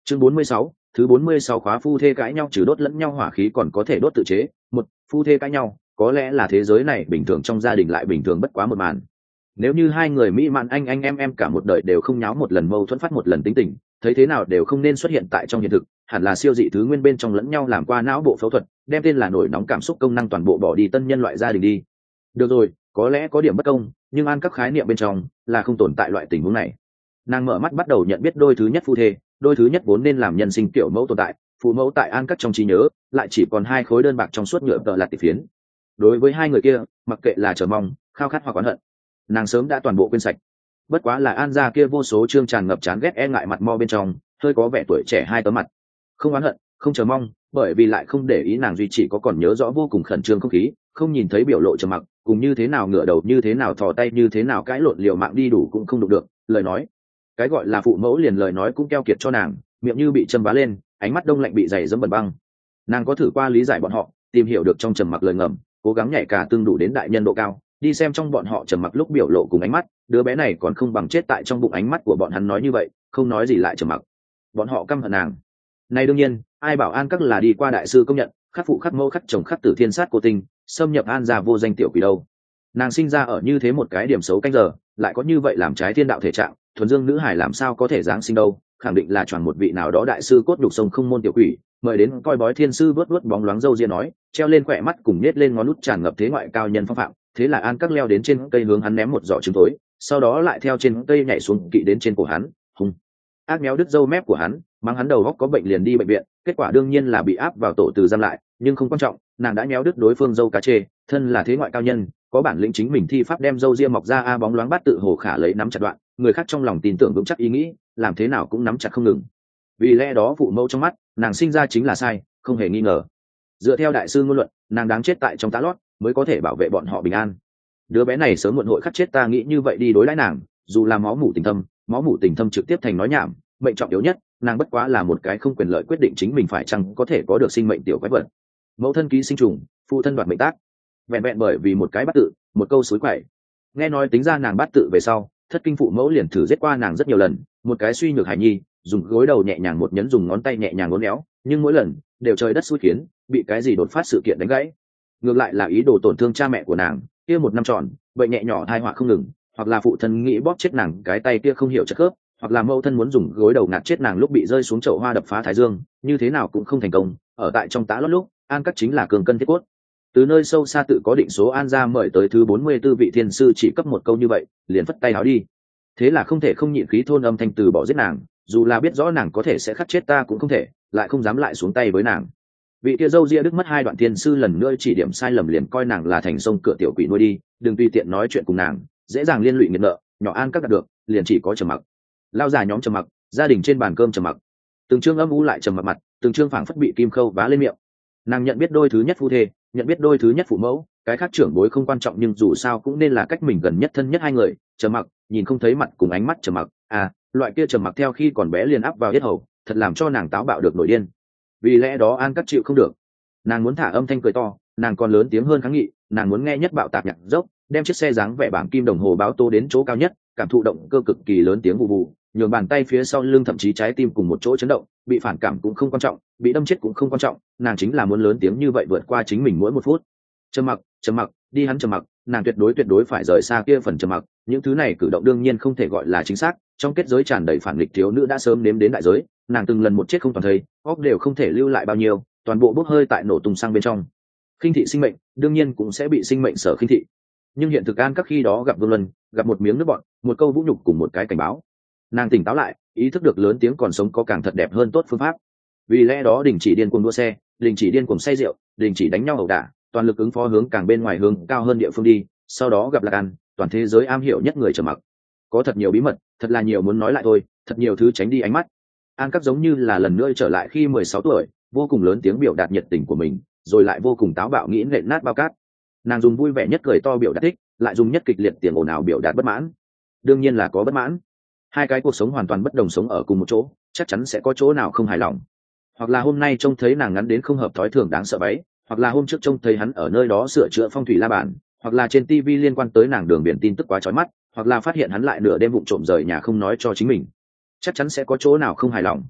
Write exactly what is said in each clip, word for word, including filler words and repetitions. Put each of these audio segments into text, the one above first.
Chương bốn mươi sáu, thứ bốn mươi sáu khóa phu thê cãi nhau trừ đốt lẫn nhau hỏa khí còn có thể đốt tự chế. Một, phu thê cãi nhau, có lẽ là thế giới này bình thường trong gia đình lại bình thường bất quá một màn. Nếu như hai người mỹ mãn anh anh em em cả một đời đều không nháo một lần mâu thuẫn phát một lần tính tình, thấy thế nào đều không nên xuất hiện tại trong hiện thực, hẳn là siêu dị thứ nguyên bên trong lẫn nhau làm qua não bộ phẫu thuật, đem tên là nổi nóng cảm xúc công năng toàn bộ bỏ đi tân nhân loại gia đình đi. Được rồi, có lẽ có điểm bất công, nhưng An các khái niệm bên trong là không tồn tại loại tình huống này. Nàng mở mắt bắt đầu nhận biết đôi thứ nhất phu thê, đôi thứ nhất vốn nên làm nhân sinh kiểu mẫu tồn tại, phụ mẫu tại An các trong trí nhớ lại chỉ còn hai khối đơn bạc trong suốt nhựa tợ lạt tỉ phiến. Đối với hai người kia, mặc kệ là chờ mong, khao khát hoặc oán hận, nàng sớm đã toàn bộ quên sạch. Bất quá là An gia kia vô số chương tràn ngập chán ghét e ngại mặt mo bên trong hơi có vẻ tuổi trẻ hai tấm mặt, không oán hận, không chờ mong, bởi vì lại không để ý nàng duy chỉ có còn nhớ rõ vô cùng khẩn trương không khí, không nhìn thấy biểu lộ trầm mặc, cùng như thế nào ngửa đầu như thế nào thò tay như thế nào cãi lộn liều mạng đi đủ cũng không đụng được lời nói. Cái gọi là phụ mẫu liền lời nói cũng keo kiệt cho nàng, miệng như bị châm vá lên, ánh mắt đông lạnh bị dày dẫm bẩn băng. Nàng có thử qua lý giải bọn họ, tìm hiểu được trong trầm mặc lời ngầm, cố gắng nhảy cả tương đủ đến đại nhân độ cao, đi xem trong bọn họ trầm mặc lúc biểu lộ cùng ánh mắt, đứa bé này còn không bằng chết tại trong bụng ánh mắt của bọn hắn nói như vậy, không nói gì lại trầm mặc. Bọn họ căm hận nàng. Này đương nhiên, ai bảo An các là đi qua đại sư công nhận, khắc phụ khắc mẫu khắc chồng khắc tử thiên sát cô tình, xâm nhập An gia vô danh tiểu quỷ đâu. Nàng sinh ra ở như thế một cái điểm xấu canh giờ, lại có như vậy làm trái thiên đạo thể trạng, thuần dương nữ hải làm sao có thể giáng sinh đâu, khẳng định là chọn một vị nào đó đại sư cốt nhục sông không môn tiểu quỷ, mời đến coi bói thiên sư vớt vớt bóng loáng râu ria nói, treo lên khỏe mắt cùng nết lên ngón nút tràn ngập thế ngoại cao nhân phong phạm. Thế là An các leo đến trên cây hướng hắn ném một giỏ trứng tối, sau đó lại theo trên cây nhảy xuống kỵ đến trên cổ hắn, hung ác méo đứt râu mép của hắn, mang hắn đầu góc có bệnh liền đi bệnh viện, kết quả đương nhiên là bị áp vào tổ từ giam lại, nhưng không quan trọng, nàng đã méo đứt đối phương râu cá chê, thân là thế ngoại cao nhân, có bản lĩnh chính mình thi pháp đem râu ria mọc ra a bóng loáng bát tự hồ khả lấy nắm chặt đoạn, người khác trong lòng tin tưởng vững chắc ý nghĩ, làm thế nào cũng nắm chặt không ngừng. Vì lẽ đó phụ mẫu trong mắt, nàng sinh ra chính là sai, không hề nghi ngờ. Dựa theo đại sư ngôn luận, nàng đáng chết tại trong tá lót, mới có thể bảo vệ bọn họ bình an. Đứa bé này sớm muộn hội khắc chết, ta nghĩ như vậy đi đối đãi nàng, dù là máu mủ tình thâm, máu mủ tình thâm trực tiếp thành nói nhảm, mệnh trọng yếu nhất, nàng bất quá là một cái không quyền lợi quyết định chính mình phải chăng có thể có được sinh mệnh tiểu quái vật. Mẫu thân ký sinh trùng, phụ thân đoạt mệnh tác, vẹn vẹn bởi vì một cái bát tự, một câu suối quậy. Nghe nói tính ra nàng bát tự về sau, thất kinh phụ mẫu liền thử giết qua nàng rất nhiều lần, một cái suy nhược hải nhi, dùng gối đầu nhẹ nhàng một nhấn, dùng ngón tay nhẹ nhàng uốn éo, nhưng mỗi lần đều trời đất xui khiến, bị cái gì đột phát sự kiện đánh gãy. Ngược lại là ý đồ tổn thương cha mẹ của nàng, kia một năm tròn, bệnh nhẹ nhỏ thai họa không ngừng, hoặc là phụ thân nghĩ bóp chết nàng cái tay kia không hiểu chất khớp, hoặc là mẫu thân muốn dùng gối đầu ngạt chết nàng lúc bị rơi xuống chậu hoa đập phá thái dương, như thế nào cũng không thành công. Ở tại trong tá lót lúc, An các chính là cường cân thiết cốt. Từ nơi sâu xa tự có định số An gia mời tới thứ bốn mươi tư vị thiên sư chỉ cấp một câu như vậy, liền phất tay áo đi. Thế là không thể không nhịn khí thôn âm thanh từ bỏ giết nàng, dù là biết rõ nàng có thể sẽ khắc chết ta cũng không thể, lại không dám lại xuống tay với nàng. Vị kia dâu ria đức mất hai đoạn thiên sư lần nữa chỉ điểm sai lầm liền coi nàng là thành sông cửa tiểu quỷ nuôi đi, đừng tùy tiện nói chuyện cùng nàng, dễ dàng liên lụy nghiệt nợ. Nhỏ An các đạt được, liền chỉ có trầm mặc. Lao già nhóm trầm mặc, gia đình trên bàn cơm trầm mặc, từng chương âm u lại trầm mặc mặt, từng chương phảng phất bị kim khâu vá lên miệng. Nàng nhận biết đôi thứ nhất phu thê, nhận biết đôi thứ nhất phụ mẫu, cái khác trưởng bối không quan trọng, nhưng dù sao cũng nên là cách mình gần nhất thân nhất hai người. Trầm mặc, nhìn không thấy mặt cùng ánh mắt trầm mặc, à, loại kia trầm mặc theo khi còn bé liền áp vào yết hầu, thật làm cho nàng táo bạo được nổi điên. Vì lẽ đó An các chịu không được, nàng muốn thả âm thanh cười to, nàng còn lớn tiếng hơn kháng nghị, nàng muốn nghe nhất bạo tạc nhạc dốc, đem chiếc xe dáng vẻ bảng kim đồng hồ báo tô đến chỗ cao nhất, cảm thụ động cơ cực kỳ lớn tiếng vụ vụ, nhường bàn tay phía sau lưng thậm chí trái tim cùng một chỗ chấn động. Bị phản cảm cũng không quan trọng, bị đâm chết cũng không quan trọng, nàng chính là muốn lớn tiếng như vậy vượt qua chính mình mỗi một phút. Trầm mặc, trầm mặc, đi hắn trầm mặc, nàng tuyệt đối tuyệt đối phải rời xa kia phần trầm mặc. Những thứ này cử động đương nhiên không thể gọi là chính xác, trong kết giới tràn đầy phản nghịch thiếu nữ đã sớm nếm đến đại giới, nàng từng lần một chết không toàn thây, óc đều không thể lưu lại bao nhiêu, toàn bộ bốc hơi tại nổ tung sang bên trong. Khinh thị sinh mệnh, đương nhiên cũng sẽ bị sinh mệnh sở khinh thị. Nhưng hiện thực An các khi đó gặp Vương Luân, gặp một miếng nước bọt, một câu vũ nhục cùng một cái cảnh báo. Nàng tỉnh táo lại, ý thức được lớn tiếng còn sống có càng thật đẹp hơn tốt phương pháp. Vì lẽ đó đình chỉ điên cuồng đua xe, đình chỉ điên cuồng say rượu, đình chỉ đánh nhau ẩu đả, toàn lực ứng phó hướng càng bên ngoài hướng cao hơn địa phương đi. Sau đó gặp Lạc An, toàn thế giới am hiểu nhất người trầm mặc. Có thật nhiều bí mật, thật là nhiều muốn nói lại thôi, thật nhiều thứ tránh đi ánh mắt. An các giống như là lần nữa trở lại khi mười sáu tuổi, vô cùng lớn tiếng biểu đạt nhiệt tình của mình, rồi lại vô cùng táo bạo nghĩ nện nát bao cát. Nàng dùng vui vẻ nhất cười to biểu đạt thích, lại dùng nhất kịch liệt tiếng ồn ào biểu đạt bất mãn. Đương nhiên là có bất mãn. Hai cái cuộc sống hoàn toàn bất đồng sống ở cùng một chỗ, chắc chắn sẽ có chỗ nào không hài lòng. Hoặc là hôm nay trông thấy nàng ngắn đến không hợp thói thường đáng sợ váy, hoặc là hôm trước trông thấy hắn ở nơi đó sửa chữa phong thủy la bàn, hoặc là trên tivi liên quan tới nàng đường biển tin tức quá chói mắt, hoặc là phát hiện hắn lại nửa đêm vụng trộm rời nhà không nói cho chính mình. Chắc chắn sẽ có chỗ nào không hài lòng.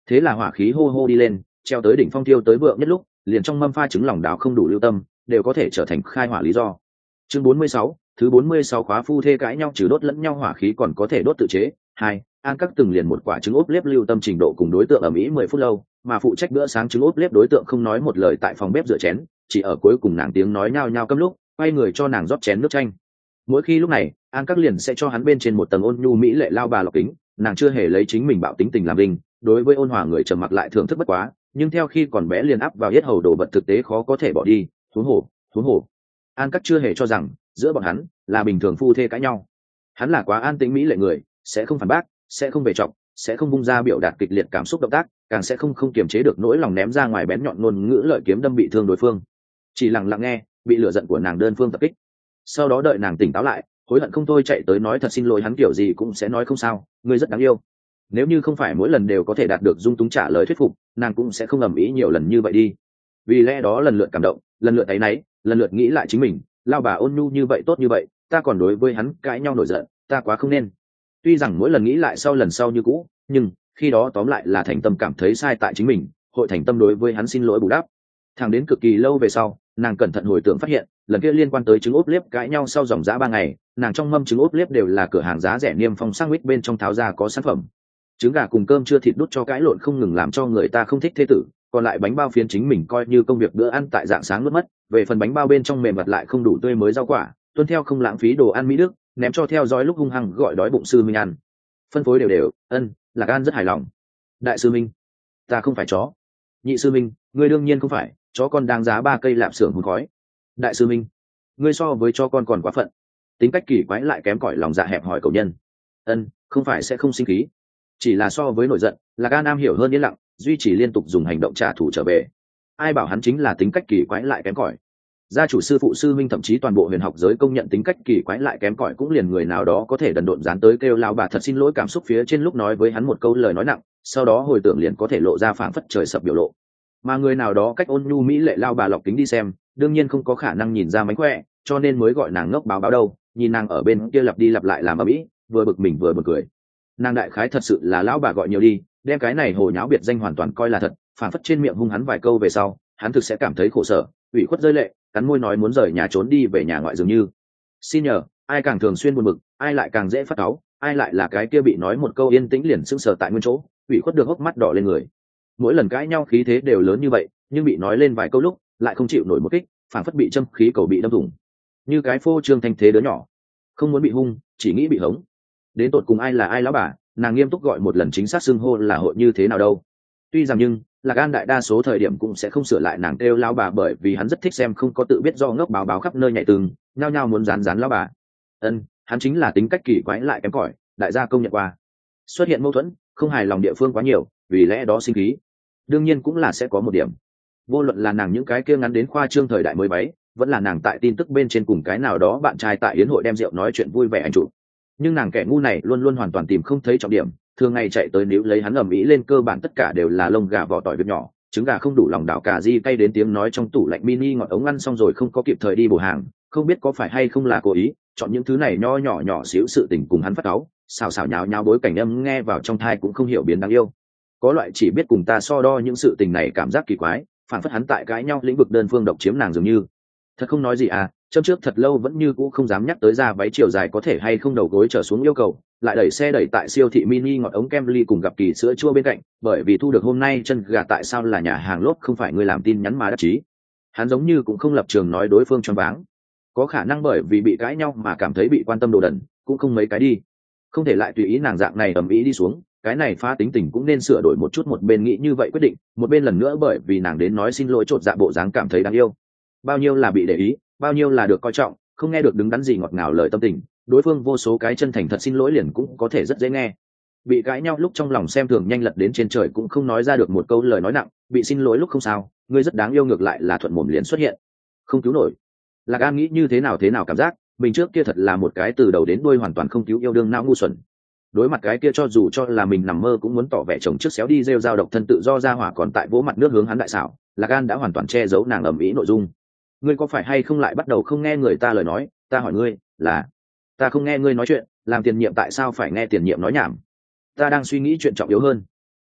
thế là hỏa khí hô hô đi lên, treo tới đỉnh phong thiêu tới vượng nhất lúc, liền trong mâm pha trứng lòng đào không đủ lưu tâm đều có thể trở thành khai hỏa lý do. Chương bốn mươi sáu, thứ bốn mươi sáu khóa phu thê cãi nhau trừ đốt lẫn nhau hỏa khí còn có thể đốt tự chế. Hai, An Các từng liền một quả trứng ốp lép lưu tâm trình độ cùng đối tượng ở Mỹ mười phút lâu, mà phụ trách bữa sáng trứng ốp lép đối tượng không nói một lời tại phòng bếp rửa chén, chỉ ở cuối cùng nàng tiếng nói nhao nhao câm lúc, quay người cho nàng rót chén nước chanh. Mỗi khi lúc này, An Các liền sẽ cho hắn bên trên một tầng ôn nhu mỹ lệ lao bà lọc kính, nàng chưa hề lấy chính mình bạo tính tình làm linh, đối với ôn hòa người trầm mặc lại thưởng thức bất quá, nhưng theo khi còn bé liền áp vào yết hầu đồ vật thực tế khó có thể bỏ đi, huống hồ, huống hồ. An Các chưa hề cho rằng giữa bọn hắn là bình thường phu thê cãi nhau. Hắn là quá an tĩnh mỹ lệ người, sẽ không phản bác, sẽ không về trọng, sẽ không bung ra biểu đạt kịch liệt cảm xúc động tác, càng sẽ không không kiềm chế được nỗi lòng ném ra ngoài bén nhọn ngôn ngữ lợi kiếm đâm bị thương đối phương. Chỉ lặng lặng nghe, bị lửa giận của nàng đơn phương tập kích. Sau đó đợi nàng tỉnh táo lại, hối hận không thôi chạy tới nói thật xin lỗi hắn kiểu gì cũng sẽ nói không sao, ngươi rất đáng yêu. Nếu như không phải mỗi lần đều có thể đạt được dung túng trả lời thuyết phục, nàng cũng sẽ không ầm ĩ nhiều lần như vậy đi. Vì lẽ đó lần lượt cảm động, lần lượt áy náy, lần lượt nghĩ lại chính mình, lao bà ôn nhu như vậy tốt như vậy, ta còn đối với hắn cãi nhau nổi giận, ta quá không nên. Tuy rằng mỗi lần nghĩ lại sau lần sau như cũ, nhưng khi đó tóm lại là thành tâm cảm thấy sai tại chính mình, hội thành tâm đối với hắn xin lỗi bù đắp. Thẳng đến cực kỳ lâu về sau, nàng cẩn thận hồi tưởng phát hiện, lần kia liên quan tới trứng ốp liếp cãi nhau sau dòng dã ba ngày, nàng trong mâm trứng ốp liếp đều là cửa hàng giá rẻ niêm phong sandwich bên trong tháo ra có sản phẩm. Trứng gà cùng cơm chưa thịt đút cho cãi lộn không ngừng làm cho người ta không thích thế tử, còn lại bánh bao phiến chính mình coi như công việc bữa ăn tại dạng sáng nuốt mất, về phần bánh bao bên trong mềm vật lại không đủ tươi mới rau quả, tuân theo không lãng phí đồ ăn mỹ đức, ném cho theo dõi lúc hung hăng gọi đói bụng sư minh ăn. Phân phối đều đều, ân, Lạc An rất hài lòng. Đại sư minh, ta không phải chó. Nhị sư minh, ngươi đương nhiên không phải, chó con đáng giá ba cây lạp xưởng hùn khói. Đại sư minh, ngươi so với chó con còn quá phận. Tính cách kỳ quái lại kém cỏi lòng dạ hẹp hỏi cầu nhân. Ân, không phải sẽ không sinh khí, chỉ là so với nổi giận, Lạc An am hiểu hơn yên lặng, duy trì liên tục dùng hành động trả thù trở về. Ai bảo hắn chính là tính cách kỳ quái lại kém cỏi. Gia chủ sư phụ sư minh thậm chí toàn bộ huyền học giới công nhận tính cách kỳ quái lại kém cỏi cũng liền người nào đó có thể đần độn dán tới kêu lao bà thật xin lỗi cảm xúc phía trên lúc nói với hắn một câu lời nói nặng, sau đó hồi tưởng liền có thể lộ ra phảng phất trời sập biểu lộ. Mà người nào đó cách ôn nhu mỹ lệ lao bà lọc kính đi xem, đương nhiên không có khả năng nhìn ra mánh khỏe, cho nên mới gọi nàng ngốc báo báo đâu, nhìn nàng ở bên kia lặp đi lặp lại làm ở mỹ, vừa bực mình vừa bực cười. Nàng đại khái thật sự là lão bà gọi nhiều đi, đem cái này hồ nháo biệt danh hoàn toàn coi là thật, phảng phất trên miệng hung hắn vài câu về sau, hắn thực sẽ cảm thấy khổ sở, ủy khuất rơi lệ, cắn môi nói muốn rời nhà trốn đi về nhà ngoại dường như. Xin nhờ, ai càng thường xuyên buồn bực, ai lại càng dễ phát cáu, ai lại là cái kia bị nói một câu yên tĩnh liền sững sờ tại nguyên chỗ, ủy khuất được hốc mắt đỏ lên người. Mỗi lần cãi nhau khí thế đều lớn như vậy, nhưng bị nói lên vài câu lúc, lại không chịu nổi một kích, phảng phất bị châm khí cầu bị đâm thủng. Như cái phô trương thanh thế đứa nhỏ, không muốn bị hung, chỉ nghĩ bị hống. Đến tột cùng ai là ai lão bà, nàng nghiêm túc gọi một lần chính xác xưng hô là hội như thế nào đâu. Tuy rằng nhưng Lạc An đại đa số thời điểm cũng sẽ không sửa lại nàng kêu lão bà, bởi vì hắn rất thích xem không có tự biết do ngốc báo báo khắp nơi nhảy từng nhao nhao muốn dán dán lão bà. Ân, hắn chính là tính cách kỳ quái lại kém cỏi, đại gia công nhận qua. Xuất hiện mâu thuẫn, không hài lòng địa phương quá nhiều, vì lẽ đó sinh khí. Đương nhiên cũng là sẽ có một điểm. Vô luận là nàng những cái kia ngắn đến khoa trương thời đại mới váy, vẫn là nàng tại tin tức bên trên cùng cái nào đó bạn trai tại yến hội đem rượu nói chuyện vui vẻ anh chủ. Nhưng nàng kẻ ngu này luôn luôn hoàn toàn tìm không thấy trọng điểm, thường ngày chạy tới níu lấy hắn ầm ĩ lên cơ bản tất cả đều là lông gà vỏ tỏi việc nhỏ, trứng gà không đủ lòng đảo cà ri cay đến tiếng nói trong tủ lạnh mini ngọt ống ăn xong rồi không có kịp thời đi bổ hàng, không biết có phải hay không là cố ý, chọn những thứ này nho nhỏ nhỏ xíu sự tình cùng hắn phát cáu, xào xào nháo nháo bối cảnh âm nghe vào trong thai cũng không hiểu biến đáng yêu. Có loại chỉ biết cùng ta so đo những sự tình này cảm giác kỳ quái, phản phất hắn tại cãi nhau lĩnh vực đơn phương độc chiếm nàng dường như. Thật không nói gì à, châm trước thật lâu vẫn như cũ không dám nhắc tới ra váy chiều dài có thể hay không đầu gối trở xuống yêu cầu, lại đẩy xe đẩy tại siêu thị mini ngọt ống kem ly cùng gặp kỳ sữa chua bên cạnh, bởi vì thu được hôm nay chân gà tại sao là nhà hàng lốp không phải người làm tin nhắn mà đắc chí. Hắn giống như cũng không lập trường nói đối phương choáng váng, có khả năng bởi vì bị cãi nhau mà cảm thấy bị quan tâm đồ đần, cũng không mấy cái đi, không thể lại tùy ý nàng dạng này ầm ĩ đi xuống, cái này phá tính tình cũng nên sửa đổi một chút. Một bên nghĩ như vậy quyết định, một bên lần nữa bởi vì nàng đến nói xin lỗi chột dạ bộ dáng cảm thấy đáng yêu. Bao nhiêu là bị để ý, bao nhiêu là được coi trọng, không nghe được đứng đắn gì ngọt ngào lời tâm tình, đối phương vô số cái chân thành thật xin lỗi liền cũng có thể rất dễ nghe. Bị cãi nhau lúc trong lòng xem thường nhanh lật đến trên trời cũng không nói ra được một câu lời nói nặng, bị xin lỗi lúc không sao, ngươi rất đáng yêu ngược lại là thuận mồm liền xuất hiện, không cứu nổi. Lạc An nghĩ như thế nào thế nào cảm giác mình trước kia thật là một cái từ đầu đến đuôi hoàn toàn không cứu yêu đương não ngu xuẩn. Đối mặt cái kia cho dù cho là mình nằm mơ cũng muốn tỏ vẻ chồng trước xéo đi rêu dao độc thân tự do ra hỏa còn tại vỗ mặt nước hướng hắn đại xảo, Lạc An đã hoàn toàn che giấu nàng ầm ĩ nội dung. Ngươi có phải hay không lại bắt đầu không nghe người ta lời nói, ta hỏi ngươi, là ta không nghe ngươi nói chuyện, làm tiền nhiệm tại sao phải nghe tiền nhiệm nói nhảm? Ta đang suy nghĩ chuyện trọng yếu hơn.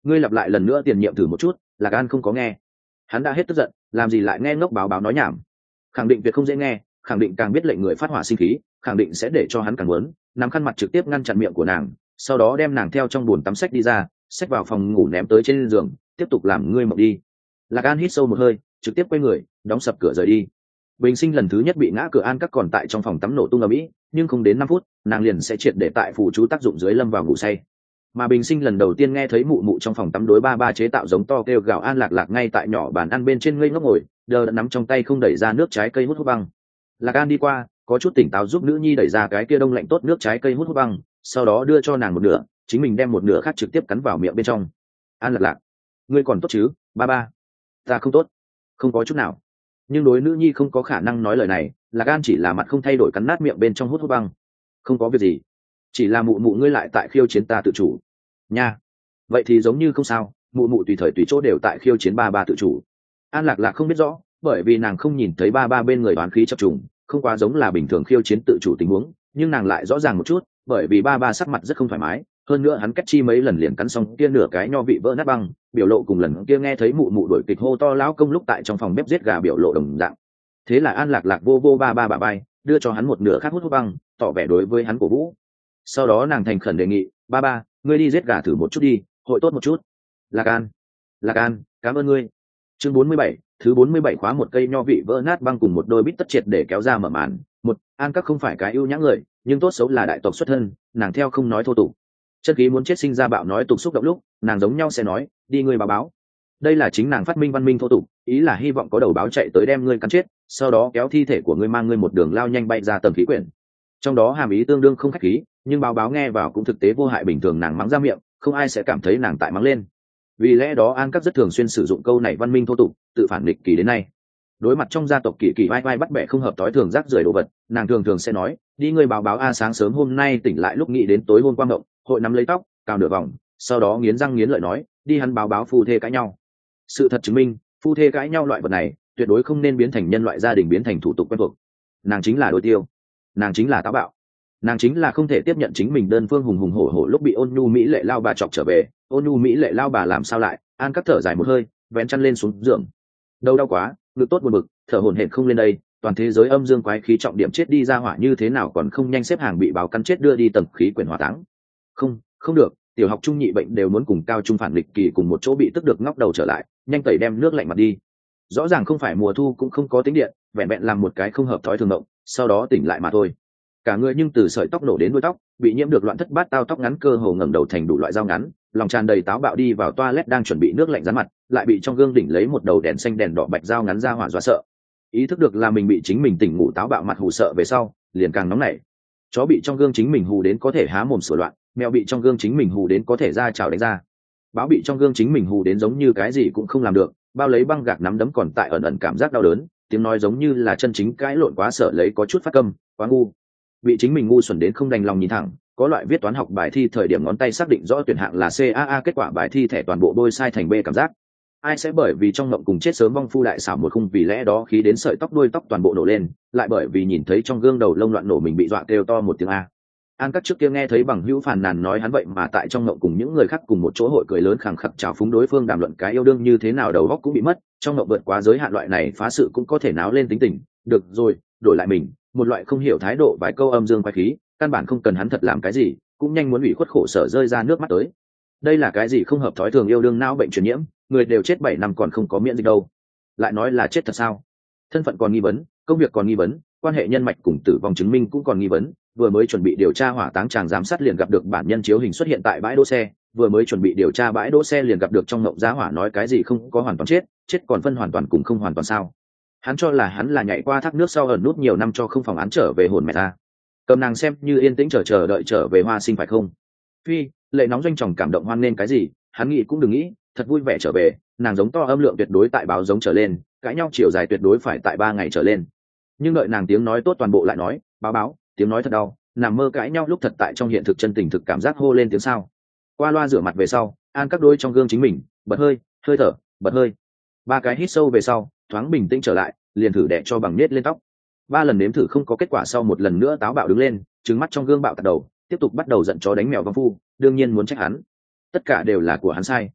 ngươi lặp lại lần nữa tiền nhiệm thử một chút. Lạc An không có nghe, hắn đã hết tức giận, làm gì lại nghe ngốc báo báo nói nhảm. Khẳng định tuyệt không dễ nghe, khẳng định càng biết lệnh người phát hỏa sinh khí, khẳng định sẽ để cho hắn càng muốn nắm khăn mặt trực tiếp ngăn chặn miệng của nàng, sau đó đem nàng theo trong bồn tắm sách đi ra, xách vào phòng ngủ ném tới trên giường, tiếp tục làm ngươi mộng đi. Lạc An hít sâu một hơi, trực tiếp quay người đóng sập cửa rời đi. Bình Sinh lần thứ nhất bị ngã cửa An các còn tại trong phòng tắm nổ tung ở mỹ, nhưng không đến năm phút nàng liền sẽ triệt để tại phù chú tác dụng dưới lâm vào ngủ say. Mà Bình Sinh lần đầu tiên nghe thấy mụ mụ trong phòng tắm đối ba ba chế tạo giống to kêu gào An Lạc Lạc ngay tại nhỏ bàn ăn bên trên ngây ngốc ngồi, đờ đẫn nắm trong tay không đẩy ra nước trái cây hút hút băng. Lạc An đi qua, có chút tỉnh táo giúp nữ nhi đẩy ra cái kia đông lạnh tốt nước trái cây hút hút băng, sau đó đưa cho nàng một nửa, chính mình đem một nửa khác trực tiếp cắn vào miệng bên trong. An Lạc Lạc, ngươi còn tốt chứ? Ba ba, ta không tốt. Không có chút nào. Nhưng đối nữ nhi không có khả năng nói lời này, Lạc An chỉ là mặt không thay đổi cắn nát miệng bên trong hút hút băng. Không có việc gì, chỉ là mụ mụ ngươi lại tại khiêu chiến ta tự chủ nha. Vậy thì giống như không sao, mụ mụ tùy thời tùy chỗ đều tại khiêu chiến ba ba tự chủ. An Lạc Lạc không biết rõ, bởi vì nàng không nhìn thấy ba ba bên người đoán khí chập trùng, không quá giống là bình thường khiêu chiến tự chủ tình huống, nhưng nàng lại rõ ràng một chút, bởi vì ba ba sắc mặt rất không thoải mái, hơn nữa hắn cách chi mấy lần liền cắn xong kia nửa cái nho vị vỡ nát băng, biểu lộ cùng lần kia nghe thấy mụ mụ đuổi kịch hô to lão công lúc tại trong phòng bếp giết gà biểu lộ đồng dạng. Thế là An Lạc Lạc vô vô ba ba bà bay, đưa cho hắn một nửa khác hút hút băng, tỏ vẻ đối với hắn cổ vũ. Sau đó nàng thành khẩn đề nghị, ba ba, ngươi đi giết gà thử một chút đi, hội tốt một chút. Lạc An, Lạc An, cảm ơn ngươi. Chương bốn mươi bảy, thứ bốn mươi bảy khóa một cây nho vị vỡ nát băng cùng một đôi bít tất triệt để kéo ra mở màn. Một, An các không phải cái ưu nhã người, nhưng tốt xấu là đại tộc xuất thân, nàng theo không nói thô tục. Chân khí muốn chết sinh ra bạo nói tục xúc động lúc, nàng giống nhau sẽ nói, đi ngươi báo báo. Đây là chính nàng phát minh văn minh thô tục, ý là hy vọng có đầu báo chạy tới đem ngươi cắn chết, sau đó kéo thi thể của ngươi mang ngươi một đường lao nhanh bay ra tầng khí quyển. Trong đó hàm ý tương đương không khách khí, nhưng báo báo nghe vào cũng thực tế vô hại bình thường, nàng mắng ra miệng, không ai sẽ cảm thấy nàng tại mắng lên. Vì lẽ đó An các rất thường xuyên sử dụng câu này văn minh thô tục, tự phản nghịch kỳ đến nay. Đối mặt trong gia tộc kỳ kỳ vai vai bắt bẻ không hợp tối thường rác rưởi đồ vật, nàng thường thường sẽ nói, đi ngươi báo báo a. Sáng sớm hôm nay tỉnh lại lúc nghĩ đến tối hôm qua mộng, hội nắm lấy tóc cào nửa vòng, sau đó nghiến răng nghiến lợi nói, đi hắn báo báo phu thê cãi nhau. Sự thật chứng minh, phu thê cãi nhau loại vật này tuyệt đối không nên biến thành nhân loại gia đình biến thành thủ tục quen thuộc. Nàng chính là đối tiêu, nàng chính là táo bạo, nàng chính là không thể tiếp nhận chính mình đơn phương hùng hùng hổ hổ lúc bị ôn nhu mỹ lệ lao bà chọc trở về. Ôn nhu mỹ lệ lao bà làm sao lại? An cắt thở dài một hơi, vén chăn lên xuống giường. Đâu đau quá, ngực tốt buồn bực, thở hổn hển không lên đây. Toàn thế giới âm dương quái khí trọng điểm chết đi ra hỏa như thế nào còn không nhanh xếp hàng bị báo cắn chết đưa đi tầng khí quyển hỏa táng. Không, không được, tiểu học trung nhị bệnh đều muốn cùng cao trung phản nghịch kỳ cùng một chỗ bị tức được ngóc đầu trở lại, nhanh tẩy đem nước lạnh mặt đi. Rõ ràng không phải mùa thu cũng không có tính điện, vẹn vẹn làm một cái không hợp thói thường động, sau đó tỉnh lại mà thôi. Cả người nhưng từ sợi tóc nổ đến đuôi tóc, bị nhiễm được loạn thất bát tao tóc ngắn cơ hồ ngẩng đầu thành đủ loại dao ngắn, lòng tràn đầy táo bạo đi vào toilet đang chuẩn bị nước lạnh rán mặt, lại bị trong gương đỉnh lấy một đầu đèn xanh đèn đỏ bạch dao ngắn ra hỏa dọa sợ. Ý thức được là mình bị chính mình tỉnh ngủ táo bạo mặt hù sợ về sau, liền càng nóng nảy. Chó bị trong gương chính mình hù đến có thể há mồm sửa loạn, mèo bị trong gương chính mình hù đến có thể ra chảo đánh ra. Báo bị trong gương chính mình hù đến giống như cái gì cũng không làm được, bao lấy băng gạc nắm đấm còn tại ẩn ẩn cảm giác đau đớn, tiếng nói giống như là chân chính cãi lộn quá sợ lấy có chút phát câm, quá ngu. Bị chính mình ngu xuẩn đến không đành lòng nhìn thẳng, có loại viết toán học bài thi thời điểm ngón tay xác định rõ tuyển hạng là C A A kết quả bài thi thẻ toàn bộ bôi sai thành B cảm giác. Ai sẽ bởi vì trong mộng cùng chết sớm vong phu đại xảo một khung vì lẽ đó khí đến sợi tóc đuôi tóc toàn bộ nổ lên, lại bởi vì nhìn thấy trong gương đầu lông loạn nổ mình bị dọa kêu to một tiếng A. An các trước kia nghe thấy bằng hữu phàn nàn nói hắn vậy mà tại trong mộng cùng những người khác cùng một chỗ hội cười lớn khẳng khặc chào phúng đối phương đàm luận cái yêu đương như thế nào đầu óc cũng bị mất, trong mộng vượt quá giới hạn loại này phá sự cũng có thể náo lên tính tình, được rồi, đổi lại mình, một loại không hiểu thái độ vài câu âm dương quái khí, căn bản không cần hắn thật làm cái gì, cũng nhanh muốn ủy khuất khổ sở rơi ra nước mắt tới. Đây là cái gì không hợp thói thường yêu đương não bệnh truyền nhiễm, người đều chết bảy năm còn không có miễn dịch đâu. Lại nói là chết thật sao? Thân phận còn nghi vấn, công việc còn nghi vấn, quan hệ nhân mạch cùng tử vong chứng minh cũng còn nghi vấn, vừa mới chuẩn bị điều tra hỏa táng tràng giám sát liền gặp được bản nhân chiếu hình xuất hiện tại bãi đỗ xe, vừa mới chuẩn bị điều tra bãi đỗ xe liền gặp được trong ngộng giá hỏa nói cái gì không có hoàn toàn chết, chết còn phân hoàn toàn cùng không hoàn toàn sao? Hắn cho là hắn là nhảy qua thác nước sau ẩn nút nhiều năm cho không phòng án trở về hồn mẹ ta. Cầm nàng xem như yên tĩnh chờ chờ đợi trở về hoa sinh phải không? Phi, lệ nóng doanh chồng cảm động hoan nên cái gì, hắn nghĩ cũng đừng nghĩ, thật vui vẻ trở về, nàng giống to âm lượng tuyệt đối tại báo giống trở lên, cãi nhau chiều dài tuyệt đối phải tại ba ngày trở lên. Nhưng đợi nàng tiếng nói tốt toàn bộ lại nói, báo báo, tiếng nói thật đau, nằm mơ cãi nhau lúc thật tại trong hiện thực chân tình thực cảm giác hô lên tiếng sao. Qua loa rửa mặt về sau, An các đôi trong gương chính mình, bật hơi, hơi thở, bật hơi. Ba cái hít sâu về sau, thoáng bình tĩnh trở lại, liền thử đẻ cho bằng nết lên tóc. Ba lần nếm thử không có kết quả sau một lần nữa táo bạo đứng lên, trừng mắt trong gương bạo tạt đầu, tiếp tục bắt đầu giận chó đánh mèo vong phu, đương nhiên muốn trách hắn. Tất cả đều là của hắn sai.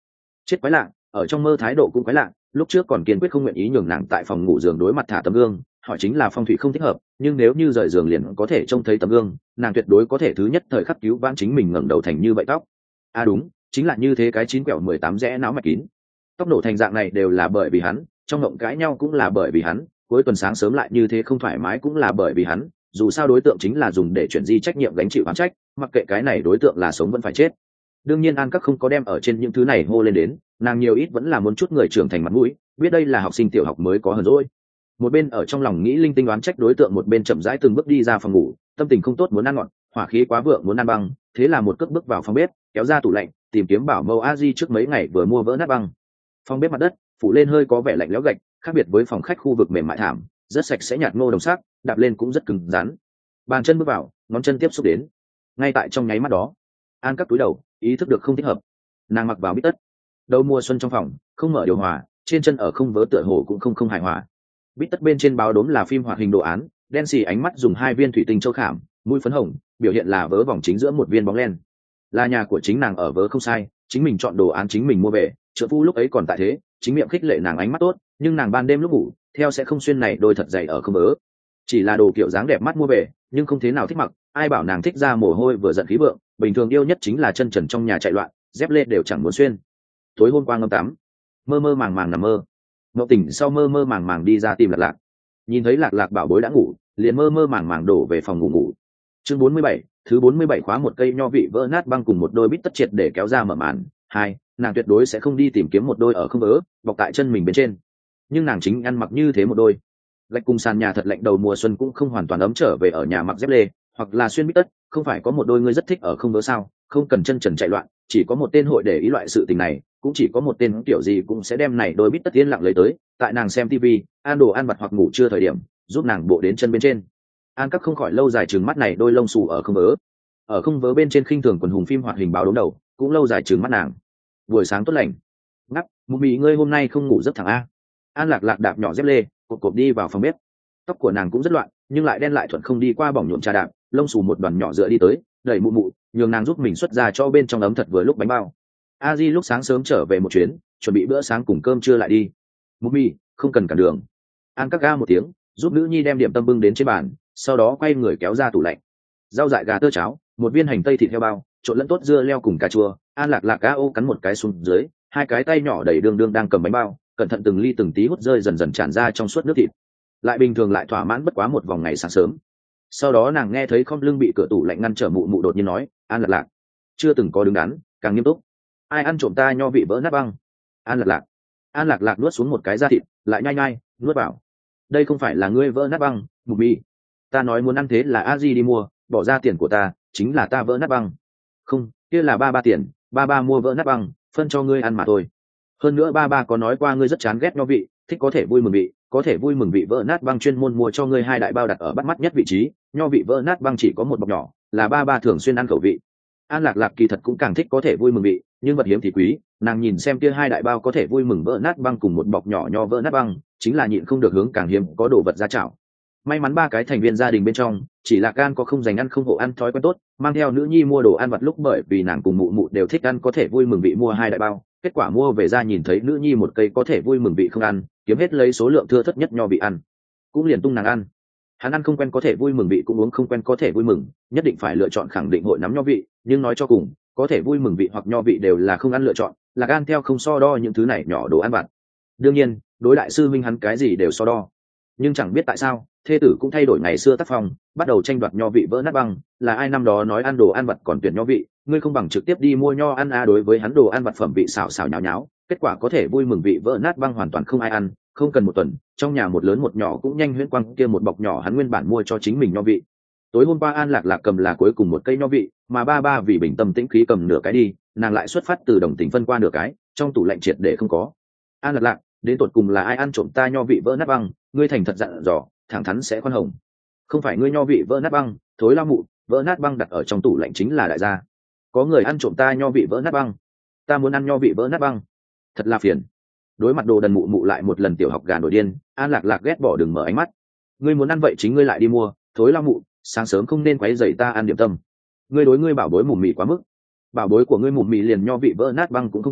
Chết quái lạ, ở trong mơ thái độ cũng quái lạ, lúc trước còn kiên quyết không nguyện ý nhường nàng tại phòng ngủ giường đối mặt thả tấm gương, hỏi chính là phong thủy không thích hợp, nhưng nếu như rời giường liền có thể trông thấy tấm gương, nàng tuyệt đối có thể thứ nhất thời khắc cứu vãn chính mình ngẩng đầu thành như vậy tóc. À đúng, chính là như thế cái chín quẹo mười tám rẽ não mạch kín. Tóc nổ thành dạng này đều là bởi vì hắn, trong ngộng cãi nhau cũng là bởi vì hắn, cuối tuần sáng sớm lại như thế không thoải mái cũng là bởi vì hắn, dù sao đối tượng chính là dùng để chuyển di trách nhiệm gánh chịu oán trách, mặc kệ cái này đối tượng là sống vẫn phải chết. Đương nhiên An Các không có đem ở trên những thứ này hô lên đến, nàng nhiều ít vẫn là muốn chút người trưởng thành mặt mũi, biết đây là học sinh tiểu học mới có hờn dỗi. Một bên ở trong lòng nghĩ linh tinh đoán trách đối tượng, một bên chậm rãi từng bước đi ra phòng ngủ, tâm tình không tốt muốn ăn ngọt, hỏa khí quá vượng muốn ăn băng, thế là một cước bước vào phòng bếp, kéo ra tủ lạnh, tìm kiếm bảo mẫu a di trước mấy ngày vừa mua vỡ nát băng. Phòng bếp mặt đất phủ lên hơi có vẻ lạnh lẽo gạch, khác biệt với phòng khách khu vực mềm mại thảm, rất sạch sẽ nhạt ngô đồng sắc, đạp lên cũng rất cứng rắn. Bàn chân bước vào, ngón chân tiếp xúc đến. Ngay tại trong nháy mắt đó, An Các túi đầu, ý thức được không thích hợp. Nàng mặc vào bít tất, đầu mùa xuân trong phòng, không mở điều hòa, trên chân ở không vớ tựa hồ cũng không không hài hòa. Bít tất bên trên báo đốm là phim hoạt hình đồ án, đen xì ánh mắt dùng hai viên thủy tinh châu khảm, mũi phấn hồng, biểu hiện là vớ vòng chính giữa một viên bóng len. Là nhà của chính nàng ở vớ không sai, chính mình chọn đồ án chính mình mua về, trợ phu lúc ấy còn tại thế, chính miệng khích lệ nàng ánh mắt tốt, nhưng nàng ban đêm lúc ngủ, theo sẽ không xuyên này đôi thật dày ở không vớ. Chỉ là đồ kiểu dáng đẹp mắt mua về, nhưng không thế nào thích mặc, ai bảo nàng thích ra mồ hôi vừa giận khí vượng, bình thường yêu nhất chính là chân trần trong nhà chạy loạn, dép lê đều chẳng muốn xuyên. Tối hôm qua ngâm tắm, mơ mơ màng màng nằm mơ, ngộ tỉnh sau mơ mơ màng màng đi ra tìm lạc lạc, nhìn thấy lạc lạc bảo bối đã ngủ, liền mơ mơ màng màng đổ về phòng ngủ ngủ. Chương bốn mươi bảy, thứ bốn mươi bảy khóa một cây nho vị vỡ nát băng cùng một đôi bít tất triệt để kéo ra mở màn. Hai, nàng tuyệt đối sẽ không đi tìm kiếm một đôi ở không vớ, bọc tại chân mình bên trên. Nhưng nàng chính ăn mặc như thế một đôi. Gạch cùng sàn nhà thật lạnh, đầu mùa xuân cũng không hoàn toàn ấm, trở về ở nhà mặc dép lê hoặc là xuyên bít tất, không phải có một đôi ngươi rất thích ở không vớ sao? Không cần chân trần chạy loạn, chỉ có một tên hội để ý loại sự tình này, cũng chỉ có một tên kiểu gì cũng sẽ đem này đôi bít tất yên lặng lấy tới, tại nàng xem tivi, ăn đồ ăn vặt hoặc ngủ trưa thời điểm, giúp nàng bộ đến chân bên trên. An Các không khỏi lâu dài trừng mắt này đôi lông xù ở không vớ, ở không vớ bên trên khinh thường quần hùng phim hoạt hình báo đốm đầu, cũng lâu dài trừng mắt nàng. Buổi sáng tốt lành. Ngắp, mụ mị ngươi hôm nay không ngủ giấc thẳng a? An Lạc Lạc đạp nhỏ dép lê, cộp cộp đi vào phòng bếp. Tóc của nàng cũng rất loạn, nhưng lại đen lại thuận không đi qua bỏng nhuộm trà đạp, lông xù một đoàn nhỏ dựa đi tới, đẩy mụ mụ, nhường nàng giúp mình xuất ra cho bên trong ấm thật vừa lúc bánh bao. A Di lúc sáng sớm trở về một chuyến, chuẩn bị bữa sáng cùng cơm trưa lại đi. Mụ mị, không cần cản đường. An Các ga một tiếng, giúp nữ nhi đem điểm tâm bưng đến trên bàn, sau đó quay người kéo ra tủ lạnh. Rau dại gà tơ cháo, một viên hành tây thịt heo bao, trộn lẫn tốt dưa leo cùng cà chua. An Lạc Lạc cá ô cắn một cái xuống dưới, hai cái tay nhỏ đầy đường đường đang cầm bánh bao, cẩn thận từng ly từng tí hút rơi dần dần tràn ra trong suốt nước thịt. Lại bình thường lại thỏa mãn bất quá một vòng ngày sáng sớm. Sau đó nàng nghe thấy khom lưng bị cửa tủ lạnh ngăn trở mụ mụ đột nhiên nói, An Lạc Lạc, chưa từng có đứng đắn, càng nghiêm túc. Ai ăn trộm ta nho vị vỡ nát băng? An Lạc Lạc. An Lạc Lạc nuốt xuống một cái da thịt, lại nhai nhai, nuốt vào. Đây không phải là ngươi vỡ nát băng, mụ mị. Ta nói muốn ăn thế là a di đi mua, bỏ ra tiền của ta, chính là ta vỡ nát băng. Không, kia là ba ba tiền, ba ba mua vỡ nát băng, phân cho ngươi ăn mà thôi. Hơn nữa ba ba có nói qua ngươi rất chán ghét nho vị, thích có thể vui mừng vị, có thể vui mừng vị vỡ nát băng chuyên môn mua cho ngươi hai đại bao đặt ở bắt mắt nhất vị trí, nho vị vỡ nát băng chỉ có một bọc nhỏ, là ba ba thường xuyên ăn khẩu vị. An Lạc Lạc kỳ thật cũng càng thích có thể vui mừng vị, nhưng vật hiếm thì quý, nàng nhìn xem kia hai đại bao có thể vui mừng vỡ nát băng cùng một bọc nhỏ nho vỡ nát băng, chính là nhịn không được hướng càng hiếm có đồ vật ra chảo. May mắn ba cái thành viên gia đình bên trong, chỉ là Can có không dành ăn không hộ ăn thói quen tốt, mang theo nữ nhi mua đồ ăn vặt lúc bởi vì nàng cùng mụ mụ đều thích ăn có thể vui mừng vị mua hai đại bao, kết quả mua về ra nhìn thấy nữ nhi một cây có thể vui mừng vị không ăn, kiếm hết lấy số lượng thưa thất nhất nho vị ăn, cũng liền tung nàng ăn. Hắn ăn không quen có thể vui mừng vị, cũng uống không quen có thể vui mừng, nhất định phải lựa chọn khẳng định hội nắm nho vị, nhưng nói cho cùng, có thể vui mừng vị hoặc nho vị đều là không ăn lựa chọn, là Gan theo không so đo những thứ này nhỏ đồ ăn vặt. Đương nhiên, đối đại sư minh hắn cái gì đều so đo, nhưng chẳng biết tại sao thê tử cũng thay đổi ngày xưa tác phong, bắt đầu tranh đoạt nho vị vỡ nát băng. Là ai năm đó nói ăn đồ ăn vặt còn tuyển nho vị, ngươi không bằng trực tiếp đi mua nho ăn a. Đối với hắn đồ ăn vặt phẩm vị xào xào nháo nháo, kết quả có thể vui mừng vị vỡ nát băng hoàn toàn không ai ăn. Không cần một tuần, trong nhà một lớn một nhỏ cũng nhanh huyễn quang kia một bọc nhỏ hắn nguyên bản mua cho chính mình nho vị. Tối hôm qua An Lạc Lạc cầm là cuối cùng một cây nho vị, mà ba ba vì bình tâm tĩnh khí cầm nửa cái đi, nàng lại xuất phát từ đồng tình phân qua nửa cái, trong tủ lạnh triệt để không có. An Lạc Lạc, đến tột cùng là ai ăn trộm ta nho vị vỡ nát băng? Ngươi thành thật dặn dò, thẳng thắn sẽ khoan hồng. Không phải ngươi nho vị vỡ nát băng, thối lao mụ, vỡ nát băng đặt ở trong tủ lạnh chính là đại gia. Có người ăn trộm ta nho vị vỡ nát băng, ta muốn ăn nho vị vỡ nát băng, thật là phiền. Đối mặt đồ đần mụ mụ lại một lần tiểu học gà nổi điên, An Lạc Lạc ghét bỏ đừng mở ánh mắt. Ngươi muốn ăn vậy chính ngươi lại đi mua, thối lao mụ, sáng sớm không nên quấy rầy ta ăn điểm tâm. Ngươi đối ngươi bảo bối mùm mị quá mức, bảo bối của ngươi mùm mị liền nho vị vỡ nát băng cũng không có,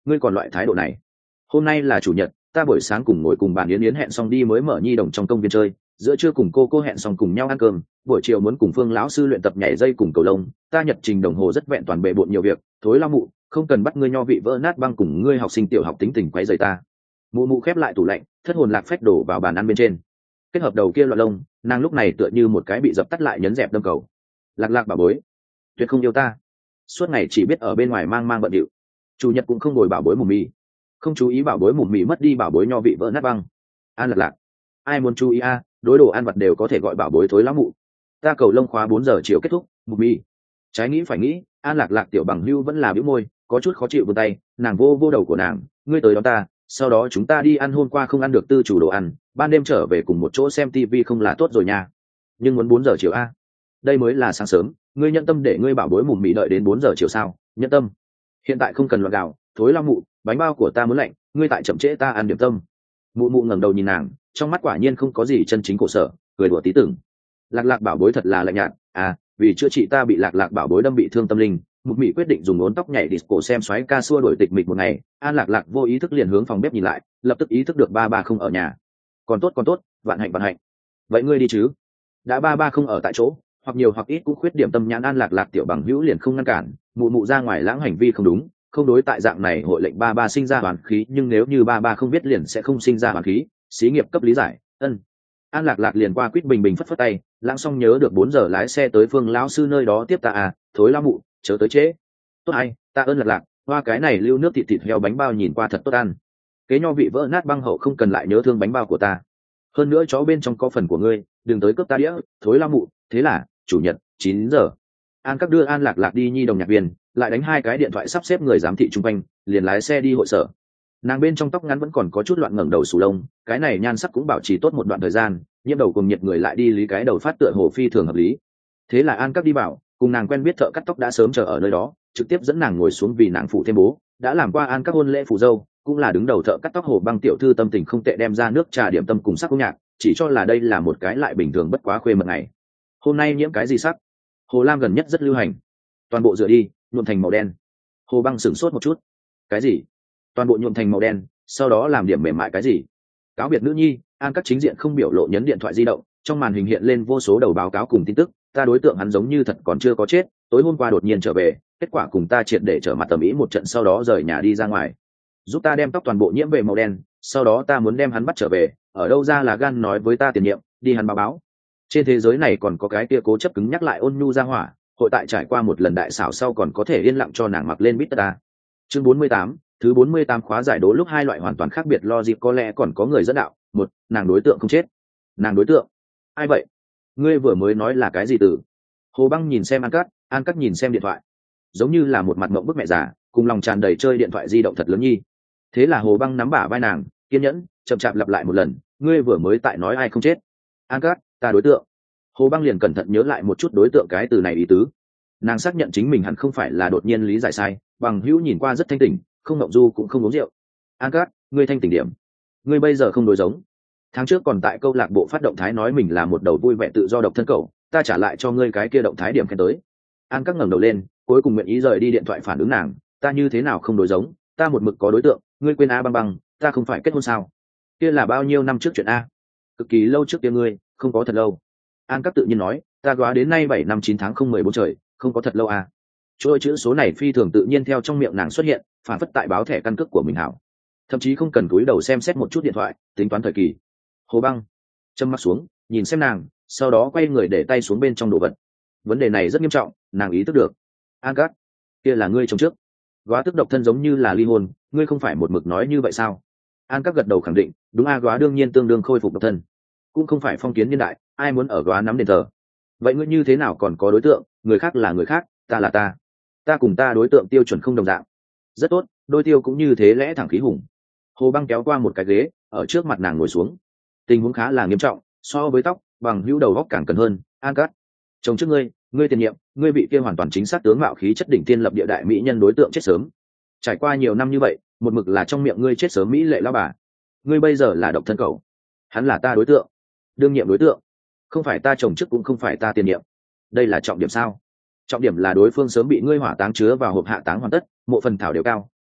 ngươi còn loại thái độ này. Hôm nay là chủ nhật, ta buổi sáng cùng ngồi cùng bàn yến yến hẹn xong đi mới mở nhi đồng trong công viên chơi, giữa trưa cùng cô cô hẹn xong cùng nhau ăn cơm, buổi chiều muốn cùng Phương lão sư luyện tập nhảy dây cùng cầu lông, ta nhật trình đồng hồ rất vẹn toàn bề bộn nhiều việc, thối lao mụ, không cần bắt ngươi nho vị vỡ nát băng cùng ngươi học sinh tiểu học tính tình quấy rầy ta. Mụ mụ khép lại tủ lạnh, thất hồn lạc phách đổ vào bàn ăn bên trên. Kết hợp đầu kia loạn lông, nàng lúc này tựa như một cái bị dập tắt lại nhấn dẹp đâm cầu. Lạc lạc bảo bối, tuyệt không yêu ta, suốt ngày chỉ biết ở bên ngoài mang mang bận điệu. Chủ nhật cũng không ngồi bảo bối mù mì, không chú ý bảo bối mù mì mất đi bảo bối nho vị vỡ nát băng. An lạc lạc, ai muốn chú ý a, đối đồ ăn vặt đều có thể gọi bảo bối thối lão mụ. Ta cầu lông khóa bốn giờ chiều kết thúc, mù mì. Trái nghĩ phải nghĩ, An lạc lạc tiểu bằng hưu vẫn là bĩu môi, có chút khó chịu vươn tay, nàng vô vô đầu của nàng, ngươi tới đón ta, sau đó chúng ta đi ăn hôm qua không ăn được tư chủ đồ ăn, ban đêm trở về cùng một chỗ xem tivi không là tốt rồi nha. Nhưng muốn bốn giờ chiều a, đây mới là sáng sớm, ngươi nhận tâm để ngươi bảo bối mùm mị đợi đến bốn giờ chiều sao? Nhận tâm. Hiện tại không cần loạn gạo, thối lao mụ, bánh bao của ta muốn lạnh, ngươi tại chậm trễ ta ăn điểm tâm. Mụ mụ ngẩng đầu nhìn nàng, trong mắt quả nhiên không có gì chân chính cổ sở, cười đùa tí tưởng. Lạc lạc bảo bối thật là lạnh nhạt, à, vì chữa trị ta bị lạc lạc bảo bối đâm bị thương tâm linh, mục mị quyết định dùng ngón tóc nhảy disco xem xoáy ca xua đổi tịch mịch một ngày. An lạc lạc vô ý thức liền hướng phòng bếp nhìn lại, lập tức ý thức được ba ba không ở nhà. Còn tốt còn tốt, vạn hạnh vạn hạnh. Vậy ngươi đi chứ? Đã ba ba không ở tại chỗ, hoặc nhiều hoặc ít cũng khuyết điểm tâm nhãn. An lạc lạc tiểu bằng hữu liền không ngăn cản, mụ mụ ra ngoài lãng hành vi không đúng, không đối tại dạng này hội lệnh ba ba sinh ra hoàn khí, nhưng nếu như ba ba không biết liền sẽ không sinh ra hoàn khí. Xí nghiệp cấp lý giải. Ân. An lạc lạc liền qua quýt bình bình phất phất tay, lãng xong nhớ được bốn giờ lái xe tới Phương lão sư nơi đó tiếp ta à, thối lao mụ, chớ tới trễ. Tốt hay, ta ơn lạc lạc, hoa cái này lưu nước thịt thịt heo bánh bao nhìn qua thật tốt ăn. Kế nho vị vỡ nát băng hậu không cần lại nhớ thương bánh bao của ta. Hơn nữa chó bên trong có phần của ngươi, đừng tới cướp ta đĩa, thối lao mụ. Thế là chủ nhật chín giờ, An các đưa An lạc lạc đi nhi đồng nhạc viên, lại đánh hai cái điện thoại sắp xếp người giám thị chung quanh, liền lái xe đi hội sở. Nàng bên trong tóc ngắn vẫn còn có chút loạn ngẩng đầu sù lông, cái này nhan sắc cũng bảo trì tốt một đoạn thời gian, nhiễm đầu cùng nhiệt người lại đi lý cái đầu phát tựa hồ phi thường hợp lý. Thế là An các đi bảo, cùng nàng quen biết thợ cắt tóc đã sớm chờ ở nơi đó, trực tiếp dẫn nàng ngồi xuống vì nàng phụ thêm bố, đã làm qua An các hôn lễ phù dâu, cũng là đứng đầu thợ cắt tóc Hồ Băng tiểu thư tâm tình không tệ, đem ra nước trà điểm tâm cùng sắc công nhạc, chỉ cho là đây là một cái lại bình thường bất quá khuê mật ngày. Hôm nay nhiễm cái gì sắc? Hồ lam gần nhất rất lưu hành, toàn bộ rửa đi, nhuộm thành màu đen. Hồ Băng sửng sốt một chút, cái gì? Toàn bộ nhuộm thành màu đen, sau đó làm điểm mềm mại cái gì? Cáo biệt nữ nhi. An các chính diện không biểu lộ nhấn điện thoại di động, trong màn hình hiện lên vô số đầu báo cáo cùng tin tức. Ta đối tượng hắn giống như thật còn chưa có chết, tối hôm qua đột nhiên trở về, kết quả cùng ta triệt để trở mặt tầm ý một trận, sau đó rời nhà đi ra ngoài, giúp ta đem tóc toàn bộ nhiễm về màu đen, sau đó ta muốn đem hắn bắt trở về, ở đâu ra là gan nói với ta tiền nhiệm, đi hắn báo báo. Trên thế giới này còn có cái kia cố chấp cứng nhắc lại ôn nhu ra hỏa, hội tại trải qua một lần đại xảo sau còn có thể yên lặng cho nàng mặc lên bít tất ta. Chương bốn mươi tám, thứ bốn mươi tám khóa giải đố lúc hai loại hoàn toàn khác biệt logic, có lẽ còn có người dẫn đạo. Một, nàng đối tượng không chết. Nàng đối tượng? Ai vậy? Ngươi vừa mới nói là cái gì từ? Hồ Băng nhìn xem An Cát, An Cát nhìn xem điện thoại, giống như là một mặt mộng bức mẹ già, cùng lòng tràn đầy chơi điện thoại di động thật lớn nhi. Thế là Hồ Băng nắm bả vai nàng, kiên nhẫn chậm chạp lặp lại một lần, ngươi vừa mới tại nói ai không chết? An Cát, ta đối tượng. Hồ Băng liền cẩn thận nhớ lại một chút đối tượng cái từ này ý tứ. Nàng xác nhận chính mình hẳn không phải là đột nhiên lý giải sai, bằng hữu nhìn qua rất thanh tỉnh, không ngậm du cũng không uống rượu. An Cát, ngươi thanh tỉnh điểm, ngươi bây giờ không đối giống. Tháng trước còn tại câu lạc bộ phát động thái nói mình là một đầu vui vẻ tự do độc thân cậu, ta trả lại cho ngươi cái kia động thái điểm khen tới. An Cát ngẩng đầu lên, cuối cùng nguyện ý rời đi điện thoại phản ứng nàng, ta như thế nào không đối giống, ta một mực có đối tượng, ngươi quên a băng băng, ta không phải kết hôn sao? Kia là bao nhiêu năm trước chuyện a? Cực kỳ lâu trước kia ngươi, không có thật lâu. An Cát tự nhiên nói, ta góa đến nay bảy năm chín tháng không mười bốn trời, không có thật lâu a. Chuỗi chữ số này phi thường tự nhiên theo trong miệng nàng xuất hiện, phản phất tại báo thẻ căn cước của mình hảo. Thậm chí không cần cúi đầu xem xét một chút điện thoại, tính toán thời kỳ. Hồ Băng châm mắt xuống, nhìn xem nàng, sau đó quay người để tay xuống bên trong đồ vật. Vấn đề này rất nghiêm trọng, nàng ý thức được. An Cát, kia là ngươi chồng trước. Góa tức độc thân giống như là ly hôn, ngươi không phải một mực nói như vậy sao? An Cát gật đầu khẳng định, đúng a, góa đương nhiên tương đương khôi phục độc thân, cũng không phải phong kiến niên đại, ai muốn ở góa nắm đền thờ. Vậy ngươi như thế nào còn có đối tượng? Người khác là người khác, ta là ta, ta cùng ta đối tượng tiêu chuẩn không đồng dạng. Rất tốt, đôi tiêu cũng như thế lẽ thẳng khí hùng. Hồ Băng kéo qua một cái ghế, ở trước mặt nàng ngồi xuống. Tình huống khá là nghiêm trọng, so với tóc, bằng hữu đầu góc càng cần hơn. An Cát, chồng trước ngươi, ngươi tiền nhiệm, ngươi bị kia hoàn toàn chính xác tướng mạo khí chất đỉnh tiên lập địa đại mỹ nhân đối tượng chết sớm. Trải qua nhiều năm như vậy, một mực là trong miệng ngươi chết sớm mỹ lệ lão bà. Ngươi bây giờ là độc thân cậu. Hắn là ta đối tượng, đương nhiệm đối tượng, không phải ta chồng trước cũng không phải ta tiền nhiệm. Đây là trọng điểm sao? Trọng điểm là đối phương sớm bị ngươi hỏa táng chứa vào hộp hạ táng hoàn tất, mộ phần thảo đều cao,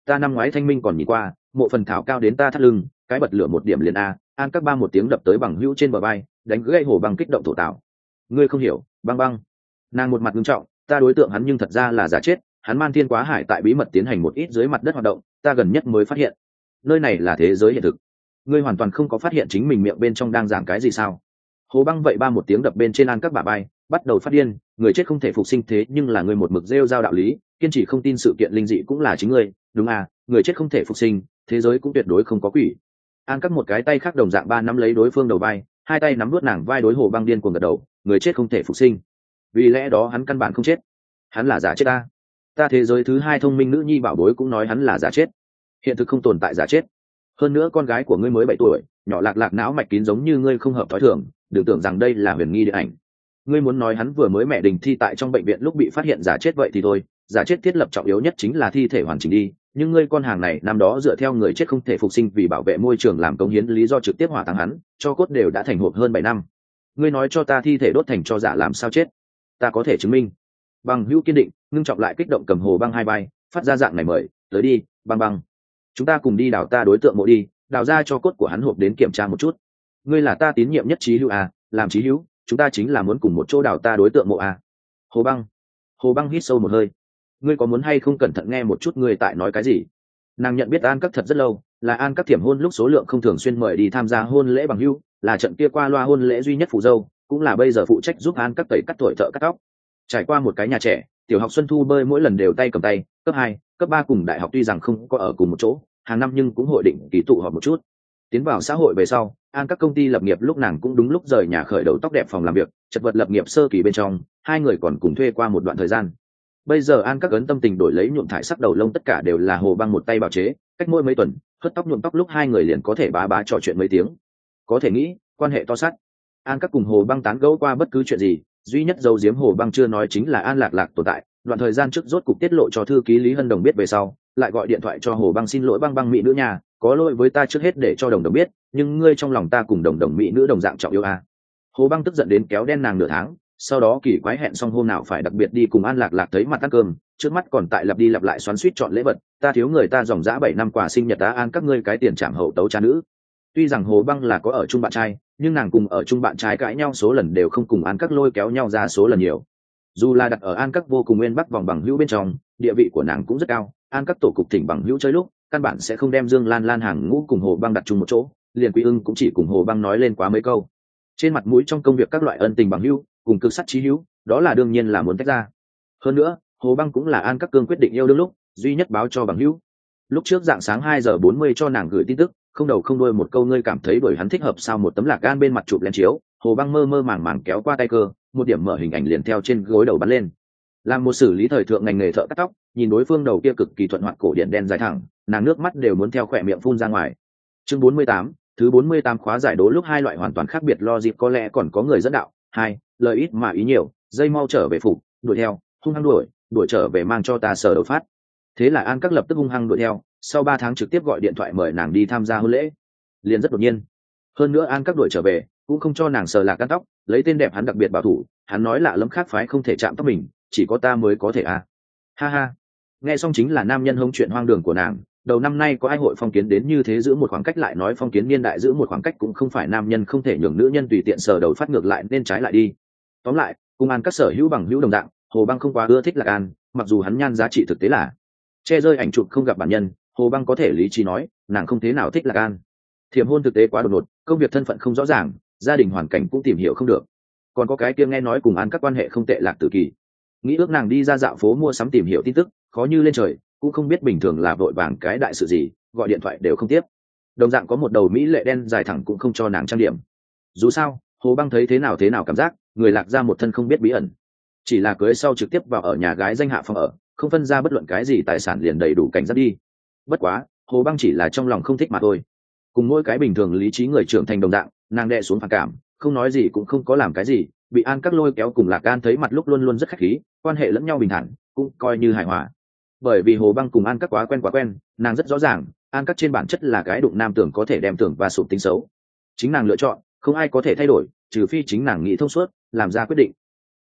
ta năm ngoái thanh minh còn nhìn qua, mộ phần thảo cao đến ta thắt lưng, cái bật lửa một điểm liền a. An các ba một tiếng đập tới bằng hữu trên bờ bay, đánh gãy Hồ Băng kích động thổ tạo. Ngươi không hiểu, băng băng. Nàng một mặt nghiêm trọng, ta đối tượng hắn nhưng thật ra là giả chết, hắn man thiên quá hải tại bí mật tiến hành một ít dưới mặt đất hoạt động, ta gần nhất mới phát hiện. Nơi này là thế giới hiện thực. Ngươi hoàn toàn không có phát hiện chính mình miệng bên trong đang giảng cái gì sao? Hồ Băng vậy ba một tiếng đập bên trên An các bả bay, bắt đầu phát điên, người chết không thể phục sinh thế nhưng là ngươi một mực rêu giao đạo lý, kiên trì không tin sự kiện linh dị cũng là chính ngươi, đúng à, người chết không thể phục sinh, thế giới cũng tuyệt đối không có quỷ. An các một cái tay khác đồng dạng ba nắm lấy đối phương đầu vai, hai tay nắm nuốt nàng vai đối Hồ Băng điên cuồng gật đầu, người chết không thể phục sinh, vì lẽ đó hắn căn bản không chết, hắn là giả chết ta. Ta thế giới thứ hai thông minh nữ nhi bảo bối cũng nói hắn là giả chết, hiện thực không tồn tại giả chết. Hơn nữa con gái của ngươi mới bảy tuổi, nhỏ lạc lạc não mạch kín giống như ngươi không hợp thói thường, đừng tưởng rằng đây là huyền nghi điện ảnh. Ngươi muốn nói hắn vừa mới mẹ đình thi tại trong bệnh viện lúc bị phát hiện giả chết vậy thì thôi, giả chết thiết lập trọng yếu nhất chính là thi thể hoàn chỉnh đi, nhưng ngươi con hàng này năm đó dựa theo người chết không thể phục sinh vì bảo vệ môi trường làm công hiến lý do trực tiếp hỏa táng hắn, cho cốt đều đã thành hộp hơn bảy năm. Ngươi nói cho ta thi thể đốt thành cho giả làm sao chết? Ta có thể chứng minh. Bằng hữu kiên định, ngưng trọng lại kích động cầm Hồ Băng hai bay, phát ra dạng này mời, tới đi, băng băng. Chúng ta cùng đi đào ta đối tượng mộ đi, đào ra cho cốt của hắn hộp đến kiểm tra một chút. Ngươi là ta tín nhiệm nhất trí hữu à, làm trí hữu, chúng ta chính là muốn cùng một chỗ đào ta đối tượng mộ à. Hồ Băng. Hồ Băng hít sâu một hơi. Ngươi có muốn hay không cẩn thận nghe một chút ngươi tại nói cái gì? Nàng nhận biết An các thật rất lâu, là An các thiểm hôn lúc số lượng không thường xuyên mời đi tham gia hôn lễ bằng hữu, là trận kia qua loa hôn lễ duy nhất phụ dâu, cũng là bây giờ phụ trách giúp An các tẩy cắt tuổi thợ cắt tóc. Trải qua một cái nhà trẻ, tiểu học xuân thu bơi mỗi lần đều tay cầm tay, cấp hai, cấp ba cùng đại học tuy rằng không có ở cùng một chỗ, hàng năm nhưng cũng hội định ký tụ họp một chút. Tiến vào xã hội về sau, An các công ty lập nghiệp lúc nàng cũng đúng lúc rời nhà khởi đầu tóc đẹp phòng làm việc, chật vật lập nghiệp sơ kỳ bên trong, hai người còn cùng thuê qua một đoạn thời gian. Bây giờ An các ấn tâm tình đổi lấy nhuộm thải sắc đầu lông tất cả đều là Hồ Băng một tay bào chế, cách mỗi mấy tuần, hớt tóc nhuộm tóc lúc hai người liền có thể bá bá trò chuyện mấy tiếng. Có thể nghĩ, quan hệ to sát. An các cùng Hồ Băng tán gẫu qua bất cứ chuyện gì, duy nhất dấu diếm Hồ Băng chưa nói chính là An Lạc Lạc tồn tại. Đoạn thời gian trước rốt cục tiết lộ cho thư ký Lý Hân Đồng biết về sau, lại gọi điện thoại cho Hồ Băng xin lỗi băng băng mỹ nữ nhà, có lỗi với ta trước hết để cho Đồng Đồng biết, nhưng ngươi trong lòng ta cùng Đồng Đồng mỹ nữ đồng dạng trọng yêu a. Hồ Băng tức giận đến kéo đen nàng nửa tháng, sau đó kỳ quái hẹn xong hôm nào phải đặc biệt đi cùng An Lạc Lạc thấy mặt ăn cơm, trước mắt còn tại lặp đi lặp lại xoắn xuýt chọn lễ vật, ta thiếu người ta dòng dã bảy năm quà sinh nhật ta An các ngươi cái tiền trảm hậu tấu cha nữ. Tuy rằng Hồ Băng là có ở chung bạn trai, nhưng nàng cùng ở chung bạn trai cãi nhau số lần đều không cùng An các lôi kéo nhau ra số lần nhiều. Dù là đặt ở An các vô cùng nguyên bắc vòng bằng hữu bên trong, địa vị của nàng cũng rất cao. An các tổ cục thỉnh bằng hữu chơi lúc, căn bản sẽ không đem Dương Lan Lan hàng ngũ cùng Hồ Băng đặt chung một chỗ, liền Quý Ưng cũng chỉ cùng Hồ Băng nói lên quá mấy câu. Trên mặt mũi trong công việc các loại ân tình bằng hữu, cùng cực sắt chí hữu, đó là đương nhiên là muốn tách ra. Hơn nữa, Hồ Băng cũng là An các cương quyết định yêu đương lúc duy nhất báo cho bằng hữu. Lúc trước dạng sáng hai giờ bốn mươi cho nàng gửi tin tức, không đầu không đuôi một câu ngươi cảm thấy bởi hắn thích hợp sao một tấm lạc gan bên mặt chụp lên chiếu, Hồ Băng mơ mơ màng màng kéo qua tay cơ, một điểm mở hình ảnh liền theo trên gối đầu bắn lên. Làm một xử lý thời thượng ngành nghề thợ cắt tóc, nhìn đối phương đầu kia cực kỳ thuận hoạt cổ điển đen dài thẳng, nàng nước mắt đều muốn theo khỏe miệng phun ra ngoài. Chương bốn mươi tám, thứ bốn mươi tám khóa giải đố lúc hai loại hoàn toàn khác biệt logic có lẽ còn có người dẫn đạo. Hai, lời ít mà ý nhiều, dây mau trở về phục, đuổi theo, hung hăng đuổi, đuổi trở về mang cho ta sở đầu phát. Thế là An các lập tức hung hăng đuổi theo, sau ba tháng trực tiếp gọi điện thoại mời nàng đi tham gia hôn lễ. Liền rất đột nhiên. Hơn nữa An các đuổi trở về, cũng không cho nàng sờ lạc cắt tóc, lấy tên đẹp hắn đặc biệt bảo thủ, hắn nói lạ lẫm khác phái không thể chạm tóc mình, chỉ có ta mới có thể à. Ha ha. Nghe xong chính là nam nhân hông chuyện hoang đường của nàng, đầu năm nay có ai hội phong kiến đến như thế giữ một khoảng cách lại nói phong kiến niên đại giữ một khoảng cách cũng không phải nam nhân không thể nhường nữ nhân tùy tiện sờ đầu phát ngược lại nên trái lại đi. Tóm lại, cùng An các sở hữu bằng hữu đồng dạng, Hồ Băng không quá ưa thích Lạc An, mặc dù hắn nhan giá trị thực tế là che rơi ảnh chụp không gặp bản nhân, Hồ Băng có thể lý trí nói, nàng không thế nào thích Lạc An. Thiểm hôn thực tế quá đột ngột, công việc thân phận không rõ ràng, gia đình hoàn cảnh cũng tìm hiểu không được. Còn có cái kia nghe nói cùng An các quan hệ không tệ Lạc Tử Kỳ. Nghĩ ước nàng đi ra dạo phố mua sắm tìm hiểu tin tức, khó như lên trời, cũng không biết bình thường là vội vàng cái đại sự gì, gọi điện thoại đều không tiếp. Đồng dạng có một đầu mỹ lệ đen dài thẳng cũng không cho nàng trang điểm. Dù sao, Hồ Băng thấy thế nào thế nào cảm giác, người Lạc ra một thân không biết bí ẩn. Chỉ là cưới sau trực tiếp vào ở nhà gái danh hạ phòng ở, không phân ra bất luận cái gì tài sản liền đầy đủ cảnh giác đi. Bất quá, Hồ Băng chỉ là trong lòng không thích mà thôi. Cùng mỗi cái bình thường lý trí người trưởng thành đồng dạng, nàng đè xuống phản cảm, không nói gì cũng không có làm cái gì, bị An các lôi kéo cùng Lạc An thấy mặt lúc luôn luôn rất khách khí, quan hệ lẫn nhau bình thản, cũng coi như hài hòa. Bởi vì Hồ Băng cùng An các quá quen quá quen, nàng rất rõ ràng, An các trên bản chất là cái đụng nam tưởng có thể đem tưởng và sụp tính xấu. Chính nàng lựa chọn, không ai có thể thay đổi, trừ phi chính nàng nghĩ thông suốt, làm ra quyết định.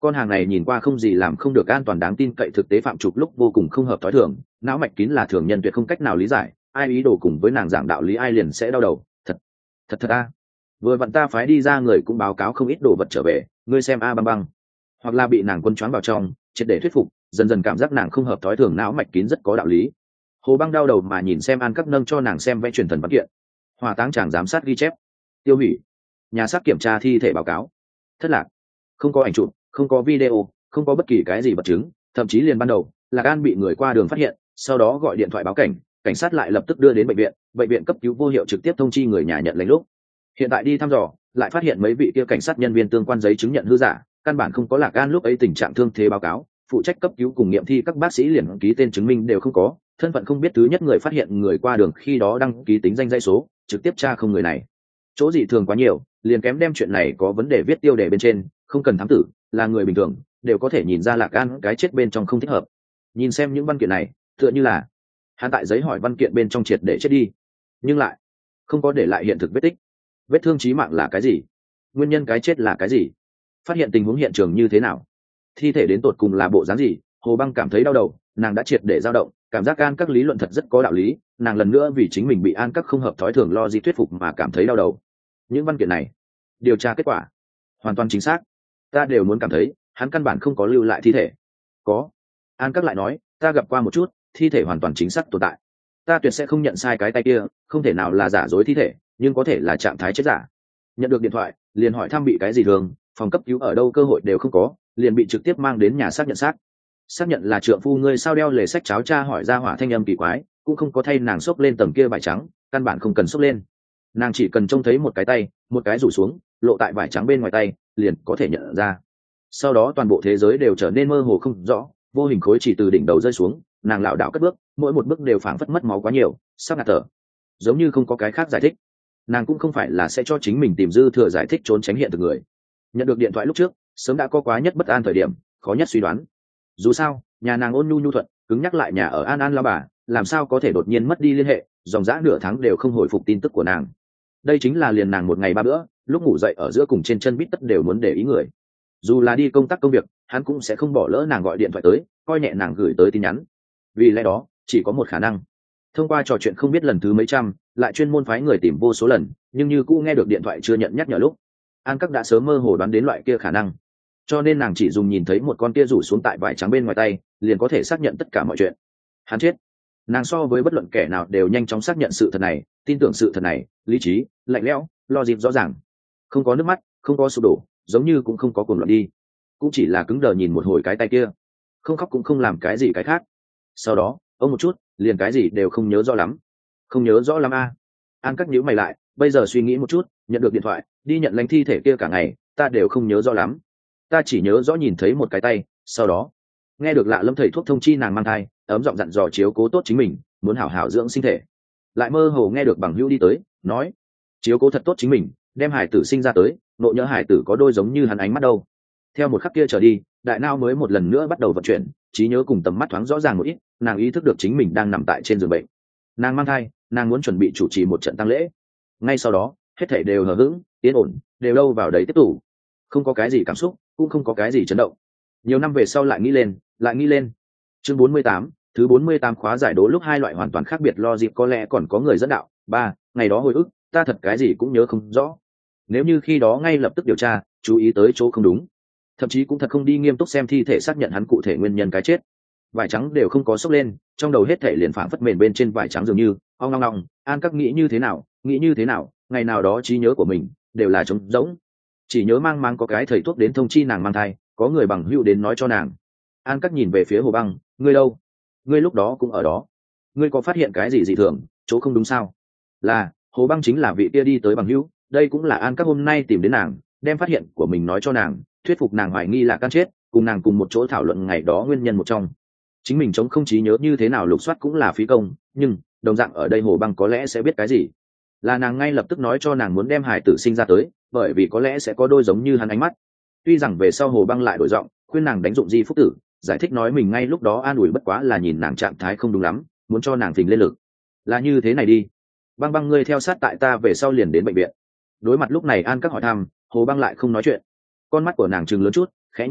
con hàng này nhìn qua không gì làm không được, an toàn đáng tin cậy, thực tế phạm trục lúc vô cùng không hợp t h ó i thường, não mạch kín là thường nhân tuyệt không cách nào lý giải, ai ý đồ cùng với nàng giảng đạo lý ai liền sẽ đau đầu. Thật thật thật a, vừa vặn ta phái đi ra người cũng báo cáo không ít đồ vật trở về, ngươi xem a băng băng. Hoặc là bị nàng quân choáng vào trong triệt để thuyết phục, dần dần cảm giác nàng không hợp thói thường, não mạch kín rất có đạo lý. Hồ băng đau đầu mà nhìn xem An Các nâng cho nàng xem vẽ truyền thần văn kiện, hỏa táng tràng giám sát ghi chép, tiêu hủy, nhà xác kiểm tra thi thể báo cáo, thất lạc, không có ảnh chụp, không có video, không có bất kỳ cái gì vật chứng, thậm chí liền ban đầu Lạc An bị người qua đường phát hiện, sau đó gọi điện thoại báo cảnh, cảnh sát lại lập tức đưa đến bệnh viện, bệnh viện cấp cứu vô hiệu trực tiếp thông chi người nhà nhận lãnh lúc. Hiện tại đi thăm dò lại phát hiện mấy vị kia cảnh sát nhân viên tương quan giấy chứng nhận hư giả, căn bản không có Lạc An lúc ấy tình trạng thương thế báo cáo, phụ trách cấp cứu cùng nghiệm thi các bác sĩ liền ký tên chứng minh đều không có, thân phận không biết, thứ nhất người phát hiện người qua đường khi đó đăng ký tính danh dãy số trực tiếp tra không người này, chỗ dị thường quá nhiều, liền kém đem chuyện này có vấn đề viết tiêu đề bên trên, không cần thám tử, là người bình thường đều có thể nhìn ra Lạc An cái chết bên trong không thích hợp. Nhìn xem những văn kiện này tựa như là hắn tại giấy hỏi văn kiện bên trong triệt để chết đi, nhưng lại không có để lại hiện thực vết tích. Vết thương chí mạng là cái gì? Nguyên nhân cái chết là cái gì? Phát hiện tình huống hiện trường như thế nào? Thi thể đến tột cùng là bộ dáng gì? Hồ băng cảm thấy đau đầu, nàng đã triệt để dao động, cảm giác An Các lý luận thật rất có đạo lý, nàng lần nữa vì chính mình bị An Các không hợp thói thường lo gì thuyết phục mà cảm thấy đau đầu. Những văn kiện này điều tra kết quả hoàn toàn chính xác, ta đều muốn cảm thấy hắn căn bản không có lưu lại thi thể. Có, An Các lại nói, ta gặp qua một chút, thi thể hoàn toàn chính xác tồn tại, ta tuyệt sẽ không nhận sai cái tay kia, không thể nào là giả dối thi thể, nhưng có thể là trạng thái chết giả. Nhận được điện thoại liền hỏi thăm bị cái gì thường, phòng cấp cứu ở đâu cơ hội đều không có, liền bị trực tiếp mang đến nhà xác nhận xác xác nhận là trượng phu ngươi sao đeo lề sách cháo cha hỏi ra hỏa thanh âm kỳ quái, cũng không có thay nàng xốc lên tầng kia vải trắng, căn bản không cần xốc lên, nàng chỉ cần trông thấy một cái tay, một cái rủ xuống lộ tại vải trắng bên ngoài tay liền có thể nhận ra. Sau đó toàn bộ thế giới đều trở nên mơ hồ không rõ, vô hình khối chỉ từ đỉnh đầu rơi xuống, nàng lảo đảo cất bước, mỗi một bước đều phảng phất mất máu quá nhiều, sắp ngạt thở, giống như không có cái khác giải thích. Nàng cũng không phải là sẽ cho chính mình tìm dư thừa giải thích trốn tránh hiện thực người. Nhận được điện thoại lúc trước sớm đã có quá nhất bất an thời điểm, khó nhất suy đoán. Dù sao nhà nàng ôn nhu nhu thuận, cứng nhắc lại nhà ở an an lao bà, làm sao có thể đột nhiên mất đi liên hệ, dòng dã nửa tháng đều không hồi phục tin tức của nàng. Đây chính là liền nàng một ngày ba bữa, lúc ngủ dậy ở giữa cùng trên chân bít tất đều muốn để ý người. Dù là đi công tác công việc, hắn cũng sẽ không bỏ lỡ nàng gọi điện thoại tới, coi nhẹ nàng gửi tới tin nhắn. Vì lẽ đó chỉ có một khả năng, thông qua trò chuyện không biết lần thứ mấy trăm, lại chuyên môn phái người tìm vô số lần, nhưng như cũ nghe được điện thoại chưa nhận nhắc nhở lúc, An Các đã sớm mơ hồ đoán đến loại kia khả năng, cho nên nàng chỉ dùng nhìn thấy một con kia rủ xuống tại vải trắng bên ngoài tay liền có thể xác nhận tất cả mọi chuyện. Hắn chết. Nàng so với bất luận kẻ nào đều nhanh chóng xác nhận sự thật này, tin tưởng sự thật này, lý trí lạnh lẽo, lo dịp rõ ràng, không có nước mắt, không có sụp đổ, giống như cũng không có cuồng loạn đi, cũng chỉ là cứng đờ nhìn một hồi cái tay kia, không khóc cũng không làm cái gì cái khác. Sau đó ông một chút liền cái gì đều không nhớ rõ lắm. Không nhớ rõ lắm a? À. An Các nhíu mày lại, bây giờ suy nghĩ một chút, nhận được điện thoại đi nhận lãnh thi thể kia cả ngày ta đều không nhớ rõ lắm, ta chỉ nhớ rõ nhìn thấy một cái tay, sau đó nghe được lạ lâm thầy thuốc thông chi nàng mang thai, ấm giọng dặn dò chiếu cố tốt chính mình, muốn hảo hảo dưỡng sinh thể. Lại mơ hồ nghe được bằng hữu đi tới nói chiếu cố thật tốt chính mình, đem hải tử sinh ra tới, nộ nhớ hải tử có đôi giống như hắn ánh mắt đâu. Theo một khắc kia trở đi, đại não mới một lần nữa bắt đầu vận chuyển, trí nhớ cùng tầm mắt thoáng rõ ràng một ít, nàng ý thức được chính mình đang nằm tại trên giường bệnh, nàng mang thai, nàng muốn chuẩn bị chủ trì một trận tang lễ. Ngay sau đó hết thảy đều hờ hững yên ổn, đều đâu vào đấy tiếp tục, không có cái gì cảm xúc, cũng không có cái gì chấn động. Nhiều năm về sau lại nghĩ lên lại nghĩ lên. Chương bốn mươi tám, thứ bốn mươi tám khóa giải đố lúc hai loại hoàn toàn khác biệt lo dịp có lẽ còn có người dẫn đạo. Ba, ngày đó hồi ức, ta thật cái gì cũng nhớ không rõ. Nếu như khi đó ngay lập tức điều tra, chú ý tới chỗ không đúng, thậm chí cũng thật không đi nghiêm túc xem thi thể xác nhận hắn cụ thể nguyên nhân cái chết, vải trắng đều không có sốc lên, trong đầu hết thể liền phảng phất mền bên trên vải trắng dường như ong long long. An Các nghĩ như thế nào nghĩ như thế nào, ngày nào đó trí nhớ của mình đều là trống rỗng, chỉ nhớ mang mang có cái thầy thuốc đến thông chi nàng mang thai, có người bằng hữu đến nói cho nàng. An Các nhìn về phía Hồ Băng, ngươi đâu? Ngươi lúc đó cũng ở đó, ngươi có phát hiện cái gì dị thường, chỗ không đúng sao? Là Hồ Băng chính là vị kia đi tới bằng hữu, đây cũng là An Các hôm nay tìm đến nàng, đem phát hiện của mình nói cho nàng, thuyết phục nàng hoài nghi là Can chết, cùng nàng cùng một chỗ thảo luận ngày đó nguyên nhân một trong. Chính mình chống không trí nhớ như thế nào lục soát cũng là phí công, nhưng đồng dạng ở đây Hồ Băng có lẽ sẽ biết cái gì, là nàng ngay lập tức nói cho nàng muốn đem hải tử sinh ra tới, bởi vì có lẽ sẽ có đôi giống như hắn ánh mắt. Tuy rằng về sau Hồ Băng lại đổi giọng khuyên nàng đánh dụng di phúc tử, giải thích nói mình ngay lúc đó an ủi bất quá là nhìn nàng trạng thái không đúng lắm, muốn cho nàng phình lên lực. Là như thế này đi, Băng Băng ngươi theo sát tại ta về sau liền đến bệnh viện. Đối mặt lúc này An Các hỏi thăm, Hồ Băng lại không nói chuyện, con mắt của nàng trừng lớn chút, khẽ nhếch miệng,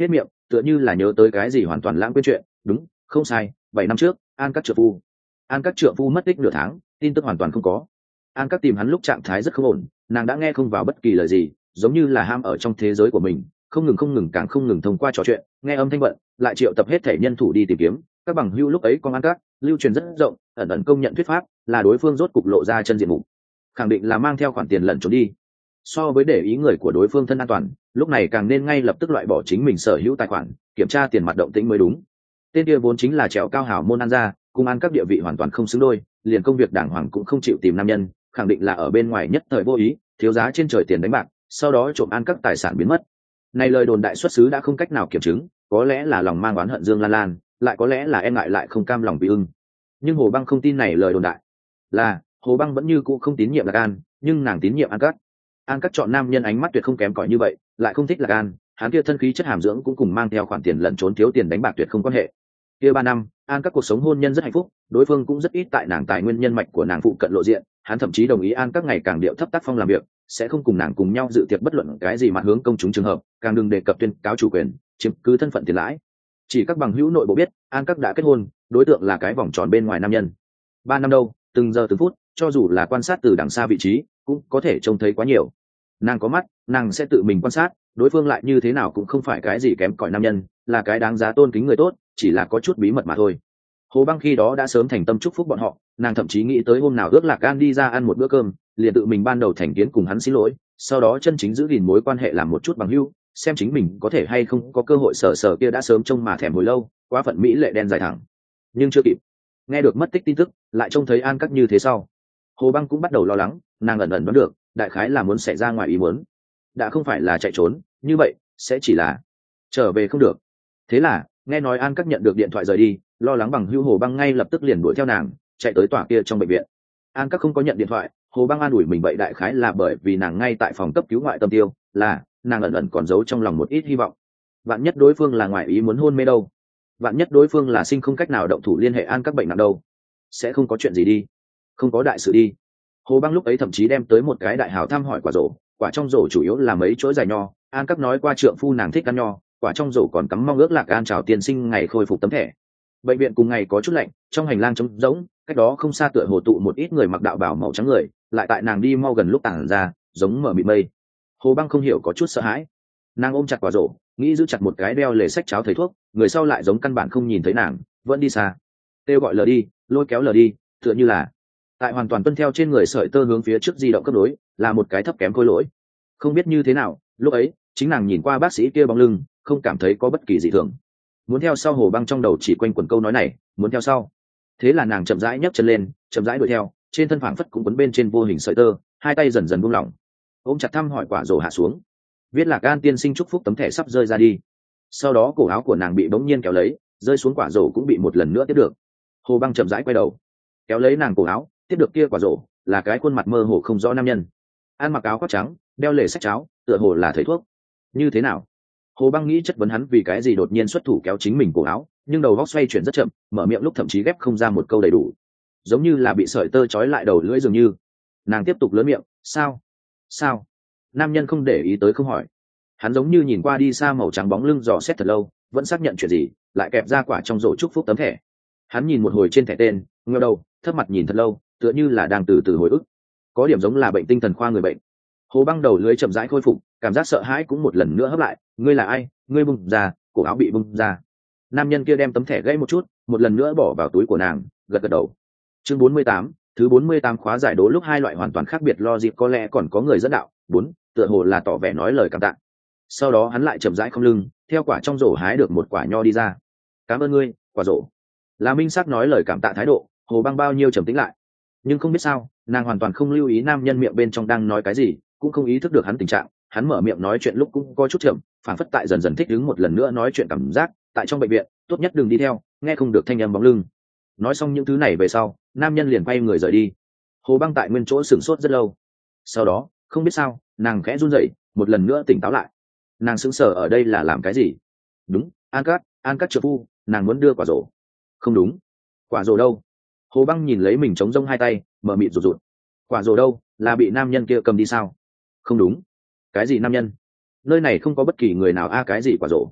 tựa như là nhớ tới cái gì hoàn toàn lãng quên chuyện. Đúng, không sai, bảy năm trước an các trượng phu an các trượng phu mất tích nửa tháng, tin tức hoàn toàn không có. An các tìm hắn lúc trạng thái rất không ổn, nàng đã nghe không vào bất kỳ lời gì, giống như là ham ở trong thế giới của mình, không ngừng không ngừng càng không ngừng thông qua trò chuyện nghe âm thanh bận, lại triệu tập hết thể nhân thủ đi tìm kiếm. Các bằng hữu lúc ấy con an các lưu truyền rất rộng, ẩn ẩn công nhận thuyết pháp là đối phương rốt cục lộ ra chân diện mục, khẳng định là mang theo khoản tiền lẩn trốn đi. So với để ý người của đối phương thân an toàn, lúc này càng nên ngay lập tức loại bỏ chính mình sở hữu tài khoản, kiểm tra tiền mặt động tĩnh mới đúng. Tên kia vốn chính là trèo cao hảo môn an gia, cùng an các địa vị hoàn toàn không xứng đôi, liền công việc đàng hoàng cũng không chịu tìm nam nhân, khẳng định là ở bên ngoài nhất thời vô ý thiếu giá trên trời tiền đánh bạc, sau đó trộm an các tài sản biến mất. Này lời đồn đại xuất xứ đã không cách nào kiểm chứng, có lẽ là lòng mang oán hận Dương Lan Lan, lại có lẽ là e ngại lại không cam lòng bị ưng. Nhưng Hồ Băng không tin này lời đồn đại, là Hồ Băng vẫn như cũ không tín nhiệm Lạc An, nhưng nàng tín nhiệm An Cát. An Cát chọn nam nhân ánh mắt tuyệt không kém cỏi như vậy, lại không thích Lạc An, hắn kia thân khí chất hàm dưỡng cũng cùng mang theo khoản tiền lẫn trốn thiếu tiền đánh bạc tuyệt không quan hệ. Kia ba năm, An Cát cuộc sống hôn nhân rất hạnh phúc, đối phương cũng rất ít tại nàng tài nguyên nhân mạch của nàng phụ cận lộ diện, hắn thậm chí đồng ý An Cát ngày càng điệu thấp tác phong làm việc, sẽ không cùng nàng cùng nhau dự tiệc bất luận cái gì mặt hướng công chúng trường hợp, càng đừng đề cập tuyên cáo chủ quyền, chiếm cứ thân phận tiền lãi. Chỉ các bằng hữu nội bộ biết, An Cát đã kết hôn, đối tượng là cái vòng tròn bên ngoài nam nhân. Ba năm đâu, từng giờ từng phút, cho dù là quan sát từ đằng xa vị trí, cũng có thể trông thấy quá nhiều. Nàng có mắt, nàng sẽ tự mình quan sát, đối phương lại như thế nào cũng không phải cái gì kém cỏi nam nhân, là cái đáng giá tôn kính người tốt, chỉ là có chút bí mật mà thôi. Hồ Băng khi đó đã sớm thành tâm chúc phúc bọn họ, nàng thậm chí nghĩ tới hôm nào ước Lạc An đi ra ăn một bữa cơm, liền tự mình ban đầu thành kiến cùng hắn xin lỗi, sau đó chân chính giữ gìn mối quan hệ làm một chút bằng hữu, xem chính mình có thể hay không có cơ hội sở sở kia đã sớm trông mà thèm hồi lâu, quá phận mỹ lệ đen dài thẳng. Nhưng chưa kịp nghe được mất tích tin tức, lại trông thấy An Cát như thế sau, Hồ Băng cũng bắt đầu lo lắng, nàng ẩn ẩn đoán được, đại khái là muốn xảy ra ngoài ý muốn, đã không phải là chạy trốn, như vậy sẽ chỉ là trở về không được. Thế là nghe nói An Cát nhận được điện thoại rời đi, lo lắng bằng hữu Hồ Băng ngay lập tức liền đuổi theo nàng, chạy tới tòa kia trong bệnh viện. An Cát không có nhận điện thoại, Hồ Băng an ủi mình vậy đại khái là bởi vì nàng ngay tại phòng cấp cứu ngoại tâm tiêu, là nàng ẩn ẩn còn giấu trong lòng một ít hy vọng. Vạn nhất đối phương là ngoại ý muốn hôn mê đâu, vạn nhất đối phương là sinh không cách nào động thủ liên hệ An Cát bệnh nặng đâu, sẽ không có chuyện gì đi, không có đại sự đi. Hồ Băng lúc ấy thậm chí đem tới một cái đại hào thăm hỏi quả rổ, quả trong rổ chủ yếu là mấy chuỗi dài nho, An Cát nói qua trượng phu nàng thích ăn nho, quả trong rổ còn cắm mong ước Lạc An chào tiên sinh ngày khôi phục tấm thẻ. Bệnh viện cùng ngày có chút lạnh, trong hành lang trống rỗng, cách đó không xa tựa hồ tụ một ít người mặc đạo bào màu trắng người, lại tại nàng đi mau gần lúc tàng ra, giống mở mịt mây. Hồ Băng không hiểu có chút sợ hãi, nàng ôm chặt quả rổ, nghĩ giữ chặt một cái đeo lề sách cháo thầy thuốc, người sau lại giống căn bản không nhìn thấy nàng, vẫn đi xa, kêu gọi lờ đi, lôi kéo lờ đi, tựa như là tại hoàn toàn tuân theo trên người sợi tơ hướng phía trước di động cấp đối, là một cái thấp kém khôi lỗi. Không biết như thế nào, lúc ấy chính nàng nhìn qua bác sĩ kia bóng lưng, không cảm thấy có bất kỳ dị thường. Muốn theo sau Hồ Băng trong đầu chỉ quanh quẩn câu nói này, muốn theo sau. Thế là nàng chậm rãi nhấc chân lên, chậm rãi đuổi theo, trên thân phảng phất cũng quấn bên trên vô hình sợi tơ, hai tay dần dần buông lỏng, ôm chặt thăm hỏi quả rổ hạ xuống, viết Lạc An tiên sinh chúc phúc tấm thẻ sắp rơi ra đi. Sau đó cổ áo của nàng bị bỗng nhiên kéo lấy, rơi xuống quả rổ cũng bị một lần nữa tiếp được. Hồ Băng chậm rãi quay đầu, kéo lấy nàng cổ áo, tiếp được kia quả rổ, là cái khuôn mặt mơ hồ không rõ nam nhân, ăn mặc áo khoác trắng, đeo lề sách cháo, tựa hồ là thầy thuốc. Như thế nào? Hồ Băng nghĩ chất vấn hắn vì cái gì đột nhiên xuất thủ kéo chính mình cổ áo, nhưng đầu góc xoay chuyển rất chậm, mở miệng lúc thậm chí ghép không ra một câu đầy đủ, giống như là bị sợi tơ trói lại đầu lưỡi dường như. Nàng tiếp tục lớn miệng, sao sao nam nhân không để ý tới không hỏi, hắn giống như nhìn qua đi xa màu trắng bóng lưng dò xét thật lâu, vẫn xác nhận chuyện gì, lại kẹp ra quả trong rổ chúc phúc tấm thẻ. Hắn nhìn một hồi trên thẻ tên, ngơ đầu, thấp mặt nhìn thật lâu, tựa như là đang từ từ hồi ức, có điểm giống là bệnh tinh thần khoa người bệnh. Hồ Băng đầu lưỡi chậm rãi khôi phục, cảm giác sợ hãi cũng một lần nữa hấp lại. Ngươi là ai? Ngươi bung ra, cổ áo bị bung ra. Nam nhân kia đem tấm thẻ gãy một chút, một lần nữa bỏ vào túi của nàng, gật gật đầu. Chương bốn mươi tám, thứ bốn mươi tám khóa giải đố lúc hai loại hoàn toàn khác biệt logic có lẽ còn có người dẫn đạo. Bốn, tựa hồ là tỏ vẻ nói lời cảm tạ. Sau đó hắn lại chậm rãi không lưng, theo quả trong rổ hái được một quả nho đi ra. Cảm ơn ngươi, quả rổ. Là minh sắc nói lời cảm tạ thái độ, Hồ Băng bao nhiêu trầm tĩnh lại. Nhưng không biết sao, nàng hoàn toàn không lưu ý nam nhân miệng bên trong đang nói cái gì, cũng không ý thức được hắn tình trạng. Hắn mở miệng nói chuyện lúc cũng có chút chậm, phản phất tại dần dần thích ứng một lần nữa nói chuyện cảm giác, tại trong bệnh viện, tốt nhất đừng đi theo, nghe không được thanh âm bóng lưng. Nói xong những thứ này về sau, nam nhân liền quay người rời đi. Hồ Băng tại nguyên chỗ sửng sốt rất lâu. Sau đó, không biết sao, nàng khẽ run rẩy, một lần nữa tỉnh táo lại. Nàng sững sờ ở đây là làm cái gì? Đúng, An Cát, An Cát trợ phu, nàng muốn đưa quả rổ. Không đúng, quả rổ đâu? Hồ Băng nhìn lấy mình trống rông hai tay, mở mịt rụt rụt. Quả rổ đâu, là bị nam nhân kia cầm đi sao? Không đúng. Cái gì nam nhân? Nơi này không có bất kỳ người nào a à, cái gì quả rổ?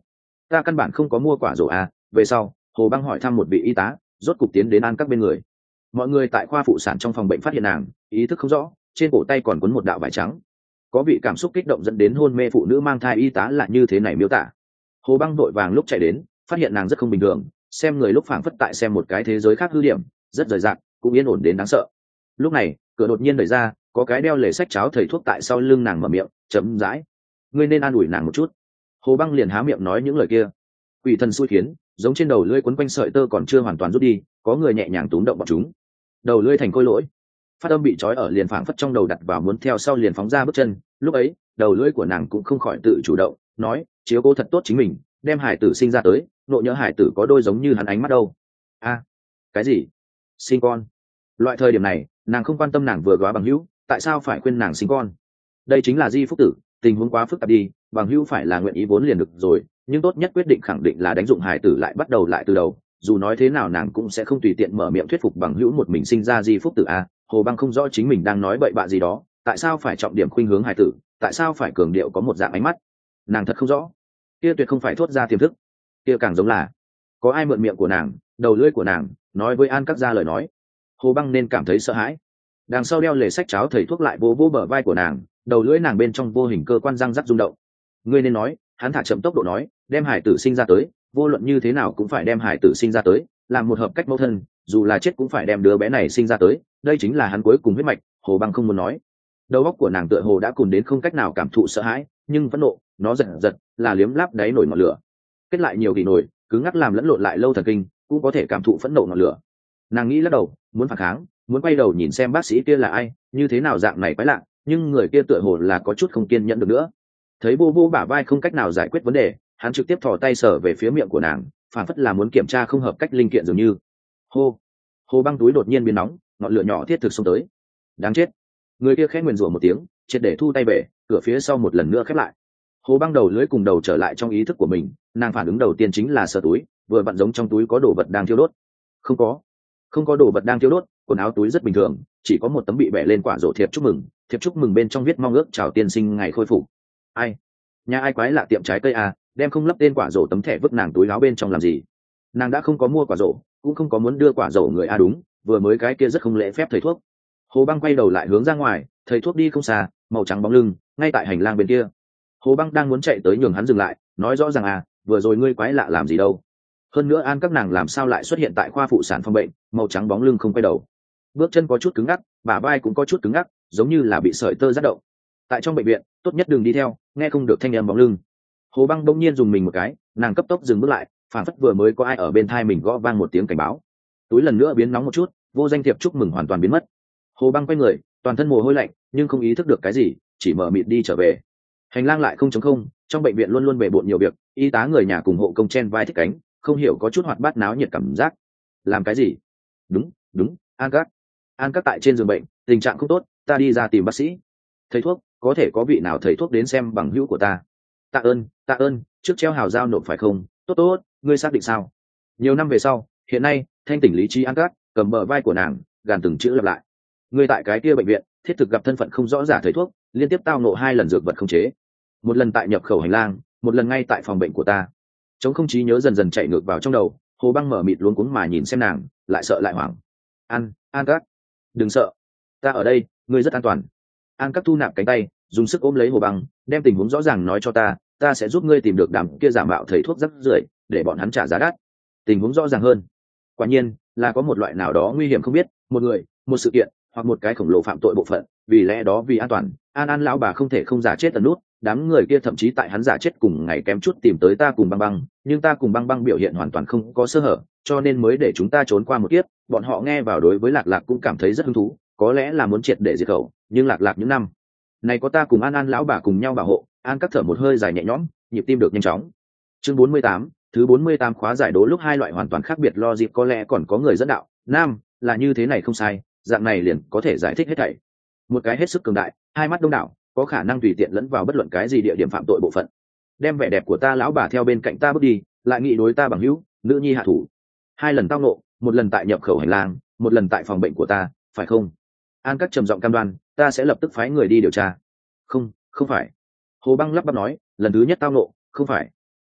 ta căn bản không có mua quả rổ à. Về sau Hồ Băng hỏi thăm một vị y tá, rốt cục tiến đến An Các bên người. Mọi người tại khoa phụ sản trong phòng bệnh phát hiện nàng ý thức không rõ, trên cổ tay còn quấn một đạo vải trắng. Có vị cảm xúc kích động dẫn đến hôn mê phụ nữ mang thai y tá là như thế này miêu tả. Hồ Băng vội vàng lúc chạy đến, phát hiện nàng rất không bình thường, xem người lúc phảng phất tại xem một cái thế giới khác hư điểm, rất rời rạc, cũng yên ổn đến đáng sợ. Lúc này cửa đột nhiên đẩy ra, có cái đeo lề sách cháo thầy thuốc tại sau lưng nàng mở miệng chấm dãi: ngươi nên an ủi nàng một chút. Hồ Băng liền há miệng nói những lời kia. Quỷ thần xui khiến, giống trên đầu lưỡi quấn quanh sợi tơ còn chưa hoàn toàn rút đi, có người nhẹ nhàng túm động bọn chúng, đầu lưỡi thành khôi lỗi, phát âm bị trói ở liền phảng phất trong đầu đặt vào muốn theo sau liền phóng ra bước chân. Lúc ấy đầu lưỡi của nàng cũng không khỏi tự chủ động nói: chiếu cố thật tốt chính mình, đem hải tử sinh ra tới, nộ nhỡ hải tử có đôi giống như hắn ánh mắt đâu. A, cái gì? Sinh con? Loại thời điểm này nàng không quan tâm nàng vừa góa bằng hữu, tại sao phải khuyên nàng sinh con? Đây chính là di phúc tử, tình huống quá phức tạp đi, bằng hữu phải là nguyện ý vốn liền được rồi, nhưng tốt nhất quyết định khẳng định là đánh dụng hải tử lại bắt đầu lại từ đầu. Dù nói thế nào nàng cũng sẽ không tùy tiện mở miệng thuyết phục bằng hữu một mình sinh ra di phúc tử. A, Hồ Băng không rõ chính mình đang nói bậy bạ gì đó, tại sao phải trọng điểm khuynh hướng hải tử, tại sao phải cường điệu có một dạng ánh mắt, nàng thật không rõ. Kia tuyệt không phải thốt ra tiềm thức, kia càng giống là có ai mượn miệng của nàng, đầu lưỡi của nàng nói với An Các ra lời nói. Hồ Băng nên cảm thấy sợ hãi. Đằng sau đeo lề sách cháo thầy thuốc lại vô vô bờ vai của nàng, đầu lưỡi nàng bên trong vô hình cơ quan răng rắc rung động. Ngươi nên nói, hắn thả chậm tốc độ nói, đem hải tử sinh ra tới, vô luận như thế nào cũng phải đem hải tử sinh ra tới, làm một hợp cách mẫu thân, dù là chết cũng phải đem đứa bé này sinh ra tới, đây chính là hắn cuối cùng huyết mạch. Hồ Băng không muốn nói. Đầu óc của nàng tựa hồ đã cùn đến không cách nào cảm thụ sợ hãi, nhưng vẫn nộ, nó giật giật, là liếm láp đáy nổi ngọn lửa. Kết lại nhiều kỳ nổi, cứ ngắc làm lẫn lộn lại lâu thần kinh, cũng có thể cảm thụ phẫn nộ ngọn lửa. Nàng nghĩ lắc đầu, muốn phản kháng, muốn quay đầu nhìn xem bác sĩ kia là ai, như thế nào dạng này quái lạ, nhưng người kia tựa hồ là có chút không kiên nhẫn được nữa. Thấy vô vô bả vai không cách nào giải quyết vấn đề, hắn trực tiếp thò tay sờ về phía miệng của nàng, phản phất là muốn kiểm tra không hợp cách linh kiện dường như. Hô, Hồ Băng túi đột nhiên biến nóng, ngọn lửa nhỏ thiết thực xông tới. Đáng chết. Người kia khẽ nguyền rủa một tiếng, triệt để thu tay về, cửa phía sau một lần nữa khép lại. Hồ Băng đầu lưỡi cùng đầu trở lại trong ý thức của mình, nàng phản ứng đầu tiên chính là sờ túi, vừa vặn giống trong túi có đồ vật đang thiêu đốt. Không có, không có đồ vật đang thiêu đốt, quần áo túi rất bình thường, chỉ có một tấm bị bẻ lên quả rổ thiệp chúc mừng, thiệp chúc mừng bên trong viết mong ước chào tiên sinh ngày khôi phục. Ai? Nhà ai quái lạ tiệm trái cây à, đem không lấp tên quả rổ tấm thẻ vứt nàng túi áo bên trong làm gì? Nàng đã không có mua quả rổ, cũng không có muốn đưa quả rổ người a. Đúng, vừa mới cái kia rất không lễ phép thầy thuốc. Hồ Băng quay đầu lại hướng ra ngoài, thầy thuốc đi không xa, màu trắng bóng lưng, ngay tại hành lang bên kia. Hồ Băng đang muốn chạy tới nhường hắn dừng lại, nói rõ ràng à, vừa rồi ngươi quái lạ làm gì đâu? Hơn nữa An Các nàng làm sao lại xuất hiện tại khoa phụ sản phòng bệnh? Màu trắng bóng lưng không quay đầu, bước chân có chút cứng ngắc, bả vai cũng có chút cứng ngắc, giống như là bị sợi tơ giắt động. Tại trong bệnh viện, tốt nhất đừng đi theo, nghe không được thanh âm bóng lưng. Hồ Băng bỗng nhiên dùng mình một cái, nàng cấp tốc dừng bước lại, phản phất vừa mới có ai ở bên tai mình gõ vang một tiếng cảnh báo. Túi lần nữa biến nóng một chút, vô danh thiệp chúc mừng hoàn toàn biến mất. Hồ Băng quay người, toàn thân mồ hôi lạnh, nhưng không ý thức được cái gì, chỉ mở mịt đi trở về. Hành lang lại không trống không, trong bệnh viện luôn luôn bề bộn nhiều việc, y tá người nhà cùng hộ công chen vai thích cánh, không hiểu có chút hoạt bát náo nhiệt cảm giác. Làm cái gì? Đúng, đúng, An Các. An Các tại trên giường bệnh, tình trạng không tốt, ta đi ra tìm bác sĩ. Thầy thuốc, có thể có vị nào thầy thuốc đến xem bằng hữu của ta? Tạ ơn, tạ ơn, trước treo hào giao nộp phải không? Tốt tốt, ngươi xác định sao? Nhiều năm về sau, hiện nay, thanh tỉnh lý trí An Các, cầm bờ vai của nàng, gàn từng chữ lặp lại. Ngươi tại cái kia bệnh viện, thiết thực gặp thân phận không rõ giả thầy thuốc, liên tiếp tao ngộ hai lần dược vật không chế. Một lần tại nhập khẩu hành lang, một lần ngay tại phòng bệnh của ta. Chống không trí nhớ dần dần chạy ngược vào trong đầu, Hồ Băng mở mịt luống cuống mà nhìn xem nàng, lại sợ lại hoảng. An, An Các, đừng sợ, ta ở đây, ngươi rất an toàn. An Các thu nạp cánh tay, dùng sức ôm lấy Hồ Băng, đem tình huống rõ ràng nói cho ta, ta sẽ giúp ngươi tìm được đám kia giả mạo thầy thuốc rắc rưởi, để bọn hắn trả giá đắt. Tình huống rõ ràng hơn, quả nhiên là có một loại nào đó nguy hiểm không biết, một người, một sự kiện, hoặc một cái khổng lồ phạm tội bộ phận, vì lẽ đó vì an toàn, An An lão bà không thể không giả chết tận nút. Đám người kia thậm chí tại hắn giả chết cùng ngày kém chút tìm tới ta cùng Băng Băng, nhưng ta cùng Băng Băng biểu hiện hoàn toàn không có sơ hở, cho nên mới để chúng ta trốn qua một kiếp. Bọn họ nghe vào đối với Lạc Lạc cũng cảm thấy rất hứng thú, có lẽ là muốn triệt để diệt khẩu, nhưng Lạc Lạc những năm này có ta cùng An An lão bà cùng nhau bảo hộ. An Các thở một hơi dài nhẹ nhõm, nhịp tim được nhanh chóng. Chương bốn mươi tám, thứ bốn mươi tám khóa giải đố lúc hai loại hoàn toàn khác biệt logic có lẽ còn có người dẫn đạo. Nam, là như thế này không sai, dạng này liền có thể giải thích hết thảy. Một cái hết sức cường đại, hai mắt đông đảo, có khả năng tùy tiện lẫn vào bất luận cái gì địa điểm phạm tội bộ phận. Đem vẻ đẹp của ta lão bà theo bên cạnh ta bước đi, lại nghĩ đối ta bằng hữu, nữ nhi hạ thủ. Hai lần tao nộ, một lần tại nhập khẩu hành lang, một lần tại phòng bệnh của ta, phải không? An Các trầm giọng cam đoan, ta sẽ lập tức phái người đi điều tra. Không, không phải. Hồ Băng lắp bắp nói, lần thứ nhất tao nộ, không phải.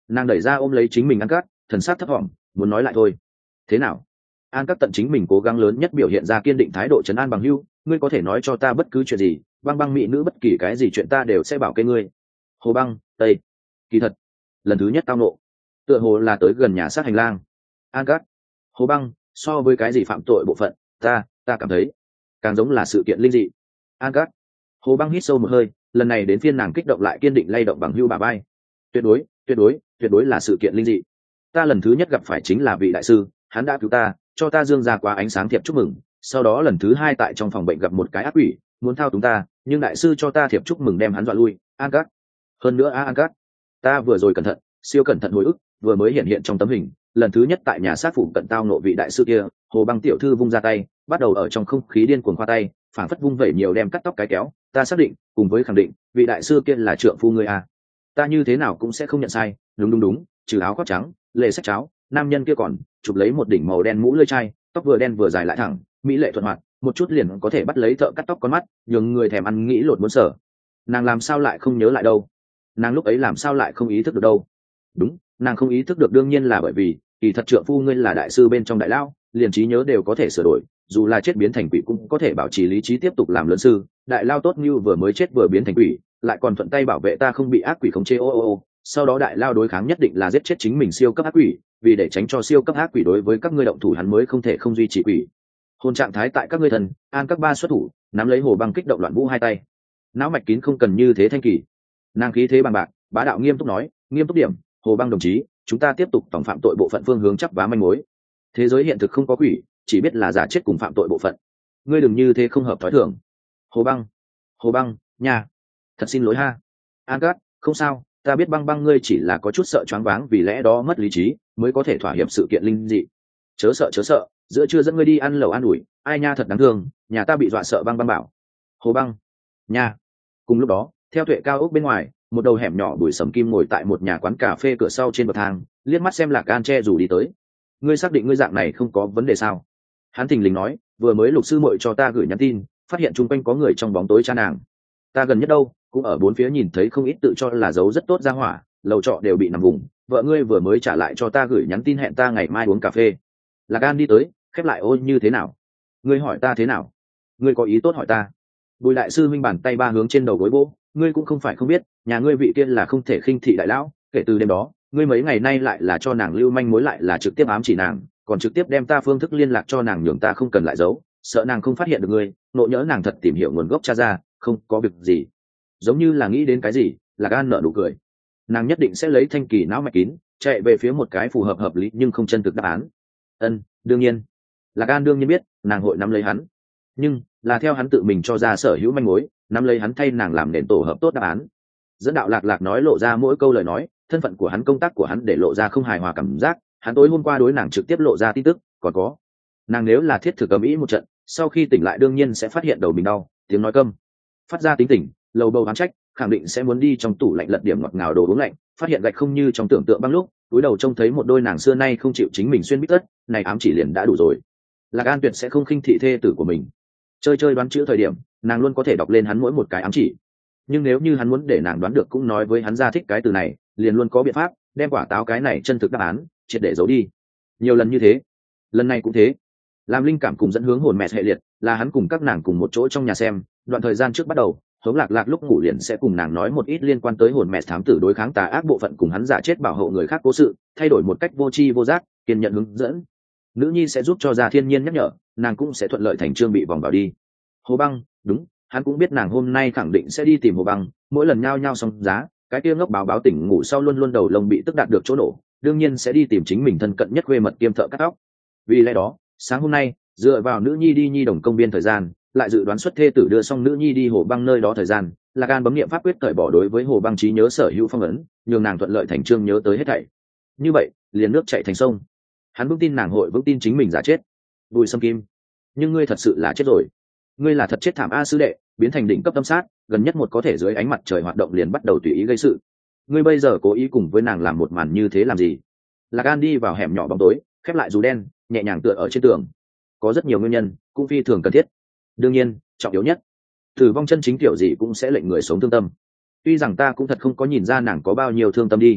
Nàng đẩy ra ôm lấy chính mình An Cát, thần sắc thấp thỏm muốn nói lại thôi. Thế nào? An Cát tận chính mình cố gắng lớn nhất biểu hiện ra kiên định thái độ trấn an Bằng Hưu, ngươi có thể nói cho ta bất cứ chuyện gì, băng băng mỹ nữ bất kỳ cái gì chuyện ta đều sẽ bảo kê ngươi. Hồ Băng, tây. Kỳ thật, lần thứ nhất tao nộ, tựa hồ là tới gần nhà sát hành lang. An Cát, Hồ Băng, so với cái gì phạm tội bộ phận, ta, ta cảm thấy càng giống là sự kiện linh dị. An Cát, Hồ Băng hít sâu một hơi, lần này đến phiên nàng kích động lại kiên định lay động Bằng Hưu bà bay. Tuyệt đối, tuyệt đối, tuyệt đối là sự kiện linh dị. Ta lần thứ nhất gặp phải chính là vị đại sư, hắn đã cứu ta, cho ta dương ra qua ánh sáng thiệp chúc mừng. Sau đó lần thứ hai tại trong phòng bệnh gặp một cái ác quỷ, muốn thao túng ta, nhưng đại sư cho ta thiệp chúc mừng đem hắn dọa lui. An Cát, hơn nữa a An Cát, ta vừa rồi cẩn thận, siêu cẩn thận hồi ức, vừa mới hiện hiện trong tấm hình, lần thứ nhất tại nhà sát phủ cận tao nộ vị đại sư kia. Hồ Băng tiểu thư vung ra tay, bắt đầu ở trong không khí điên cuồng khoa tay, phảng phất vung vẩy nhiều đem cắt tóc cái kéo. Ta xác định, cùng với khẳng định, vị đại sư kia là trượng phu ngươi a. Ta như thế nào cũng sẽ không nhận sai. Đúng đúng đúng, trừ áo khoác trắng, lệ sách cháo, nam nhân kia còn chụp lấy một đỉnh màu đen mũ lưỡi chai, tóc vừa đen vừa dài lại thẳng, mỹ lệ thuận hoạt, một chút liền có thể bắt lấy thợ cắt tóc con mắt, nhường người thèm ăn nghĩ lột muốn sở. Nàng làm sao lại không nhớ lại đâu? Nàng lúc ấy làm sao lại không ý thức được đâu? Đúng, nàng không ý thức được đương nhiên là bởi vì kỳ thật trượng phu ngươi là đại sư bên trong đại lao, liền trí nhớ đều có thể sửa đổi, dù là chết biến thành quỷ cũng có thể bảo trì lý trí tiếp tục làm lớn sư. Đại lao tốt như vừa mới chết vừa biến thành quỷ, lại còn thuận tay bảo vệ ta không bị ác quỷ khống chế. Ô ô ô sau đó đại lao đối kháng nhất định là giết chết chính mình siêu cấp ác quỷ, vì để tránh cho siêu cấp ác quỷ đối với các ngươi động thủ hắn mới không thể không duy trì quỷ hồn trạng thái tại các ngươi thần. An các ba xuất thủ nắm lấy Hồ Băng kích động loạn vũ hai tay, não mạch kín không cần như thế thanh kỳ. Nàng khí thế bằng bạc bá đạo nghiêm túc nói, nghiêm túc điểm, Hồ Băng đồng chí, chúng ta tiếp tục tổng phạm tội bộ phận phương hướng chắp vá manh mối. Thế giới hiện thực không có quỷ, chỉ biết là giả chết cùng phạm tội bộ phận. Ngươi đừng như thế không hợp thói thường. Hồ Băng, Hồ Băng nha, thật xin lỗi ha. An Cát, không sao, ta biết Băng Băng ngươi chỉ là có chút sợ choáng váng vì lẽ đó mất lý trí mới có thể thỏa hiệp sự kiện linh dị. Chớ sợ chớ sợ, giữa trưa dẫn ngươi đi ăn lẩu an ủi, ai nha thật đáng thương, nhà ta bị dọa sợ. Băng Băng bảo. Hồ Băng nha. Cùng lúc đó, theo tuệ cao ốc bên ngoài, một đầu hẻm nhỏ bụi sầm kim ngồi tại một nhà quán cà phê cửa sau trên bậc thang, liếc mắt xem Lạc An che dù đi tới. Ngươi xác định ngươi dạng này không có vấn đề sao? Hắn thình lình nói, vừa mới Lục sư muội cho ta gửi nhắn tin, phát hiện chung quanh có người trong bóng tối cha nàng. Ta gần nhất đâu cũng ở bốn phía nhìn thấy không ít tự cho là giấu rất tốt ra hỏa, lầu trọ đều bị nằm vùng. Vợ ngươi vừa mới trả lại cho ta gửi nhắn tin hẹn ta ngày mai uống cà phê. Lạc An đi tới, khép lại ôi như thế nào? Ngươi hỏi ta thế nào? Ngươi có ý tốt hỏi ta? Bùi đại sư minh bàn tay ba hướng trên đầu gối vỗ, ngươi cũng không phải không biết, nhà ngươi vị kia là không thể khinh thị đại lão, kể từ đêm đó, ngươi mấy ngày nay lại là cho nàng lưu manh mối lại là trực tiếp ám chỉ nàng, còn trực tiếp đem ta phương thức liên lạc cho nàng nhường ta không cần lại giấu, sợ nàng không phát hiện được ngươi, nộ nhỡ nàng thật tìm hiểu nguồn gốc cha ra, không có việc gì. Giống như là nghĩ đến cái gì, Lạc An nở nụ cười. Nàng nhất định sẽ lấy thanh kỳ não mạch kín, chạy về phía một cái phù hợp hợp lý nhưng không chân thực đáp án. Ân, đương nhiên. Lạc An đương nhiên biết, nàng hội nắm lấy hắn. Nhưng, là theo hắn tự mình cho ra sở hữu manh mối, nắm lấy hắn thay nàng làm nền tổ hợp tốt đáp án. Dẫn đạo Lạc Lạc nói lộ ra mỗi câu lời nói, thân phận của hắn, công tác của hắn để lộ ra không hài hòa cảm giác, hắn tối hôm qua đối nàng trực tiếp lộ ra tin tức, còn có. Nàng nếu là thiết thực ầm ĩ một trận, sau khi tỉnh lại đương nhiên sẽ phát hiện đầu mình đau, tiếng nói câm. Phát ra tính tỉnh, lầu bầu oán trách, khẳng định sẽ muốn đi trong tủ lạnh lật điểm ngọt ngào đồ uống lạnh, phát hiện gạch không như trong tưởng tượng băng lúc, túi đầu trông thấy một đôi nàng xưa nay không chịu chính mình xuyên bít tất, này ám chỉ liền đã đủ rồi. Lạc An tuyệt sẽ không khinh thị thê tử của mình. Chơi chơi đoán chữ thời điểm, nàng luôn có thể đọc lên hắn mỗi một cái ám chỉ. Nhưng nếu như hắn muốn để nàng đoán được cũng nói với hắn ra thích cái từ này, liền luôn có biện pháp đem quả táo cái này chân thực đáp án triệt để giấu đi. Nhiều lần như thế, lần này cũng thế. Làm linh cảm cùng dẫn hướng hồn mẹ hệ liệt, là hắn cùng các nàng cùng một chỗ trong nhà xem, đoạn thời gian trước bắt đầu, Hống Lạc Lạc lúc ngủ liền sẽ cùng nàng nói một ít liên quan tới hồn mẹ thám tử đối kháng tà ác bộ phận cùng hắn giả chết bảo hộ người khác cố sự, thay đổi một cách vô tri vô giác, kiên nhận hướng dẫn. Nữ nhi sẽ giúp cho Gia Thiên Nhiên nhắc nhở, nàng cũng sẽ thuận lợi thành trương bị vòng vào đi. Hồ Băng, đúng, hắn cũng biết nàng hôm nay khẳng định sẽ đi tìm Hồ Băng, mỗi lần nhao nhao xong giá, cái kia ngốc báo báo tỉnh ngủ sau luôn luôn đầu lông bị tức đạt được chỗ nổ, đương nhiên sẽ đi tìm chính mình thân cận nhất quê mật kiêm thợ cắt tóc. Vì lẽ đó, sáng hôm nay, dựa vào nữ nhi đi nhi đồng công viên thời gian, lại dự đoán xuất thê tử đưa xong nữ nhi đi Hồ Băng nơi đó thời gian, Lạc Gan bấm nghiệm pháp quyết cởi bỏ đối với Hồ Băng trí nhớ sở hữu phong ấn, nhường nàng thuận lợi thành trương nhớ tới hết thảy. Như vậy, liền nước chảy thành sông. Hắn vững tin nàng hội vững tin chính mình giả chết. Bùi Sâm Kim, nhưng ngươi thật sự là chết rồi. Ngươi là thật chết thảm a sư đệ, biến thành đỉnh cấp tâm sát, gần nhất một có thể dưới ánh mặt trời hoạt động liền bắt đầu tùy ý gây sự. Ngươi bây giờ cố ý cùng với nàng làm một màn như thế làm gì? Lạc Gan đi vào hẻm nhỏ bóng tối, khép lại dù đen, nhẹ nhàng tựa ở trên tường. Có rất nhiều nguyên nhân, cũng phi thường cần thiết. Đương nhiên, trọng yếu nhất, tử vong chân chính kiểu gì cũng sẽ lệnh người sống thương tâm. Tuy rằng ta cũng thật không có nhìn ra nàng có bao nhiêu thương tâm đi,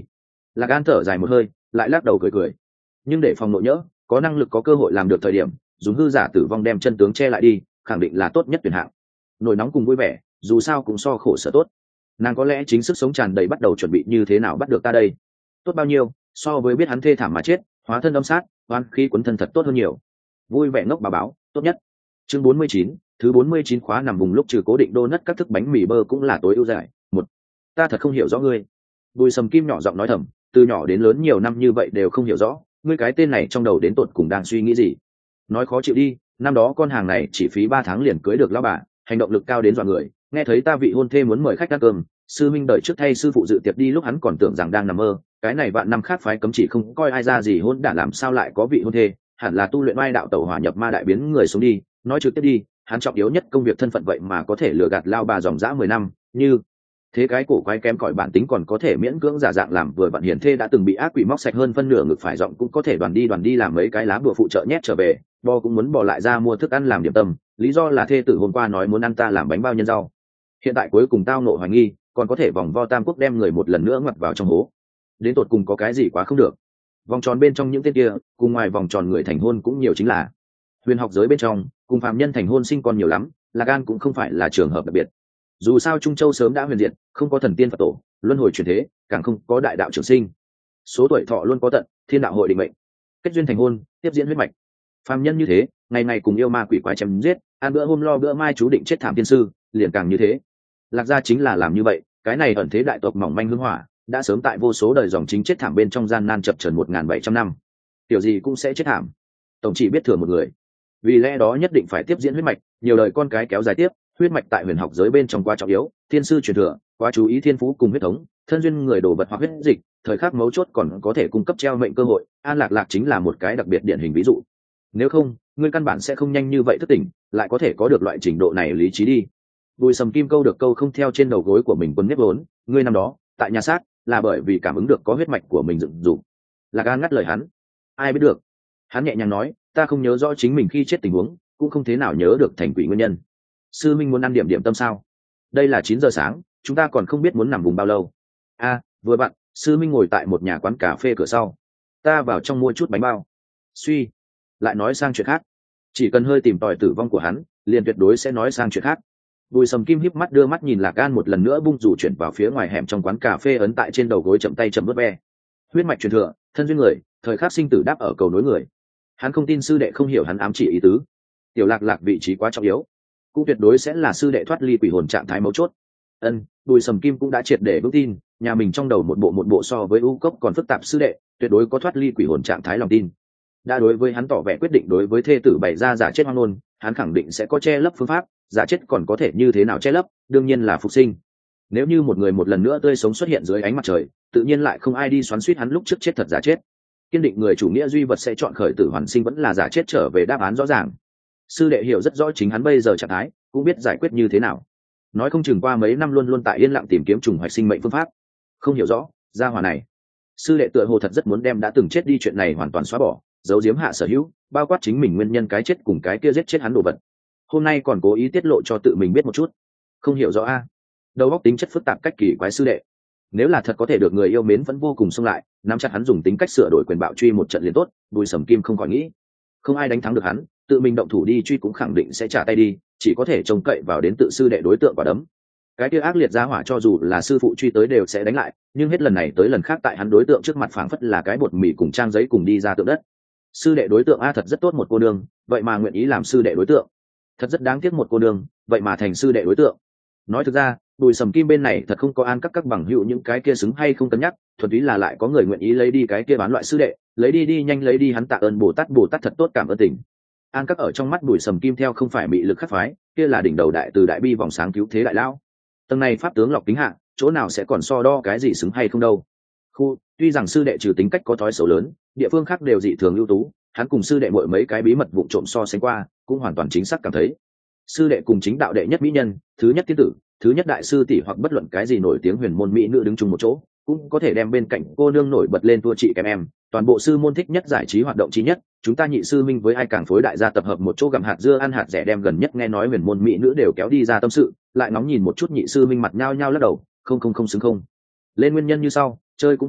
Lạc An thở dài một hơi, lại lắc đầu cười cười. Nhưng để phòng nội nhỡ, có năng lực có cơ hội làm được thời điểm, dùng hư giả tử vong đem chân tướng che lại đi, khẳng định là tốt nhất tuyển hạng. Nổi nóng cùng vui vẻ, dù sao cũng so khổ sở tốt. Nàng có lẽ chính sức sống tràn đầy bắt đầu chuẩn bị như thế nào bắt được ta đây. Tốt bao nhiêu, so với biết hắn thê thảm mà chết, hóa thân âm sát, oan khí quấn thân thật tốt hơn nhiều. Vui vẻ ngốc bà báo, tốt nhất. Chương bốn mươi chín, thứ bốn mươi chín khóa nằm vùng lúc trừ cố định đô nất các thức bánh mì bơ cũng là tối ưu giải. Một, ta thật không hiểu rõ ngươi. Bùi Sầm Kim nhỏ giọng nói thầm, từ nhỏ đến lớn nhiều năm như vậy đều không hiểu rõ, ngươi cái tên này trong đầu đến tột cùng đang suy nghĩ gì. Nói khó chịu đi, năm đó con hàng này chỉ phí ba tháng liền cưới được lão bà, hành động lực cao đến dọa người, nghe thấy ta vị hôn thê muốn mời khách ăn cơm, sư minh đợi trước thay sư phụ dự tiệc đi lúc hắn còn tưởng rằng đang nằm mơ, cái này vạn năm khác phái cấm chỉ không coi ai ra gì hôn đản làm sao lại có vị hôn thê, hẳn là tu luyện mai đạo tẩu hỏa nhập ma đại biến người xuống đi, nói trực tiếp đi, hắn trọng yếu nhất công việc thân phận vậy mà có thể lừa gạt lao bà dòng dã mười năm, như thế cái cổ quái kém cỏi bản tính còn có thể miễn cưỡng giả dạng làm vừa vặn hiển thê đã từng bị ác quỷ móc sạch hơn phân nửa ngực phải giọng cũng có thể đoàn đi đoàn đi làm mấy cái lá bùa phụ trợ nhét trở về, bo cũng muốn bỏ lại ra mua thức ăn làm điểm tâm, lý do là thê tử hôm qua nói muốn ăn ta làm bánh bao nhân rau. Hiện tại cuối cùng tao nộ hoài nghi, còn có thể vòng vo tam quốc đem người một lần nữa ngoặt vào trong hố. Đến tột cùng có cái gì quá không được. Vòng tròn bên trong những tên kia, cùng ngoài vòng tròn người thành hôn cũng nhiều chính là. Huyền học giới bên trong, cùng phàm nhân thành hôn sinh còn nhiều lắm, Lạc An cũng không phải là trường hợp đặc biệt. Dù sao Trung Châu sớm đã huyền diệt, không có thần tiên Phật tổ, luân hồi chuyển thế, càng không có đại đạo trường sinh. Số tuổi thọ luôn có tận, thiên đạo hội định mệnh. Kết duyên thành hôn, tiếp diễn huyết mạch. Phàm nhân như thế, ngày ngày cùng yêu ma quỷ quái chém giết, ăn bữa hôm lo bữa mai chú định chết thảm tiên sư, liền càng như thế. Lạc gia chính là làm như vậy, cái này ẩn thế đại tộc mỏng manh hương hỏa, đã sớm tại vô số đời dòng chính chết thảm bên trong gian nan chập chờn một nghìn bảy trăm năm. Tiểu gì cũng sẽ chết thảm. Tổng chỉ biết thừa một người. Vì lẽ đó nhất định phải tiếp diễn huyết mạch, nhiều đời con cái kéo dài tiếp, huyết mạch tại huyền học giới bên trong quá trọng yếu, thiên sư truyền thừa, quá chú ý thiên phú cùng huyết thống, thân duyên người đồ vật hoặc huyết dịch, thời khắc mấu chốt còn có thể cung cấp treo mệnh cơ hội, An Lạc Lạc chính là một cái đặc biệt điển hình ví dụ. Nếu không, ngươi căn bản sẽ không nhanh như vậy thức tỉnh, lại có thể có được loại trình độ này lý trí đi. Bùi Sầm Kim câu được câu không theo trên đầu gối của mình quấn nếp vốn, ngươi năm đó, tại nhà xác, là bởi vì cảm ứng được có huyết mạch của mình dựng dục. Lạc An ngắt lời hắn. Ai biết được? Hắn nhẹ nhàng nói, ta không nhớ rõ chính mình khi chết tình huống, cũng không thế nào nhớ được thành quỷ nguyên nhân. Sư minh muốn ăn điểm điểm tâm sao? Đây là chín giờ sáng, chúng ta còn không biết muốn nằm vùng bao lâu. A, à, vừa bạn, sư minh ngồi tại một nhà quán cà phê cửa sau. Ta vào trong mua chút bánh bao. Suy, lại nói sang chuyện khác. Chỉ cần hơi tìm tòi tử vong của hắn, liền tuyệt đối sẽ nói sang chuyện khác. Bùi Sầm Kim híp mắt đưa mắt nhìn Lạc An một lần nữa bung rủ chuyển vào phía ngoài hẻm trong quán cà phê ấn tại trên đầu gối chậm tay chậm vớt ve. Huyết mạch truyền thừa, thân duyên người, thời khắc sinh tử đáp ở cầu nối người. Hắn không tin sư đệ không hiểu hắn ám chỉ ý tứ. Tiểu Lạc Lạc vị trí quá trọng yếu, cũng tuyệt đối sẽ là sư đệ thoát ly quỷ hồn trạng thái mấu chốt. Ân, Bùi Sầm Kim cũng đã triệt để vững tin, nhà mình trong đầu một bộ một bộ so với u cốc còn phức tạp sư đệ, tuyệt đối có thoát ly quỷ hồn trạng thái lòng tin. Đã đối với hắn tỏ vẻ quyết định đối với thê tử bày ra giả chết hoang ngôn, hắn khẳng định sẽ có che lấp phương pháp, giả chết còn có thể như thế nào che lấp, đương nhiên là phục sinh. Nếu như một người một lần nữa tươi sống xuất hiện dưới ánh mặt trời, tự nhiên lại không ai đi xoắn xuýt hắn lúc trước chết thật giả chết. Kiên định người chủ nghĩa duy vật sẽ chọn khởi tử hoàn sinh vẫn là giả chết trở về đáp án rõ ràng. Sư đệ hiểu rất rõ chính hắn bây giờ trạng thái, cũng biết giải quyết như thế nào. Nói không chừng qua mấy năm luôn luôn tại yên lặng tìm kiếm trùng hoạch sinh mệnh phương pháp. Không hiểu rõ, gia hỏa này. Sư đệ tựa hồ thật rất muốn đem đã từng chết đi chuyện này hoàn toàn xóa bỏ, giấu giếm hạ sở hữu, bao quát chính mình nguyên nhân cái chết cùng cái kia giết chết hắn đồ vật. Hôm nay còn cố ý tiết lộ cho tự mình biết một chút. Không hiểu rõ a. Đầu óc tính chất phức tạp cách kỳ quái sư đệ. Nếu là thật có thể được người yêu mến vẫn vô cùng xông lại, nắm chặt hắn dùng tính cách sửa đổi quyền bạo truy một trận liền tốt, Bùi Sầm Kim không khỏi nghĩ. Không ai đánh thắng được hắn, tự mình động thủ đi truy cũng khẳng định sẽ trả tay đi, chỉ có thể trông cậy vào đến tự sư đệ đối tượng quả đấm. Cái kia ác liệt gia hỏa cho dù là sư phụ truy tới đều sẽ đánh lại, nhưng hết lần này tới lần khác tại hắn đối tượng trước mặt phảng phất là cái bột mì cùng trang giấy cùng đi ra tượng đất. Sư đệ đối tượng a thật rất tốt một cô nương, vậy mà nguyện ý làm sư đệ đối tượng. Thật rất đáng tiếc một cô nương, vậy mà thành sư đệ đối tượng. Nói thực ra, Bùi Sầm Kim bên này thật không có an các các bằng hữu những cái kia xứng hay không cân nhắc, thuần túy là lại có người nguyện ý lấy đi cái kia bán loại sư đệ, lấy đi đi nhanh lấy đi hắn tạ ơn Bồ Tát Bồ Tát thật tốt cảm ơn tình. An các ở trong mắt Bùi Sầm Kim theo không phải bị lực khắc phái, kia là đỉnh đầu đại từ đại bi vòng sáng cứu thế đại lao. Tầng này pháp tướng lọc kính hạ, chỗ nào sẽ còn so đo cái gì xứng hay không đâu. Khu, tuy rằng sư đệ trừ tính cách có thói xấu lớn, địa phương khác đều dị thường ưu tú, hắn cùng sư đệ mỗi mấy cái bí mật vụng trộm so sánh qua, cũng hoàn toàn chính xác cảm thấy. Sư đệ cùng chính đạo đệ nhất mỹ nhân, thứ nhất tiên tử, thứ nhất đại sư tỷ hoặc bất luận cái gì nổi tiếng huyền môn mỹ nữ đứng chung một chỗ, cũng có thể đem bên cạnh cô nương nổi bật lên thua chị kém em. Toàn bộ sư môn thích nhất giải trí hoạt động chí nhất, chúng ta nhị sư minh với ai càng phối đại gia tập hợp một chỗ gặm hạt dưa ăn hạt rẻ đem gần nhất nghe nói huyền môn mỹ nữ đều kéo đi ra tâm sự, lại ngóng nhìn một chút nhị sư minh mặt nhao nhao lắc đầu, không không không xứng không. Lên nguyên nhân như sau, chơi cũng vui,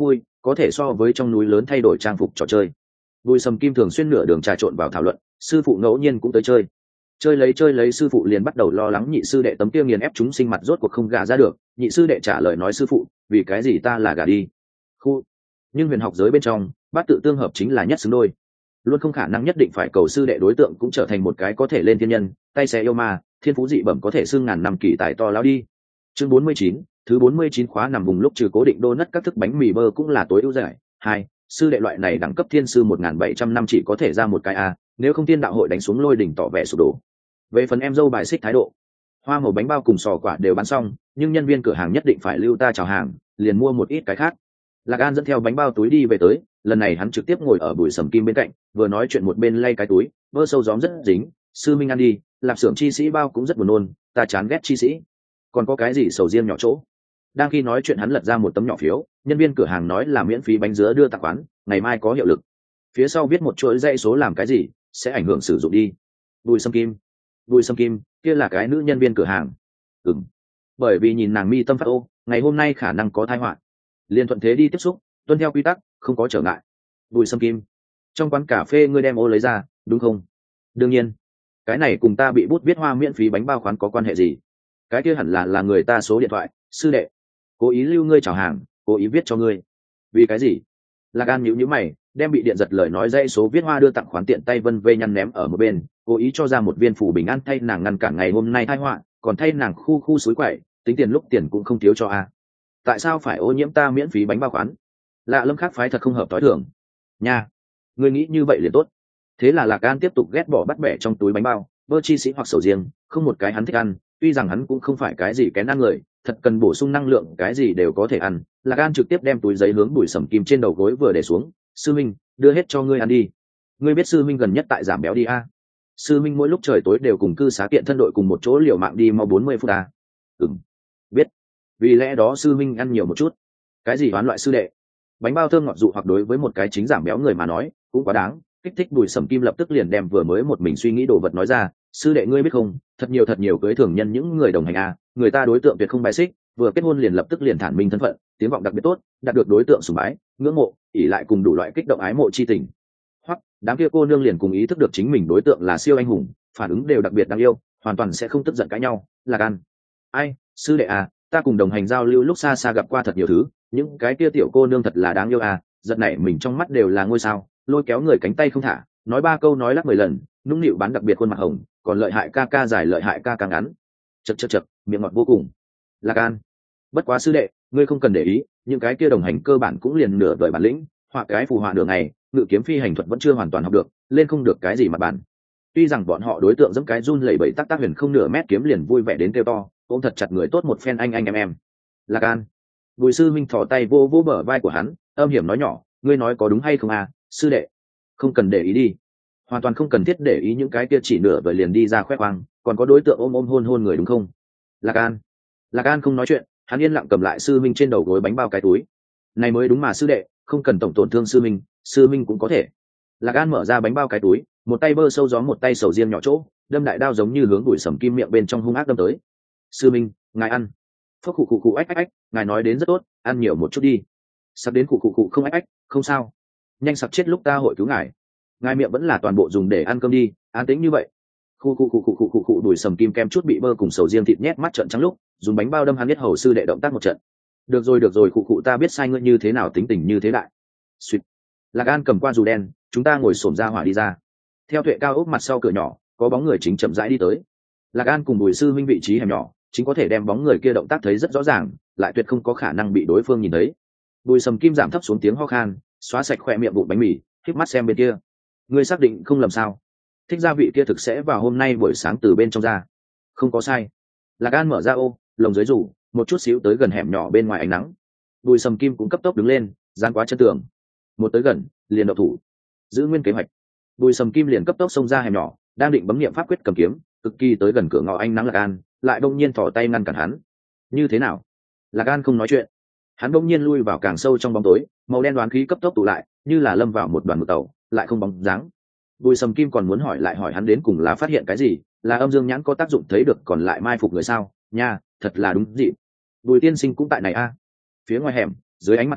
có thể so với trong núi lớn thay đổi trang phục trò chơi. Bùi Sầm Kim thường xuyên nửa đường trà trộn vào thảo luận, sư phụ ngẫu nhiên cũng tới chơi. Chơi lấy chơi lấy sư phụ liền bắt đầu lo lắng nhị sư đệ tấm kia nghiền ép chúng sinh mặt rốt cuộc không gả ra được, nhị sư đệ trả lời nói sư phụ, vì cái gì ta là gả đi. Khu. Nhưng huyền học giới bên trong, bát tự tương hợp chính là nhất xứng đôi. Luôn không khả năng nhất định phải cầu sư đệ đối tượng cũng trở thành một cái có thể lên thiên nhân, tay xé yêu ma, thiên phú dị bẩm có thể xưng ngàn năm kỳ tài to lão đi. Chương bốn mươi chín, thứ bốn mươi chín khóa nằm vùng lúc trừ cố định đô nất các thức bánh mì bơ cũng là tối ưu giải. Hai, sư đệ loại này đẳng cấp thiên sư một nghìn bảy trăm năm chỉ có thể ra một cái a, nếu không tiên đạo hội đánh xuống lôi đỉnh tỏ vẻ sụp đổ. Về phần em dâu bài xích thái độ, hoa màu bánh bao cùng sò quả đều bán xong, nhưng nhân viên cửa hàng nhất định phải lưu ta chào hàng, liền mua một ít cái khác. Lạc An dẫn theo bánh bao túi đi về tới, lần này hắn trực tiếp ngồi ở Bùi Sầm Kim bên cạnh, vừa nói chuyện một bên lay cái túi, bơ sâu gióm rất dính, sư minh ăn đi, lạp xưởng chi sĩ bao cũng rất buồn nôn, ta chán ghét chi sĩ. Còn có cái gì sầu riêng nhỏ chỗ? Đang khi nói chuyện hắn lật ra một tấm nhỏ phiếu, nhân viên cửa hàng nói là miễn phí bánh dứa đưa tặng quán, ngày mai có hiệu lực. Phía sau viết một chuỗi dãy số làm cái gì, sẽ ảnh hưởng sử dụng đi. Bùi Sâm Kim, Bùi Sâm Kim, kia là cái nữ nhân viên cửa hàng. Ừm. Bởi vì nhìn nàng mi tâm phát ô, ngày hôm nay khả năng có tai họa. Liên thuận thế đi tiếp xúc, tuân theo quy tắc, không có trở ngại. Bùi Sâm Kim, trong quán cà phê ngươi đem ô lấy ra, đúng không? Đương nhiên. Cái này cùng ta bị bút viết hoa miễn phí bánh bao khoán có quan hệ gì? Cái kia hẳn là là người ta số điện thoại, sư đệ. Cố ý lưu ngươi chào hàng, cố ý viết cho ngươi. Vì cái gì? Lạc An nhíu nhíu mày, đem bị điện giật lời nói dãy số viết hoa đưa tặng khoán tiện tay vân vê nhăn ném ở một bên, cố ý cho ra một viên phủ bình an thay nàng ngăn cản ngày hôm nay tai họa, còn thay nàng khu khu suối quậy, tính tiền lúc tiền cũng không thiếu cho a. Tại sao phải ô nhiễm ta miễn phí bánh bao khoán? Lạ Lâm khác phái thật không hợp tối thường. Nha, ngươi nghĩ như vậy liền tốt. Thế là Lạc An tiếp tục ghét bỏ bắt bẻ trong túi bánh bao, bơ chi sĩ hoặc sầu riêng, không một cái hắn thích ăn, tuy rằng hắn cũng không phải cái gì kén ăn người, thật cần bổ sung năng lượng cái gì đều có thể ăn. Lạc An trực tiếp đem túi giấy hướng Bùi Sầm Kim trên đầu gối vừa để xuống, sư minh, đưa hết cho ngươi ăn đi. Ngươi biết sư minh gần nhất tại giảm béo đi a? Sư minh mỗi lúc trời tối đều cùng cư xá kiện thân đội cùng một chỗ liều mạng đi mau bốn mươi phút a. Ừm, biết. Vì lẽ đó sư minh ăn nhiều một chút. Cái gì oán loại sư đệ? Bánh bao thơm ngọt dụ hoặc đối với một cái chính giảm béo người mà nói cũng quá đáng. Kích thích Bùi Sầm Kim lập tức liền đem vừa mới một mình suy nghĩ đồ vật nói ra, sư đệ ngươi biết không, thật nhiều thật nhiều cưới thường nhân những người đồng hành a, người ta đối tượng tuyệt không bài xích, vừa kết hôn liền lập tức liền thản minh thân phận, tiếng vọng đặc biệt tốt, đạt được đối tượng sủng bái, ngưỡng mộ, ỷ lại cùng đủ loại kích động ái mộ chi tình. Hoặc đám kia cô nương liền cùng ý thức được chính mình đối tượng là siêu anh hùng, phản ứng đều đặc biệt đáng yêu, hoàn toàn sẽ không tức giận cãi nhau. Là gan. Ai, sư đệ à, ta cùng đồng hành giao lưu lúc xa xa gặp qua thật nhiều thứ, những cái kia tiểu cô nương thật là đáng yêu à, giật này mình trong mắt đều là ngôi sao, lôi kéo người cánh tay không thả, nói ba câu nói lắc mười lần, nũng nịu bán đặc biệt khuôn mặt hồng, còn lợi hại ca ca dài lợi hại ca ca ngắn. Chật chật chật, miệng ngọt vô cùng. Lạc An, bất quá sư đệ, ngươi không cần để ý, những cái kia đồng hành cơ bản cũng liền nửa đời bản lĩnh, hoặc cái phù họa nửa ngày, ngự kiếm phi hành thuật vẫn chưa hoàn toàn học được, lên không được cái gì mặt bản. Tuy rằng bọn họ đối tượng dẫm cái run lẩy bẩy tắc tác huyền không nửa mét kiếm liền vui vẻ đến kêu to, ôm thật chặt người tốt một phen anh anh em em. Lạc An, Bùi sư minh thò tay vô vô bờ vai của hắn, âm hiểm nói nhỏ, ngươi nói có đúng hay không à, sư đệ? Không cần để ý đi, hoàn toàn không cần thiết để ý những cái kia chỉ nửa vời liền đi ra khoe khoang, còn có đối tượng ôm ôm hôn hôn người đúng không? Lạc An, Lạc An không nói chuyện, hắn yên lặng cầm lại sư minh trên đầu gối bánh bao cái túi. Này mới đúng mà sư đệ, không cần tổng tổn thương sư minh, sư minh cũng có thể. Lạc An mở ra bánh bao cái túi, một tay bơ sâu gió một tay sầu riêng nhỏ chỗ, đâm đại đao giống như hướng Bùi Sầm Kim miệng bên trong hung ác đâm tới. Sư minh, ngài ăn. Phốc khụ khụ khụ ách ách ách, ngài nói đến rất tốt, ăn nhiều một chút đi. Sắp đến khụ khụ khụ không ách ách, không sao. Nhanh sặc chết lúc ta hội cứu ngài. Ngài miệng vẫn là toàn bộ dùng để ăn cơm đi, an tĩnh như vậy. Khu khu khu khu khu khu khu Bùi Sầm Kim kem chút bị bơ cùng sầu riêng thịt nhét mắt trợn trắng lúc, dùng bánh bao đâm hắn biết hầu sư đệ động tác một trận. Được rồi được rồi, cụ cụ ta biết sai ngươi như thế nào tính tình như thế đại. Suýt. Lạc An cầm qua dù đen, chúng ta ngồi xổm ra hỏa đi ra. Theo tuệ cao ốc mặt sau cửa nhỏ, có bóng người chính chậm rãi đi tới. Lạc An cùng Bùi sư minh vị trí hẻm nhỏ, chính có thể đem bóng người kia động tác thấy rất rõ ràng, lại tuyệt không có khả năng bị đối phương nhìn thấy. Bùi Sầm Kim giảm thấp xuống tiếng ho khan, xóa sạch khỏe miệng bụng bánh mì, khép mắt xem bên kia. Ngươi xác định không lầm sao? Thích gia vị kia thực sẽ vào hôm nay buổi sáng từ bên trong ra. Không có sai. Lạc An mở ra ô, lồng dưới rủ, một chút xíu tới gần hẻm nhỏ bên ngoài ánh nắng. Bùi Sầm Kim cũng cấp tốc đứng lên, gian quá chân tường. Một tới gần, liền động thủ. Giữ nguyên kế hoạch. Bùi Sầm Kim liền cấp tốc xông ra hẻm nhỏ, đang định bấm niệm pháp quyết cầm kiếm, cực kỳ tới gần cửa ngõ ánh nắng Lạc An, lại đông nhiên thò tay ngăn cản hắn. Như thế nào? Lạc An không nói chuyện. Hắn đông nhiên lui vào càng sâu trong bóng tối, màu đen đoán khí cấp tốc tụ lại, như là lâm vào một đoàn mực tàu, lại không bóng dáng. Bùi Sầm Kim còn muốn hỏi lại hỏi hắn đến cùng là phát hiện cái gì, là âm dương nhãn có tác dụng thấy được còn lại mai phục người sao? Nha, thật là đúng dịp. Bùi tiên sinh cũng tại này a. Phía ngoài hẻm, dưới ánh mặt trời,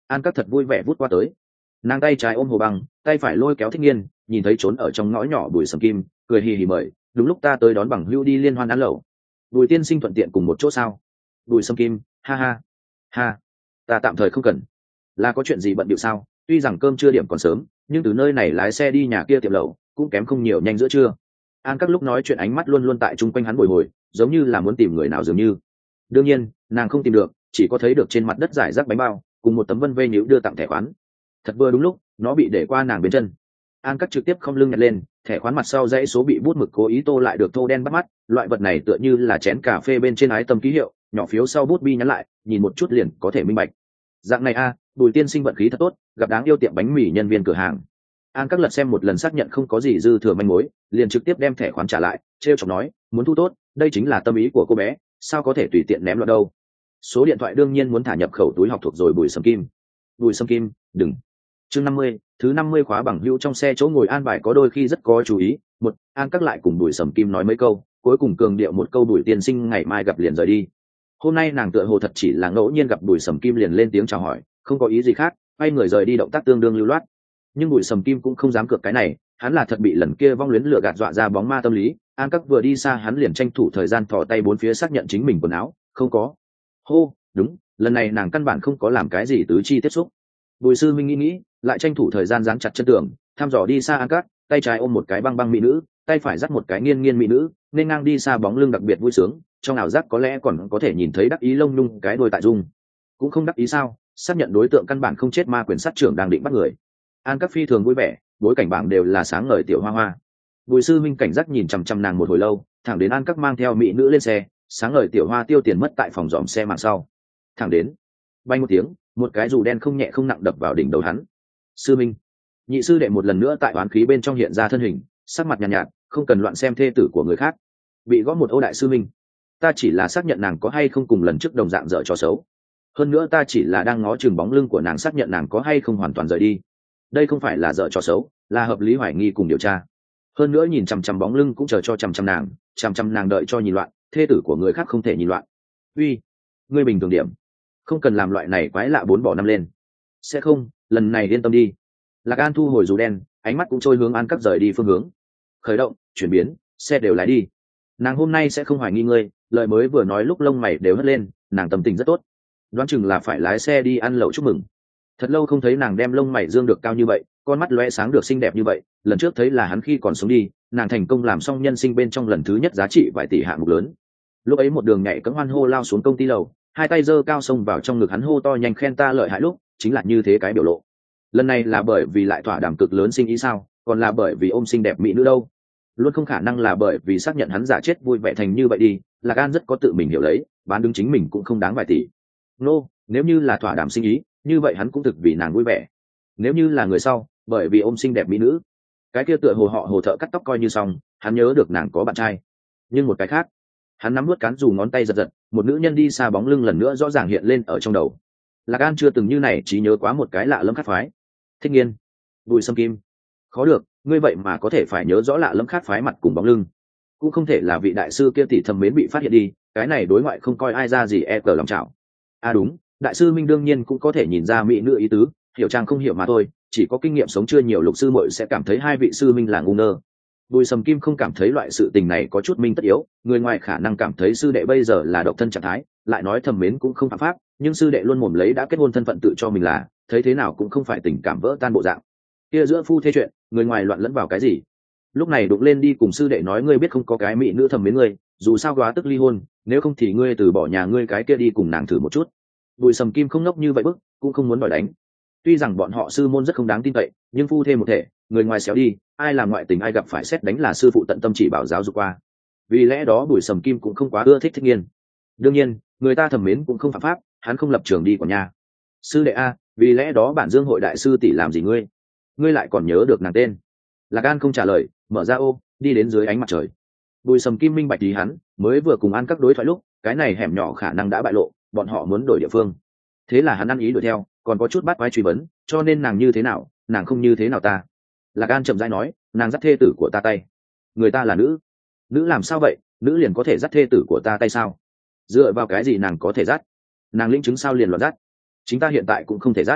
An Các thật vui vẻ vút qua tới, nàng tay trái ôm hồ băng, tay phải lôi kéo Thích Nghiên, nhìn thấy trốn ở trong ngõ nhỏ Bùi Sầm Kim, cười hì hì mời, đúng lúc ta tới đón bằng hữu đi liên hoan ăn lẩu. Bùi tiên sinh thuận tiện cùng một chỗ sao? Bùi Sầm Kim, ha ha ha, ta tạm thời không cần. Là có chuyện gì bận điệu sao? Tuy rằng cơm trưa điểm còn sớm, nhưng từ nơi này lái xe đi nhà kia tiệm lẩu cũng kém không nhiều, nhanh giữa trưa. An Các lúc nói chuyện ánh mắt luôn luôn tại chung quanh hắn bồi hồi, giống như là muốn tìm người nào dường như. Đương nhiên nàng không tìm được, chỉ có thấy được trên mặt đất giải rác bánh bao cùng một tấm vân vê nhíu đưa tặng thẻ khoán. Thật vừa đúng lúc nó bị để qua nàng bên chân. An Các trực tiếp không lưng nhặt lên thẻ khoán, mặt sau dãy số bị bút mực cố ý tô lại được thô đen bắt mắt, loại vật này tựa như là chén cà phê bên trên ái tâm ký hiệu, nhỏ phiếu sau bút bi nhắn lại, nhìn một chút liền có thể minh bạch. Dạng này a, Bùi tiên sinh vận khí thật tốt, gặp đáng yêu tiệm bánh mì nhân viên cửa hàng. An Các lật xem một lần xác nhận không có gì dư thừa manh mối, liền trực tiếp đem thẻ khoán trả lại, trêu chọc nói, muốn thu tốt, đây chính là tâm ý của cô bé, sao có thể tùy tiện ném loạn đâu. Số điện thoại đương nhiên muốn thả nhập khẩu túi học thuộc rồi. Bùi Sầm Kim, Bùi Sầm Kim, đừng. Chương năm mươi, thứ năm mươi khóa bằng hữu trong xe chỗ ngồi an bài có đôi khi rất có chú ý. Một, An Các lại cùng Bùi Sầm Kim nói mấy câu, cuối cùng cường điệu một câu Bùi tiên sinh ngày mai gặp liền rời đi. Hôm nay nàng tựa hồ thật chỉ là ngẫu nhiên gặp Bùi Sầm Kim liền lên tiếng chào hỏi, không có ý gì khác, quay người rời đi động tác tương đương lưu loát. Nhưng Bùi Sầm Kim cũng không dám cược cái này, hắn là thật bị lần kia vong luyến lừa gạt dọa ra bóng ma tâm lý. An Các vừa đi xa hắn liền tranh thủ thời gian thò tay bốn phía xác nhận chính mình quần áo không có. Hô, đúng, lần này nàng căn bản không có làm cái gì tứ chi tiếp xúc. Bùi Sư Minh nghĩ nghĩ, lại tranh thủ thời gian dán chặt chân tường, thăm dò đi xa An Các, tay trái ôm một cái băng băng mỹ nữ, tay phải dắt một cái nghiên nghiên mỹ nữ, nên ngang đi xa bóng lưng đặc biệt vui sướng, trong ảo giác có lẽ còn có thể nhìn thấy đắc ý lông nhung cái đôi tại dung. Cũng không đắc ý sao, xác nhận đối tượng căn bản không chết, ma quyền sát trưởng đang định bắt người. An Các phi thường vui vẻ, bối cảnh bảng đều là sáng ngời tiểu hoa hoa. Bùi Sư Minh cảnh giác nhìn chằm chằm nàng một hồi lâu, thẳng đến An Các mang theo mỹ nữ lên xe, sáng ngời tiểu hoa tiêu tiền mất tại phòng dòm xe màn sau. Thẳng đến bay một tiếng, một cái dù đen không nhẹ không nặng đập vào đỉnh đầu hắn. Sư Minh, nhị sư đệ một lần nữa tại oán khí bên trong hiện ra thân hình, sắc mặt nhàn nhạt, nhạt, không cần loạn xem thê tử của người khác. Bị gõ một ô. Đại sư Minh, ta chỉ là xác nhận nàng có hay không cùng lần trước đồng dạng dở trò xấu. Hơn nữa ta chỉ là đang ngó chừng bóng lưng của nàng xác nhận nàng có hay không hoàn toàn rời đi. Đây không phải là dở trò xấu, là hợp lý hoài nghi cùng điều tra. Hơn nữa nhìn chằm chằm bóng lưng cũng chờ cho chằm chằm nàng, chằm chằm nàng đợi cho nhìn loạn, thê tử của người khác không thể nhìn loạn. Uy, ngươi bình thường điểm, không cần làm loại này quái lạ bốn bỏ năm lên. Sẽ không, lần này yên tâm đi. Lạc An thu hồi dù đen, ánh mắt cũng trôi hướng An Các rời đi phương hướng. Khởi động, chuyển biến, xe đều lái đi. Nàng hôm nay sẽ không hoài nghi ngươi, lời mới vừa nói lúc lông mày đều hất lên, nàng tâm tình rất tốt. Đoán chừng là phải lái xe đi ăn lẩu chúc mừng. Thật lâu không thấy nàng đem lông mày dương được cao như vậy, con mắt lóe sáng được xinh đẹp như vậy. Lần trước thấy là hắn khi còn sống đi, nàng thành công làm xong nhân sinh bên trong lần thứ nhất giá trị vài tỷ hạng mục lớn. Lúc ấy một đường nhảy cẫng hoan hô lao xuống công ty lầu, hai tay giơ cao xông vào trong ngực hắn hô to nhanh khen ta lợi hại, lúc chính là như thế cái biểu lộ. Lần này là bởi vì lại thỏa đàm cực lớn sinh ý sao, còn là bởi vì ôm xinh đẹp mỹ nữ đâu? Luôn không khả năng là bởi vì xác nhận hắn giả chết vui vẻ thành như vậy đi. Lạc An rất có tự mình hiểu lấy, bán đứng chính mình cũng không đáng vài tỷ. Nô, nếu như là thỏa đàm sinh ý, như vậy hắn cũng thực vì nàng vui vẻ. Nếu như là người sau, bởi vì ôm xinh đẹp mỹ nữ, cái kia tựa hồ họ hồ thợ cắt tóc coi như xong, hắn nhớ được nàng có bạn trai. Nhưng một cái khác, hắn nắm nuốt cán dù ngón tay giật giật, một nữ nhân đi xa bóng lưng lần nữa rõ ràng hiện lên ở trong đầu. Lạc An chưa từng như này chỉ nhớ quá một cái lạ lẫm khác phái. Thích Nghiên, Bùi Sâm Kim, khó được, ngươi vậy mà có thể phải nhớ rõ lạ lẫm khác phái mặt cùng bóng lưng. Cũng không thể là vị đại sư kia tỷ thầm mến bị phát hiện đi, cái này đối ngoại không coi ai ra gì e cờ lòng chảo. À đúng, đại sư Minh đương nhiên cũng có thể nhìn ra mỹ nữ ý tứ, hiểu trang không hiểu mà thôi, chỉ có kinh nghiệm sống chưa nhiều lục sư muội sẽ cảm thấy hai vị sư Minh là ngu ngơ. Bùi Sầm Kim không cảm thấy loại sự tình này có chút minh tất yếu, người ngoài khả năng cảm thấy sư đệ bây giờ là độc thân trạng thái, lại nói thầm mến cũng không phạm pháp, nhưng sư đệ luôn mồm lấy đã kết hôn thân phận tự cho mình là, thấy thế nào cũng không phải tình cảm vỡ tan bộ dạng. Kia giữa phu thê chuyện, người ngoài loạn lẫn vào cái gì? Lúc này đụng lên đi cùng sư đệ nói ngươi biết không có cái mỹ nữ thầm mến ngươi, dù sao góa tức ly hôn, nếu không thì ngươi từ bỏ nhà ngươi cái kia đi cùng nàng thử một chút. Bùi Sầm Kim không ngốc như vậy bức, cũng không muốn đòi đánh. Tuy rằng bọn họ sư môn rất không đáng tin cậy, nhưng phu thê một thể, người ngoài xéo đi, ai làm ngoại tình ai gặp phải xét đánh là sư phụ tận tâm chỉ bảo giáo dục qua. Vì lẽ đó Bùi Sầm Kim cũng không quá ưa thích Thích Nghiên. Đương nhiên, người ta thầm mến cũng không phạm pháp, hắn không lập trường đi của nhà. Sư đệ a, vì lẽ đó bản Dương hội đại sư tỷ làm gì ngươi? Ngươi lại còn nhớ được nàng tên? Lạc An không trả lời, mở ra ô, đi đến dưới ánh mặt trời. Bùi Sầm Kim minh bạch ý hắn, mới vừa cùng An các đối thoại lúc, cái này hẻm nhỏ khả năng đã bại lộ, bọn họ muốn đổi địa phương. Thế là hắn ăn ý đuổi theo, còn có chút bắt quái truy vấn, cho nên nàng như thế nào, nàng không như thế nào ta. Lạc An chậm rãi nói, nàng dắt thê tử của ta tay. Người ta là nữ. Nữ làm sao vậy, nữ liền có thể dắt thê tử của ta tay sao? Dựa vào cái gì nàng có thể dắt? Nàng lĩnh chứng sao liền loạn dắt? Chính ta hiện tại cũng không thể dắt.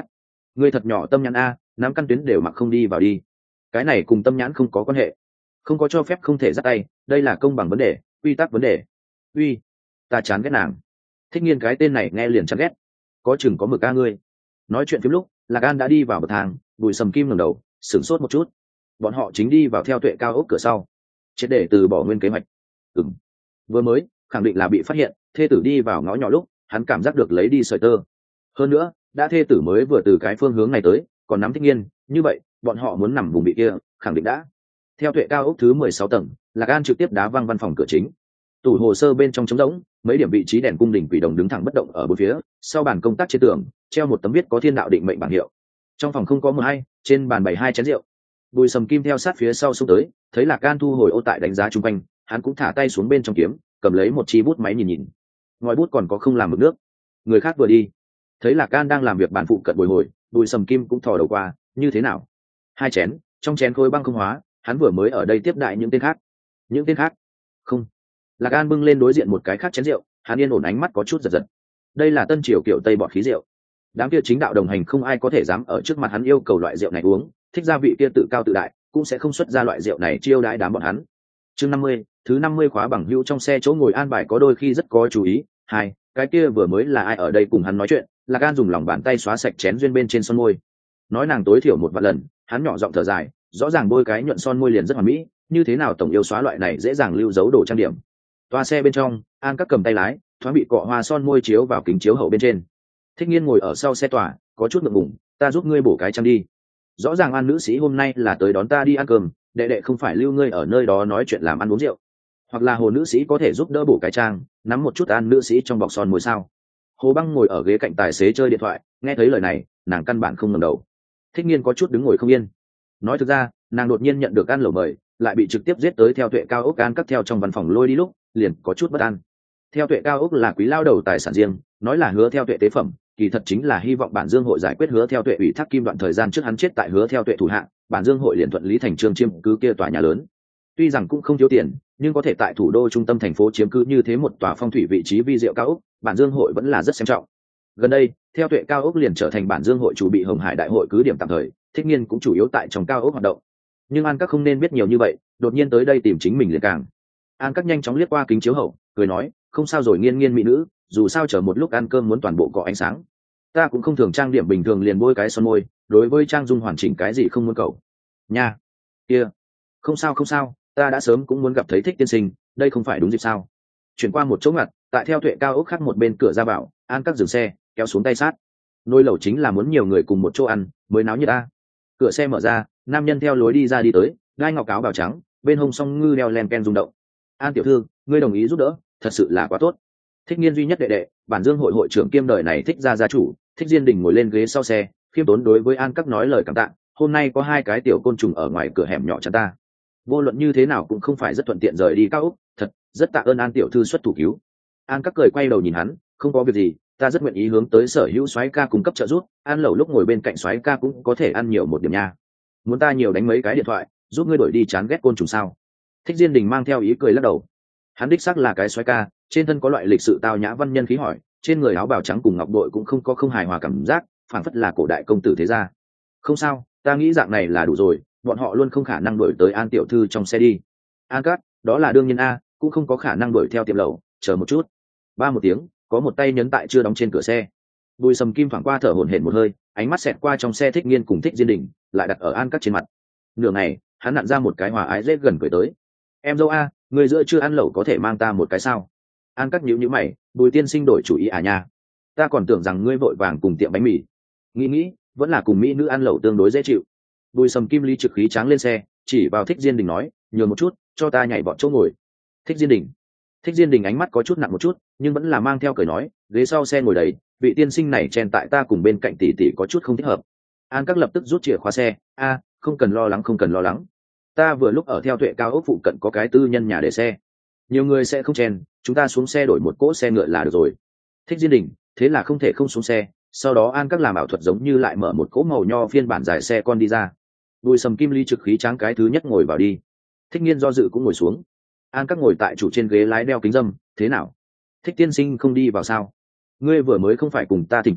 Ngươi thật nhỏ tâm nhãn a, nắm căn tuyến đều mặc không đi vào đi. Cái này cùng tâm nhãn không có quan hệ, không có cho phép không thể dắt tay, đây là công bằng vấn đề, quy tắc vấn đề. Uy, ta chán ghét nàng. Thích Nghiên cái tên này nghe liền chán ghét. Có chừng có mực a ngươi. Nói chuyện phim lúc, Lạc An đã đi vào bậc thang, Bùi Sầm Kim ngẩng đầu, sửng sốt một chút. Bọn họ chính đi vào theo Tuệ cao ốc cửa sau, triệt để từ bỏ nguyên kế hoạch. Ừm, vừa mới khẳng định là bị phát hiện, thê tử đi vào ngõ nhỏ lúc, hắn cảm giác được lấy đi sợi tơ. Hơn nữa, đã thê tử mới vừa từ cái phương hướng này tới, còn nắm Thích Nghiên, như vậy, bọn họ muốn nằm vùng bị kia, khẳng định đã. Theo Tuệ cao ốc thứ mười sáu tầng, Lạc An trực tiếp đá văng văn phòng cửa chính. Tủ hồ sơ bên trong trống rỗng, mấy điểm vị trí đèn cung đình quỷ đồng đứng thẳng bất động ở bốn phía, sau bàn công tác trên tường treo một tấm viết có thiên đạo định mệnh bảng hiệu. Trong phòng không có mờ hay, trên bàn bày hai chén rượu. Bùi Sầm Kim theo sát phía sau xuống tới, thấy Lạc An thu hồi ô tại đánh giá chung quanh, hắn cũng thả tay xuống bên trong kiếm, cầm lấy một chi bút máy nhìn nhìn. Ngòi bút còn có không làm mực nước. Người khác vừa đi, thấy Lạc An đang làm việc bàn phụ cận bồi hồi, Bùi Sầm Kim cũng thò đầu qua, như thế nào? Hai chén, trong chén khối băng không hóa, hắn vừa mới ở đây tiếp đại những tên khác. Những tên khác? Không. Lạc An bưng lên đối diện một cái khác chén rượu, hắn yên ổn ánh mắt có chút giật giật. Đây là tân triều kiểu tây bọt khí rượu. Đám kia chính đạo đồng hành không ai có thể dám ở trước mặt hắn yêu cầu loại rượu này uống, thích gia vị kia tự cao tự đại, cũng sẽ không xuất ra loại rượu này chiêu đãi đám bọn hắn. Chương năm mươi, thứ năm mươi khóa bằng hữu trong xe chỗ ngồi an bài có đôi khi rất có chú ý. Hai, cái kia vừa mới là ai ở đây cùng hắn nói chuyện? Lạc An dùng lòng bàn tay xóa sạch chén duyên bên trên son môi. Nói nàng tối thiểu một vạn lần, hắn nhỏ giọng thở dài, rõ ràng bôi cái nhuận son môi liền rất hoàn mỹ, như thế nào tổng yêu xóa loại này dễ dàng lưu dấu đồ trang điểm. Toa xe bên trong, An các cầm tay lái, thoáng bị cọ hoa son môi chiếu vào kính chiếu hậu bên trên. Thích Nghiên ngồi ở sau xe tòa, có chút ngượng ngùng, ta giúp ngươi bổ cái trang đi. Rõ ràng An nữ sĩ hôm nay là tới đón ta đi ăn cơm, đệ đệ không phải lưu ngươi ở nơi đó nói chuyện làm ăn uống rượu. Hoặc là Hồ nữ sĩ có thể giúp đỡ bổ cái trang, nắm một chút An nữ sĩ trong bọc son môi sao? Hồ Băng ngồi ở ghế cạnh tài xế chơi điện thoại, nghe thấy lời này, nàng căn bản không ngẩng đầu. Thích Nghiên có chút đứng ngồi không yên. Nói thực ra, nàng đột nhiên nhận được ăn lẩu mời, lại bị trực tiếp giết tới theo Tuệ cao ốc An các theo trong văn phòng lôi đi lúc, liền có chút bất an. Theo Tuệ cao ốc là quý lao đầu tài sản riêng, nói là Hứa Theo Tuệ tế phẩm, kỳ thật chính là hy vọng bản Dương hội giải quyết Hứa Theo Tuệ ủy thác kim đoạn thời gian trước hắn chết tại Hứa Theo Tuệ thủ hạ, bản Dương hội liền thuận lý thành trương chiếm cứ kia tòa nhà lớn. Tuy rằng cũng không thiếu tiền, nhưng có thể tại thủ đô trung tâm thành phố chiếm cứ như thế một tòa phong thủy vị trí vi diệu cao ốc, bản Dương hội vẫn là rất xem trọng. Gần đây, Theo Tuệ cao ốc liền trở thành bản Dương hội chủ bị Hồng Hải đại hội cứ điểm tạm thời, Thích Nghiên cũng chủ yếu tại trong cao ốc hoạt động. Nhưng An các không nên biết nhiều như vậy, đột nhiên tới đây tìm chính mình liền càng. An các nhanh chóng liếc qua kính chiếu hậu, cười nói, không sao rồi Nghiên Nghiên mỹ nữ, dù sao chờ một lúc ăn cơm muốn toàn bộ có ánh sáng. Ta cũng không thường trang điểm bình thường liền bôi cái son môi, đối với trang dung hoàn chỉnh cái gì không muốn cầu. Nha, kia, không sao không sao, ta đã sớm cũng muốn gặp thấy Thích tiên sinh, đây không phải đúng dịp sao? Chuyển qua một chỗ ngặt, tại theo Tuệ cao ốc khác một bên cửa ra vào, An các dừng xe, kéo xuống tay sát. Nôi lẩu chính là muốn nhiều người cùng một chỗ ăn, mới náo như ta. Cửa xe mở ra, nam nhân theo lối đi ra đi tới, gai ngọc áo bào trắng, bên hông song ngư đeo len ken rung động. An tiểu thư, ngươi đồng ý giúp đỡ, thật sự là quá tốt. Thích Nghiên duy nhất đệ đệ, bản Dương hội hội trưởng kiêm đời này Thích gia gia chủ, Thích Diên Đình ngồi lên ghế sau xe, khiêm tốn đối với An các nói lời cảm tạ. Hôm nay có hai cái tiểu côn trùng ở ngoài cửa hẻm nhỏ chắn ta, vô luận như thế nào cũng không phải rất thuận tiện rời đi cao ốc, thật rất tạ ơn An tiểu thư xuất thủ cứu. An các cười quay đầu nhìn hắn, không có việc gì, ta rất nguyện ý hướng tới sở hữu soái ca cung cấp trợ giúp, ăn lẩu lúc ngồi bên cạnh soái ca cũng có thể ăn nhiều một điểm nha. Muốn ta nhiều đánh mấy cái điện thoại, giúp ngươi đổi đi chán ghét côn trùng sao? Thích Diên Đình mang theo ý cười lắc đầu. Hắn đích xác là cái soái ca, trên thân có loại lịch sự tao nhã văn nhân khí hỏi, trên người áo bào trắng cùng ngọc bội cũng không có không hài hòa cảm giác, phảng phất là cổ đại công tử thế gia. Không sao, ta nghĩ dạng này là đủ rồi, bọn họ luôn không khả năng đuổi tới An tiểu thư trong xe đi. An cát, đó là đương nhiên a, cũng không có khả năng đuổi theo tiệm lẩu, chờ một chút. Ba một tiếng, có một tay nhấn tại chưa đóng trên cửa xe. Bùi Sầm Kim thoảng qua thở hổn hển một hơi, ánh mắt xẹt qua trong xe Thích Nghiên cùng Thích Diên Đình, lại đặt ở An cát trên mặt. Nửa ngày, hắn nặn ra một cái hòa ái rết gần cười tới. Em dâu a, người giữa chưa ăn lẩu có thể mang ta một cái sao? An cát nhíu nhíu mày, Bùi tiên sinh đổi chủ ý à nha? Ta còn tưởng rằng ngươi vội vàng cùng tiệm bánh mì. Nghĩ nghĩ, vẫn là cùng mỹ nữ ăn lẩu tương đối dễ chịu. Bùi Sầm Kim ly trực khí tráng lên xe, chỉ vào Thích Diên Đình nói, nhường một chút, cho ta nhảy vọt chỗ ngồi. Thích Diên Đình. Thích Diên Đình ánh mắt có chút nặng một chút, nhưng vẫn là mang theo cười nói, ghế sau xe ngồi đầy, vị tiên sinh này chen tại ta cùng bên cạnh tỷ tỷ có chút không thích hợp. An các lập tức rút chìa khóa xe, a, không cần lo lắng không cần lo lắng. Ta vừa lúc ở theo Tuệ cao ốc phụ cận có cái tư nhân nhà để xe, nhiều người sẽ không chen, chúng ta xuống xe đổi một cỗ xe ngựa là được rồi. Thích Diên Đình, thế là không thể không xuống xe. Sau đó An các làm ảo thuật giống như lại mở một cỗ màu nho phiên bản dài xe con đi ra. Bùi Sầm Kim ly trực khí tráng cái thứ nhất ngồi vào đi. Thích Nghiên do dự cũng ngồi xuống. An các ngồi tại chủ trên ghế lái đeo kính dâm, thế nào? Thích tiên sinh không đi vào sao? Ngươi vừa mới không phải cùng ta thỉnh cầu,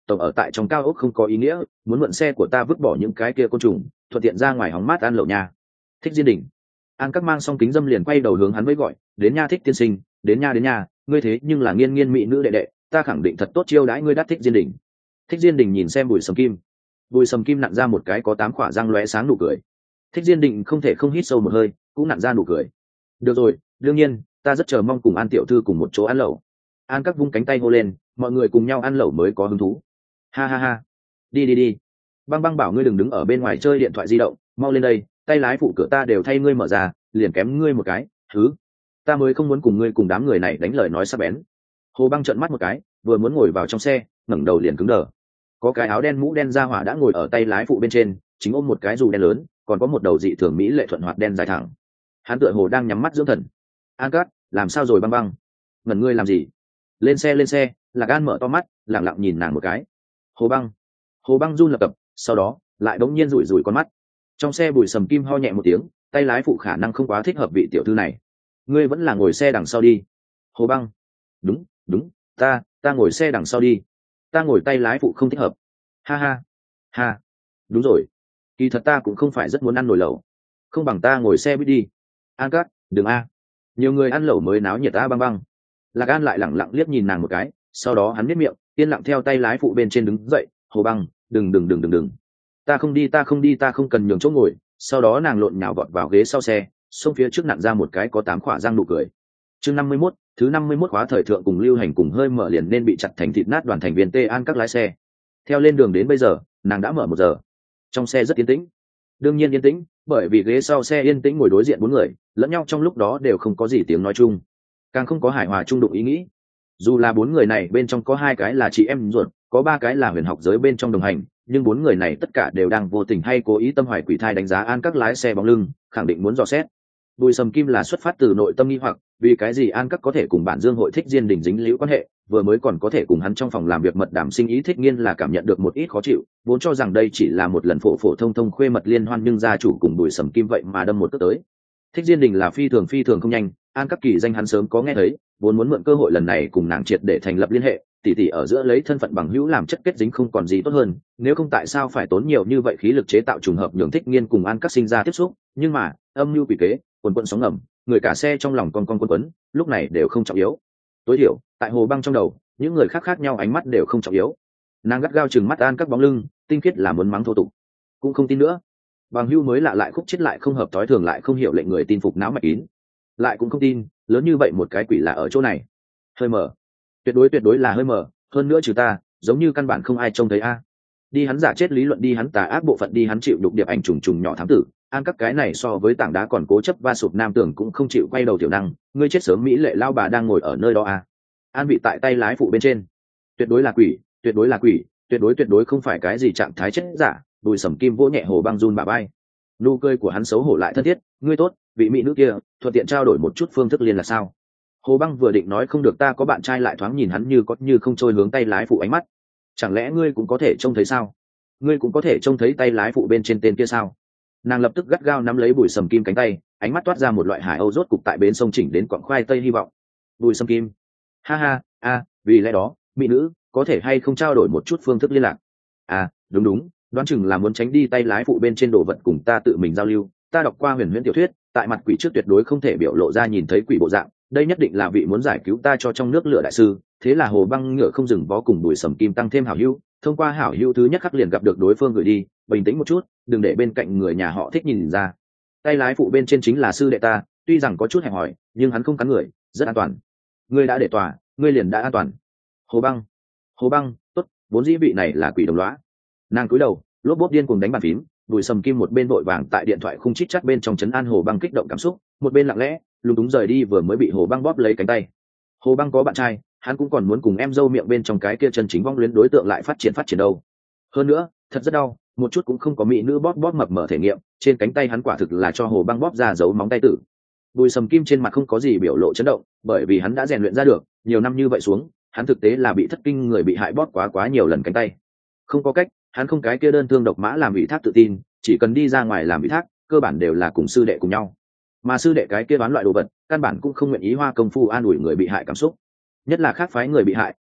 tổng ở tại trong cao ốc không có ý nghĩa, muốn mượn xe của ta vứt bỏ những cái kia côn trùng, thuận tiện ra ngoài hóng mát ăn lẩu nha. Thích Diên Đình. An Các mang xong kính dâm liền quay đầu hướng hắn với gọi, đến nha Thích tiên sinh, đến nha đến nha, ngươi thế nhưng là nghiên nghiên mỹ nữ đệ đệ, ta khẳng định thật tốt chiêu đãi ngươi đắt. Thích Diên Đình. Thích Diên Đình nhìn xem Bùi Sầm Kim. Bùi Sầm Kim nặn ra một cái có tám khỏa răng lóe sáng nụ cười. Thích Diên Đình không thể không hít sâu một hơi, cũng nặn ra nụ cười. Được rồi, đương nhiên, ta rất chờ mong cùng An tiểu thư cùng một chỗ ăn lẩu. An Các vung cánh tay hô lên, mọi người cùng nhau ăn lẩu mới có hứng thú. Ha ha ha, đi đi đi. Băng Băng bảo ngươi đừng đứng ở bên ngoài chơi điện thoại di động, mau lên đây, tay lái phụ cửa ta đều thay ngươi mở ra, liền kém ngươi một cái. Thứ, ta mới không muốn cùng ngươi cùng đám người này đánh lời nói sắc bén. Hồ Băng trợn mắt một cái, vừa muốn ngồi vào trong xe, ngẩng đầu liền cứng đờ. Có cái áo đen mũ đen ra hỏa đã ngồi ở tay lái phụ bên trên, chính ôm một cái dù đen lớn, còn có một đầu dị thường mỹ lệ thuận hoạt đen dài thẳng. Hắn tựa hồ đang nhắm mắt dưỡng thần. An Cát, làm sao rồi Băng Băng? Ngẩn ngươi làm gì? Lên xe lên xe. Lạc An mở to mắt, lẳng lặng nhìn nàng một cái. Hồ Băng. Hồ Băng run lập cập, sau đó lại đống nhiên rủi rủi con mắt. Trong xe Bùi Sầm Kim ho nhẹ một tiếng, tay lái phụ khả năng không quá thích hợp vị tiểu thư này. Ngươi vẫn là ngồi xe đằng sau đi. Hồ Băng. Đúng, đúng, ta, ta ngồi xe đằng sau đi. Ta ngồi tay lái phụ không thích hợp. Ha ha, ha. Đúng rồi, kỳ thật ta cũng không phải rất muốn ăn nồi lẩu, không bằng ta ngồi xe buýt đi. An Cát, đừng a, nhiều người ăn lẩu mới náo nhiệt. Ta Băng Băng. Lạc An lại lẳng lặng liếc nhìn nàng một cái, sau đó hắn biết miệng, yên lặng theo tay lái phụ bên trên đứng dậy. Hồ Băng, đừng đừng đừng đừng đừng, ta không đi ta không đi ta không cần nhường chỗ ngồi. Sau đó nàng lộn nhào vọt vào ghế sau xe, xông phía trước nặn ra một cái có tám khỏa răng nụ cười. Chương năm mươi mốt, thứ năm mươi mốt khóa thời thượng cùng lưu hành cùng hơi mở liền nên bị chặt thành thịt nát đoàn thành viên tê An Các lái xe. Theo lên đường đến bây giờ, nàng đã mở một giờ. Trong xe rất yên tĩnh. Đương nhiên yên tĩnh, bởi vì ghế sau xe yên tĩnh ngồi đối diện bốn người, lẫn nhau trong lúc đó đều không có gì tiếng nói chung, càng không có hài hòa chung đụng ý nghĩ. Dù là bốn người này bên trong có hai cái là chị em ruột, có ba cái là huyền học giới bên trong đồng hành, nhưng bốn người này tất cả đều đang vô tình hay cố ý tâm hoài quỷ thai đánh giá An Các lái xe bóng lưng, khẳng định muốn dò xét. Bùi Sầm Kim là xuất phát từ nội tâm nghi hoặc, vì cái gì An Các có thể cùng bản Dương hội Thích Diên Đình dính liễu quan hệ, vừa mới còn có thể cùng hắn trong phòng làm việc mật đàm sinh ý. Thích Nghiên là cảm nhận được một ít khó chịu, vốn cho rằng đây chỉ là một lần phổ phổ thông thông khuê mật liên hoan, nhưng gia chủ cùng Bùi Sầm Kim vậy mà đâm một cước tới. Thích Diên Đình là phi thường phi thường không nhanh, An Các kỳ danh hắn sớm có nghe thấy, vốn muốn mượn cơ hội lần này cùng nàng triệt để thành lập liên hệ, tỷ tỷ ở giữa lấy thân phận bằng hữu làm chất kết dính không còn gì tốt hơn, nếu không tại sao phải tốn nhiều như vậy khí lực chế tạo trùng hợp nhường Thích Nghiên cùng An Các sinh ra tiếp xúc. Nhưng mà âm mưu quỷ kế, quần quần sóng ngầm, người cả xe trong lòng con con quấn quấn, lúc này đều không trọng yếu. Tối thiểu tại Hồ Băng trong đầu, những người khác khác nhau ánh mắt đều không trọng yếu. Nàng gắt gao chừng mắt An Các bóng lưng, tinh khiết là muốn mắng thô tục, cũng không tin nữa. Bằng hữu mới lạ lại khúc chết lại không hợp thói thường lại không hiểu lệnh người tin phục não mạch kín, lại cũng không tin lớn như vậy một cái quỷ là ở chỗ này. Hơi mở, tuyệt đối tuyệt đối là hơi mở, hơn nữa trừ ta giống như căn bản không ai trông thấy a. Đi hắn giả chết lý luận, đi hắn tà ác bộ phận, đi hắn chịu đục điệp ảnh trùng trùng nhỏ thám tử. An Các cái này so với tảng đá còn cố chấp va sụp nam tưởng cũng không chịu quay đầu tiểu năng, ngươi chết sớm mỹ lệ lao bà đang ngồi ở nơi đó a. An bị tại tay lái phụ bên trên, tuyệt đối là quỷ, tuyệt đối là quỷ, tuyệt đối tuyệt đối không phải cái gì trạng thái chết giả. Bùi Sầm Kim vỗ nhẹ Hồ Băng run bà bay, nụ cười của hắn xấu hổ lại thân thiết. Ngươi tốt, vị mỹ nữ kia, thuận tiện trao đổi một chút phương thức liên là sao? Hồ Băng vừa định nói không được ta có bạn trai, lại thoáng nhìn hắn như có như không trôi hướng tay lái phụ ánh mắt. Chẳng lẽ ngươi cũng có thể trông thấy sao? Ngươi cũng có thể trông thấy tay lái phụ bên trên tên kia sao? Nàng lập tức gắt gao nắm lấy Bùi Sầm Kim cánh tay, ánh mắt toát ra một loại hải âu rốt cục tại bến sông chỉnh đến quặng khoai tây hy vọng. Bùi Sầm Kim, ha ha, a, vì lẽ đó, mỹ nữ, có thể hay không trao đổi một chút phương thức liên lạc? À, đúng đúng, đoán chừng là muốn tránh đi tay lái phụ bên trên đồ vật cùng ta tự mình giao lưu. Ta đọc qua huyền huyễn tiểu thuyết, tại mặt quỷ trước tuyệt đối không thể biểu lộ ra nhìn thấy quỷ bộ dạng, đây nhất định là vị muốn giải cứu ta cho trong nước lửa đại sư. Thế là Hồ Băng ngựa không dừng vó cùng Bùi Sầm Kim tăng thêm hảo hữu, thông qua hảo hữu thứ nhất khắc liền gặp được đối phương gửi đi. Bình tĩnh một chút, đừng để bên cạnh người nhà họ Thích nhìn ra. Tay lái phụ bên trên chính là sư đệ ta, tuy rằng có chút hẹp hòi, nhưng hắn không cắn người, rất an toàn. Ngươi đã để tòa, ngươi liền đã an toàn. Hồ Băng, Hồ Băng, tốt, vốn dĩ vị này là quỷ đồng lõa. Nàng cúi đầu, lốp bốp điên cuồng đánh bàn phím. Bùi Sầm Kim một bên vội vàng tại điện thoại khung chít chắt bên trong trấn an Hồ Băng kích động cảm xúc, một bên lặng lẽ lúng túng rời đi, vừa mới bị Hồ Băng bóp lấy cánh tay. Hồ Băng có bạn trai, hắn cũng còn muốn cùng em dâu miệng bên trong cái kia chân chính vong luyến đối tượng lại phát triển phát triển đâu. Hơn nữa, thật rất đau, một chút cũng không có mỹ nữ bóp bóp mập mở thể nghiệm, trên cánh tay hắn quả thực là cho Hồ Băng bóp ra dấu móng tay tử. Bùi Sầm Kim trên mặt không có gì biểu lộ chấn động, bởi vì hắn đã rèn luyện ra được, nhiều năm như vậy xuống, hắn thực tế là bị thất kinh người bị hại bóp quá quá nhiều lần cánh tay. Không có cách, hắn không cái kia đơn thương độc mã làm ủy thác tự tin, chỉ cần đi ra ngoài làm ủy thác, cơ bản đều là cùng sư đệ cùng nhau. Mà sư đệ cái kia bán loại đồ vật, căn bản cũng không nguyện ý hoa công phu an ủi người bị hại cảm xúc. Nhất là khác phái người bị hại,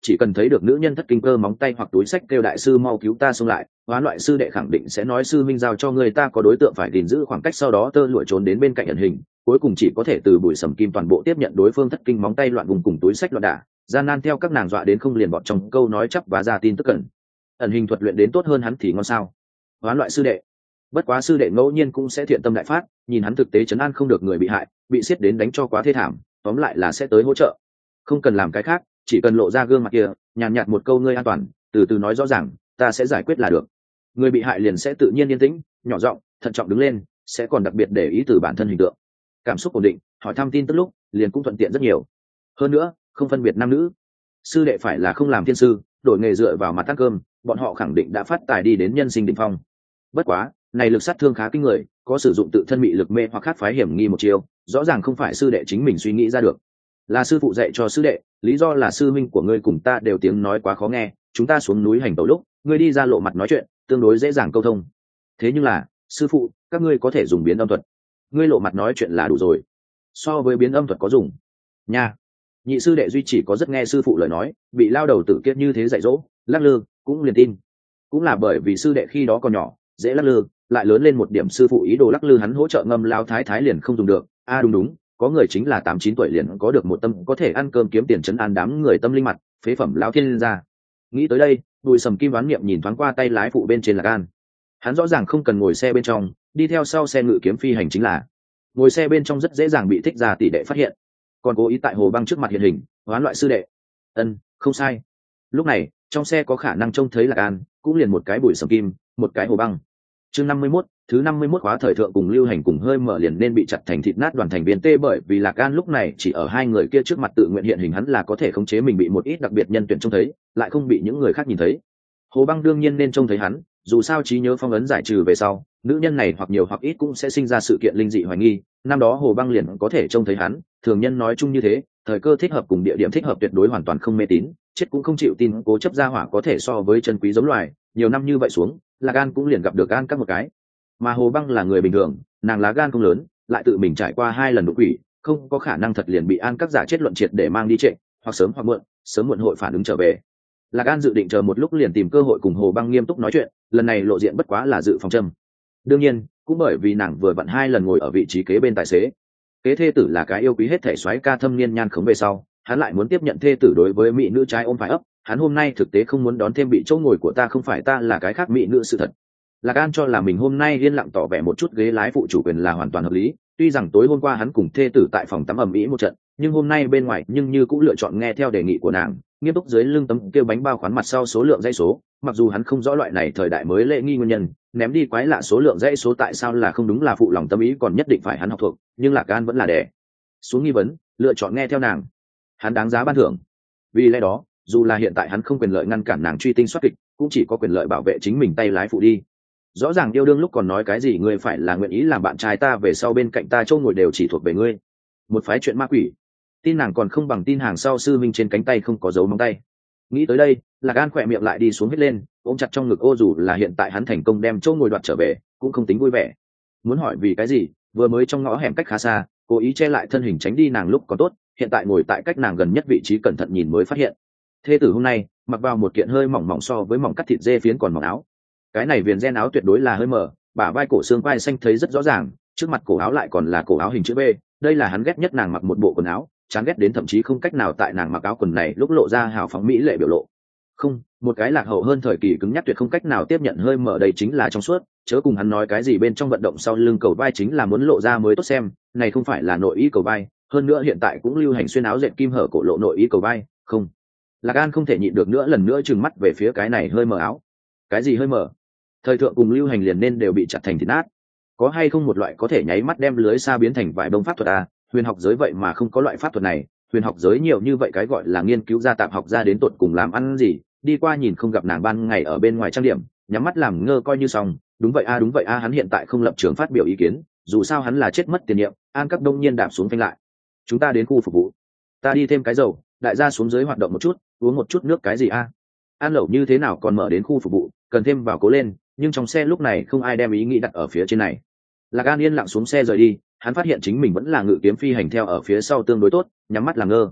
chỉ cần thấy được nữ nhân thất kinh cơ móng tay hoặc túi sách kêu đại sư mau cứu ta xông lại, hoán loại sư đệ khẳng định sẽ nói sư minh giao cho người ta có đối tượng phải gìn giữ khoảng cách, sau đó tơ lụa trốn đến bên cạnh ẩn hình, cuối cùng chỉ có thể từ bụi sầm kim toàn bộ tiếp nhận đối phương thất kinh móng tay loạn vùng cùng túi sách loạn đả, gian nan theo các nàng dọa đến không liền bọt trong câu nói chấp và ra tin tức cẩn ẩn hình thuật luyện đến tốt hơn hắn thì ngon sao. Hoán loại sư đệ, bất quá sư đệ ngẫu nhiên cũng sẽ thiện tâm đại phát, nhìn hắn thực tế chấn an không được người bị hại, bị xiết đến đánh cho quá thê thảm, tóm lại là sẽ tới hỗ trợ, không cần làm cái khác, chỉ cần lộ ra gương mặt kia, nhàn nhạt một câu ngươi an toàn, từ từ nói rõ ràng, ta sẽ giải quyết là được. Người bị hại liền sẽ tự nhiên yên tĩnh, nhỏ giọng, thận trọng đứng lên, sẽ còn đặc biệt để ý từ bản thân hình tượng, cảm xúc ổn định, hỏi thăm tin tức lúc liền cũng thuận tiện rất nhiều. Hơn nữa, không phân biệt nam nữ, sư đệ phải là không làm thiên sư, đổi nghề dựa vào mặt ăn cơm, bọn họ khẳng định đã phát tài đi đến nhân sinh đỉnh phong. Bất quá, này lực sát thương khá kinh người, có sử dụng tự thân mị lực mê hoặc khác phái hiểm nghi một chiều, rõ ràng không phải sư đệ chính mình suy nghĩ ra được, là sư phụ dạy cho sư đệ, lý do là sư minh của ngươi cùng ta đều tiếng nói quá khó nghe, chúng ta xuống núi hành tẩu lúc ngươi đi ra lộ mặt nói chuyện tương đối dễ dàng câu thông. Thế nhưng là sư phụ, các ngươi có thể dùng biến âm thuật, ngươi lộ mặt nói chuyện là đủ rồi, so với biến âm thuật có dùng nha. Nhị sư đệ duy chỉ có rất nghe sư phụ lời nói, bị lao đầu tử kiết như thế dạy dỗ, lắc lư cũng liền tin. Cũng là bởi vì sư đệ khi đó còn nhỏ, dễ lắc lư, lại lớn lên một điểm sư phụ ý đồ lắc lư hắn hỗ trợ ngâm lao thái thái liền không dùng được. A à, đúng đúng, có người chính là tám chín tuổi liền có được một tâm có thể ăn cơm kiếm tiền chấn an đám người tâm linh mặt, phế phẩm lão thiên gia. Nghĩ tới đây, Bùi Sầm Kim đoán niệm nhìn thoáng qua tay lái phụ bên trên Lạc An. Hắn rõ ràng không cần ngồi xe bên trong, đi theo sau xe ngự kiếm phi hành chính là. Ngồi xe bên trong rất dễ dàng bị thích ra tỷ đệ phát hiện, còn cố ý tại Hồ Băng trước mặt hiện hình, hoán loại sư đệ. Ân, không sai. Lúc này, trong xe có khả năng trông thấy Lạc An, cũng liền một cái Bùi Sầm Kim, một cái Hồ Băng. Chương năm mươi mốt, thứ năm mươi mốt khóa thời thượng cùng lưu hành cùng hơi mở liền nên bị chặt thành thịt nát đoàn thành viên tê, bởi vì Lạc An lúc này chỉ ở hai người kia trước mặt tự nguyện hiện hình, hắn là có thể khống chế mình bị một ít đặc biệt nhân tuyển trông thấy, lại không bị những người khác nhìn thấy. Hồ Băng đương nhiên nên trông thấy hắn, dù sao trí nhớ phong ấn giải trừ về sau, nữ nhân này hoặc nhiều hoặc ít cũng sẽ sinh ra sự kiện linh dị hoài nghi, năm đó Hồ Băng liền có thể trông thấy hắn, thường nhân nói chung như thế, thời cơ thích hợp cùng địa điểm thích hợp tuyệt đối hoàn toàn không mê tín, chết cũng không chịu tin cố chấp gia hỏa có thể so với chân quý giống loài, nhiều năm như vậy xuống, Lạc An cũng liền gặp được An các một cái. Mà Hồ Băng là người bình thường, nàng lá gan không lớn, lại tự mình trải qua hai lần đột quỷ, không có khả năng thật liền bị An các giả chết luận triệt để mang đi trệ, hoặc sớm hoặc muộn, sớm muộn hội phản ứng trở về. Lạc An dự định chờ một lúc liền tìm cơ hội cùng Hồ Băng nghiêm túc nói chuyện, lần này lộ diện bất quá là dự phòng châm. Đương nhiên, cũng bởi vì nàng vừa vặn hai lần ngồi ở vị trí kế bên tài xế. Kế thê tử là cái yêu quý hết thể soái ca thâm niên nhan khống về sau, hắn lại muốn tiếp nhận thê tử đối với mỹ nữ trái ôm phải ấp, hắn hôm nay thực tế không muốn đón thêm bị chỗ ngồi của ta, không phải ta là cái khác mỹ nữ sự thật. Lạc An cho là mình hôm nay yên lặng tỏ vẻ một chút ghế lái phụ chủ quyền là hoàn toàn hợp lý, tuy rằng tối hôm qua hắn cùng thê tử tại phòng tắm ầm ĩ một trận, nhưng hôm nay bên ngoài nhưng như cũng lựa chọn nghe theo đề nghị của nàng, nghiêm túc dưới lưng tấm kêu bánh bao khoán mặt sau số lượng dãy số, mặc dù hắn không rõ loại này thời đại mới lễ nghi nguyên nhân, ném đi quái lạ số lượng dãy số tại sao là không đúng là phụ lòng tâm ý còn nhất định phải hắn học thuộc, nhưng Lạc An vẫn là đẻ xuống nghi vấn, lựa chọn nghe theo nàng. Hắn đáng giá ban thưởng. Vì lẽ đó, dù là hiện tại hắn không quyền lợi ngăn cản nàng truy tinh soát kịch, cũng chỉ có quyền lợi bảo vệ chính mình tay lái phụ đi. Rõ ràng yêu đương lúc còn nói cái gì ngươi phải là nguyện ý làm bạn trai ta, về sau bên cạnh ta chỗ ngồi đều chỉ thuộc về ngươi. Một phái chuyện ma quỷ. Tin nàng còn không bằng tin hàng sau sư minh trên cánh tay không có dấu móng tay. Nghĩ tới đây, Lạc An khỏe miệng lại đi xuống hết lên, ôm chặt trong ngực ô, dù là hiện tại hắn thành công đem chỗ ngồi đoạt trở về, cũng không tính vui vẻ. Muốn hỏi vì cái gì, vừa mới trong ngõ hẻm cách khá xa, cố ý che lại thân hình tránh đi nàng lúc còn tốt, hiện tại ngồi tại cách nàng gần nhất vị trí cẩn thận nhìn mới phát hiện. Thê tử hôm nay mặc vào một kiện hơi mỏng mỏng so với mỏng cắt thịt dê phiến còn mỏng áo. Cái này viền ren áo tuyệt đối là hơi mở, bả vai cổ xương vai xanh thấy rất rõ ràng, trước mặt cổ áo lại còn là cổ áo hình chữ B, đây là hắn ghét nhất nàng mặc một bộ quần áo, chán ghét đến thậm chí không cách nào tại nàng mặc áo quần này lúc lộ ra hào phóng mỹ lệ biểu lộ. Không, một cái lạc hậu hơn thời kỳ cứng nhắc tuyệt không cách nào tiếp nhận hơi mở, đây chính là trong suốt, chớ cùng hắn nói cái gì bên trong vận động sau lưng cầu vai chính là muốn lộ ra mới tốt xem, này không phải là nội y cầu vai, hơn nữa hiện tại cũng lưu hành xuyên áo dệt kim hở cổ lộ nội y cầu vai, không. Lạc An không thể nhịn được nữa, lần nữa trừng mắt về phía cái này hơi mở áo. Cái gì hơi mở? Thời thượng cùng lưu hành liền nên đều bị chặt thành thịt nát. Có hay không một loại có thể nháy mắt đem lưới xa biến thành vải bông pháp thuật à? Huyền học giới vậy mà không có loại pháp thuật này, huyền học giới nhiều như vậy cái gọi là nghiên cứu gia tạp học ra đến tột cùng làm ăn gì, đi qua nhìn không gặp nàng ban ngày ở bên ngoài trang điểm, nhắm mắt làm ngơ coi như xong. Đúng vậy a, đúng vậy a, hắn hiện tại không lập trường phát biểu ý kiến, dù sao hắn là chết mất tiền nhiệm. An các đông nhiên đạp xuống phanh lại. Chúng ta đến khu phục vụ, ta đi thêm cái dầu, đại gia xuống dưới hoạt động một chút, uống một chút nước cái gì a? An lẩu như thế nào còn mở đến khu phục vụ, cần thêm vào cố lên, nhưng trong xe lúc này không ai đem ý nghĩ đặt ở phía trên này. Lạc An yên lặng xuống xe rời đi, hắn phát hiện chính mình vẫn là ngự kiếm phi hành theo ở phía sau tương đối tốt, nhắm mắt làm ngơ.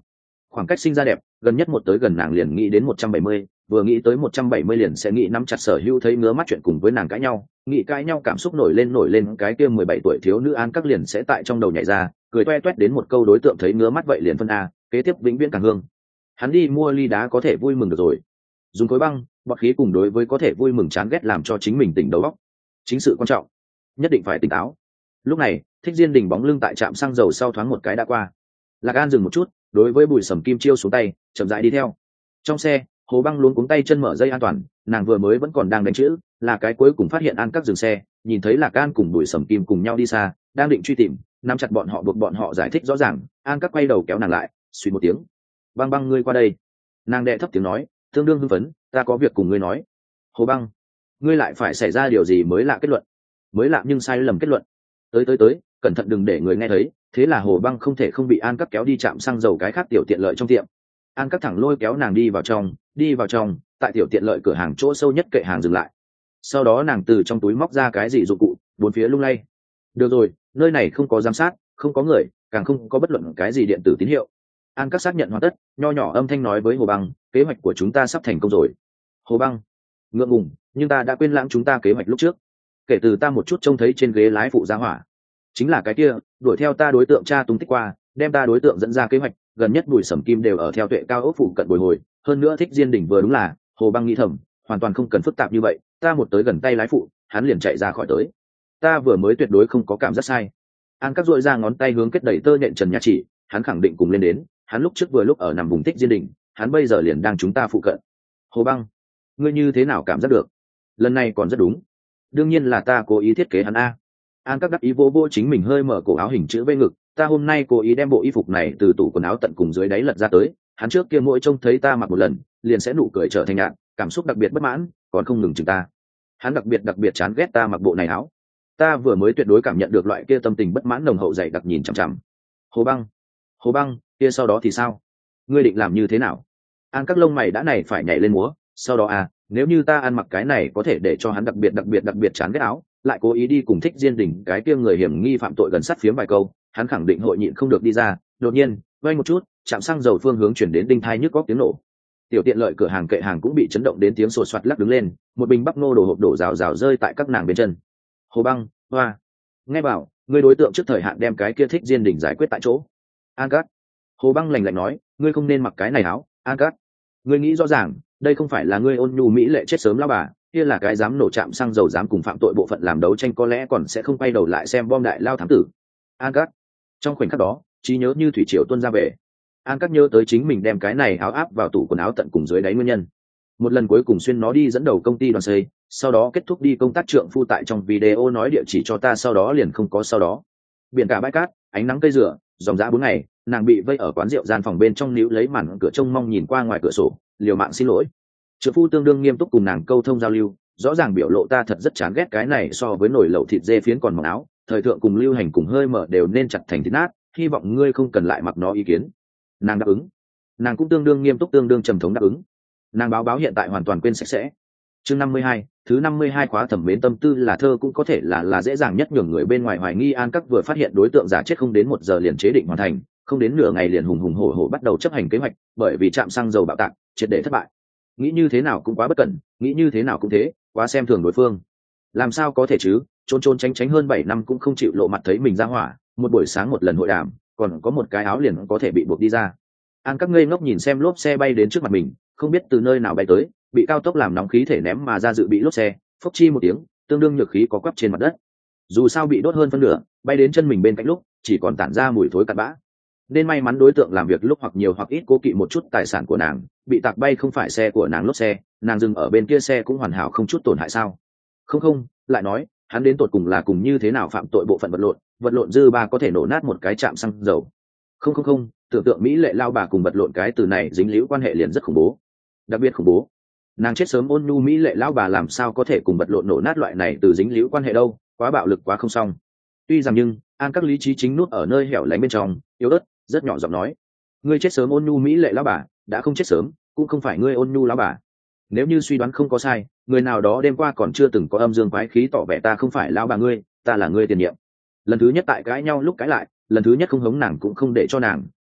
khoảng cách sinh ra đẹp, gần nhất một tới gần nàng liền nghĩ đến một trăm bảy mươi, vừa nghĩ tới một trăm bảy mươi liền sẽ nghĩ nắm chặt sở hữu thấy ngứa mắt chuyện cùng với nàng cãi nhau, nghĩ cãi nhau cảm xúc nổi lên nổi lên cái kia mười bảy tuổi thiếu nữ An Các liền sẽ tại trong đầu nhảy ra, cười toe toét đến một câu đối tượng thấy ngứa mắt vậy liền phân a, kế tiếp vĩnh viễn càng hương. Hắn đi mua ly đá có thể vui mừng được rồi. Dùng khối băng, bọt khí cùng đối với có thể vui mừng chán ghét làm cho chính mình tỉnh đầu óc. Chính sự quan trọng, nhất định phải tỉnh táo. Lúc này, Thích Diên Đình bóng lưng tại trạm xăng dầu sau thoáng một cái đã qua. Lạc An dừng một chút, đối với Bùi Sầm Kim chiêu xuống tay, chậm rãi đi theo. Trong xe, Hồ Băng luống cuống tay chân mở dây an toàn, nàng vừa mới vẫn còn đang đánh chữ, là cái cuối cùng phát hiện An Các dừng xe, nhìn thấy Lạc An cùng Bùi Sầm Kim cùng nhau đi xa, đang định truy tìm, nắm chặt bọn họ buộc bọn họ giải thích rõ ràng. An Các quay đầu kéo nàng lại, suy một tiếng, Băng Băng ngươi qua đây. Nàng đệ thấp tiếng nói, tương đương hưng phấn, ta có việc cùng ngươi nói. Hồ Băng, ngươi lại phải xảy ra điều gì mới lạ kết luận? Mới lạ nhưng sai lầm kết luận. Tới tới tới, cẩn thận đừng để người nghe thấy. Thế là Hồ Băng không thể không bị An Các kéo đi chạm xăng dầu cái khác tiểu tiện lợi trong tiệm. An Các thẳng lôi kéo nàng đi vào trong, đi vào trong, tại tiểu tiện lợi cửa hàng chỗ sâu nhất kệ hàng dừng lại. Sau đó nàng từ trong túi móc ra cái gì dụng cụ, bốn phía lung lay. Được rồi, nơi này không có giám sát, không có người, càng không có bất luận cái gì điện tử tín hiệu. An Các xác nhận hoàn tất, nho nhỏ âm thanh nói với Hồ Băng, kế hoạch của chúng ta sắp thành công rồi. Hồ Băng, ngượng ngùng, nhưng ta đã quên lãng chúng ta kế hoạch lúc trước. Kể từ ta một chút trông thấy trên ghế lái phụ giá hỏa, chính là cái kia, đuổi theo ta đối tượng tra tung tích qua, đem ta đối tượng dẫn ra kế hoạch, gần nhất Bùi Sầm Kim đều ở theo tuệ cao ốc phụ cận bồi hồi, hơn nữa Thích Diên Đình vừa đúng là, Hồ Băng nghĩ thầm, hoàn toàn không cần phức tạp như vậy, ta một tới gần tay lái phụ, hắn liền chạy ra khỏi tới. Ta vừa mới tuyệt đối không có cảm giác sai. An Các duỗi ra ngón tay hướng kết đẩy tơ nhện trần nhà chỉ, hắn khẳng định cùng lên đến, hắn lúc trước vừa lúc ở nằm vùng Thích Diên Đình, hắn bây giờ liền đang chúng ta phụ cận. Hồ Băng, ngươi như thế nào cảm giác được? Lần này còn rất đúng. Đương nhiên là ta cố ý thiết kế hắn a. An Các đắc ý vô vô chính mình hơi mở cổ áo hình chữ V ngực, ta hôm nay cố ý đem bộ y phục này từ tủ quần áo tận cùng dưới đáy lật ra tới, hắn trước kia mỗi trông thấy ta mặc một lần, liền sẽ nụ cười trở thành nhạt, cảm xúc đặc biệt bất mãn, còn không ngừng chừng ta. Hắn đặc biệt đặc biệt chán ghét ta mặc bộ này áo. Ta vừa mới tuyệt đối cảm nhận được loại kia tâm tình bất mãn nồng hậu dày đặc nhìn chằm chằm. Hồ Băng, Hồ Băng, kia sau đó thì sao? Ngươi định làm như thế nào? An Các lông mày đã này phải nhảy lên múa, sau đó à, nếu như ta ăn mặc cái này có thể để cho hắn đặc biệt đặc biệt đặc biệt chán ghét áo, lại cố ý đi cùng Thích Diên Đình cái kia người hiểm nghi phạm tội gần sát phiếm vài câu, hắn khẳng định hội nhịn không được đi ra. Đột nhiên, vay một chút, chạm xăng dầu phương hướng chuyển đến đinh thai nhức góc tiếng nổ. Tiểu tiện lợi cửa hàng kệ hàng cũng bị chấn động đến tiếng sột soạt lắc đứng lên, một bình bắp nô đổ hộp đổ rào rào rơi tại các nàng bên chân. Hồ Băng, hoa, nghe bảo, ngươi đối tượng trước thời hạn đem cái kia Thích Diên Đình giải quyết tại chỗ. An Các, Hồ Băng lạnh lạnh nói, ngươi không nên mặc cái này áo. An Các, ngươi nghĩ rõ ràng, đây không phải là ngươi ôn nhu mỹ lệ chết sớm lão bà, kia là cái dám nổ chạm xăng dầu dám cùng phạm tội bộ phận làm đấu tranh có lẽ còn sẽ không quay đầu lại xem bom đại lao thám tử. An Các, trong khoảnh khắc đó, trí nhớ như thủy triều tuôn ra về. An Các nhớ tới chính mình đem cái này áo áp vào tủ quần áo tận cùng dưới đáy nguyên nhân. Một lần cuối cùng xuyên nó đi dẫn đầu công ty đoàn xây, sau đó kết thúc đi công tác trượng phu tại trong video nói địa chỉ cho ta, sau đó liền không có sau đó. Biển cả bãi cát, ánh nắng cây rửa, dòng dã bốn ngày, nàng bị vây ở quán rượu gian phòng bên trong níu lấy màn cửa trông mong nhìn qua ngoài cửa sổ, liều mạng xin lỗi. Trượng phu tương đương nghiêm túc cùng nàng câu thông giao lưu, rõ ràng biểu lộ ta thật rất chán ghét cái này so với nồi lẩu thịt dê phiến còn mỏng áo, thời thượng cùng lưu hành cùng hơi mở đều nên chặt thành thịt nát, hy vọng ngươi không cần lại mặc nó. Ý kiến nàng đáp ứng. Nàng cũng tương đương nghiêm túc tương đương trầm thống đáp ứng. Nàng báo báo hiện tại hoàn toàn quên sạch sẽ. Chương năm mươi hai, thứ năm mươi hai khóa thẩm mến tâm tư là thơ cũng có thể là là dễ dàng nhất nhường người bên ngoài hoài nghi. An Các vừa phát hiện đối tượng giả chết không đến một giờ liền chế định hoàn thành, không đến nửa ngày liền hùng hùng hổ hổ bắt đầu chấp hành kế hoạch, bởi vì trạm xăng dầu bạo tạc, triệt để thất bại. Nghĩ như thế nào cũng quá bất cẩn, nghĩ như thế nào cũng thế, quá xem thường đối phương. Làm sao có thể chứ, trốn trốn tránh tránh hơn bảy năm cũng không chịu lộ mặt thấy mình ra hỏa, một buổi sáng một lần hội đàm, còn có một cái áo liền có thể bị buộc đi ra. An Các ngây ngốc nhìn xem lốp xe bay đến trước mặt mình, không biết từ nơi nào bay tới, bị cao tốc làm nóng khí thể ném mà ra dự bị lốp xe, phốc chi một tiếng, tương đương nhược khí có quắp trên mặt đất. Dù sao bị đốt hơn phân nửa, bay đến chân mình bên cạnh lúc, chỉ còn tản ra mùi thối cặn bã. Nên may mắn đối tượng làm việc lúc hoặc nhiều hoặc ít cố kỵ một chút tài sản của nàng, bị tạc bay không phải xe của nàng lốp xe, nàng dừng ở bên kia xe cũng hoàn hảo không chút tổn hại sao? Không không, lại nói, hắn đến tột cùng là cùng như thế nào phạm tội bộ phận vật lộn, vật lộn dư ba có thể nổ nát một cái trạm xăng dầu. Không không không, tưởng tượng mỹ lệ lao bà cùng vật lộn cái từ này dính líu quan hệ liền rất khủng bố, đặc biệt khủng bố. Nàng chết sớm ôn nhu mỹ lệ lao bà làm sao có thể cùng vật lộn nổ nát loại này từ dính líu quan hệ đâu, quá bạo lực quá không xong. Tuy rằng nhưng An Các lý trí chính nút ở nơi hẻo lánh bên trong, yếu ớt, rất nhỏ giọng nói, ngươi chết sớm ôn nhu mỹ lệ lao bà, đã không chết sớm, cũng không phải ngươi ôn nhu lao bà. Nếu như suy đoán không có sai, người nào đó đêm qua còn chưa từng có âm dương quái khí tỏ vẻ ta không phải lao bà ngươi, ta là ngươi tiền nhiệm. Lần thứ nhất tại cãi nhau lúc cãi lại, lần thứ nhất không hống nàng cũng không để cho nàng,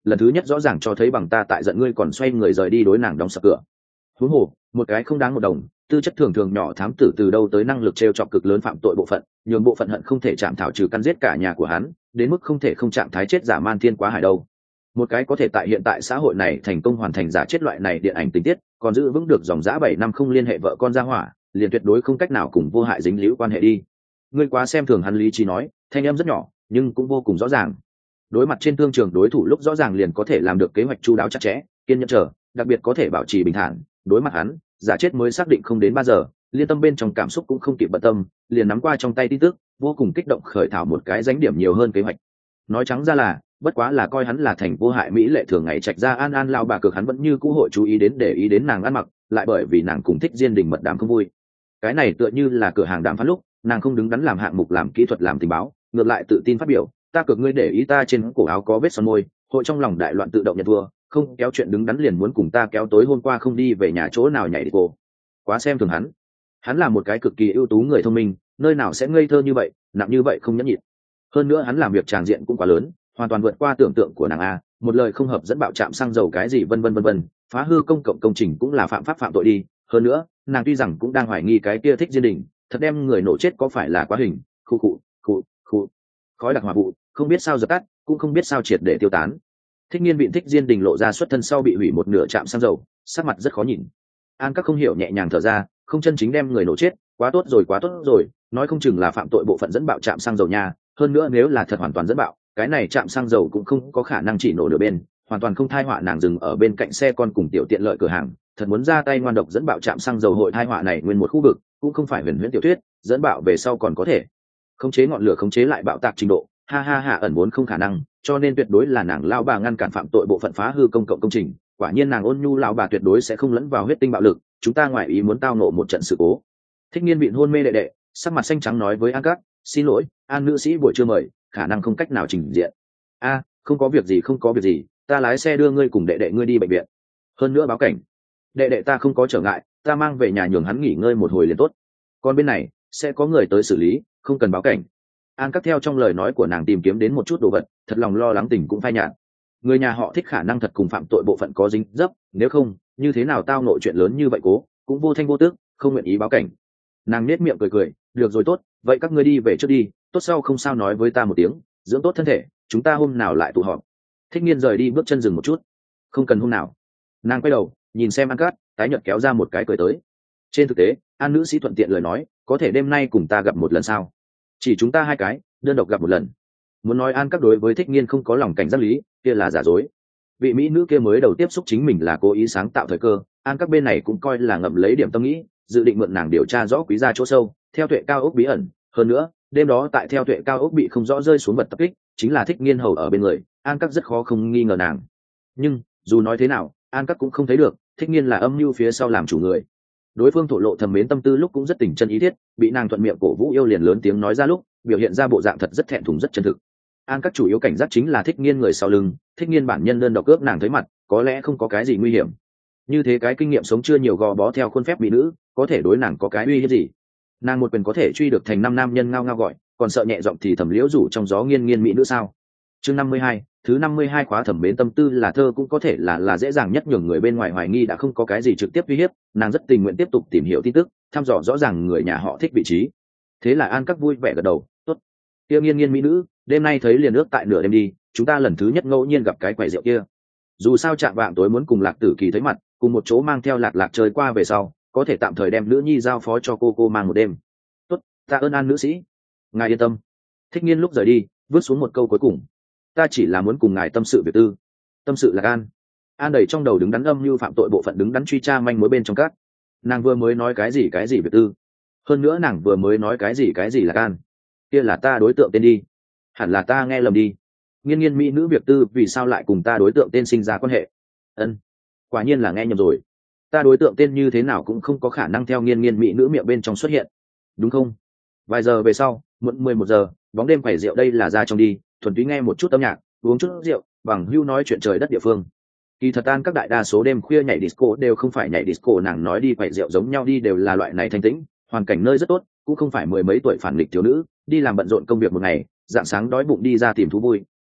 lần thứ nhất rõ ràng cho thấy bằng ta tại giận ngươi còn xoay người rời đi đối nàng đóng sập cửa. Huống hồ một cái không đáng một đồng, tư chất thường thường nhỏ thám tử từ đâu tới năng lực trêu chọc cực lớn phạm tội bộ phận, nhường bộ phận hận không thể chạm thảo trừ căn giết cả nhà của hắn, đến mức không thể không trạng thái chết giả man thiên quá hải đâu. Một cái có thể tại hiện tại xã hội này thành công hoàn thành giả chết loại này điện ảnh tình tiết, còn giữ vững được dòng dã bảy năm không liên hệ vợ con ra hỏa, liền tuyệt đối không cách nào cùng vô hại dính líu quan hệ đi. Ngươi quá xem thường hắn, lý trí nói, thanh em rất nhỏ nhưng cũng vô cùng rõ ràng. Đối mặt trên thương trường đối thủ lúc rõ ràng liền có thể làm được kế hoạch chu đáo chặt chẽ, kiên nhẫn chờ, đặc biệt có thể bảo trì bình thản. Đối mặt hắn, giả chết mới xác định không đến ba giờ, liên tâm bên trong cảm xúc cũng không kịp bận tâm, liền nắm qua trong tay tin tức, vô cùng kích động khởi thảo một cái dánh điểm nhiều hơn kế hoạch. Nói trắng ra là, bất quá là coi hắn là thành vô hại mỹ lệ thường ngày trạch ra an an lao bà cực, hắn vẫn như cũ hội chú ý đến để ý đến nàng ăn mặc, lại bởi vì nàng cùng thích diên đình mật đàm không vui. Cái này tựa như là cửa hàng đàm phán lúc, nàng không đứng đắn làm hạng mục làm kỹ thuật làm tình báo, ngược lại tự tin phát biểu, ta cược ngươi để ý ta trên cổ áo có vết son môi, hội trong lòng đại loạn tự động nhận thua, không kéo chuyện đứng đắn liền muốn cùng ta kéo tối hôm qua không đi về nhà chỗ nào nhảy đi cô. Quá xem thường hắn. Hắn là một cái cực kỳ ưu tú người thông minh, nơi nào sẽ ngây thơ như vậy, nặng như vậy không nhẫn nhịn. Hơn nữa hắn làm việc tràng diện cũng quá lớn, hoàn toàn vượt qua tưởng tượng của nàng a, một lời không hợp dẫn bạo chạm xăng dầu cái gì vân vân vân vân, phá hư công cộng công trình cũng là phạm pháp phạm tội đi. Hơn nữa, nàng tuy rằng cũng đang hoài nghi cái kia thích diên đình, thật đem người nổ chết có phải là quá hình, khu cụ, khu, khu. Khói đặc hỏa vụ, không biết sao dập tắt, cũng không biết sao triệt để tiêu tán. Thích Nghiên Vịn thích diên đình lộ ra xuất thân sau bị hủy một nửa chạm xăng dầu, sắc mặt rất khó nhìn. An Các không hiểu nhẹ nhàng thở ra, không chân chính đem người nổ chết, quá tốt rồi quá tốt rồi, nói không chừng là phạm tội bộ phận dẫn bạo chạm xăng dầu nha, hơn nữa nếu là thật hoàn toàn dẫn bạo, cái này chạm xăng dầu cũng không có khả năng chỉ nổ nửa bên, hoàn toàn không thai họa nàng dừng ở bên cạnh xe con cùng tiểu tiện lợi cửa hàng, thật muốn ra tay ngoan độc dẫn bạo chạm xăng dầu hội thai họa này nguyên một khu vực, cũng không phải huyền huyễn tiểu thuyết, dẫn bạo về sau còn có thể khống chế ngọn lửa khống chế lại bạo tạc trình độ, ha ha ha, ẩn muốn không khả năng, cho nên tuyệt đối là nàng lao bà ngăn cản phạm tội bộ phận phá hư công cộng công trình, quả nhiên nàng ôn nhu lão bà tuyệt đối sẽ không lẫn vào huyết tinh bạo lực, chúng ta ngoại ý muốn tao nộ một trận sự cố. Thích Nghiên Vịn hôn mê đệ đệ, sắc mặt xanh trắng nói với An Các, xin lỗi, An nữ sĩ buổi trưa mời, khả năng không cách nào trình diện. A, không có việc gì không có việc gì, ta lái xe đưa ngươi cùng đệ đệ ngươi đi bệnh viện. Hơn nữa báo cảnh, đệ đệ ta không có trở ngại, ta mang về nhà nhường hắn nghỉ ngơi một hồi liền tốt. Còn bên này sẽ có người tới xử lý, không cần báo cảnh. An Các theo trong lời nói của nàng tìm kiếm đến một chút đồ vật, thật lòng lo lắng tình cũng phai nhạt. Người nhà họ Thích khả năng thật cùng phạm tội bộ phận có dính dấp, nếu không, như thế nào tao nội chuyện lớn như vậy cố, cũng vô thanh vô tước, không nguyện ý báo cảnh. Nàng nết miệng cười cười, được rồi tốt, vậy các ngươi đi về trước đi, tốt sau không sao nói với ta một tiếng, dưỡng tốt thân thể, chúng ta hôm nào lại tụ họp. Thích Nghiên rời đi bước chân dừng một chút, không cần hôm nào. Nàng quay đầu nhìn xem An Cát, tái nhợt kéo ra một cái cười tới. Trên thực tế, An nữ sĩ thuận tiện lời nói, có thể đêm nay cùng ta gặp một lần sao? Chỉ chúng ta hai cái, đơn độc gặp một lần. Muốn nói An Các đối với Thích Nghiên không có lòng cảnh giác lý, kia là giả dối. Vị mỹ nữ kia mới đầu tiếp xúc chính mình là cố ý sáng tạo thời cơ, An Các bên này cũng coi là ngậm lấy điểm tâm nghĩ, dự định mượn nàng điều tra rõ quý gia chỗ sâu, theo tuệ cao ốc bí ẩn. Hơn nữa, đêm đó tại theo tuệ cao ốc bị không rõ rơi xuống vật tập kích, chính là Thích Nghiên hầu ở bên người, An Các rất khó không nghi ngờ nàng. Nhưng dù nói thế nào, An Các cũng không thấy được Thích Nghiên là âm mưu phía sau làm chủ người. Đối phương thổ lộ thầm mến tâm tư lúc cũng rất tình chân ý thiết, bị nàng thuận miệng cổ vũ yêu liền lớn tiếng nói ra lúc, biểu hiện ra bộ dạng thật rất thẹn thùng rất chân thực. An Các chủ yếu cảnh giác chính là Thích Nghiên người sau lưng, Thích Nghiên bản nhân đơn độc cướp nàng thấy mặt, có lẽ không có cái gì nguy hiểm. Như thế cái kinh nghiệm sống chưa nhiều gò bó theo khuôn phép mỹ nữ, có thể đối nàng có cái uy hiếp gì? Nàng một quyền có thể truy được thành năm nam nhân ngao ngao gọi, còn sợ nhẹ giọng thì thầm liễu rủ trong gió nghiên nghiên mỹ nữ sao? Chương năm mươi hai, thứ năm mươi hai khóa thẩm mến tâm tư là thơ cũng có thể là là dễ dàng nhất nhường người bên ngoài hoài nghi đã không có cái gì trực tiếp uy hiếp, nàng rất tình nguyện tiếp tục tìm hiểu tin tức, thăm dò rõ ràng người nhà họ Thích vị trí. Thế là An Các vui vẻ gật đầu, tốt. Kia nghiên nghiên mỹ nữ, đêm nay thấy liền ước tại nửa đêm đi, chúng ta lần thứ nhất ngẫu nhiên gặp cái quầy rượu kia. Dù sao chạm vạng tối muốn cùng Lạc Tử Kỳ thấy mặt, cùng một chỗ mang theo Lạc Lạc chơi qua về sau, có thể tạm thời đem nữ nhi giao phó cho cô cô mang một đêm. Tốt, tạ ơn An nữ sĩ. Ngài yên tâm. Thích Nghiên lúc rời đi, vứt xuống một câu cuối cùng. Ta chỉ là muốn cùng ngài tâm sự việc tư. Tâm sự là An. An đầy trong đầu đứng đắn âm mưu phạm tội bộ phận đứng đắn truy tra manh mối bên trong các. Nàng vừa mới nói cái gì cái gì việc tư. Hơn nữa nàng vừa mới nói cái gì cái gì là An. Kia là ta đối tượng tên đi. Hẳn là ta nghe lầm đi. Nghiên nghiên mỹ nữ việc tư vì sao lại cùng ta đối tượng tên sinh ra quan hệ? Ân, quả nhiên là nghe nhầm rồi. Ta đối tượng tên như thế nào cũng không có khả năng theo nghiên nghiên mỹ nữ miệng bên trong xuất hiện, đúng không? Vài giờ về sau, muộn mười một giờ, bóng đêm quẩy rượu đây là ra trong đi, thuần túy nghe một chút âm nhạc, uống chút rượu, bằng hưu nói chuyện trời đất địa phương. Kỳ thật An các đại đa số đêm khuya nhảy disco đều không phải nhảy disco, nàng nói đi quẩy rượu giống nhau đi đều là loại này thanh tĩnh, hoàn cảnh nơi rất tốt, cũng không phải mười mấy tuổi phản nghịch thiếu nữ, đi làm bận rộn công việc một ngày, dạng sáng đói bụng đi ra tìm thú vui,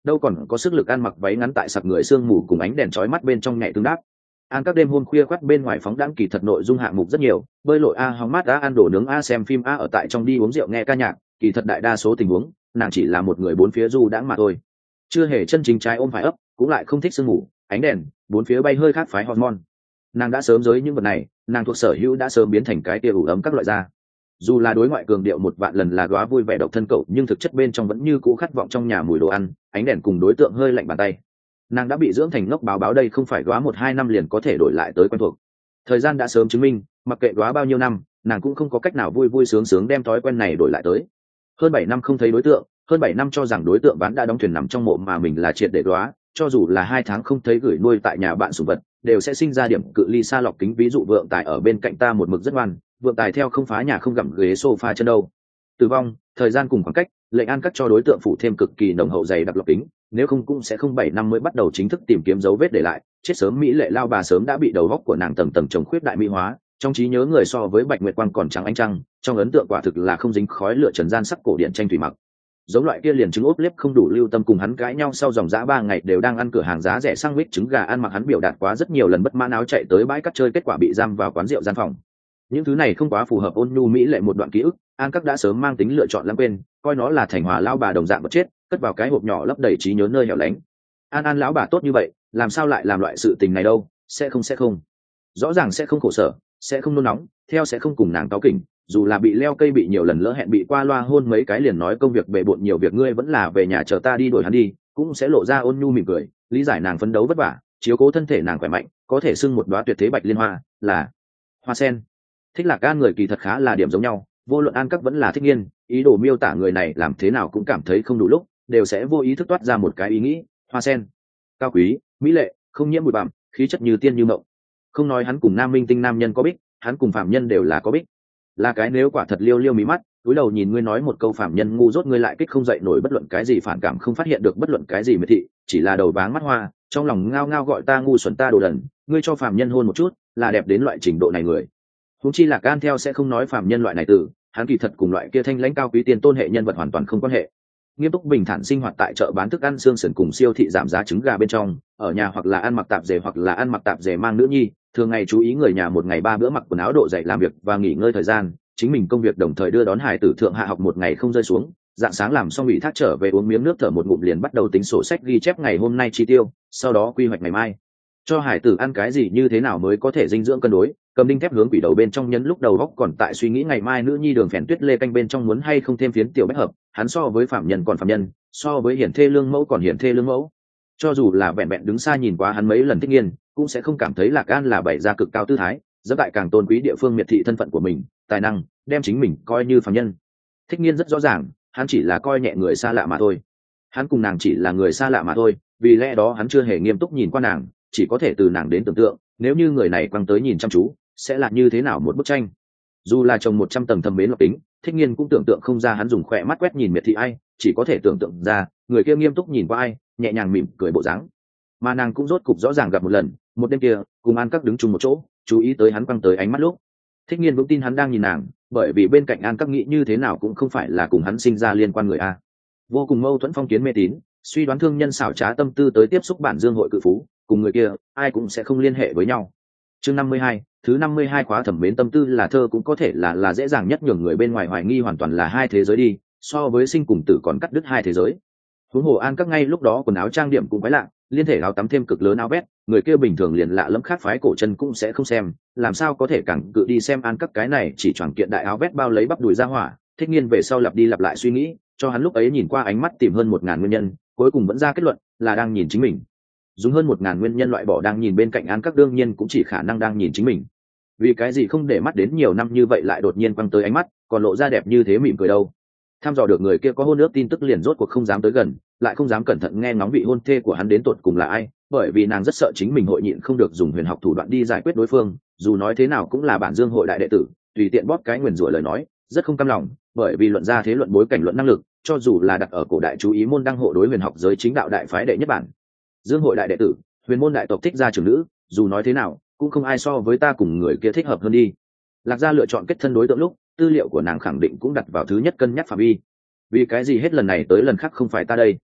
đâu còn có sức lực ăn mặc váy ngắn tại sặc người sương mù cùng ánh đèn chói mắt bên trong nhẹ tương đáp. Ăn các đêm hôm khuya khoắt bên ngoài phóng đãng kỳ thật nội dung hạng mục rất nhiều, bơi lội a, hóng mát a, ăn đồ nướng a, xem phim a, ở tại trong đi uống rượu nghe ca nhạc, kỳ thật đại đa số tình huống nàng chỉ là một người bốn phía du đãng mà thôi, chưa hề chân chính trái ôm phải ấp, cũng lại không thích sương mù ánh đèn bốn phía bay hơi khác phái hormone. Nàng đã sớm giới những vật này, nàng thuộc sở hữu đã sớm biến thành cái tia ủ ấm các loại da. Dù là đối ngoại cường điệu một vạn lần là góa vui vẻ độc thân cậu, nhưng thực chất bên trong vẫn như cũ khát vọng trong nhà mùi đồ ăn, ánh đèn cùng đối tượng hơi lạnh bàn tay. Nàng đã bị dưỡng thành ngốc báo báo đây không phải góa một hai năm liền có thể đổi lại tới quen thuộc. Thời gian đã sớm chứng minh, mặc kệ góa bao nhiêu năm, nàng cũng không có cách nào vui vui sướng sướng đem thói quen này đổi lại tới. Hơn bảy năm không thấy đối tượng, hơn bảy năm cho rằng đối tượng bán đã đóng thuyền nằm trong mộ mà mình là triệt để góa, cho dù là hai tháng không thấy gửi nuôi tại nhà bạn sủng vật, đều sẽ sinh ra điểm cự ly xa lọc kính. Ví dụ vượng tài ở bên cạnh ta một mực rất ngoan, vượng tài theo không phá nhà không gặm ghế sofa chân đâu. Tử vong, thời gian cùng khoảng cách, lệnh an cắt cho đối tượng phủ thêm cực kỳ nồng hậu dày đặc lọc kính, nếu không cũng sẽ không bảy năm mới bắt đầu chính thức tìm kiếm dấu vết để lại. Chết sớm mỹ lệ lao bà sớm đã bị đầu góc của nàng tầng tầng trồng khuyết đại mỹ hóa, trong trí nhớ người so với bạch nguyệt quang còn trắng ánh trăng, trong ấn tượng quả thực là không dính khói lửa trần gian sắc cổ điện tranh thủy mặc. Giống loại kia liền trứng ốp liếp không đủ lưu tâm cùng hắn cãi nhau sau dòng dã ba ngày đều đang ăn cửa hàng giá rẻ sang mít trứng gà ăn mặc hắn biểu đạt quá rất nhiều lần bất mãn áo chạy tới bãi cắt chơi, kết quả bị giam vào quán rượu gian phòng. Những thứ này không quá phù hợp ôn nhu mỹ lệ một đoạn ký ức, an các đã sớm mang tính lựa chọn lãng quên, coi nó là thành hòa lao bà đồng dạng vật chết, cất vào cái hộp nhỏ lấp đầy trí nhớ nơi hẻo lánh. An An lão bà tốt như vậy, làm sao lại làm loại sự tình này đâu? Sẽ không sẽ không, rõ ràng sẽ không khổ sở, sẽ không nôn nóng, theo sẽ không cùng nàng cáu kỉnh, dù là bị leo cây bị nhiều lần lỡ hẹn bị qua loa hôn mấy cái liền nói công việc bề bộn nhiều việc ngươi vẫn là về nhà chờ ta đi đuổi hắn đi, cũng sẽ lộ ra ôn nhu mỉm cười, lý giải nàng phấn đấu vất vả, chiếu cố thân thể nàng khỏe mạnh, có thể xưng một đóa tuyệt thế bạch liên hoa, là hoa sen. Thích Lạc An người kỳ thật khá là điểm giống nhau, vô luận An Các vẫn là Thích Nghiên, ý đồ miêu tả người này làm thế nào cũng cảm thấy không đủ lúc, đều sẽ vô ý thức toát ra một cái ý nghĩ, hoa sen, cao quý, mỹ lệ, không nhiễm bụi bặm, khí chất như tiên như mộng. Không nói hắn cùng nam minh tinh nam nhân có bích, hắn cùng phạm nhân đều là có bích. Là cái nếu quả thật liêu liêu mí mắt, túi đầu nhìn ngươi nói một câu phạm nhân ngu dốt ngươi lại kích không dậy nổi bất luận cái gì phản cảm, không phát hiện được bất luận cái gì miệt thị, chỉ là đầu váng mắt hoa, trong lòng ngao ngao gọi ta ngu xuẩn ta đồ đần, ngươi cho phạm nhân hôn một chút, là đẹp đến loại trình độ này người. Huống chi Lạc An theo sẽ không nói phạm nhân loại này từ, hắn kỳ thật cùng loại kia thanh lãnh cao quý tiền tôn hệ nhân vật hoàn toàn không quan hệ. Nghiêm túc bình thản sinh hoạt tại chợ bán thức ăn xương sườn cùng siêu thị giảm giá trứng gà bên trong, ở nhà hoặc là ăn mặc tạp dề hoặc là ăn mặc tạp dề mang nữ nhi, thường ngày chú ý người nhà một ngày ba bữa mặc quần áo độ dậy làm việc và nghỉ ngơi thời gian, chính mình công việc đồng thời đưa đón hài tử thượng hạ học một ngày không rơi xuống, dạng sáng làm xong ủy thác trở về uống miếng nước thở một ngụm liền bắt đầu tính sổ sách ghi chép ngày hôm nay chi tiêu, sau đó quy hoạch ngày mai cho hải tử ăn cái gì như thế nào mới có thể dinh dưỡng cân đối, cầm đinh thép hướng quỷ đầu bên trong nhấn lúc đầu góc còn tại suy nghĩ ngày mai nữ nhi đường phèn tuyết lê canh bên trong muốn hay không thêm phiến tiểu bách hợp, hắn so với phạm nhân còn phạm nhân, so với hiển thê lương mẫu còn hiển thê lương mẫu. Cho dù là vẹn vẹn đứng xa nhìn qua hắn mấy lần Thích Nghiên, cũng sẽ không cảm thấy Lạc An là bày ra cực cao tư thái, dẫm tại càng tôn quý địa phương miệt thị thân phận của mình, tài năng, đem chính mình coi như phạm nhân. Thích Nghiên rất rõ ràng, hắn chỉ là coi nhẹ người xa lạ mà thôi. Hắn cùng nàng chỉ là người xa lạ mà thôi, vì lẽ đó hắn chưa hề nghiêm túc nhìn qua nàng, chỉ có thể từ nàng đến tưởng tượng, nếu như người này quăng tới nhìn chăm chú, sẽ là như thế nào một bức tranh. Dù là trồng một trăm tầng thâm mến lộc tính, Thích Nghiên cũng tưởng tượng không ra hắn dùng khỏe mắt quét nhìn miệt thị ai, chỉ có thể tưởng tượng ra, người kia nghiêm túc nhìn qua ai, nhẹ nhàng mỉm cười bộ dáng. Mà nàng cũng rốt cục rõ ràng gặp một lần, một đêm kia, cùng An Các đứng chung một chỗ, chú ý tới hắn quăng tới ánh mắt lúc. Thích Nghiên vững tin hắn đang nhìn nàng, bởi vì bên cạnh An Các nghĩ như thế nào cũng không phải là cùng hắn sinh ra liên quan người a. Vô cùng mâu thuẫn phong kiến mê tín, suy đoán thương nhân xảo trá tâm tư tới tiếp xúc bản dương hội cự phú, cùng người kia, ai cũng sẽ không liên hệ với nhau. Chương năm mươi hai, thứ năm mươi hai khóa thẩm mến tâm tư là thơ cũng có thể là là dễ dàng nhất nhường người bên ngoài hoài nghi hoàn toàn là hai thế giới đi, so với sinh cùng tử còn cắt đứt hai thế giới. Huống hồ An Các ngay lúc đó quần áo trang điểm cũng quái lạ, liên thể áo tắm thêm cực lớn áo vest, người kia bình thường liền lạ lẫm khác phái cổ chân cũng sẽ không xem, làm sao có thể càng cự đi xem An Các cái này chỉ choàng kiện đại áo vest bao lấy bắp đùi ra hỏa. Thích Nghiên về sau lặp đi lặp lại suy nghĩ, cho hắn lúc ấy nhìn qua ánh mắt tìm hơn một ngàn nguyên nhân, cuối cùng vẫn ra kết luận là đang nhìn chính mình. Dùng hơn một ngàn nguyên nhân loại bỏ đang nhìn bên cạnh An Các đương nhiên cũng chỉ khả năng đang nhìn chính mình. Vì cái gì không để mắt đến nhiều năm như vậy lại đột nhiên quăng tới ánh mắt, còn lộ ra đẹp như thế mỉm cười đâu. Tham dò được người kia có hôn ước tin tức liền rốt cuộc không dám tới gần, lại không dám cẩn thận nghe ngóng vị hôn thê của hắn đến tột cùng là ai, bởi vì nàng rất sợ chính mình hội nhịn không được dùng huyền học thủ đoạn đi giải quyết đối phương, dù nói thế nào cũng là bản dương hội đại đệ tử, tùy tiện bóp cái nguyền rủa lời nói, rất không cam lòng, bởi vì luận ra thế luận bối cảnh luận năng lực, cho dù là đặt ở cổ đại chú ý môn đăng hộ đối huyền học giới chính đạo đại phái đệ nhất bản. Dương hội đại đệ tử, huyền môn đại tộc thích gia trưởng nữ, dù nói thế nào, cũng không ai so với ta cùng người kia thích hợp hơn đi. Lạc Gia lựa chọn kết thân đối tượng lúc, tư liệu của nàng khẳng định cũng đặt vào thứ nhất cân nhắc phạm vi. Vì cái gì hết lần này tới lần khác không phải ta đây?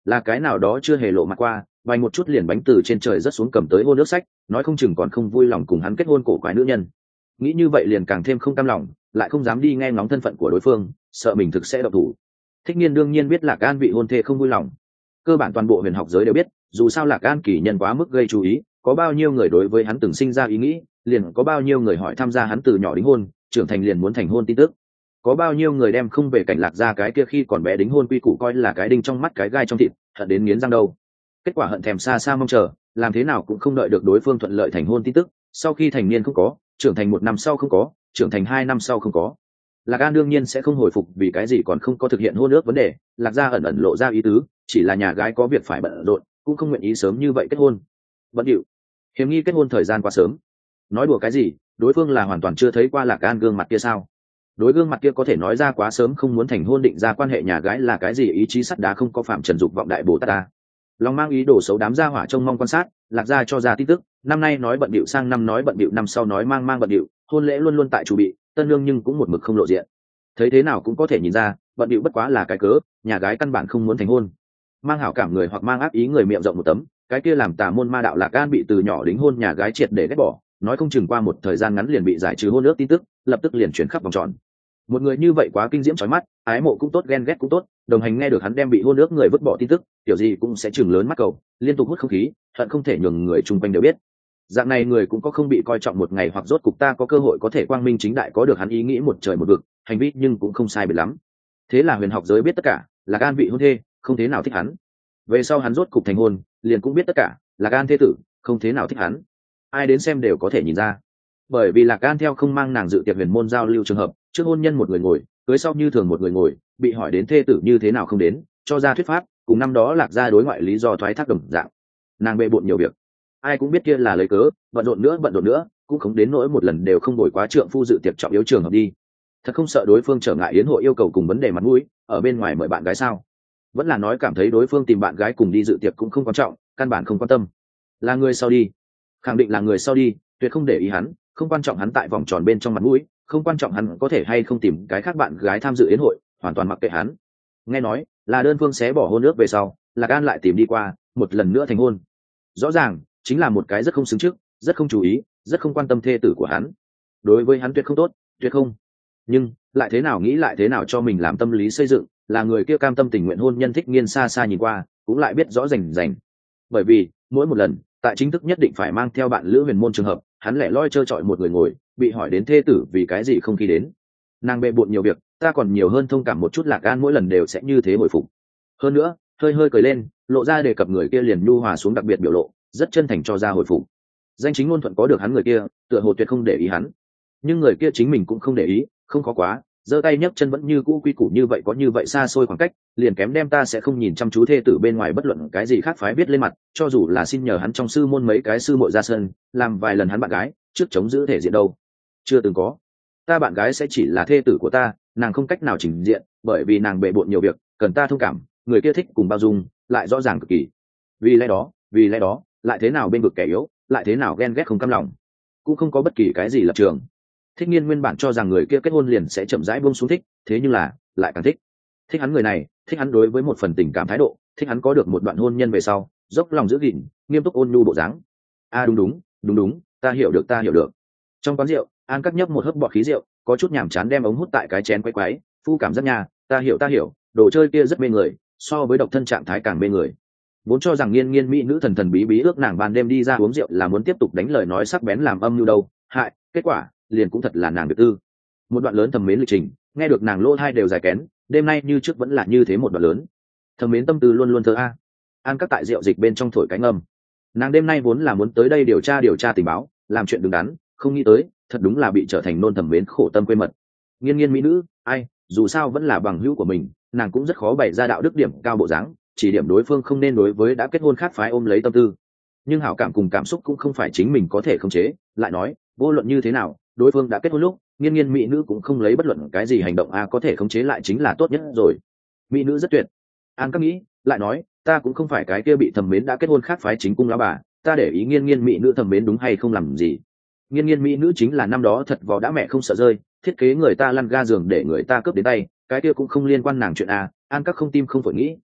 là cái nào đó chưa hề lộ mặt qua, vài một chút liền bánh từ trên trời rớt xuống cầm tới hôn nước sách, nói không chừng còn không vui lòng cùng hắn kết hôn cổ quái nữ nhân. Nghĩ như vậy liền càng thêm không cam lòng, lại không dám đi nghe ngóng thân phận của đối phương, sợ mình thực sẽ độc thủ. Thích Nghiên đương nhiên biết Lạc An vị hôn thê không vui lòng, cơ bản toàn bộ huyền học giới đều biết, dù sao Lạc An kỳ nhân quá mức gây chú ý, có bao nhiêu người đối với hắn từng sinh ra ý nghĩ, liền có bao nhiêu người hỏi tham gia hắn từ nhỏ đính hôn, trưởng thành liền muốn thành hôn tin tức. Có bao nhiêu người đem không về cảnh Lạc gia cái kia khi còn bé đính hôn quy củ coi là cái đinh trong mắt cái gai trong thịt, hận đến nghiến răng đâu. Kết quả hận thèm xa xa mong chờ, làm thế nào cũng không đợi được đối phương thuận lợi thành hôn tin tức, sau khi thành niên không có, trưởng thành một năm sau không có, trưởng thành hai năm sau không có. Lạc An đương nhiên sẽ không hồi phục vì cái gì còn không có thực hiện hôn ước vấn đề, Lạc gia ẩn ẩn lộ ra ý tứ, chỉ là nhà gái có việc phải bận rộn, cũng không nguyện ý sớm như vậy kết hôn. Bận điệu, hiếm nghi kết hôn thời gian quá sớm. Nói đùa cái gì, đối phương là hoàn toàn chưa thấy qua Lạc An gương mặt kia sao? Đối gương mặt kia có thể nói ra quá sớm không muốn thành hôn định ra quan hệ nhà gái là cái gì ý chí sắt đá không có phạm trần dục vọng đại bồ tát ta. Lòng mang ý đồ xấu đám gia hỏa trông mong quan sát, Lạc gia cho ra tin tức, năm nay nói bận điệu sang năm nói bận điệu năm sau nói mang mang bận điệu, hôn lễ luôn luôn tại chủ bị, tân lương nhưng cũng một mực không lộ diện. Thấy thế nào cũng có thể nhìn ra, bận điệu bất quá là cái cớ, nhà gái căn bản không muốn thành hôn. Mang hảo cảm người hoặc mang ác ý người miệng rộng một tấm, cái kia làm tà môn ma đạo Lạc An bị từ nhỏ đính hôn nhà gái triệt để ghét bỏ, nói không chừng qua một thời gian ngắn liền bị giải trừ hôn ước tin tức, lập tức liền chuyển khắp vòng tròn. Một người như vậy quá kinh diễm chói mắt, ái mộ cũng tốt ghen ghét cũng tốt, đồng hành nghe được hắn đem bị hôn ước người vứt bỏ tin tức, kiểu gì cũng sẽ chừng lớn mắt cầu, liên tục hút không khí, hận không thể nhường người chung quanh đều biết. Dạng này người cũng có không bị coi trọng một ngày, hoặc rốt cục ta có cơ hội có thể quang minh chính đại có được hắn ý nghĩ một trời một vực, hành vi nhưng cũng không sai biệt lắm. Thế là huyền học giới biết tất cả, Lạc An vị hôn thê, không thế nào thích hắn. Về sau hắn rốt cục thành hôn, liền cũng biết tất cả, Lạc An thê tử, không thế nào thích hắn. Ai đến xem đều có thể nhìn ra. Bởi vì Lạc An theo không mang nàng dự tiệc huyền môn giao lưu trường hợp, trước hôn nhân một người ngồi, cưới sau như thường một người ngồi, bị hỏi đến thê tử như thế nào không đến, cho ra thuyết pháp, cùng năm đó Lạc gia đối ngoại lý do thoái thác đồng dạng. Nàng bệ bội nhiều việc, ai cũng biết kia là lấy cớ, bận rộn nữa bận rộn nữa, cũng không đến nỗi một lần đều không đổi quá trượng phu dự tiệc trọng yếu trường hợp đi. Thật không sợ đối phương trở ngại yến hội yêu cầu cùng vấn đề mặt mũi, ở bên ngoài mời bạn gái sao? Vẫn là nói cảm thấy đối phương tìm bạn gái cùng đi dự tiệc cũng không quan trọng, căn bản không quan tâm. Là người sau đi, khẳng định là người sau đi, tuyệt không để ý hắn, không quan trọng hắn tại vòng tròn bên trong mặt mũi, không quan trọng hắn có thể hay không tìm cái khác bạn gái tham dự yến hội, hoàn toàn mặc kệ hắn. Nghe nói là đơn phương xé bỏ hôn ước về sau, Lạc An lại tìm đi qua, một lần nữa thành hôn. Rõ ràng chính là một cái rất không xứng trước, rất không chú ý, rất không quan tâm thê tử của hắn. Đối với hắn tuyệt không tốt, tuyệt không. Nhưng lại thế nào nghĩ lại thế nào cho mình làm tâm lý xây dựng, là người kia cam tâm tình nguyện hôn nhân Thích Nghiên xa xa nhìn qua, cũng lại biết rõ rành rành. Bởi vì mỗi một lần tại chính thức nhất định phải mang theo bạn lữ huyền môn trường hợp, hắn lẻ loi trơ trọi một người ngồi, bị hỏi đến thê tử vì cái gì không khi đến. Nàng bệ bộn nhiều việc, ta còn nhiều hơn thông cảm một chút. Lạc An mỗi lần đều sẽ như thế hồi phục. Hơn nữa hơi hơi cười lên, lộ ra đề cập người kia liền nhu hòa xuống đặc biệt biểu lộ, rất chân thành cho ra hồi phục. Danh chính ngôn thuận có được hắn người kia, tựa hồ tuyệt không để ý hắn, nhưng người kia chính mình cũng không để ý, không khó quá, giơ tay nhấc chân vẫn như cũ quy củ như vậy, có như vậy xa xôi khoảng cách, liền kém đem ta sẽ không nhìn chăm chú thê tử bên ngoài bất luận cái gì khác phái biết lên mặt, cho dù là xin nhờ hắn trong sư môn mấy cái sư muội ra sân, làm vài lần hắn bạn gái, trước chống giữ thể diện đâu. Chưa từng có. Ta bạn gái sẽ chỉ là thê tử của ta, nàng không cách nào trình diện, bởi vì nàng bệ bội nhiều việc, cần ta thông cảm, người kia thích cùng bao dung, lại rõ ràng cực kỳ. Vì lẽ đó, vì lẽ đó, lại thế nào bên vực kẻ yếu, lại thế nào ghen ghét không cam lòng, cũng không có bất kỳ cái gì lập trường. Thích Nghiên nguyên bản cho rằng người kia kết hôn liền sẽ chậm rãi buông xuống thích, thế nhưng là lại càng thích. Thích hắn người này, thích hắn đối với một phần tình cảm thái độ, thích hắn có được một đoạn hôn nhân về sau, dốc lòng giữ gìn, nghiêm túc ôn nhu bộ dáng. A à, đúng đúng, đúng đúng, ta hiểu được ta hiểu được. Trong quán rượu, An Cắt nhấp một hớp bọt khí rượu, có chút nhàm chán đem ống hút tại cái chén quay quái, phu cảm giác nhà, ta hiểu ta hiểu, đồ chơi kia rất mê người, so với độc thân trạng thái càng mê người. Vốn cho rằng Nghiên Nghiên mỹ nữ thần thần bí bí ước nàng ban đêm đi ra uống rượu là muốn tiếp tục đánh lời nói sắc bén làm âm mưu đâu, hại, kết quả liền cũng thật là nàng được tư. Một đoạn lớn thầm mến lịch trình, nghe được nàng lỗ hai đều dài kén, đêm nay như trước vẫn là như thế một đoạn lớn. Thầm mến tâm tư luôn luôn thơ a. An Cắt tại rượu dịch bên trong thổi cánh âm. Nàng đêm nay vốn là muốn tới đây điều tra điều tra tình báo, làm chuyện đứng đắn, không nghĩ tới, thật đúng là bị trở thành nôn thầm mến khổ tâm quên mật. Nghiên Nghiên mỹ nữ, ai, dù sao vẫn là bằng hữu của mình, nàng cũng rất khó bày ra đạo đức điểm cao bộ dáng, chỉ điểm đối phương không nên đối với đã kết hôn khác phái ôm lấy tâm tư. Nhưng hảo cảm cùng cảm xúc cũng không phải chính mình có thể khống chế, lại nói, vô luận như thế nào, đối phương đã kết hôn lúc, Nghiên Nghiên mỹ nữ cũng không lấy bất luận cái gì hành động a có thể khống chế lại chính là tốt nhất rồi. Mỹ nữ rất tuyệt. An Cắt nghĩ, lại nói, ta cũng không phải cái kia bị thầm mến đã kết hôn khác phái chính cung lão bà, ta để ý Nghiên Nghiên mỹ nữ thầm mến đúng hay không làm gì. Nghiên Nghiên mỹ nữ chính là năm đó thật vò đã mẹ không sợ rơi, thiết kế người ta lăn ga giường để người ta cướp đến tay, cái kia cũng không liên quan nàng chuyện a. An Cắt không tim không phổi nghĩ,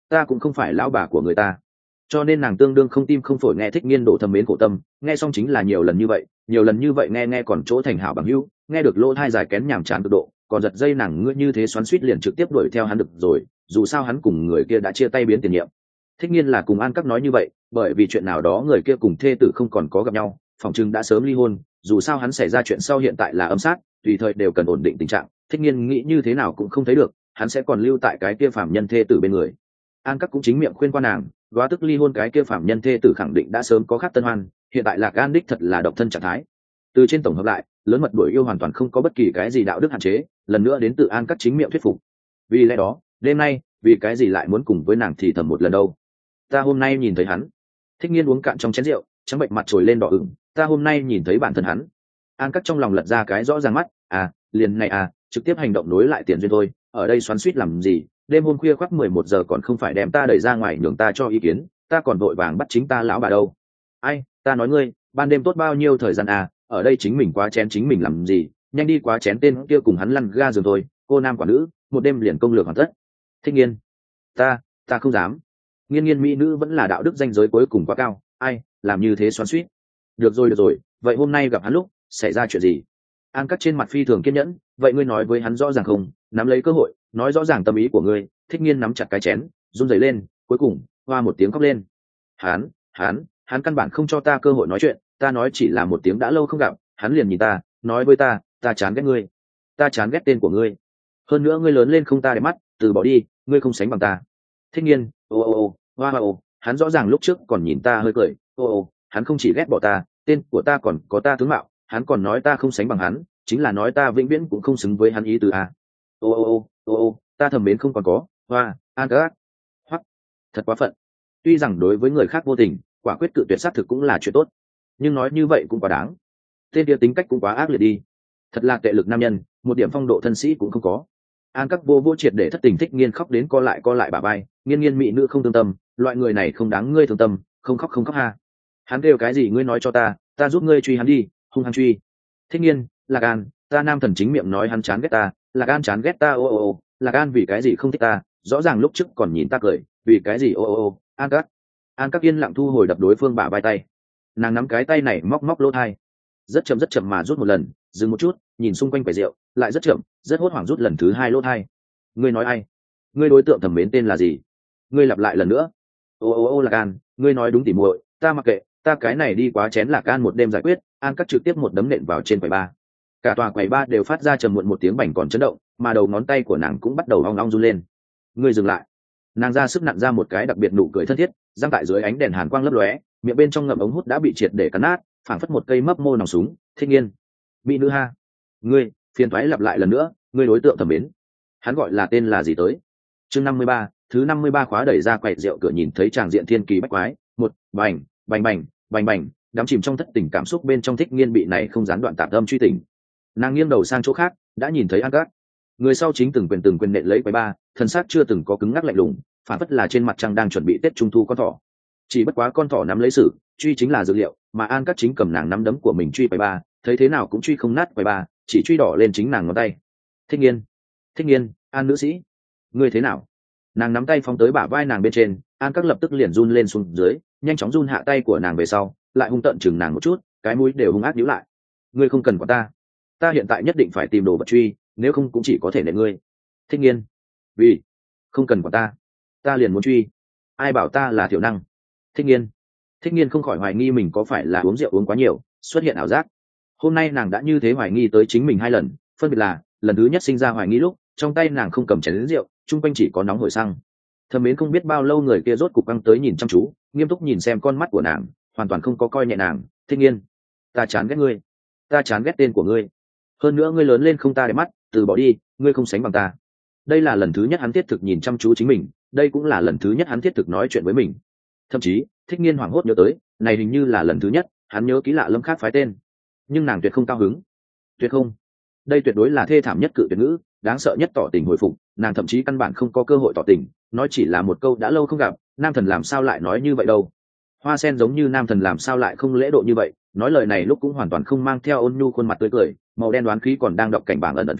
ta cũng không phải lão bà của người ta. Cho nên nàng tương đương không tim không phổi nghe Thích Nghiên đổ thầm mến cổ tâm, nghe xong chính là nhiều lần như vậy, nhiều lần như vậy nghe nghe còn chỗ thành hảo bằng hữu, nghe được lỗ thai dài kén nhàm chán cực độ, còn giật dây nàng ngươi như thế xoắn xuýt liền trực tiếp đuổi theo hắn được rồi, dù sao hắn cùng người kia đã chia tay biến tiền nhiệm. Thích Nghiên là cùng An Các nói như vậy, bởi vì chuyện nào đó người kia cùng thê tử không còn có gặp nhau, phòng trưng đã sớm ly hôn, dù sao hắn xảy ra chuyện sau hiện tại là âm sát, tùy thời đều cần ổn định tình trạng, Thích Nghiên nghĩ như thế nào cũng không thấy được, hắn sẽ còn lưu tại cái kia phạm nhân thê tử bên người. An Các cũng chính miệng khuyên qua nàng, góa tức ly hôn cái kia phạm nhân thê tử khẳng định đã sớm có khác tân hoan, hiện tại Lạc An đích thật là độc thân trạng thái. Từ trên tổng hợp lại, lớn mật đuổi yêu hoàn toàn không có bất kỳ cái gì đạo đức hạn chế, lần nữa đến từ An Các chính miệng thuyết phục. Vì lẽ đó, đêm nay, vì cái gì lại muốn cùng với nàng thì thầm một lần đâu? Ta hôm nay nhìn thấy hắn. Thích Nghiên uống cạn trong chén rượu, trắng bệnh mặt trồi lên đỏ ửng, ta hôm nay nhìn thấy bản thân hắn. An Các trong lòng lật ra cái rõ ràng mắt, à, liền này à, trực tiếp hành động nối lại tiền duyên thôi, ở đây xoắn xuýt làm gì? Đêm hôm khuya khoắt mười một giờ còn không phải đem ta đẩy ra ngoài nhường ta cho ý kiến, ta còn vội vàng bắt chính ta lão bà đâu. Ai, ta nói ngươi, ban đêm tốt bao nhiêu thời gian à, ở đây chính mình quá chén chính mình làm gì, nhanh đi quá chén tên kia cùng hắn lăn ga giường thôi, cô nam quả nữ, một đêm liền công lược hoàn tất. Thích Nghiên, ta, ta không dám. Nghiên Nghiên mỹ nữ vẫn là đạo đức danh giới cuối cùng quá cao, ai, làm như thế xoắn xuýt. Được rồi được rồi, vậy hôm nay gặp hắn lúc, xảy ra chuyện gì? An Các trên mặt phi thường kiên nhẫn, vậy ngươi nói với hắn rõ ràng không, nắm lấy cơ hội, nói rõ ràng tâm ý của ngươi. Thích Nghiên nắm chặt cái chén, run rẩy lên, cuối cùng, hoa một tiếng khóc lên. Hắn, hắn, hắn căn bản không cho ta cơ hội nói chuyện, ta nói chỉ là một tiếng đã lâu không gặp, hắn liền nhìn ta, nói với ta, ta chán ghét ngươi, ta chán ghét tên của ngươi. Hơn nữa ngươi lớn lên không ta để mắt, từ bỏ đi, ngươi không sánh bằng ta. Thích Nghiên, ô ô ô, hoa hoa ô, hắn rõ ràng lúc trước còn nhìn ta hơi cười, ô ô, hắn không chỉ ghét bỏ ta, tên của ta còn có ta tướng mạo, hắn còn nói ta không sánh bằng hắn, chính là nói ta vĩnh viễn cũng không xứng với hắn ý từ a. Ô ô ô, ô ô, ta thầm mến không còn có, hoa, An Các, hoắc, thật quá phận. Tuy rằng đối với người khác vô tình, quả quyết cự tuyệt xác thực cũng là chuyện tốt, nhưng nói như vậy cũng quá đáng. Tên kia tính cách cũng quá ác liệt đi, thật là tệ lực nam nhân, một điểm phong độ thân sĩ cũng không có. An Các vô vô triệt để thất tình. Thích Nghiên khóc đến co lại co lại bả vai, Nghiên Nghiên mỹ nữ không thương tâm, loại người này không đáng ngươi thương tâm, không khóc không khóc ha. Hắn kêu cái gì ngươi nói cho ta, ta giúp ngươi truy hắn đi, hung hăng truy. Thích Nghiên, Lạc An, ta nam thần chính miệng nói hắn chán ghét ta, Lạc An chán ghét ta ô ô ô, Lạc An vì cái gì không thích ta, rõ ràng lúc trước còn nhìn ta cười, vì cái gì ô ô ô. An Các, An Các yên lặng thu hồi đập đối phương bả vai tay, nàng nắm cái tay này móc móc lỗ thai, rất chậm rất chậm mà rút một lần, dừng một chút, nhìn xung quanh quầy rượu, lại rất chậm, rất hốt hoảng rút lần thứ hai lỗ thai. Ngươi nói ai? Ngươi đối tượng thẩm mến tên là gì? Ngươi lặp lại lần nữa. Ô ô ô Lạc An, ngươi nói đúng tỉ muội, ta mặc kệ, ta cái này đi quá chén Lạc An một đêm giải quyết. An Các trực tiếp một đấm nện vào trên quầy ba, cả tòa quầy ba đều phát ra trầm muộn một tiếng bành còn chấn động, mà đầu ngón tay của nàng cũng bắt đầu ong ong run lên. Ngươi dừng lại. Nàng ra sức nặn ra một cái đặc biệt nụ cười thân thiết, răng tại dưới ánh đèn hàn quang lấp lóe, miệng bên trong ngậm ống hút đã bị triệt để cắn nát, phảng phất một cây mấp mô nòng súng. Thích Nghiên, mỹ nữ ha, ngươi, phiền toái lặp lại lần nữa, ngươi đối tượng thẩm mến, hắn gọi là tên là gì tới? Chương năm mươi ba, thứ năm mươi ba khóa đẩy ra quầy rượu cửa nhìn thấy tràng diện thiên kỳ bách quái, một, bành, bành bành, bành bành, đắm chìm trong thất tình cảm xúc bên trong Thích Nghiên bị này không gián đoạn tạm tâm truy tỉnh. Nàng nghiêng đầu sang chỗ khác, đã nhìn thấy An Các, người sau chính từng quyền từng quyền nện lấy quầy ba, thân xác chưa từng có cứng ngắc lạnh lùng, phản phất là trên mặt trăng đang chuẩn bị Tết Trung thu con thỏ. Chỉ bất quá con thỏ nắm lấy sử, truy chính là dược liệu, mà An Các chính cầm nàng nắm đấm của mình truy quầy ba, thấy thế nào cũng truy không nát quầy ba, chỉ truy đỏ lên chính nàng ngón tay. Thích Nghiên, Thích Nghiên, An nữ sĩ, ngươi thế nào? Nàng nắm tay phóng tới bả vai nàng bên trên, An Các lập tức liền run lên xuống dưới, nhanh chóng run hạ tay của nàng về sau, lại hung tợn chừng nàng một chút, cái mũi đều hung ác nhíu lại. Ngươi không cần quản ta, ta hiện tại nhất định phải tìm đồ vật truy, nếu không cũng chỉ có thể nện ngươi. Thích Nghiên, vì không cần quản ta, ta liền muốn truy. Ai bảo ta là thiểu năng? Thích Nghiên, Thích Nghiên không khỏi hoài nghi mình có phải là uống rượu uống quá nhiều, xuất hiện ảo giác. Hôm nay nàng đã như thế hoài nghi tới chính mình hai lần, phân biệt là lần thứ nhất sinh ra hoài nghi lúc trong tay nàng không cầm chén đến rượu, chung quanh chỉ có nóng hổi xăng. Thẩm mến không biết bao lâu người kia rốt cục căng tới nhìn chăm chú, nghiêm túc nhìn xem con mắt của nàng, hoàn toàn không có coi nhẹ nàng. Thích Nghiên, ta chán ghét ngươi, ta chán ghét tên của ngươi, hơn nữa ngươi lớn lên không ta để mắt, từ bỏ đi, ngươi không sánh bằng ta. Đây là lần thứ nhất hắn thiết thực nhìn chăm chú chính mình, đây cũng là lần thứ nhất hắn thiết thực nói chuyện với mình. Thậm chí Thích Nghiên hoảng hốt nhớ tới, này hình như là lần thứ nhất hắn nhớ kỹ lạ lâm khác phái tên, nhưng nàng tuyệt không cao hứng, tuyệt không. Đây tuyệt đối là thê thảm nhất cự tuyệt ngữ, đáng sợ nhất tỏ tình hồi phục, nàng thậm chí căn bản không có cơ hội tỏ tình, nói chỉ là một câu đã lâu không gặp, nam thần làm sao lại nói như vậy đâu. Hoa sen giống như nam thần làm sao lại không lễ độ như vậy, nói lời này lúc cũng hoàn toàn không mang theo ôn nhu khuôn mặt tươi cười, màu đen đoán khí còn đang đọc cảnh bảng ẩn ẩn phiêu.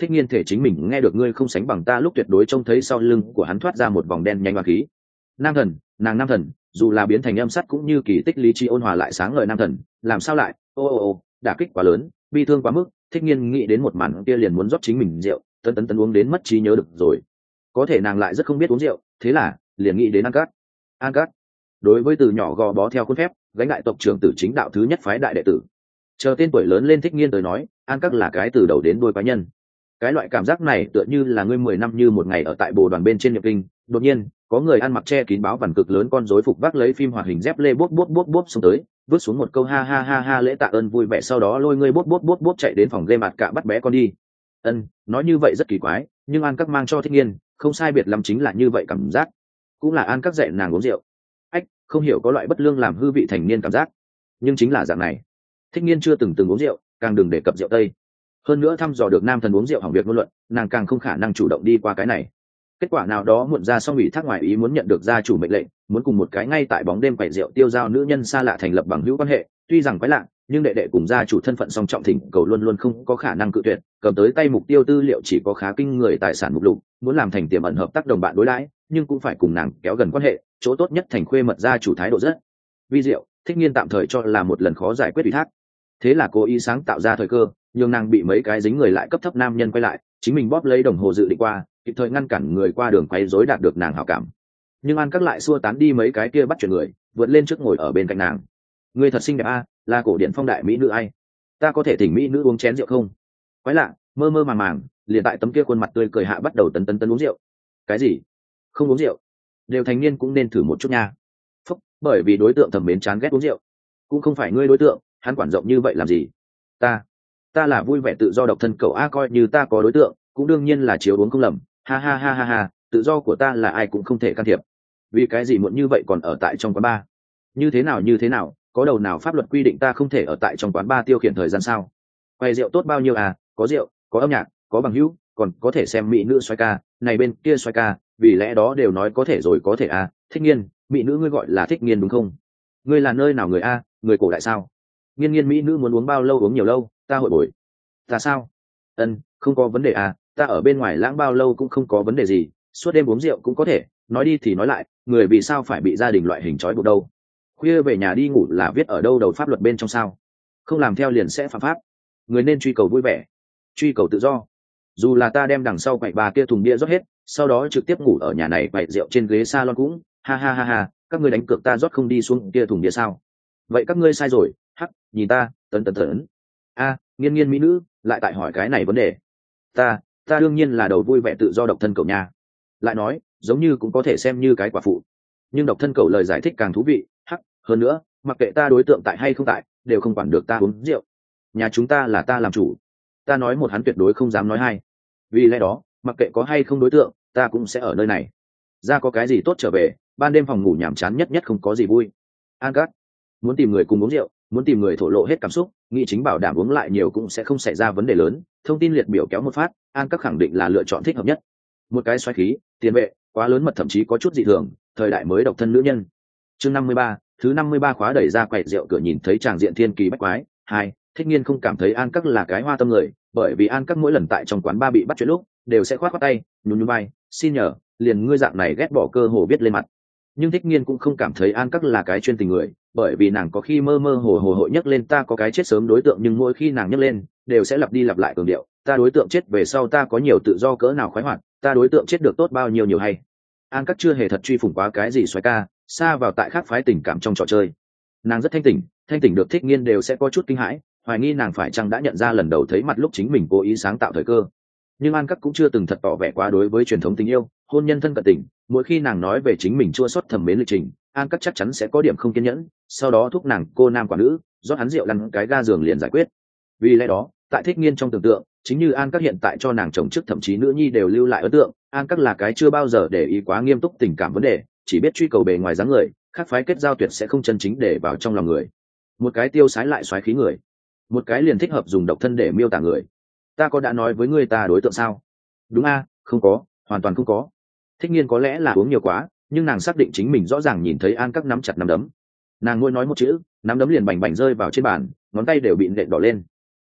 Thích Nghiên thể chính mình nghe được ngươi không sánh bằng ta lúc tuyệt đối trông thấy sau lưng của hắn thoát ra một vòng đen nhanh và khí. Nam thần, nàng nam thần, dù là biến thành âm sắt cũng như kỳ tích lý trí ôn hòa lại sáng ngời nam thần, làm sao lại, ô ô ô, đả kích quá lớn, bi thương quá mức. Thích Nghiên nghĩ đến một màn kia liền muốn rót chính mình rượu, tấn tấn tấn uống đến mất trí nhớ được rồi. Có thể nàng lại rất không biết uống rượu, thế là liền nghĩ đến An Cát. An Cát, đối với từ nhỏ gò bó theo khuôn phép, gánh đại tộc trưởng tử chính đạo thứ nhất phái đại đệ tử. Chờ tên tuổi lớn lên Thích Nghiên tới nói, An Cát là cái từ đầu đến đuôi quái nhân. Cái loại cảm giác này tựa như là ngươi mười năm như một ngày ở tại bồ đoàn bên trên nhập kinh, đột nhiên có người ăn mặc che kín báo vằn cực lớn con rối phục vác lấy phim hoạt hình dép lê bốt bốt bốt bốt xuống tới, vứt xuống một câu ha ha ha ha lễ tạ ơn vui vẻ, sau đó lôi ngươi bốt bốt bốt bốt chạy đến phòng game mặt cạ bắt bé con đi. Ân, nói như vậy rất kỳ quái, nhưng An Cát mang cho Thích Nghiên không sai biệt lắm chính là như vậy cảm giác. Cũng là An Cát dạy nàng uống rượu. Ách, không hiểu có loại bất lương làm hư vị thành niên cảm giác. Nhưng chính là dạng này. Thích Nghiên chưa từng từng uống rượu, càng đừng đề cập rượu tây. Hơn nữa thăm dò được nam thần uống rượu hỏng việc ngôn luận, nàng càng không khả năng chủ động đi qua cái này. Kết quả nào đó muộn ra xong ủy thác ngoài ý muốn nhận được gia chủ mệnh lệnh, muốn cùng một cái ngay tại bóng đêm quẩy rượu tiêu dao nữ nhân xa lạ thành lập bằng hữu quan hệ, tuy rằng quái lạ, nhưng đệ đệ cùng gia chủ thân phận song trọng thỉnh cầu luôn luôn không có khả năng cự tuyệt, cầm tới tay mục tiêu tư liệu chỉ có khá kinh người tài sản mục lục, muốn làm thành tiềm ẩn hợp tác đồng bạn đối đãi, nhưng cũng phải cùng nàng kéo gần quan hệ, chỗ tốt nhất thành khuê mật gia chủ thái độ rất vi diệu. Thích Nghiên tạm thời cho là một lần khó giải quyết ủy thác, thế là cố ý sáng tạo ra thời cơ, nhưng nàng bị mấy cái dính người lại cấp thấp nam nhân quay lại, chính mình bóp lấy đồng hồ dự định qua, kịp thời ngăn cản người qua đường quấy rối đạt được nàng hảo cảm. Nhưng An Cát lại xua tán đi mấy cái kia bắt chuyện người, vượt lên trước ngồi ở bên cạnh nàng. Người thật xinh đẹp a, là cổ điển phong đại mỹ nữ ai? Ta có thể thỉnh mỹ nữ uống chén rượu không? Quái lạ, mơ mơ màng màng, liền tại tấm kia khuôn mặt tươi cười hạ bắt đầu tấn tấn tấn uống rượu. Cái gì? Không uống rượu? Đều thành niên cũng nên thử một chút nha. Phúc, bởi vì đối tượng thầm mến chán ghét uống rượu. Cũng không phải ngươi đối tượng, hắn quản rộng như vậy làm gì? Ta, ta là vui vẻ tự do độc thân cậu a, coi như ta có đối tượng, cũng đương nhiên là chiếu uống không lầm. Ha ha ha ha ha, tự do của ta là ai cũng không thể can thiệp. Vì cái gì muộn như vậy còn ở tại trong quán bar? Như thế nào như thế nào, có đầu nào pháp luật quy định ta không thể ở tại trong quán bar tiêu khiển thời gian sao? Quầy rượu tốt bao nhiêu à, có rượu, có âm nhạc, có bằng hữu, còn có thể xem mỹ nữ xoay ca, này bên kia xoay ca, vì lẽ đó đều nói có thể rồi có thể à. Thích Nghiên, mỹ nữ ngươi gọi là Thích Nghiên đúng không? Ngươi là nơi nào người a, người cổ đại sao? Nghiên nghiên mỹ nữ muốn uống bao lâu uống nhiều lâu, ta hội bồi. Ta sao? Ân, không có vấn đề à, ta ở bên ngoài lãng bao lâu cũng không có vấn đề gì, suốt đêm uống rượu cũng có thể. Nói đi thì nói lại, người vì sao phải bị gia đình loại hình trói buộc đâu? Khuya về nhà đi ngủ là viết ở đâu đầu pháp luật bên trong sao? Không làm theo liền sẽ phạm pháp. Người nên truy cầu vui vẻ, truy cầu tự do. Dù là ta đem đằng sau quậy bà kia thùng bia rót hết, sau đó trực tiếp ngủ ở nhà này quậy rượu trên ghế salon cũng, ha ha ha ha, các ngươi đánh cược ta rót không đi xuống kia thùng bia sao? Vậy các ngươi sai rồi, hắc, nhìn ta, tấn tấn tấn. A, nghiên nghiên mỹ nữ, lại tại hỏi cái này vấn đề. Ta, ta đương nhiên là đầu vui vẻ tự do độc thân cậu nha. Lại nói, giống như cũng có thể xem như cái quả phụ. Nhưng độc thân cậu lời giải thích càng thú vị, hắc, hơn nữa, mặc kệ ta đối tượng tại hay không tại, đều không quản được ta uống rượu. Nhà chúng ta là ta làm chủ. Ta nói một hắn tuyệt đối không dám nói hai. Vì lẽ đó, mặc kệ có hay không đối tượng, ta cũng sẽ ở nơi này. Ra có cái gì tốt trở về, ban đêm phòng ngủ nhàm chán nhất nhất không có gì vui. An Cát, muốn tìm người cùng uống rượu, muốn tìm người thổ lộ hết cảm xúc, nghĩ chính bảo đảm uống lại nhiều cũng sẽ không xảy ra vấn đề lớn. Thông tin liệt biểu kéo một phát, An Cát khẳng định là lựa chọn thích hợp nhất. Một cái xoáy khí, tiền vệ, quá lớn mật thậm chí có chút dị thường, thời đại mới độc thân nữ nhân. Chương năm mươi ba, thứ năm mươi ba khóa đẩy ra quầy rượu cửa nhìn thấy tràng diện thiên kỳ bách quái. Hai, Thích Nghiên không cảm thấy An Cát là cái hoa tâm người, bởi vì An Cát mỗi lần tại trong quán ba bị bắt chuyện lúc, đều sẽ khoát khoát tay, nhún nhún vai, xin nhờ, liền ngươi dạng này ghét bỏ cơ hồ biết lên mặt. Nhưng Thích Nghiên cũng không cảm thấy An Cát là cái chuyên tình người, bởi vì nàng có khi mơ mơ hồ hồ hội nhắc lên ta có cái chết sớm đối tượng, nhưng mỗi khi nàng nhắc lên, đều sẽ lặp đi lặp lại cường điệu, ta đối tượng chết về sau ta có nhiều tự do cỡ nào khoái hoạt, ta đối tượng chết được tốt bao nhiêu nhiều hay. An Cát chưa hề thật truy phủng quá cái gì xoáy ca, xa vào tại khác phái tình cảm trong trò chơi. Nàng rất thanh tỉnh, thanh tỉnh được Thích Nghiên đều sẽ có chút kinh hãi, hoài nghi nàng phải chăng đã nhận ra lần đầu thấy mặt lúc chính mình cố ý sáng tạo thời cơ. Nhưng An Cát cũng chưa từng thật tỏ vẻ quá đối với truyền thống tình yêu, hôn nhân thân cận tình, mỗi khi nàng nói về chính mình chua xót thầm mến lịch trình, An Cát chắc chắn sẽ có điểm không kiên nhẫn, sau đó thúc nàng cô nam quả nữ, rót hắn rượu lăn cái ga giường liền giải quyết. Vì lẽ đó, tại Thích Nghiên trong tưởng tượng, chính như An Cát hiện tại cho nàng chồng chức thậm chí nữ nhi đều lưu lại ấn tượng, An Cát là cái chưa bao giờ để ý quá nghiêm túc tình cảm vấn đề, chỉ biết truy cầu bề ngoài dáng người, khác phái kết giao tuyệt sẽ không chân chính để vào trong lòng người. Một cái tiêu sái lại xoáy khí người, một cái liền thích hợp dùng độc thân để miêu tả người. Ta có đã nói với ngươi ta đối tượng sao? Đúng a, không có, hoàn toàn không có. Thích Nghiên có lẽ là uống nhiều quá, nhưng nàng xác định chính mình rõ ràng nhìn thấy An Cát nắm chặt nắm đấm. Nàng ngồi nói một chữ, nắm đấm liền bành bành rơi vào trên bàn, ngón tay đều bị nện đỏ lên.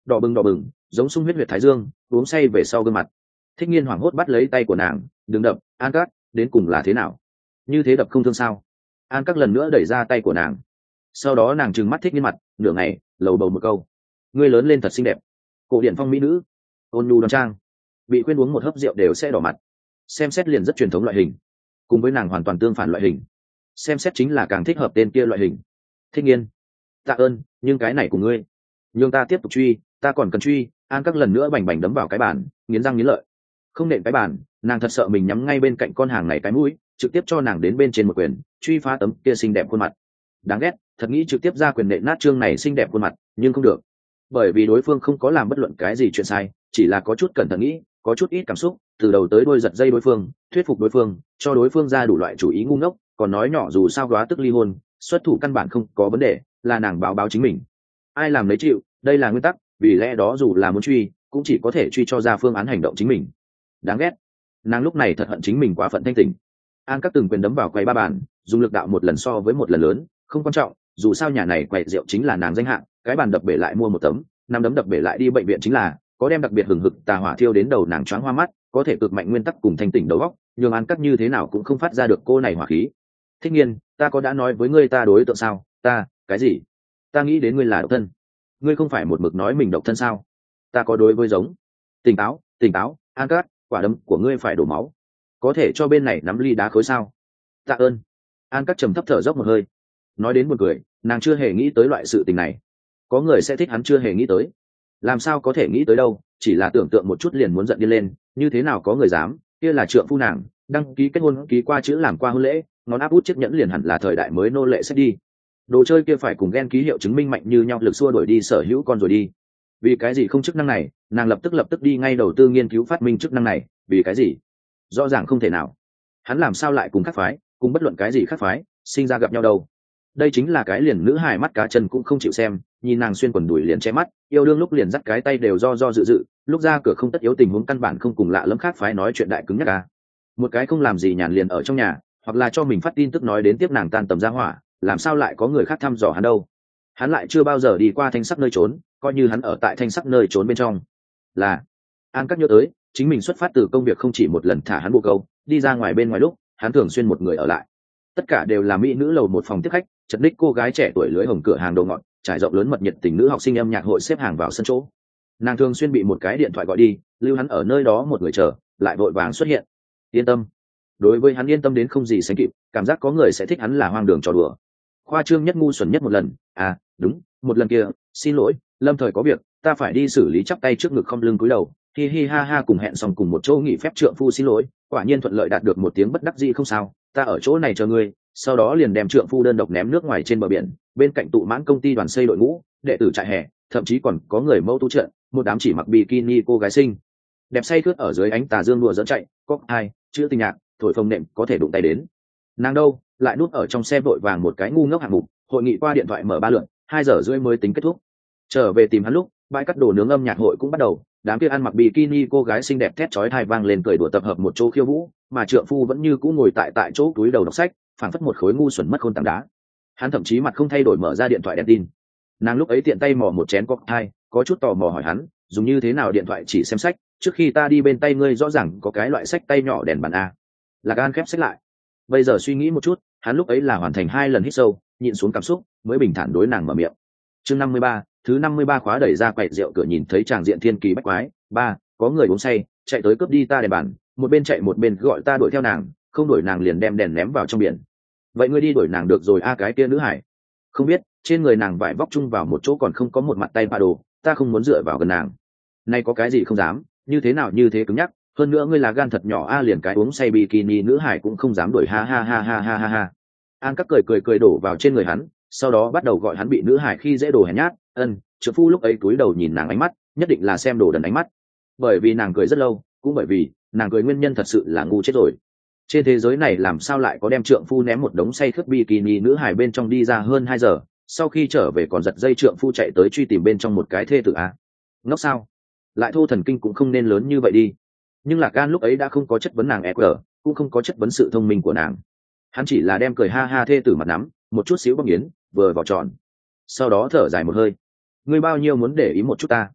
đỏ bừng đỏ bừng giống sung huyết huyệt thái dương uống say về sau gương mặt. Thích Nghiên hoảng hốt bắt lấy tay của nàng, đừng đập, An Các, đến cùng là thế nào? Như thế đập không thương sao? An Các lần nữa đẩy ra tay của nàng. Sau đó nàng trừng mắt Thích Nghiên mặt, nửa ngày, lầu bầu một câu: ngươi lớn lên thật xinh đẹp. Cổ điển phong mỹ nữ, ôn nhu đoan trang, bị khuyên uống một hớp rượu đều sẽ đỏ mặt. Xem xét liền rất truyền thống loại hình, cùng với nàng hoàn toàn tương phản loại hình. Xem xét chính là càng thích hợp tên kia loại hình. Thích Nghiên, tạ ơn, nhưng cái này của ngươi, nhưng ta tiếp tục truy, ta còn cần truy. An Các lần nữa bành bành đấm vào cái bàn, nghiến răng nghiến lợi. Không nện cái bàn, nàng thật sợ mình nhắm ngay bên cạnh con hàng này cái mũi, trực tiếp cho nàng đến bên trên một quyền, truy phá tấm kia xinh đẹp khuôn mặt. Đáng ghét, thật nghĩ trực tiếp ra quyền nện nát trương này xinh đẹp khuôn mặt, nhưng không được, bởi vì đối phương không có làm bất luận cái gì chuyện sai, chỉ là có chút cẩn thận nghĩ, có chút ít cảm xúc, từ đầu tới đuôi giật dây đối phương, thuyết phục đối phương, cho đối phương ra đủ loại chủ ý ngu ngốc, còn nói nhỏ dù sao đoá tức ly hôn, xuất thủ căn bản không có vấn đề, là nàng báo báo chính mình. Ai làm lấy chịu, đây là nguyên tắc, vì lẽ đó dù là muốn truy, cũng chỉ có thể truy cho ra phương án hành động chính mình. Đáng ghét, nàng lúc này thật hận chính mình quá phận thanh tỉnh. An Các từng quyền đấm vào quầy ba bàn, dùng lực đạo một lần so với một lần lớn, không quan trọng, dù sao nhà này quầy rượu chính là nàng danh hạng, cái bàn đập bể lại mua một tấm, năm đấm đập bể lại đi bệnh viện chính là, có đem đặc biệt hừng hực tà hỏa thiêu đến đầu nàng choáng hoa mắt, có thể cực mạnh nguyên tắc cùng thanh tỉnh đầu óc, nhưng An Các như thế nào cũng không phát ra được cô này hỏa khí. Thích Nghiên, ta có đã nói với ngươi ta đối tượng sao? Ta, cái gì? Ta nghĩ đến ngươi là độc thân. Ngươi không phải một mực nói mình độc thân sao? Ta có đối với giống. Tỉnh táo, tỉnh táo, An Các, quả đấm của ngươi phải đổ máu. Có thể cho bên này nắm ly đá khối sao? Tạ ơn. An Các trầm thấp thở dốc một hơi. Nói đến buồn cười, nàng chưa hề nghĩ tới loại sự tình này. Có người sẽ thích hắn chưa hề nghĩ tới. Làm sao có thể nghĩ tới đâu, chỉ là tưởng tượng một chút liền muốn giận đi lên, như thế nào có người dám, kia là trượng phu nàng, đăng ký kết hôn ký qua chữ làm qua hôn lễ, ngón áp út chiếc nhẫn liền hẳn là thời đại mới nô lệ sẽ đi. Đồ chơi kia phải cùng ghen ký hiệu chứng minh mạnh như nhau lực xua đuổi đi sở hữu con rồi đi. Vì cái gì không chức năng này, nàng lập tức lập tức đi ngay đầu tư nghiên cứu phát minh chức năng này, vì cái gì? Rõ ràng không thể nào. Hắn làm sao lại cùng khác phái, cùng bất luận cái gì khác phái, sinh ra gặp nhau đâu. Đây chính là cái liền nữ hài mắt cá chân cũng không chịu xem, nhìn nàng xuyên quần đùi liền che mắt, yêu đương lúc liền dắt cái tay đều do do dự dự, lúc ra cửa không tất yếu tình huống căn bản không cùng lạ lẫm khác phái nói chuyện đại cứng nhắc à. Một cái không làm gì nhàn liền ở trong nhà, hoặc là cho mình phát tin tức nói đến tiếp nàng tan tầm ra hỏa, làm sao lại có người khác thăm dò hắn đâu. Hắn lại chưa bao giờ đi qua thanh sắc nơi trốn, coi như hắn ở tại thanh sắc nơi trốn bên trong. Là An Các nhớ tới chính mình xuất phát từ công việc không chỉ một lần thả hắn bộ câu, đi ra ngoài bên ngoài lúc hắn thường xuyên một người ở lại, tất cả đều là mỹ nữ lầu một phòng tiếp khách, chật ních cô gái trẻ tuổi lưới hồng cửa hàng đồ ngọt, trải rộng lớn mật nhiệt tình nữ học sinh âm nhạc hội xếp hàng vào sân chỗ. Nàng thường xuyên bị một cái điện thoại gọi đi, lưu hắn ở nơi đó một người chờ, lại vội vàng xuất hiện. Yên tâm, đối với hắn yên tâm đến không gì sánh kịp, cảm giác có người sẽ thích hắn là hoang đường trò đùa. Khoa trương nhất ngu xuẩn nhất một lần, à đúng, một lần kia, xin lỗi, lâm thời có việc, ta phải đi xử lý, chắp tay trước ngực không lưng cúi đầu, hi hi ha ha cùng hẹn xong cùng một chỗ nghỉ phép trượng phu xin lỗi, quả nhiên thuận lợi đạt được một tiếng bất đắc dĩ không sao, ta ở chỗ này chờ ngươi. Sau đó liền đem trượng phu đơn độc ném nước ngoài trên bờ biển, bên cạnh tụ mãn công ty đoàn xây đội ngũ, đệ tử trại hè, thậm chí còn có người mẫu tu trận, một đám chỉ mặc bikini cô gái xinh đẹp say khướt ở dưới ánh tà dương đùa dẫn chạy, có ai chữ tình nhạc thổi phồng nệm có thể đụng tay đến. Nàng đâu lại núp ở trong xe vội vàng một cái ngu ngốc hạng mục, hội nghị qua điện thoại mở ba lượn, hai giờ rưỡi mới tính kết thúc. Trở về tìm hắn lúc bãi cắt đồ nướng âm nhạc hội cũng bắt đầu, đám kia ăn mặc bikini cô gái xinh đẹp thét chói tai vang lên cười đùa tập hợp một chỗ khiêu vũ, mà trượng phu vẫn như cũ ngồi tại tại chỗ túi đầu đọc sách, phảng phất một khối ngu xuẩn mất khôn tảng đá. Hắn thậm chí mặt không thay đổi mở ra điện thoại đèn tin. Nàng lúc ấy tiện tay mò một chén cocktail, có chút tò mò hỏi hắn dùng như thế nào điện thoại chỉ xem sách, trước khi ta đi bên tay ngươi rõ ràng có cái loại sách tay nhỏ đèn bàn a. Lạc An khép sách lại. Bây giờ suy nghĩ một chút, hắn lúc ấy là hoàn thành hai lần hít sâu, nhịn xuống cảm xúc, mới bình thản đối nàng mở miệng. Chương năm mươi ba, thứ năm mươi ba khóa đẩy ra quầy rượu cửa, nhìn thấy tràng diện thiên kỳ bách quái. Ba, có người uống say, chạy tới cướp đi ta đèn bàn, một bên chạy một bên gọi ta đuổi theo nàng, không đuổi nàng liền đem đèn ném vào trong biển. Vậy ngươi đi đuổi nàng được rồi a? Cái kia nữ hải không biết, trên người nàng vải vóc chung vào một chỗ còn không có một mặt tay ba đồ, ta không muốn dựa vào gần nàng. Nay có cái gì không dám, như thế nào như thế cứng nhắc, hơn nữa ngươi là gan thật nhỏ a, liền cái uống say bikini nữ hải cũng không dám đuổi, ha ha ha ha ha ha ha. An Các cười cười cười đổ vào trên người hắn, sau đó bắt đầu gọi hắn bị nữ hải khi dễ đồ hèn nhát. Ân, trợ phu lúc ấy cúi đầu nhìn nàng ánh mắt, nhất định là xem đồ đần ánh mắt, bởi vì nàng cười rất lâu, cũng bởi vì nàng cười nguyên nhân thật sự là ngu chết rồi. Trên thế giới này làm sao lại có đem trượng phu ném một đống say khướt bikini nữ hải bên trong đi ra hơn hai giờ, sau khi trở về còn giật dây trượng phu chạy tới truy tìm bên trong một cái thê tử a? Ngốc sao? Lại thô thần kinh cũng không nên lớn như vậy đi. Nhưng Lạc Gan lúc ấy đã không có chất vấn nàng e quy, cũng không có chất vấn sự thông minh của nàng. Hắn chỉ là đem cười ha ha thê tử mặt nắm một chút xíu bong yến vừa vào tròn, sau đó thở dài một hơi. Ngươi bao nhiêu muốn để ý một chút ta?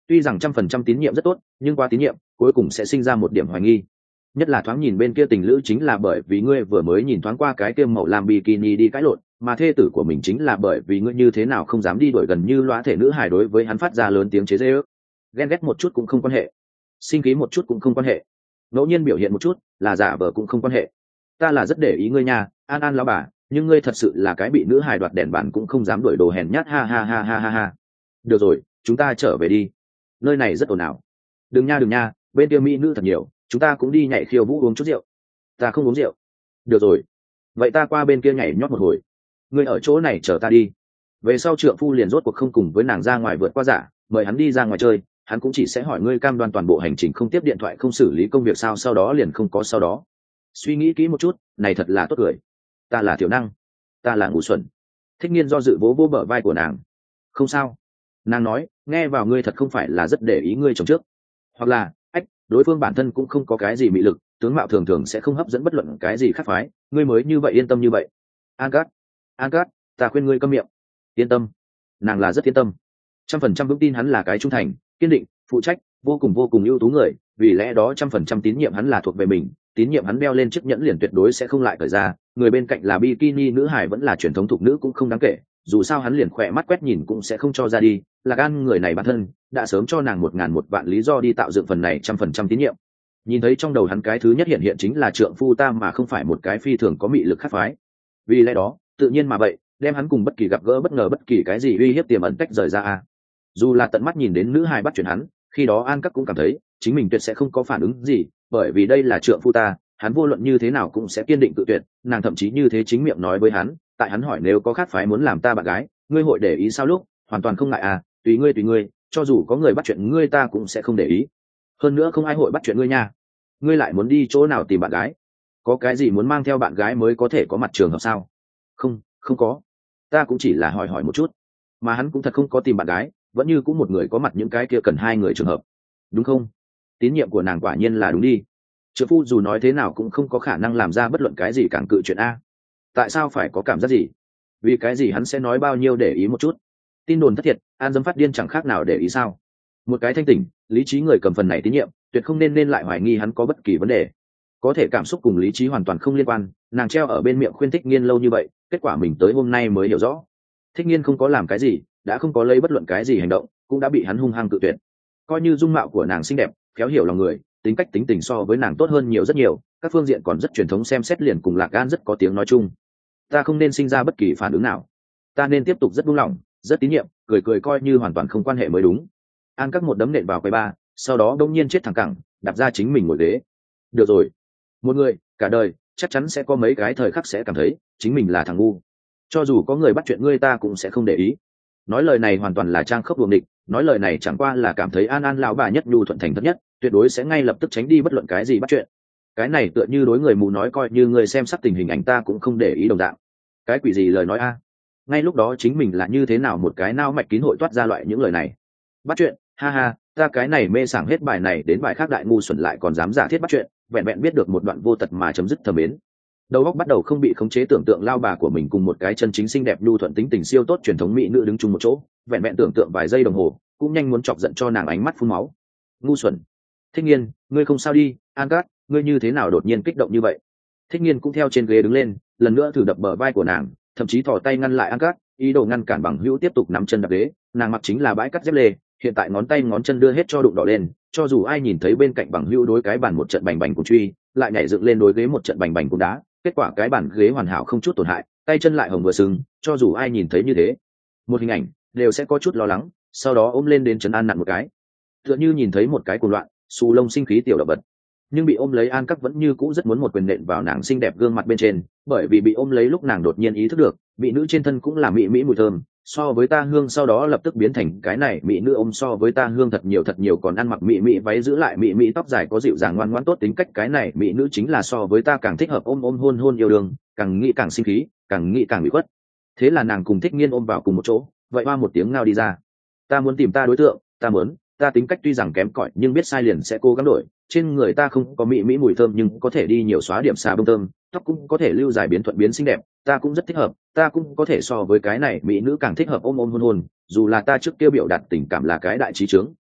tuy rằng trăm phần trăm tín nhiệm rất tốt nhưng qua tín nhiệm cuối cùng sẽ sinh ra một điểm hoài nghi, nhất là thoáng nhìn bên kia tình lữ chính là bởi vì ngươi vừa mới nhìn thoáng qua cái kia màu làm bikini đi cãi lộn, mà thê tử của mình chính là bởi vì ngươi như thế nào không dám đi đuổi gần như loa thể nữ hài đối với hắn phát ra lớn tiếng chế giễu. Ghen ghét một chút cũng không quan hệ, sinh khí một chút cũng không quan hệ, ngẫu nhiên biểu hiện một chút là giả vờ cũng không quan hệ. Ta là rất để ý ngươi nha, An An lão bà, nhưng ngươi thật sự là cái bị nữ hài đoạt đèn bàn cũng không dám đuổi đồ hèn nhát, ha ha ha ha ha ha. Được rồi, chúng ta trở về đi, nơi này rất ồn ào. Đừng nha đừng nha, bên kia mỹ nữ thật nhiều, chúng ta cũng đi nhảy khiêu vũ uống chút rượu. Ta không uống rượu. Được rồi, vậy ta qua bên kia nhảy nhót một hồi, ngươi ở chỗ này chờ ta đi. Về sau trượng phu liền rốt cuộc không cùng với nàng ra ngoài vượt qua giả, mời hắn đi ra ngoài chơi, hắn cũng chỉ sẽ hỏi ngươi cam đoan toàn bộ hành trình không tiếp điện thoại không xử lý công việc sao, sau đó liền không có sau đó. Suy nghĩ kỹ một chút, này thật là tốt cười. Ta là thiểu năng, ta là ngu xuẩn. Thích Nghiên do dự vỗ vỗ bờ vai của nàng. Không sao, nàng nói, nghe vào ngươi thật không phải là rất để ý ngươi chồng trước, hoặc là ách đối phương bản thân cũng không có cái gì mị lực, tướng mạo thường thường sẽ không hấp dẫn bất luận cái gì khác phái, ngươi mới như vậy yên tâm như vậy. An Cát, An Cát, ta khuyên ngươi câm miệng. Yên tâm, nàng là rất yên tâm, trăm phần trăm vững tin hắn là cái trung thành, kiên định, phụ trách, vô cùng vô cùng ưu tú người, vì lẽ đó trăm phần trăm tín nhiệm hắn là thuộc về mình, tín nhiệm hắn đeo lên chiếc nhẫn liền tuyệt đối sẽ không lại cởi ra. Người bên cạnh là bikini nữ hải vẫn là truyền thống thục nữ cũng không đáng kể, dù sao hắn liền khỏe mắt quét nhìn cũng sẽ không cho ra đi. Lạc An người này bản thân đã sớm cho nàng một ngàn một vạn lý do đi tạo dựng phần này trăm phần trăm tín nhiệm. Nhìn thấy trong đầu hắn cái thứ nhất hiện hiện chính là trượng phu ta mà không phải một cái phi thường có mị lực khác phái, vì lẽ đó tự nhiên mà vậy đem hắn cùng bất kỳ gặp gỡ bất ngờ bất kỳ cái gì uy hiếp tiềm ẩn tách rời ra a. Dù là tận mắt nhìn đến nữ hài bắt chuyển hắn, khi đó An Các cũng cảm thấy chính mình tuyệt sẽ không có phản ứng gì, bởi vì đây là trượng phu ta, hắn vô luận như thế nào cũng sẽ kiên định tự tuyệt. Nàng thậm chí như thế chính miệng nói với hắn, tại hắn hỏi nếu có khác phái muốn làm ta bạn gái, ngươi hội để ý sao lúc, hoàn toàn không ngại à, tùy ngươi tùy ngươi, cho dù có người bắt chuyện ngươi ta cũng sẽ không để ý. Hơn nữa không ai hội bắt chuyện ngươi nha. Ngươi lại muốn đi chỗ nào tìm bạn gái? Có cái gì muốn mang theo bạn gái mới có thể có mặt trường hợp sao? Không, không có. Ta cũng chỉ là hỏi hỏi một chút. Mà hắn cũng thật không có tìm bạn gái, vẫn như cũng một người có mặt những cái kia cần hai người trường hợp. Đúng không? Tín nhiệm của nàng quả nhiên là đúng đi. Trượng phu dù nói thế nào cũng không có khả năng làm ra bất luận cái gì càng cự chuyện a. Tại sao phải có cảm giác gì? Vì cái gì hắn sẽ nói bao nhiêu để ý một chút? Tin đồn thất thiệt, An Dâm phát điên chẳng khác nào để ý sao? Một cái thanh tỉnh, lý trí người cầm phần này tín nhiệm, tuyệt không nên nên lại hoài nghi hắn có bất kỳ vấn đề. Có thể cảm xúc cùng lý trí hoàn toàn không liên quan, nàng treo ở bên miệng khuyên Thích Nghiên lâu như vậy, kết quả mình tới hôm nay mới hiểu rõ. Thích Nghiên không có làm cái gì, đã không có lấy bất luận cái gì hành động, cũng đã bị hắn hung hăng cự tuyệt. Coi như dung mạo của nàng xinh đẹp, khéo hiểu lòng người, tính cách tính tình so với nàng tốt hơn nhiều rất nhiều, các phương diện còn rất truyền thống xem xét liền cùng Lạc Gan rất có tiếng nói chung. Ta không nên sinh ra bất kỳ phản ứng nào, ta nên tiếp tục rất buông lỏng, rất tín nhiệm, cười cười coi như hoàn toàn không quan hệ mới đúng. An Các một đấm nện vào quầy ba, sau đó đông nhiên chết thẳng cẳng, đạp ra chính mình ngồi ghế. Được rồi, một người cả đời chắc chắn sẽ có mấy cái thời khắc sẽ cảm thấy chính mình là thằng ngu, cho dù có người bắt chuyện ngươi ta cũng sẽ không để ý. Nói lời này hoàn toàn là trang khốc đuồng địch, nói lời này chẳng qua là cảm thấy An An lão bà nhất nhu thuận thành thật nhất, tuyệt đối sẽ ngay lập tức tránh đi bất luận cái gì bắt chuyện. Cái này tựa như đối người mù nói coi như người xem sắc tình hình ảnh ta cũng không để ý đồng dạng. Cái quỷ gì lời nói a? Ngay lúc đó chính mình là như thế nào một cái nao mạch kín hội toát ra loại những lời này. Bắt chuyện, ha ha, ta cái này mê sảng hết bài này đến bài khác đại ngu xuẩn lại còn dám giả thiết bắt chuyện, vẹn vẹn biết được một đoạn vô tật mà chấm dứt thầm mến. Đầu óc bắt đầu không bị khống chế tưởng tượng lao bà của mình cùng một cái chân chính xinh đẹp nhu thuận tính tình siêu tốt truyền thống mỹ nữ đứng chung một chỗ, vẹn vẹn tưởng tượng vài giây đồng hồ cũng nhanh muốn chọc giận cho nàng ánh mắt phun máu. Ngu xuẩn. Thích Nghiên, ngươi không sao đi? An Cát, ngươi như thế nào đột nhiên kích động như vậy? Thích Nghiên cũng theo trên ghế đứng lên, lần nữa thử đập bờ vai của nàng, thậm chí thò tay ngăn lại An Cát, ý đồ ngăn cản Bằng Hữu tiếp tục nắm chân đập ghế. Nàng mặc chính là bãi cắt dép lê, hiện tại ngón tay ngón chân đưa hết cho đụng đỏ lên, cho dù ai nhìn thấy bên cạnh Bằng Hữu đối cái bàn một trận bành bành cùng truy, lại nhảy dựng lên đối ghế một trận bành bành cùng đá, kết quả cái bàn ghế hoàn hảo không chút tổn hại, tay chân lại hồng vừa sưng, cho dù ai nhìn thấy như thế một hình ảnh đều sẽ có chút lo lắng, sau đó ôm lên đến trấn an nặn một cái, tựa như nhìn thấy một cái cuồng loạn xù lông sinh khí tiểu động vật. Nhưng bị ôm lấy An Các vẫn như cũ rất muốn một quyền nện vào nàng xinh đẹp gương mặt bên trên, bởi vì bị ôm lấy lúc nàng đột nhiên ý thức được mỹ nữ trên thân cũng là mỹ mỹ mùi thơm, so với ta hương, sau đó lập tức biến thành cái này mỹ nữ ôm so với ta hương thật nhiều thật nhiều, còn ăn mặc mỹ mỹ váy giữ lại mỹ mỹ tóc dài có dịu dàng ngoan ngoãn tốt tính cách, cái này mỹ nữ chính là so với ta càng thích hợp ôm ôm hôn hôn yêu đương, càng nghĩ càng sinh khí, càng nghĩ càng bị khuất. Thế là nàng cùng Thích Nghiên ôm vào cùng một chỗ, vậy hoa một tiếng ngao đi ra. Ta muốn tìm ta đối tượng, ta muốn, ta tính cách tuy rằng kém cỏi nhưng biết sai liền sẽ cố gắng đổi, trên người ta không có mỹ mỹ mùi thơm nhưng có thể đi nhiều xóa điểm xà bông thơm, tóc cũng có thể lưu dài biến thuận biến xinh đẹp, ta cũng rất thích hợp, ta cũng có thể so với cái này mỹ nữ càng thích hợp ôm ôm hôn hôn, dù là ta trước kia biểu đạt tình cảm là cái đại trí trướng,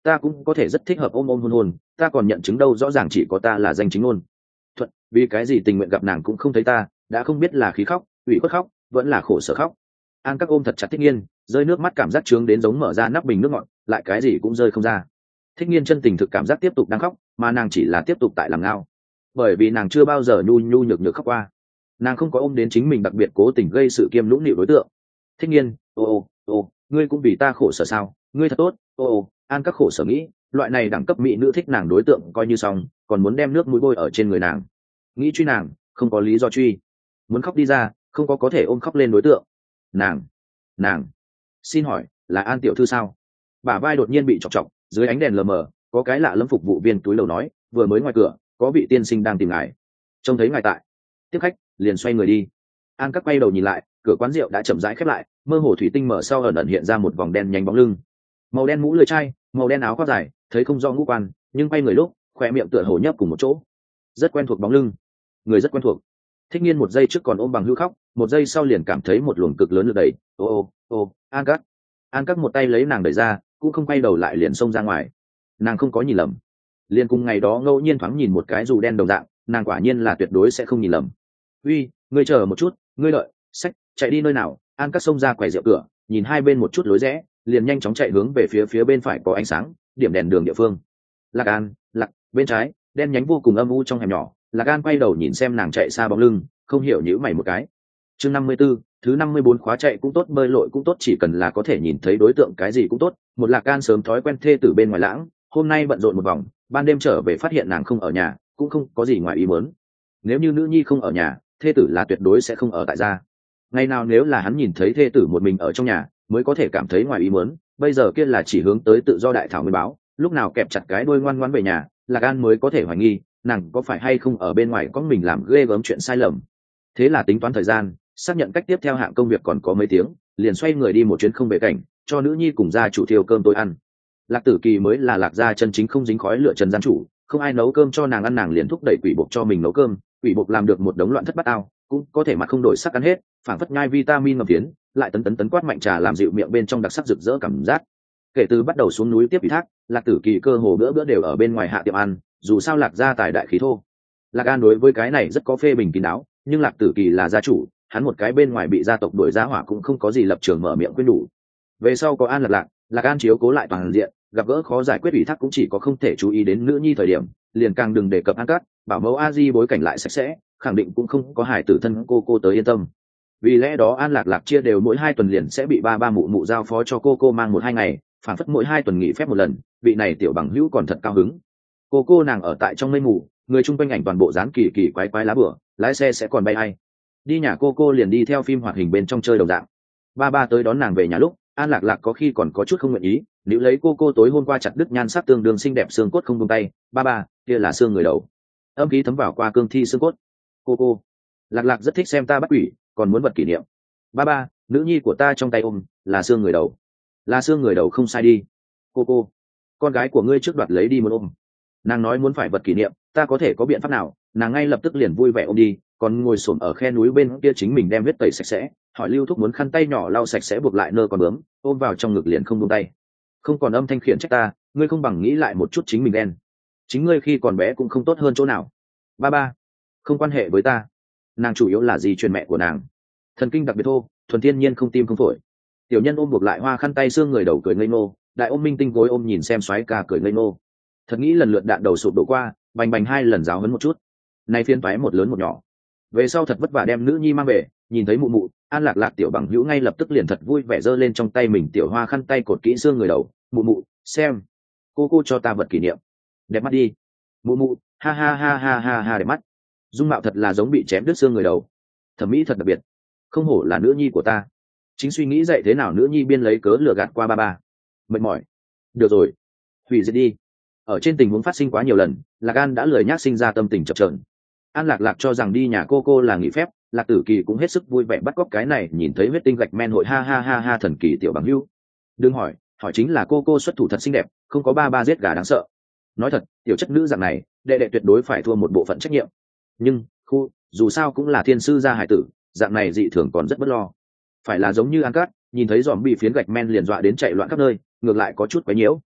ta cũng có thể rất thích hợp ôm ôm hôn hôn, ta còn nhận chứng đâu, rõ ràng chỉ có ta là danh chính ngôn thuận, vì cái gì tình nguyện gặp nàng cũng không thấy ta, đã không biết là khí khóc, ủy khuất khóc, vẫn là khổ sở khóc. An các ôm thật chặt Thích Nghiên, rơi nước mắt cảm giác trướng đến giống mở ra nắp bình nước ngọt, lại cái gì cũng rơi không ra. Thích Nghiên chân tình thực cảm giác tiếp tục đang khóc, mà nàng chỉ là tiếp tục tại làm ngao, bởi vì nàng chưa bao giờ nhu nhu nhược nhược khóc qua. Nàng không có ôm đến chính mình đặc biệt cố tình gây sự kiêm lũng nịu đối tượng. Thích Nghiên, ô ô ô, ngươi cũng vì ta khổ sở sao? Ngươi thật tốt, ô ô. An các khổ sở nghĩ, loại này đẳng cấp mỹ nữ thích nàng đối tượng coi như xong, còn muốn đem nước mũi bôi ở trên người nàng. Nghĩ truy nàng, không có lý do truy. Muốn khóc đi ra, không có có thể ôm khóc lên đối tượng. Nàng, nàng, xin hỏi, là An tiểu thư sao? Bả vai đột nhiên bị chọc chọc, dưới ánh đèn lờ mờ, có cái lạ lẫm phục vụ viên túi lầu nói, vừa mới ngoài cửa, có vị tiên sinh đang tìm ngài. Trông thấy ngài tại. Tiếp khách, liền xoay người đi. An các quay đầu nhìn lại, cửa quán rượu đã chậm rãi khép lại, mơ hồ thủy tinh mở sau ẩn ẩn hiện ra một vòng đen nhanh bóng lưng. Màu đen mũ lưỡi chai, màu đen áo khoác dài, thấy không rõ ngũ quan, nhưng quay người lúc, khỏe miệng tựa hồ nhấp cùng một chỗ. Rất quen thuộc bóng lưng, người rất quen thuộc. Thích Nghiên một giây trước còn ôm bằng hữu khóc, một giây sau liền cảm thấy một luồng cực lớn lực đẩy. Ô ô ô, An các. An các một tay lấy nàng đẩy ra, cũng không quay đầu lại liền xông ra ngoài. Nàng không có nhìn lầm, liền cùng ngày đó ngẫu nhiên thoáng nhìn một cái dù đen đồng dạng, nàng quả nhiên là tuyệt đối sẽ không nhìn lầm. Uy, ngươi chờ một chút, ngươi đợi, sách, chạy đi nơi nào? An các xông ra quầy rượu cửa, nhìn hai bên một chút lối rẽ, liền nhanh chóng chạy hướng về phía phía bên phải có ánh sáng, điểm đèn đường địa phương. Lạc An, lạc, bên trái, đen nhánh vô cùng âm u trong hẻm nhỏ. Lạc An quay đầu nhìn xem nàng chạy xa bóng lưng, không hiểu nhíu mày một cái. Chương năm mươi tư, thứ năm mươi bốn khóa chạy cũng tốt, bơi lội cũng tốt, chỉ cần là có thể nhìn thấy đối tượng cái gì cũng tốt. Một Lạc An sớm thói quen thê tử bên ngoài lãng, hôm nay bận rộn một vòng, ban đêm trở về phát hiện nàng không ở nhà, cũng không có gì ngoài ý muốn. Nếu như nữ nhi không ở nhà, thê tử là tuyệt đối sẽ không ở tại gia. Ngày nào nếu là hắn nhìn thấy thê tử một mình ở trong nhà, mới có thể cảm thấy ngoài ý muốn. Bây giờ kia là chỉ hướng tới tự do đại thảo nguyên báo, lúc nào kẹp chặt cái đuôi ngoan ngoãn về nhà, Lạc An mới có thể hoài nghi nàng có phải hay không ở bên ngoài có mình làm ghê gớm chuyện sai lầm. Thế là tính toán thời gian, xác nhận cách tiếp theo hạng công việc còn có mấy tiếng, liền xoay người đi một chuyến không về cảnh, cho nữ nhi cùng gia chủ thiêu cơm tối ăn. Lạc Tử Kỳ mới là Lạc gia chân chính không dính khói lửa trần gian chủ, không ai nấu cơm cho nàng ăn, nàng liền thúc đẩy quỷ buộc cho mình nấu cơm. Quỷ buộc làm được một đống loạn thất bát ao, cũng có thể mặt không đổi sắc ăn hết, phảng phất nhai vitamin ngầm phiến, lại tấn tấn tấn quát mạnh trà làm dịu miệng bên trong đặc sắc rực rỡ cảm giác. Kể từ bắt đầu xuống núi tiếp ủy thác, Lạc Tử Kỳ cơ hồ bữa bữa đều ở bên ngoài hạ tiệm ăn, dù sao Lạc gia tài đại khí thô. Lạc An đối với cái này rất có phê bình kín đáo, nhưng Lạc Tử Kỳ là gia chủ, hắn một cái bên ngoài bị gia tộc đuổi ra hỏa cũng không có gì lập trường mở miệng khuyên đủ. Về sau có An Lạc Lạc, Lạc An chiếu cố lại toàn diện, gặp gỡ khó giải quyết ủy thác cũng chỉ có không thể chú ý đến nữ nhi thời điểm, liền càng đừng đề cập An Cát, bảo mẫu A Di bối cảnh lại sạch sẽ, khẳng định cũng không có hài tử thân cô cô tới yên tâm. Vì lẽ đó An Lạc Lạc chia đều mỗi hai tuần liền sẽ bị ba ba mụ mụ giao phó cho cô cô mang một hai ngày, phản phất mỗi hai tuần nghỉ phép một lần. Vị này tiểu bằng hữu còn thật cao hứng. Cô cô nàng ở tại trong mây mù, người chung quanh ảnh toàn bộ dán kỳ kỳ quái quái lá bửa, lái xe sẽ còn bay hay. Đi nhà cô cô liền đi theo phim hoạt hình bên trong chơi đồng dạng. Ba ba tới đón nàng về nhà lúc, An Lạc Lạc có khi còn có chút không nguyện ý, nếu lấy cô cô tối hôm qua chặt đứt nhan sắc tương đương xinh đẹp xương cốt không buông tay, ba ba, kia là xương người đầu. Âm khí thấm vào qua cương thi xương cốt. Cô cô, Lạc Lạc rất thích xem ta bắt quỷ, còn muốn vật kỷ niệm. Ba ba, nữ nhi của ta trong tay ôm là xương người đầu, là xương người đầu không sai đi. Cô cô, con gái của ngươi trước đoạt lấy đi muốn ôm. Nàng nói muốn phải vật kỷ niệm, ta có thể có biện pháp nào? Nàng ngay lập tức liền vui vẻ ôm đi, còn ngồi xổm ở khe núi bên kia chính mình đem huyết tẩy sạch sẽ, hỏi Lưu Thúc muốn khăn tay nhỏ lau sạch sẽ buộc lại nơ còn bướm, ôm vào trong ngực liền không buông tay. Không còn âm thanh khiển trách ta, ngươi không bằng nghĩ lại một chút chính mình đen. Chính ngươi khi còn bé cũng không tốt hơn chỗ nào. Ba ba, không quan hệ với ta. Nàng chủ yếu là gì truyền mẹ của nàng. Thần kinh đặc biệt thô, thuần thiên nhiên không tim không phổi. Tiểu nhân ôm buộc lại hoa khăn tay xương người đầu cười ngây ngô, đại ôm minh tinh gối ôm nhìn xem xoáy ca cười ngây ngô. Thật nghĩ lần lượt đạn đầu sụp đổ qua, bành bành hai lần giáo hấn một chút. Nay phiên toái một lớn một nhỏ. Về sau thật vất vả đem nữ nhi mang về, nhìn thấy mụ mụ, An Lạc Lạc tiểu bằng hữu ngay lập tức liền thật vui vẻ giơ lên trong tay mình tiểu hoa khăn tay cột kỹ xương người đầu. Mụ mụ, xem, cô cô cho ta vật kỷ niệm. Đẹp mắt đi. Mụ mụ, ha ha ha ha ha ha đẹp mắt. Dung mạo thật là giống bị chém đứt xương người đầu. Thẩm mỹ thật đặc biệt. Không hổ là nữ nhi của ta. Chính suy nghĩ dậy thế nào nữ nhi biên lấy cớ lừa gạt qua ba ba. Mệt mỏi. Được rồi, hủy diệt đi. Ở trên tình huống phát sinh quá nhiều lần, Lạc An đã lười nhác sinh ra tâm tình chập chờn. An Lạc Lạc cho rằng đi nhà cô cô là nghỉ phép, Lạc Tử Kỳ cũng hết sức vui vẻ bắt cóc cái này nhìn thấy huyết tinh gạch men hội ha ha ha ha thần kỳ tiểu bằng hữu. Đừng hỏi, hỏi chính là cô cô xuất thủ thật xinh đẹp, không có ba ba giết gà đáng sợ. Nói thật, tiểu chất nữ dạng này, đệ đệ tuyệt đối phải thua một bộ phận trách nhiệm. Nhưng, khu, dù sao cũng là thiên sư gia hải tử, dạng này dị thường còn rất bất lo. Phải là giống như An Cát, nhìn thấy giòm bị phiến gạch men liền dọa đến chạy loạn khắp nơi, ngược lại có chút quấy nhiễu.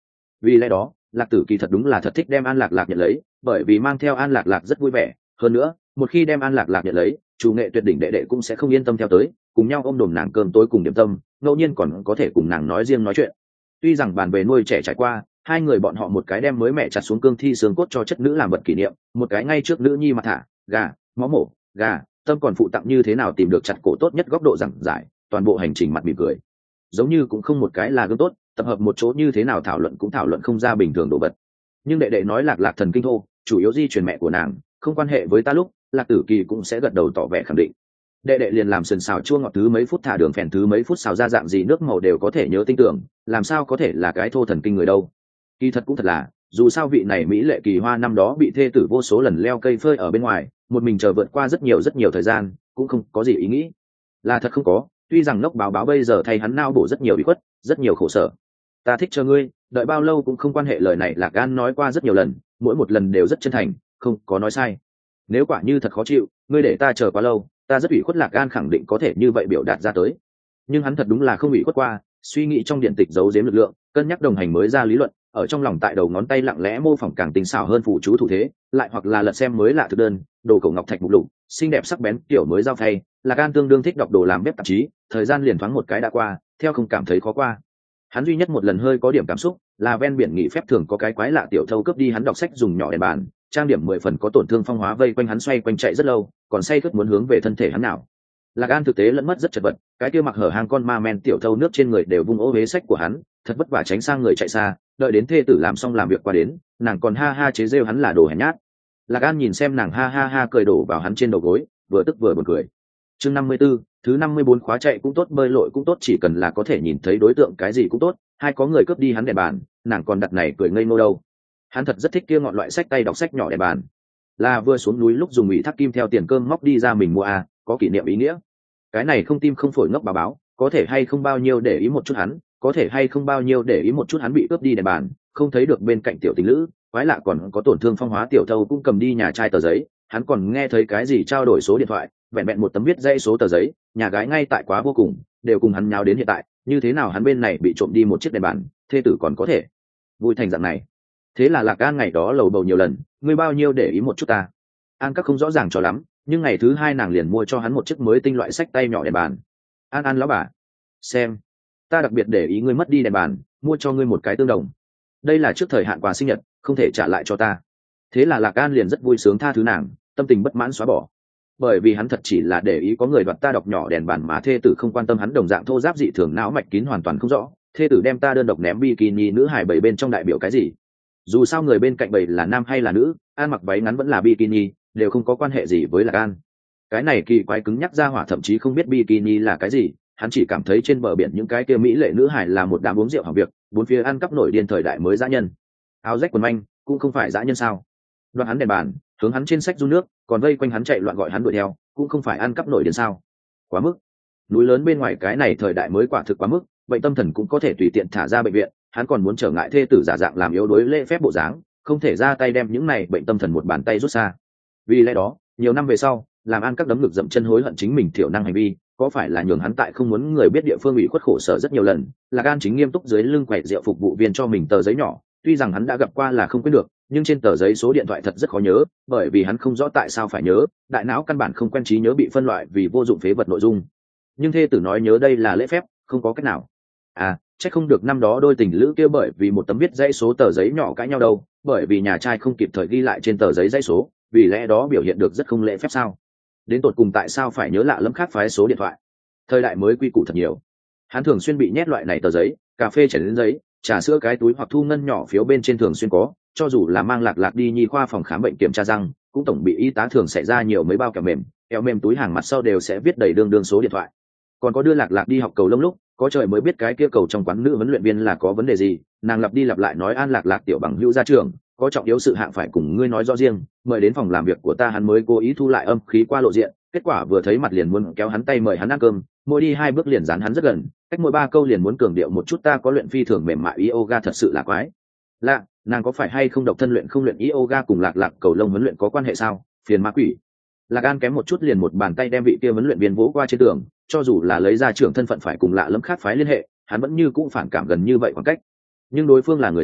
Vì lẽ đó Lạc Tử Kỳ thật đúng là thật thích đem An Lạc Lạc nhận lấy, bởi vì mang theo An Lạc Lạc rất vui vẻ. Hơn nữa một khi đem An Lạc Lạc nhận lấy, chủ nghệ tuyệt đỉnh đệ đệ cũng sẽ không yên tâm theo tới, cùng nhau ôm đồm nàng cơm tối cùng điểm tâm, ngẫu nhiên còn có thể cùng nàng nói riêng nói chuyện. Tuy rằng bàn về nuôi trẻ trải qua, hai người bọn họ một cái đem mới mẹ chặt xuống cương thi xương cốt cho chất nữ làm vật kỷ niệm, một cái ngay trước nữ nhi mà thả gà máu mổ gà tâm còn phụ tặng như thế nào tìm được chặt cổ tốt nhất góc độ giảng giải, toàn bộ hành trình mặt mỉm cười, giống như cũng không một cái là gương tốt, tập hợp một chỗ như thế nào thảo luận cũng thảo luận không ra bình thường đồ vật. Nhưng đệ đệ nói Lạc Lạc thần kinh thô, chủ yếu di truyền mẹ của nàng, không quan hệ với ta lúc Lạc Tử Kỳ cũng sẽ gật đầu tỏ vẻ khẳng định. Đệ đệ liền làm sườn xào chua ngọt thứ mấy phút thả đường phèn thứ mấy phút xào ra dạng gì nước màu đều có thể nhớ tinh tưởng, làm sao có thể là cái thô thần kinh người đâu. Kỳ thật cũng thật là, dù sao vị này mỹ lệ kỳ hoa năm đó bị thê tử vô số lần leo cây phơi ở bên ngoài, một mình chờ vượt qua rất nhiều rất nhiều thời gian, cũng không có gì ý nghĩ. Là thật không có, tuy rằng Ngốc Báo Báo bây giờ thay hắn nao bổ rất nhiều bị khuất, rất nhiều khổ sở. Ta thích chờ ngươi, đợi bao lâu cũng không quan hệ, lời này Lạc Gan nói qua rất nhiều lần, mỗi một lần đều rất chân thành, không có nói sai. Nếu quả như thật khó chịu, ngươi để ta chờ quá lâu, ta rất ủy khuất. Lạc Gan khẳng định có thể như vậy biểu đạt ra tới, nhưng hắn thật đúng là không ủy khuất qua, suy nghĩ trong điện tịch giấu giếm lực lượng, cân nhắc đồng hành mới ra lý luận, ở trong lòng tại đầu ngón tay lặng lẽ mô phỏng càng tinh xảo hơn phụ chú thủ thế, lại hoặc là lật xem mới lạ thực đơn, đồ cổ ngọc thạch mục lục, xinh đẹp sắc bén kiểu mới giao thay. Lạc Gan tương đương thích đọc đồ làm bếp tạp chí, thời gian liền thoáng một cái đã qua, theo không cảm thấy khó qua. Hắn duy nhất một lần hơi có điểm cảm xúc là ven biển nghỉ phép thường có cái quái lạ tiểu thâu cướp đi hắn đọc sách dùng nhỏ đèn bàn, trang điểm mười phần có tổn thương phong hóa vây quanh hắn xoay quanh chạy rất lâu, còn say khướt muốn hướng về thân thể hắn nào. Lạc An thực tế lẫn mất rất chật vật, cái kia mặc hở hang con ma men tiểu thâu nước trên người đều vung ô huế sách của hắn, thật vất vả tránh sang người chạy xa, đợi đến thê tử làm xong làm việc qua đến, nàng còn ha ha chế rêu hắn là đồ hèn nhát. Lạc An nhìn xem nàng ha ha ha cười đổ vào hắn trên đầu gối, vừa tức vừa buồn cười. Chương năm mươi 54, thứ năm mươi bốn khóa chạy cũng tốt, bơi lội cũng tốt, chỉ cần là có thể nhìn thấy đối tượng cái gì cũng tốt, hai có người cướp đi hắn đèn bàn, nàng còn đặt này cười ngây ngô đâu. Hắn thật rất thích kia ngọn loại sách tay đọc sách nhỏ đèn bàn, là vừa xuống núi lúc dùng ủy thác kim theo tiền cơm móc đi ra mình mua à, có kỷ niệm ý nghĩa. Cái này không tim không phổi Ngốc Báo Báo, có thể hay không bao nhiêu để ý một chút hắn, có thể hay không bao nhiêu để ý một chút hắn bị cướp đi đèn bàn, không thấy được bên cạnh tiểu tình lữ, quái lạ còn có tổn thương phong hóa tiểu thâu cũng cầm đi nhà trai tờ giấy, hắn còn nghe thấy cái gì trao đổi số điện thoại, vẹn vẹn một tấm viết dãy số tờ giấy, nhà gái ngay tại quá vô cùng, đều cùng hắn nháo đến hiện tại, như thế nào hắn bên này bị trộm đi một chiếc đèn bàn, thê tử còn có thể vui thành dạng này. Thế là Lạc An ngày đó lầu bầu nhiều lần, ngươi bao nhiêu để ý một chút ta. An các không rõ ràng cho lắm, nhưng ngày thứ hai nàng liền mua cho hắn một chiếc mới tinh loại sách tay nhỏ đèn bàn. An An lão bà, xem, ta đặc biệt để ý ngươi mất đi đèn bàn, mua cho ngươi một cái tương đồng. Đây là trước thời hạn quà sinh nhật, không thể trả lại cho ta. Thế là Lạc An liền rất vui sướng tha thứ nàng, tâm tình bất mãn xóa bỏ. Bởi vì hắn thật chỉ là để ý có người đoạt ta đọc nhỏ đèn bàn mà thê tử không quan tâm, hắn đồng dạng thô giáp dị thường não mạch kín hoàn toàn không rõ, thê tử đem ta đơn độc ném bikini nữ hài bảy bên trong đại biểu cái gì. Dù sao người bên cạnh bầy là nam hay là nữ, An mặc váy ngắn vẫn là bikini, đều không có quan hệ gì với Lạc An. Cái này kỳ quái cứng nhắc ra hỏa thậm chí không biết bikini là cái gì, hắn chỉ cảm thấy trên bờ biển những cái kia mỹ lệ nữ hải là một đám uống rượu hỏng việc, bốn phía ăn cắp nổi điên thời đại mới dã nhân. Áo rách quần manh cũng không phải dã nhân sao? Đoạn hắn đèn bàn, hướng hắn trên sách du nước, còn vây quanh hắn chạy loạn gọi hắn đuổi theo, cũng không phải ăn cắp nổi điên sao? Quá mức. Núi lớn bên ngoài cái này thời đại mới quả thực quá mức, bệnh tâm thần cũng có thể tùy tiện thả ra bệnh viện, hắn còn muốn trở ngại thê tử giả dạng làm yếu đuối lễ phép bộ dáng, không thể ra tay đem những này bệnh tâm thần một bàn tay rút xa. Vì lẽ đó nhiều năm về sau, làm An các đấm ngực dậm chân hối hận chính mình thiểu năng hành vi, có phải là nhường hắn tại không muốn người biết địa phương ủy khuất khổ sở rất nhiều lần. Lạc An chính nghiêm túc dưới lưng quẹt rượu phục vụ viên cho mình tờ giấy nhỏ, tuy rằng hắn đã gặp qua là không quên được, nhưng trên tờ giấy số điện thoại thật rất khó nhớ, bởi vì hắn không rõ tại sao phải nhớ, đại não căn bản không quen trí nhớ bị phân loại vì vô dụng phế vật nội dung. Nhưng thê tử nói nhớ đây là lễ phép, không có cách nào. À, chắc không được năm đó đôi tình lữ kia bởi vì một tấm viết dãy số tờ giấy nhỏ cãi nhau đâu, bởi vì nhà trai không kịp thời ghi lại trên tờ giấy dãy số, vì lẽ đó biểu hiện được rất không lễ phép sao? Đến tột cùng tại sao phải nhớ lạ lẫm khác phái số điện thoại? Thời đại mới quy củ thật nhiều, hắn thường xuyên bị nhét loại này tờ giấy, cà phê chảy đến giấy, trà sữa cái túi hoặc thu ngân nhỏ phiếu bên trên thường xuyên có, cho dù là mang Lạc Lạc đi nhi khoa phòng khám bệnh kiểm tra răng, cũng tổng bị y tá thường xảy ra nhiều mấy bao kẹo mềm, kẹo mềm túi hàng mặt sau đều sẽ viết đầy đương đương số điện thoại. Còn có đưa Lạc Lạc đi học cầu lông lúc, có trời mới biết cái kia cầu trong quán nữ huấn luyện viên là có vấn đề gì, nàng lặp đi lặp lại nói An Lạc Lạc tiểu bằng hữu ra trường, có trọng yếu sự hạng phải cùng ngươi nói rõ riêng, mời đến phòng làm việc của ta, hắn mới cố ý thu lại âm khí qua lộ diện, kết quả vừa thấy mặt liền muốn kéo hắn tay mời hắn ăn cơm, mỗi đi hai bước liền dán hắn rất gần, cách mỗi ba câu liền muốn cường điệu một chút ta có luyện phi thường mềm mại yoga, thật sự là quái lạ. Nàng có phải hay không độc thân luyện không luyện yoga cùng Lạc Lạc cầu lông huấn luyện có quan hệ sao? Phiền ma quỷ. Lạc An kém một chút liền một bàn tay đem vị kia huấn luyện viên vỗ qua trên tường, cho dù là lấy ra trưởng thân phận phải cùng lạ lẫm khác phái liên hệ, hắn vẫn như cũng phản cảm gần như vậy khoảng cách. Nhưng đối phương là người sống,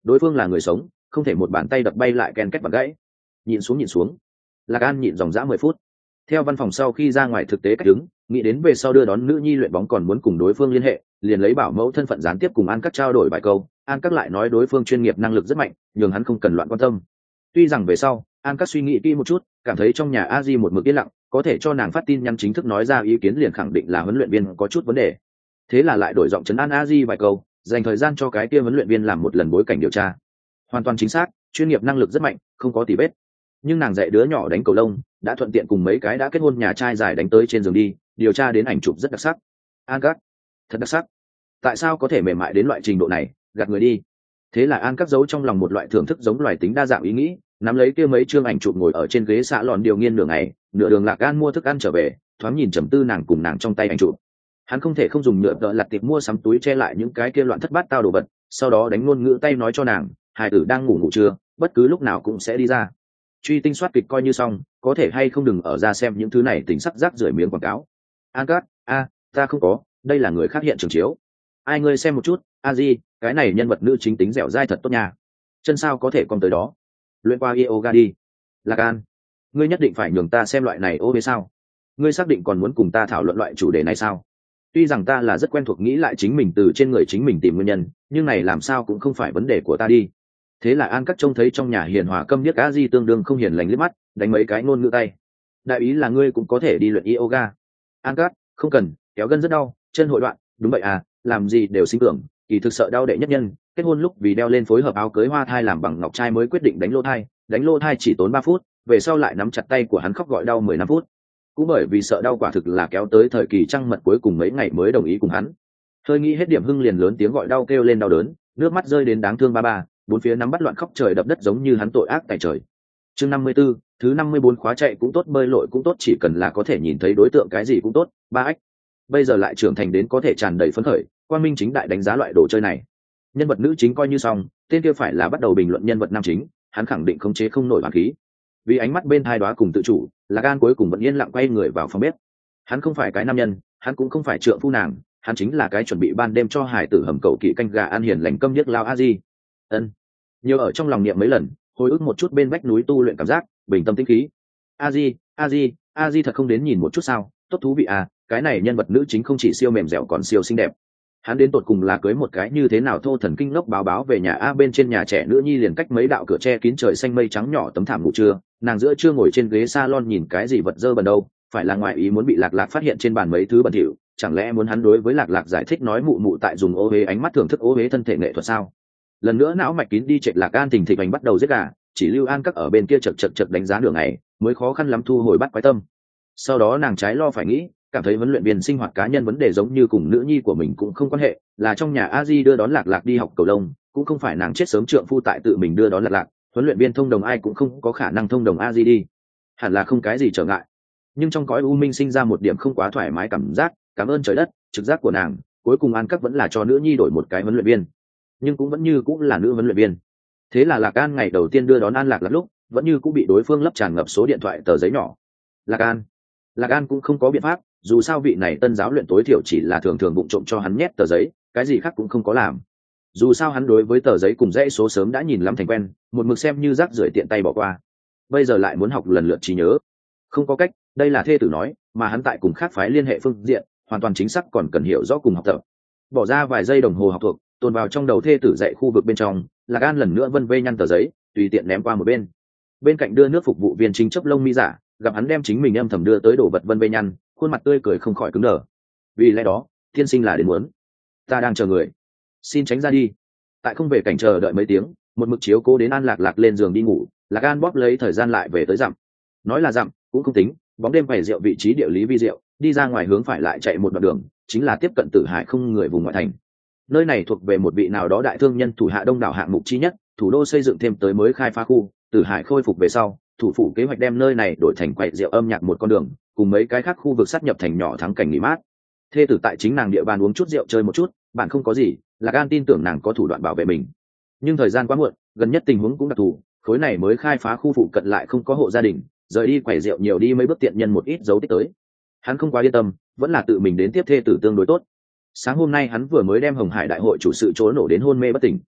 đối phương là người sống, không thể một bàn tay đập bay lại ken két và gãy. Nhìn xuống nhìn xuống, Lạc An nhịn dòng dã mười phút. Theo văn phòng sau khi ra ngoài thực tế cách đứng, nghĩ đến về sau đưa đón nữ nhi luyện bóng còn muốn cùng đối phương liên hệ, liền lấy bảo mẫu thân phận gián tiếp cùng An Cắt trao đổi vài câu. An Cắt lại nói đối phương chuyên nghiệp năng lực rất mạnh, nhường hắn không cần loạn quan tâm. Tuy rằng về sau An Cắt suy nghĩ kỹ một chút, cảm thấy trong nhà a di một mực yên lặng, có thể cho nàng phát tin nhắn chính thức nói ra ý kiến liền khẳng định là huấn luyện viên có chút vấn đề. Thế là lại đổi giọng trấn an a di vài câu, dành thời gian cho cái kia huấn luyện viên làm một lần bối cảnh điều tra. Hoàn toàn chính xác, chuyên nghiệp năng lực rất mạnh, không có tỉ vết. Nhưng nàng dạy đứa nhỏ đánh cầu lông, đã thuận tiện cùng mấy cái đã kết hôn nhà trai dài đánh tới trên giường đi, điều tra đến ảnh chụp rất đặc sắc. An Cắt, thật đặc sắc. Tại sao có thể mềm mại đến loại trình độ này, gạt người đi. Thế là An Cắt giấu trong lòng một loại thưởng thức giống loài tính đa dạng ý nghĩ, nắm lấy kia mấy chương ảnh chụp ngồi ở trên ghế xạ lòn điều nghiên nửa ngày, nửa đường Lạc An mua thức ăn trở về, thoáng nhìn trầm tư nàng cùng nàng trong tay ảnh chụp. Hắn không thể không dùng nhựa tợ lặt tiệp mua sắm túi che lại những cái kia loạn thất bát tao đồ vật, sau đó đánh ngôn ngữ tay nói cho nàng, hài tử đang ngủ ngủ trưa, bất cứ lúc nào cũng sẽ đi ra. Truy tinh soát kịch coi như xong, có thể hay không đừng ở ra xem những thứ này tính sắc rác rưởi miếng quảng cáo. An Cắt, a, ta không có, đây là người khác hiện trường chiếu. Ai ngươi xem một chút, a di, cái này nhân vật nữ chính tính dẻo dai thật tốt nha. Chân sao có thể còn tới đó. Luyện qua yoga đi. Lạc An, ngươi nhất định phải nhường ta xem loại này ô với sao? Ngươi xác định còn muốn cùng ta thảo luận loại chủ đề này sao? Tuy rằng ta là rất quen thuộc nghĩ lại chính mình từ trên người chính mình tìm nguyên nhân, nhưng này làm sao cũng không phải vấn đề của ta đi. Thế là An Cắt trông thấy trong nhà hiền hòa câm điếc a di tương đương không hiền lành liếc mắt, đánh mấy cái ngôn ngữ tay. Đại ý là ngươi cũng có thể đi luyện yoga. An Cắt, không cần, kéo gân rất đau, chân hội đoạn. Đúng vậy à, làm gì đều sinh tưởng, kỳ thực sợ đau đệ nhất nhân. Kết hôn lúc vì đeo lên phối hợp áo cưới hoa thai làm bằng ngọc trai mới quyết định đánh lô thai, đánh lô thai chỉ tốn ba phút, về sau lại nắm chặt tay của hắn khóc gọi đau mười lăm phút. Cũng bởi vì sợ đau quả thực là kéo tới thời kỳ trăng mật cuối cùng mấy ngày mới đồng ý cùng hắn. Hơi nghĩ hết điểm hưng liền lớn tiếng gọi đau kêu lên đau đớn, nước mắt rơi đến đáng thương ba ba, bốn phía nắm bắt loạn khóc trời đập đất giống như hắn tội ác tại trời. Chương năm mươi 54, thứ năm mươi bốn khóa chạy cũng tốt bơi lội cũng tốt chỉ cần là có thể nhìn thấy đối tượng cái gì cũng tốt, ba ách. Bây giờ lại trưởng thành đến có thể tràn đầy phấn khởi, Quang Minh chính đại đánh giá loại đồ chơi này. Nhân vật nữ chính coi như xong, tên kia phải là bắt đầu bình luận nhân vật nam chính, hắn khẳng định khống chế không nổi hoàn khí. Vì ánh mắt bên thai đoá cùng tự chủ, Lạc An cuối cùng vẫn yên lặng quay người vào phòng bếp. Hắn không phải cái nam nhân, hắn cũng không phải trượng phu nàng, hắn chính là cái chuẩn bị ban đêm cho hải tử hầm cầu kỵ canh gà ăn hiền lành câm điếc lao a di. Ân. Nhiều ở trong lòng niệm mấy lần, hồi ức một chút bên vách núi tu luyện cảm giác, bình tâm tĩnh khí. A di, a di, a di thật không đến nhìn một chút sao? Tốt thú vị à, cái này nhân vật nữ chính không chỉ siêu mềm dẻo còn siêu xinh đẹp. Hắn đến tột cùng là cưới một cái như thế nào thô thần kinh ngốc báo báo về nhà a bên trên nhà trẻ nữ nhi liền cách mấy đạo cửa che kín trời xanh mây trắng nhỏ tấm thảm ngủ trưa, nàng giữa trưa ngồi trên ghế salon nhìn cái gì vật dơ bẩn đâu, phải là ngoại ý muốn bị Lạc Lạc phát hiện trên bàn mấy thứ bẩn thỉu, chẳng lẽ muốn hắn đối với Lạc Lạc giải thích nói mụ mụ tại dùng ô huế ánh mắt thưởng thức ô huế thân thể nghệ thuật sao? Lần nữa não mạch kín đi chạy Lạc An thình thịch bành bắt đầu giết gà, chỉ lưu An các ở bên kia chật chật chật đánh giá nửa ngày, mới khó khăn lắm thu hồi bắt quái tâm. Sau đó nàng trái lo phải nghĩ, cảm thấy huấn luyện viên sinh hoạt cá nhân vấn đề giống như cùng nữ nhi của mình cũng không quan hệ, là trong nhà a di đưa đón Lạc Lạc đi học cầu lông, cũng không phải nàng chết sớm trượng phu tại tự mình đưa đón Lạc Lạc, huấn luyện viên thông đồng ai cũng không có khả năng thông đồng a di đi, hẳn là không cái gì trở ngại. Nhưng trong cõi u minh sinh ra một điểm không quá thoải mái cảm giác, cảm ơn trời đất, trực giác của nàng, cuối cùng An các vẫn là cho nữ nhi đổi một cái huấn luyện viên, nhưng cũng vẫn như cũng là nữ huấn luyện viên. Thế là Lạc An ngày đầu tiên đưa đón An Lạc Lạc lúc, vẫn như cũng bị đối phương lấp tràn ngập số điện thoại tờ giấy nhỏ. Lạc An, Lạc An cũng không có biện pháp, dù sao vị này tân giáo luyện tối thiểu chỉ là thường thường bụng trộm cho hắn nhét tờ giấy, cái gì khác cũng không có làm. Dù sao hắn đối với tờ giấy cùng dãy số sớm đã nhìn lắm thành quen, một mực xem như rác rưởi tiện tay bỏ qua. Bây giờ lại muốn học lần lượt trí nhớ, không có cách, đây là thê tử nói, mà hắn tại cùng khác phái liên hệ phương diện, hoàn toàn chính xác còn cần hiểu rõ cùng học tập. Bỏ ra vài giây đồng hồ học thuộc, tồn vào trong đầu thê tử dạy khu vực bên trong, Lạc An lần nữa vân vê nhăn tờ giấy, tùy tiện ném qua một bên. Bên cạnh đưa nước phục vụ viên chính chấp lông mi giả, gặp hắn đem chính mình âm thầm đưa tới đồ vật vân vê nhăn, khuôn mặt tươi cười không khỏi cứng đờ. Vì lẽ đó, tiên sinh là đến muốn, ta đang chờ người, xin tránh ra đi. Tại không về cảnh chờ đợi mấy tiếng, một mực chiếu cố đến An Lạc Lạc lên giường đi ngủ, Lạc An bóp lấy thời gian lại về tới dặm. Nói là dặm cũng không tính, bóng đêm bày rượu vị trí địa lý vi diệu, đi ra ngoài hướng phải lại chạy một đoạn đường, chính là tiếp cận Tử Hải không người vùng ngoại thành. Nơi này thuộc về một vị nào đó đại thương nhân thủ hạ đông đảo hạng mục chi nhất, thủ đô xây dựng thêm tới mới khai phá khu, Tử Hải khôi phục về sau, thủ phủ kế hoạch đem nơi này đổi thành quầy rượu âm nhạc một con đường, cùng mấy cái khác khu vực sát nhập thành nhỏ thắng cảnh nghỉ mát. Thê tử tại chính nàng địa bàn uống chút rượu chơi một chút, bạn không có gì, Lạc An tin tưởng nàng có thủ đoạn bảo vệ mình. Nhưng thời gian quá muộn, gần nhất tình huống cũng đặc thù, khối này mới khai phá khu phụ cận lại không có hộ gia đình, rời đi quầy rượu nhiều đi mấy bước tiện nhân một ít dấu tích tới. Hắn không quá yên tâm, vẫn là tự mình đến tiếp thê tử tương đối tốt. Sáng hôm nay hắn vừa mới đem Hồng Hải đại hội chủ sự chối nổ đến hôn mê bất tỉnh.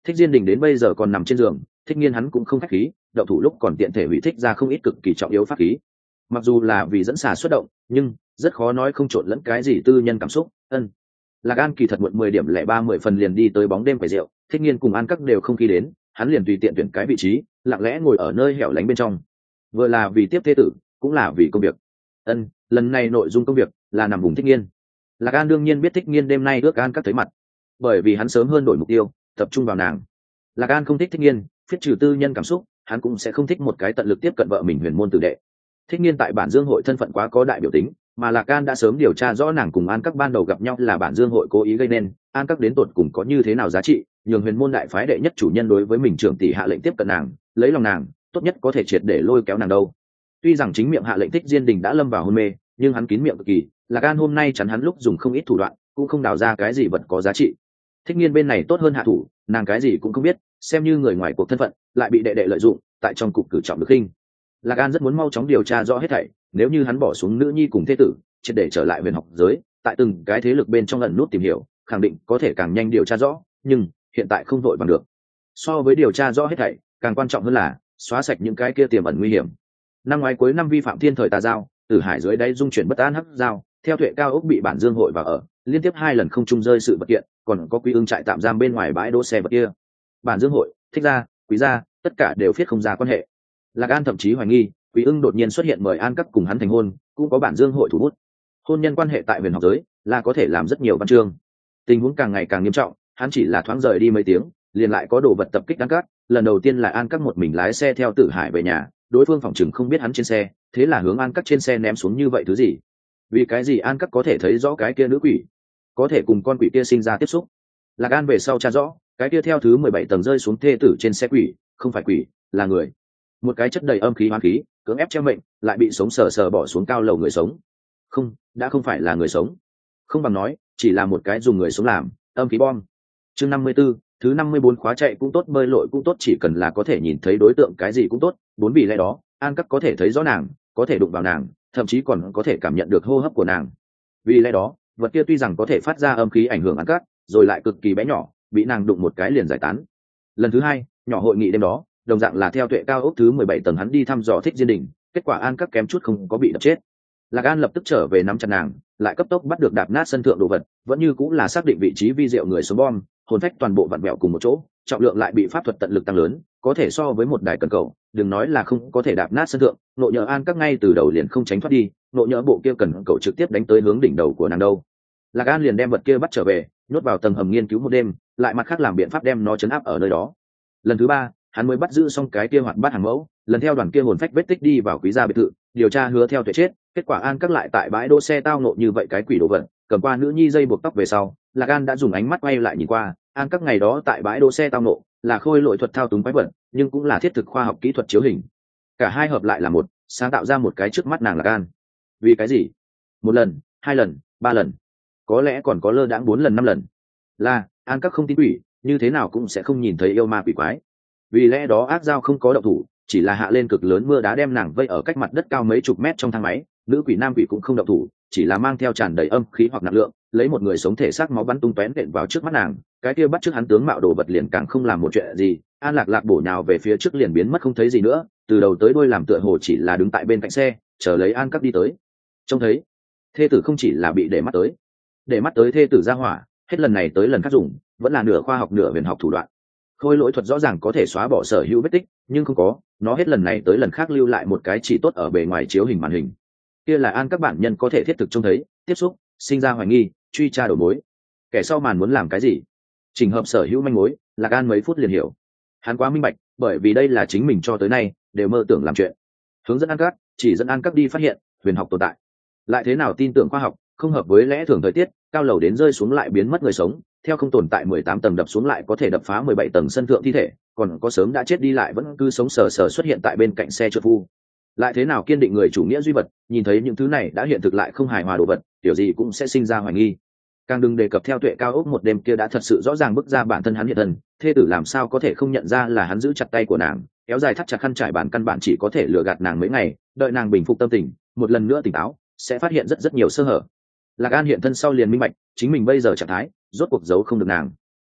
Thích Diên Đình đến bây giờ còn nằm trên giường, Thích Nghiên hắn cũng không khách khí, động thủ lúc còn tiện thể hủy thích ra không ít cực kỳ trọng yếu pháp khí. Mặc dù là vì dẫn xà xuất động, nhưng rất khó nói không trộn lẫn cái gì tư nhân cảm xúc. Ân. Lạc An kỳ thật muộn mười điểm lẻ ba mười phần liền đi tới bóng đêm quầy rượu, Thích Nghiên cùng An Các đều không khi đến, hắn liền tùy tiện tuyển cái vị trí, lặng lẽ ngồi ở nơi hẻo lánh bên trong. Vừa là vì tiếp thế tử, cũng là vì công việc. Ân, lần này nội dung công việc là nằm vùng Thích Nghiên. Lạc An đương nhiên biết Thích Nghiên đêm nay ước An Các thấy mặt, bởi vì hắn sớm hơn đổi mục tiêu, tập trung vào nàng. Lạc An không thích Thích Nghiên, phiết trừ tư nhân cảm xúc, hắn cũng sẽ không thích một cái tận lực tiếp cận vợ mình huyền môn tử đệ. Thích Nghiên tại bản dương hội thân phận quá có đại biểu tính, mà Lạc An đã sớm điều tra rõ nàng cùng An Các ban đầu gặp nhau là bản dương hội cố ý gây nên, An Các đến tột cùng có như thế nào giá trị, nhường huyền môn đại phái đệ nhất chủ nhân đối với mình trưởng tỷ hạ lệnh tiếp cận nàng, lấy lòng nàng, tốt nhất có thể triệt để lôi kéo nàng đâu. Tuy rằng chính miệng hạ lệnh Thích Diên Đình đã lâm vào hôn mê, nhưng hắn kín miệng cực kỳ, Lạc An hôm nay chắn hắn lúc dùng không ít thủ đoạn, cũng không đào ra cái gì vật có giá trị. Thích Nghiên bên này tốt hơn hạ thủ, nàng cái gì cũng không biết, xem như người ngoài cuộc thân phận, lại bị đệ đệ lợi dụng, tại trong cục cử trọng được khinh. Lạc An rất muốn mau chóng điều tra rõ hết thảy, nếu như hắn bỏ xuống nữ nhi cùng thế tử, triệt để trở lại huyền học giới, tại từng cái thế lực bên trong ẩn nút tìm hiểu, khẳng định có thể càng nhanh điều tra rõ, nhưng hiện tại không vội bằng được. So với điều tra rõ hết thảy, càng quan trọng hơn là xóa sạch những cái kia tiềm ẩn nguy hiểm. Năm ngoái cuối năm vi phạm thiên thời tà giao, Tử Hải dưới đáy dung chuyển bất an hấp giao, theo Tuệ Cao ốc bị bản dương hội vào ở, liên tiếp hai lần không trung rơi sự vật kiện, còn có Quý Ưng trại tạm giam bên ngoài bãi đỗ xe vật kia. Bản dương hội, Thích gia, Quý gia, tất cả đều viết không ra quan hệ. Lạc An thậm chí hoài nghi, Quý Ưng đột nhiên xuất hiện mời An Các cùng hắn thành hôn, cũng có bản dương hội thủ bút. Hôn nhân quan hệ tại huyền học giới là có thể làm rất nhiều văn chương. Tình huống càng ngày càng nghiêm trọng, hắn chỉ là thoáng rời đi mấy tiếng, liền lại có đồ vật tập kích An Các. Lần đầu tiên là An Các một mình lái xe theo Tử Hải về nhà, đối phương phòng chừng không biết hắn trên xe, thế là hướng An Các trên xe ném xuống như vậy thứ gì. Vì cái gì An Các có thể thấy rõ cái kia nữ quỷ, có thể cùng con quỷ kia sinh ra tiếp xúc? Lạc An về sau tra rõ, cái kia theo thứ mười bảy tầng rơi xuống thê tử trên xe quỷ, không phải quỷ, là người. Một cái chất đầy âm khí hoán khí, cưỡng ép treo mệnh, lại bị sống sờ sờ bỏ xuống cao lầu người sống. Không, đã không phải là người sống. Không bằng nói, chỉ là một cái dùng người sống làm, âm khí bom. Chương năm mươi 54, thứ năm mươi bốn khóa chạy cũng tốt, bơi lội cũng tốt, chỉ cần là có thể nhìn thấy đối tượng cái gì cũng tốt, bốn vì lẽ đó, An Các có thể thấy rõ nàng, có thể đụng vào nàng, thậm chí còn có thể cảm nhận được hô hấp của nàng. Vì lẽ đó, vật kia tuy rằng có thể phát ra âm khí ảnh hưởng An Các, rồi lại cực kỳ bé nhỏ, bị nàng đụng một cái liền giải tán. Lần thứ hai, nhỏ hội nghị đêm đó, đồng dạng là theo Tuệ Cao ốc thứ mười bảy tầng hắn đi thăm dò Thích Diên Đình, kết quả An Các kém chút không có bị đập chết. Lạc An lập tức trở về nắm chặt nàng, lại cấp tốc bắt được đạp nát sân thượng đồ vật, vẫn như cũng là xác định vị trí vi diệu người sống bom, hồn phách toàn bộ vặn vẹo cùng một chỗ, trọng lượng lại bị pháp thuật tận lực tăng lớn, có thể so với một đài cần cầu, đừng nói là không có thể đạp nát sân thượng, nộ nhỡ An Các ngay từ đầu liền không tránh thoát đi, nộ nhỡ bộ kia cần cầu trực tiếp đánh tới hướng đỉnh đầu của nàng đâu. Lạc An liền đem vật kia bắt trở về, nhốt vào tầng hầm nghiên cứu một đêm, lại mặt khác làm biện pháp đem nó chấn áp ở nơi đó. Lần thứ ba, hắn mới bắt giữ xong cái kia hoạt bát hàng mẫu, lần theo đoàn kia hồn phách vết tích đi vào Quý gia biệt thự, điều tra Hứa Theo Tuệ chết, kết quả An Các lại tại bãi đỗ xe tao nộ như vậy cái quỷ đồ vật, cầm qua nữ nhi dây buộc tóc về sau, Lạc An đã dùng ánh mắt quay lại nhìn qua, An Các ngày đó tại bãi đỗ xe tao nộ, là khôi lỗi thuật thao túng quái vật, nhưng cũng là thiết thực khoa học kỹ thuật chiếu hình. Cả hai hợp lại là một, sáng tạo ra một cái trước mắt nàng Lạc An. Vì cái gì? Một lần, hai lần, ba lần, có lẽ còn có lơ đãng bốn lần năm lần. Là, An Các không tin quỷ, như thế nào cũng sẽ không nhìn thấy yêu ma quỷ quái. Vì lẽ đó ác giao không có động thủ, chỉ là hạ lên cực lớn mưa đá đem nàng vây ở cách mặt đất cao mấy chục mét trong thang máy, nữ quỷ nam quỷ cũng không động thủ, chỉ là mang theo tràn đầy âm khí hoặc nặng lượng, lấy một người sống thể xác máu bắn tung tóe đện vào trước mắt nàng, cái kia bắt trước hắn tướng mạo đồ vật liền càng không làm một chuyện gì. An Lạc Lạc bổ nhào về phía trước liền biến mất không thấy gì nữa, từ đầu tới đuôi làm tựa hồ chỉ là đứng tại bên cạnh xe, chờ lấy An Các đi tới. Trông thấy, thê tử không chỉ là bị để mắt tới, để mắt tới thê tử ra hỏa, hết lần này tới lần khác dùng, vẫn là nửa khoa học nửa huyền học thủ đoạn. Khôi lỗi thuật rõ ràng có thể xóa bỏ sở hữu vết tích, nhưng không có, nó hết lần này tới lần khác lưu lại một cái chỉ tốt ở bề ngoài chiếu hình màn hình. Kia là An Các bản nhân có thể thiết thực trông thấy, tiếp xúc, sinh ra hoài nghi, truy tra đầu mối. Kẻ sau màn muốn làm cái gì? Chỉnh hợp sở hữu manh mối, Lạc An mấy phút liền hiểu. Hắn quá minh bạch, bởi vì đây là chính mình cho tới nay đều mơ tưởng làm chuyện. Hướng dẫn An Các, chỉ dẫn An Các đi phát hiện huyền học tồn tại. Lại thế nào tin tưởng khoa học, không hợp với lẽ thường thời tiết, cao lầu đến rơi xuống lại biến mất người sống, theo không tồn tại mười tám tầng đập xuống lại có thể đập phá mười bảy tầng sân thượng thi thể, còn có sớm đã chết đi lại vẫn cứ sống sờ sờ xuất hiện tại bên cạnh xe trợ phu. Lại thế nào kiên định người chủ nghĩa duy vật, nhìn thấy những thứ này đã hiện thực lại không hài hòa đồ vật, kiểu gì cũng sẽ sinh ra hoài nghi. Càng đừng đề cập theo Tuệ Cao ốc một đêm kia đã thật sự rõ ràng bức ra bản thân hắn hiện thân, thê tử làm sao có thể không nhận ra là hắn giữ chặt tay của nàng, kéo dài thắt chặt khăn trải bàn căn bản chỉ có thể lừa gạt nàng mấy ngày, đợi nàng bình phục tâm tình, một lần nữa tỉnh táo, sẽ phát hiện rất rất nhiều sơ hở. Lạc An hiện thân sau liền minh bạch, chính mình bây giờ trạng thái, rốt cuộc giấu không được nàng.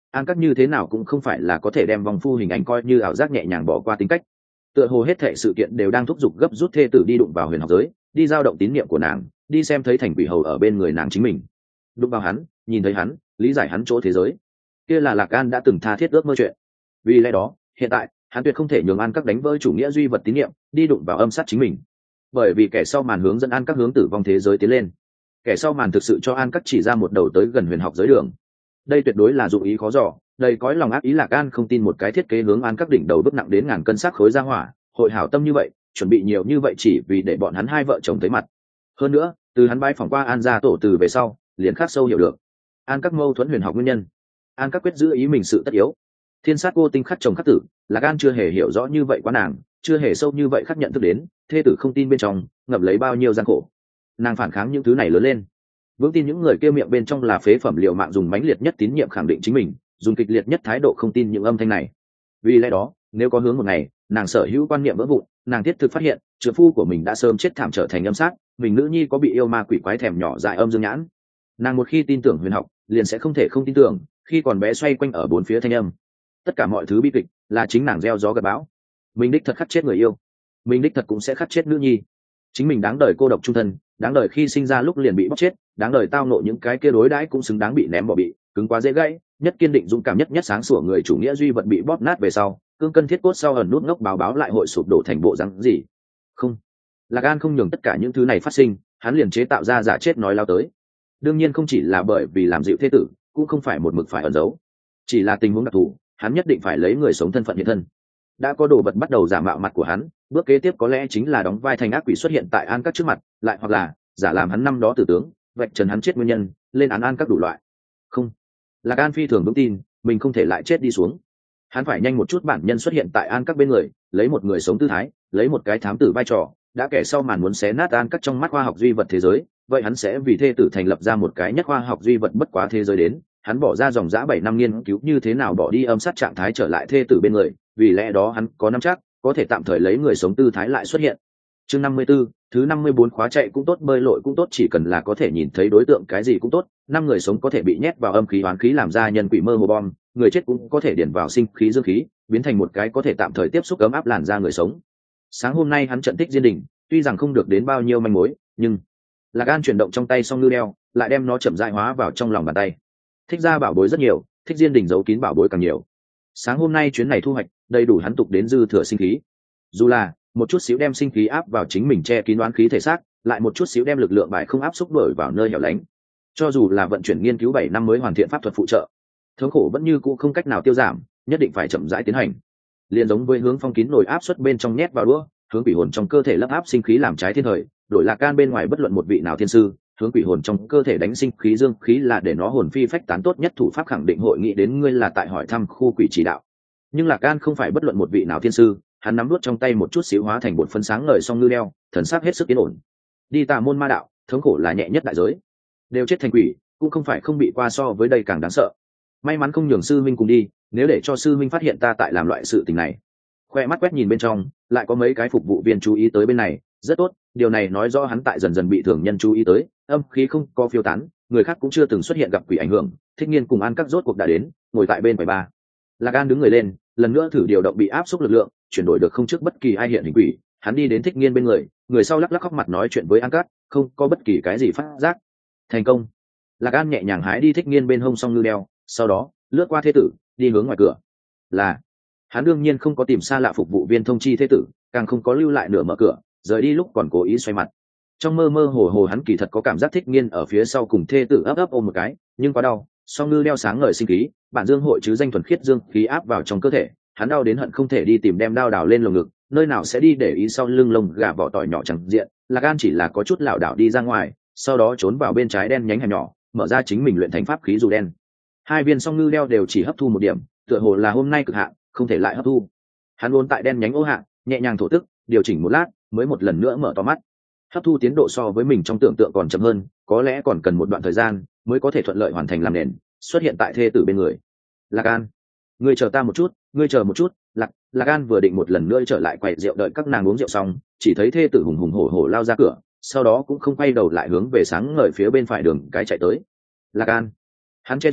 An Các như thế nào cũng không phải là có thể đem vòng phu hình ảnh coi như ảo giác nhẹ nhàng bỏ qua tính cách. Tựa hồ hết thệ sự kiện đều đang thúc giục gấp rút thê tử đi đụng vào huyền học giới, đi giao động tín niệm của nàng, đi xem thấy thành quỷ hầu ở bên người nàng chính mình, đụng vào hắn, nhìn thấy hắn, lý giải hắn chỗ thế giới. Kia là Lạc An đã từng tha thiết ước mơ chuyện. Vì lẽ đó, hiện tại, hắn tuyệt không thể nhường An Các đánh vỡ chủ nghĩa duy vật tín niệm, đi đụng vào âm sát chính mình. Bởi vì kẻ sau màn hướng dẫn An Các hướng tử vong thế giới tiến lên. Kẻ sau màn thực sự cho An Các chỉ ra một đầu tới gần huyền học giới đường. Đây tuyệt đối là dụng ý khó dò, đầy cõi lòng ác ý. Lạc An không tin một cái thiết kế hướng An Các đỉnh đầu bước nặng đến ngàn cân xác khối ra hỏa, hội hảo tâm như vậy, chuẩn bị nhiều như vậy chỉ vì để bọn hắn hai vợ chồng thấy mặt. Hơn nữa, từ hắn bái phỏng qua An gia tổ từ về sau, liền khắc sâu hiểu được An Các mâu thuẫn huyền học nguyên nhân. An Các quyết giữ ý mình sự tất yếu. Thiên sát cô tinh khắc chồng khắc tử, Lạc An chưa hề hiểu rõ như vậy quá nàng, chưa hề sâu như vậy khắc nhận thức đến thê tử không tin bên trong ngập lấy bao nhiêu gian khổ. Nàng phản kháng những thứ này lớn lên, vững tin những người kia miệng bên trong là phế phẩm liệu mạng, dùng mãnh liệt nhất tín nhiệm khẳng định chính mình, dùng kịch liệt nhất thái độ không tin những âm thanh này. Vì lẽ đó, nếu có hướng một ngày nàng sở hữu quan niệm vỡ vụn, nàng thiết thực phát hiện trợ phu của mình đã sớm chết thảm trở thành âm sát, mình nữ nhi có bị yêu ma quỷ quái thèm nhỏ dại âm dương nhãn. Nàng một khi tin tưởng huyền học, liền sẽ không thể không tin tưởng khi còn bé xoay quanh ở bốn phía thanh âm. Tất cả mọi thứ bi kịch là chính nàng gieo gió gặt bão. Mình đích thật khắc chết người yêu, mình đích thật cũng sẽ khắc chết nữ nhi. Chính mình đáng đời cô độc trung thân, đáng đời khi sinh ra lúc liền bị bóc chết, đáng đời tao nộ những cái kia đối đãi cũng xứng đáng bị ném bỏ, bị cứng quá dễ gãy, nhất kiên định dũng cảm nhất nhất sáng sủa người chủ nghĩa duy vật bị bóp nát về sau, cương cân thiết cốt sau ẩn nút ngốc báo báo lại hội sụp đổ thành bộ dáng gì. Không, Lạc An không nhường tất cả những thứ này phát sinh, hắn liền chế tạo ra giả chết nói lao tới. Đương nhiên không chỉ là bởi vì làm dịu thế tử, cũng không phải một mực phải ẩn giấu, chỉ là tình huống đặc thù, hắn nhất định phải lấy người sống thân phận hiện thân. Đã có đồ vật bắt đầu giả mạo mặt của hắn, bước kế tiếp có lẽ chính là đóng vai thành ác quỷ xuất hiện tại An Các trước mặt, lại hoặc là giả làm hắn năm đó tử tướng, vạch trần hắn chết nguyên nhân, lên án An Các đủ loại. Không, Lạc An phi thường vững tin mình không thể lại chết đi xuống. Hắn phải nhanh một chút bản nhân xuất hiện tại An Các bên người, lấy một người sống tư thái, lấy một cái thám tử vai trò, đã kẻ sau màn muốn xé nát An Các trong mắt khoa học duy vật thế giới, vậy hắn sẽ vì thê tử thành lập ra một cái nhất khoa học duy vật bất quá thế giới đến. Hắn bỏ ra dòng dã bảy năm nghiên cứu như thế nào bỏ đi âm sát trạng thái trở lại thê tử bên người, vì lẽ đó hắn có nắm chắc có thể tạm thời lấy người sống tư thái lại xuất hiện. Chương năm mươi tư, thứ năm mươi bốn khóa chạy cũng tốt, bơi lội cũng tốt, chỉ cần là có thể nhìn thấy đối tượng cái gì cũng tốt, năm người sống có thể bị nhét vào âm khí hoán khí làm ra nhân quỷ mơ hồ bom, người chết cũng có thể điển vào sinh khí dương khí, biến thành một cái có thể tạm thời tiếp xúc ấm áp làn da người sống. Sáng hôm nay hắn trận tích diên đình, tuy rằng không được đến bao nhiêu manh mối, nhưng Lạc An chuyển động trong tay song ngư đeo, lại đem nó chậm rãi hóa vào trong lòng bàn tay. Thích ra bảo bối rất nhiều, thích diên đình giấu kín bảo bối càng nhiều. Sáng hôm nay chuyến này thu hoạch đầy đủ hắn tục đến dư thừa sinh khí, dù là một chút xíu đem sinh khí áp vào chính mình che kín đoán khí thể xác, lại một chút xíu đem lực lượng bài không áp xúc đổi vào nơi hẻo lánh. Cho dù là vận chuyển nghiên cứu bảy năm mới hoàn thiện pháp thuật phụ trợ, thống khổ vẫn như cũ không cách nào tiêu giảm, nhất định phải chậm rãi tiến hành. Liên giống với hướng phong kín nồi áp suất bên trong nhét vào đũa, hướng quỷ hồn trong cơ thể lấp áp sinh khí làm trái thiên thời, đổi Lạc Can bên ngoài bất luận một vị nào thiên sư, hướng quỷ hồn trong cơ thể đánh sinh khí dương khí là để nó hồn phi phách tán tốt nhất thủ pháp. Khẳng định hội nghị đến ngươi là tại hỏi thăm khu quỷ chỉ đạo, nhưng Lạc Can không phải bất luận một vị nào thiên sư, hắn nắm nuốt trong tay một chút xíu hóa thành bột phấn sáng ngời song ngư đeo, thần sắc hết sức yên ổn. Đi tà môn ma đạo, thống khổ là nhẹ nhất đại giới, đều chết thành quỷ cũng không phải không bị qua, so với đây càng đáng sợ. May mắn không nhường sư minh cùng đi, nếu để cho sư minh phát hiện ta tại làm loại sự tình này. Khoe mắt quét nhìn bên trong, lại có mấy cái phục vụ viên chú ý tới bên này, rất tốt, điều này nói rõ hắn tại dần dần bị thường nhân chú ý tới, âm khí không có phiêu tán, người khác cũng chưa từng xuất hiện gặp quỷ ảnh hưởng. Thích Nghiên cùng An Các rốt cuộc đã đến, ngồi tại bên quầy ba. Lạc An đứng người lên, lần nữa thử điều động bị áp xúc lực lượng, chuyển đổi được không trước bất kỳ ai hiện hình quỷ. Hắn đi đến Thích Nghiên bên người, người sau lắc lắc khóc mặt nói chuyện với An Các, không có bất kỳ cái gì phát giác. Thành công. Lạc An nhẹ nhàng hái đi Thích Nghiên bên hông song ngư đeo, sau đó lướt qua thế tử, đi hướng ngoài cửa. Là hắn đương nhiên không có tìm xa lạ phục vụ viên thông chi thế tử, càng không có lưu lại nửa mở cửa, rời đi lúc còn cố ý xoay mặt. Trong mơ mơ hồ hồ hắn kỳ thật có cảm giác Thích Nghiên ở phía sau cùng thê tử ấp ấp ôm một cái, nhưng quá đau. Song ngư đeo sáng ngời sinh khí, bản dương hội chứ danh thuần khiết dương khí áp vào trong cơ thể, hắn đau đến hận không thể đi tìm đem đao đào lên lồng ngực, nơi nào sẽ đi để ý sau lưng lông gà vỏ tỏi nhỏ chẳng diện. Lạc An chỉ là có chút lảo đảo đi ra ngoài, sau đó trốn vào bên trái đen nhánh hẻm nhỏ, mở ra chính mình luyện thành pháp khí dù đen. Hai viên song ngư đeo đều chỉ hấp thu một điểm, tựa hồ là hôm nay cực hạn, không thể lại hấp thu. Hắn vốn tại đen nhánh ô hạn, nhẹ nhàng thổ tức, điều chỉnh một lát, mới một lần nữa mở to mắt. Hấp thu tiến độ so với mình trong tưởng tượng còn chậm hơn, có lẽ còn cần một đoạn thời gian mới có thể thuận lợi hoàn thành làm nền, xuất hiện tại thê tử bên người. Lạc An, ngươi chờ ta một chút, ngươi chờ một chút. Lạc Lạc An vừa định một lần nữa trở lại quầy rượu đợi các nàng uống rượu xong, chỉ thấy thê tử hùng hùng hổ hổ lao ra cửa, sau đó cũng không quay đầu lại hướng về sáng ngời phía bên phải đường cái chạy tới. Lạc An, hắn che rủ,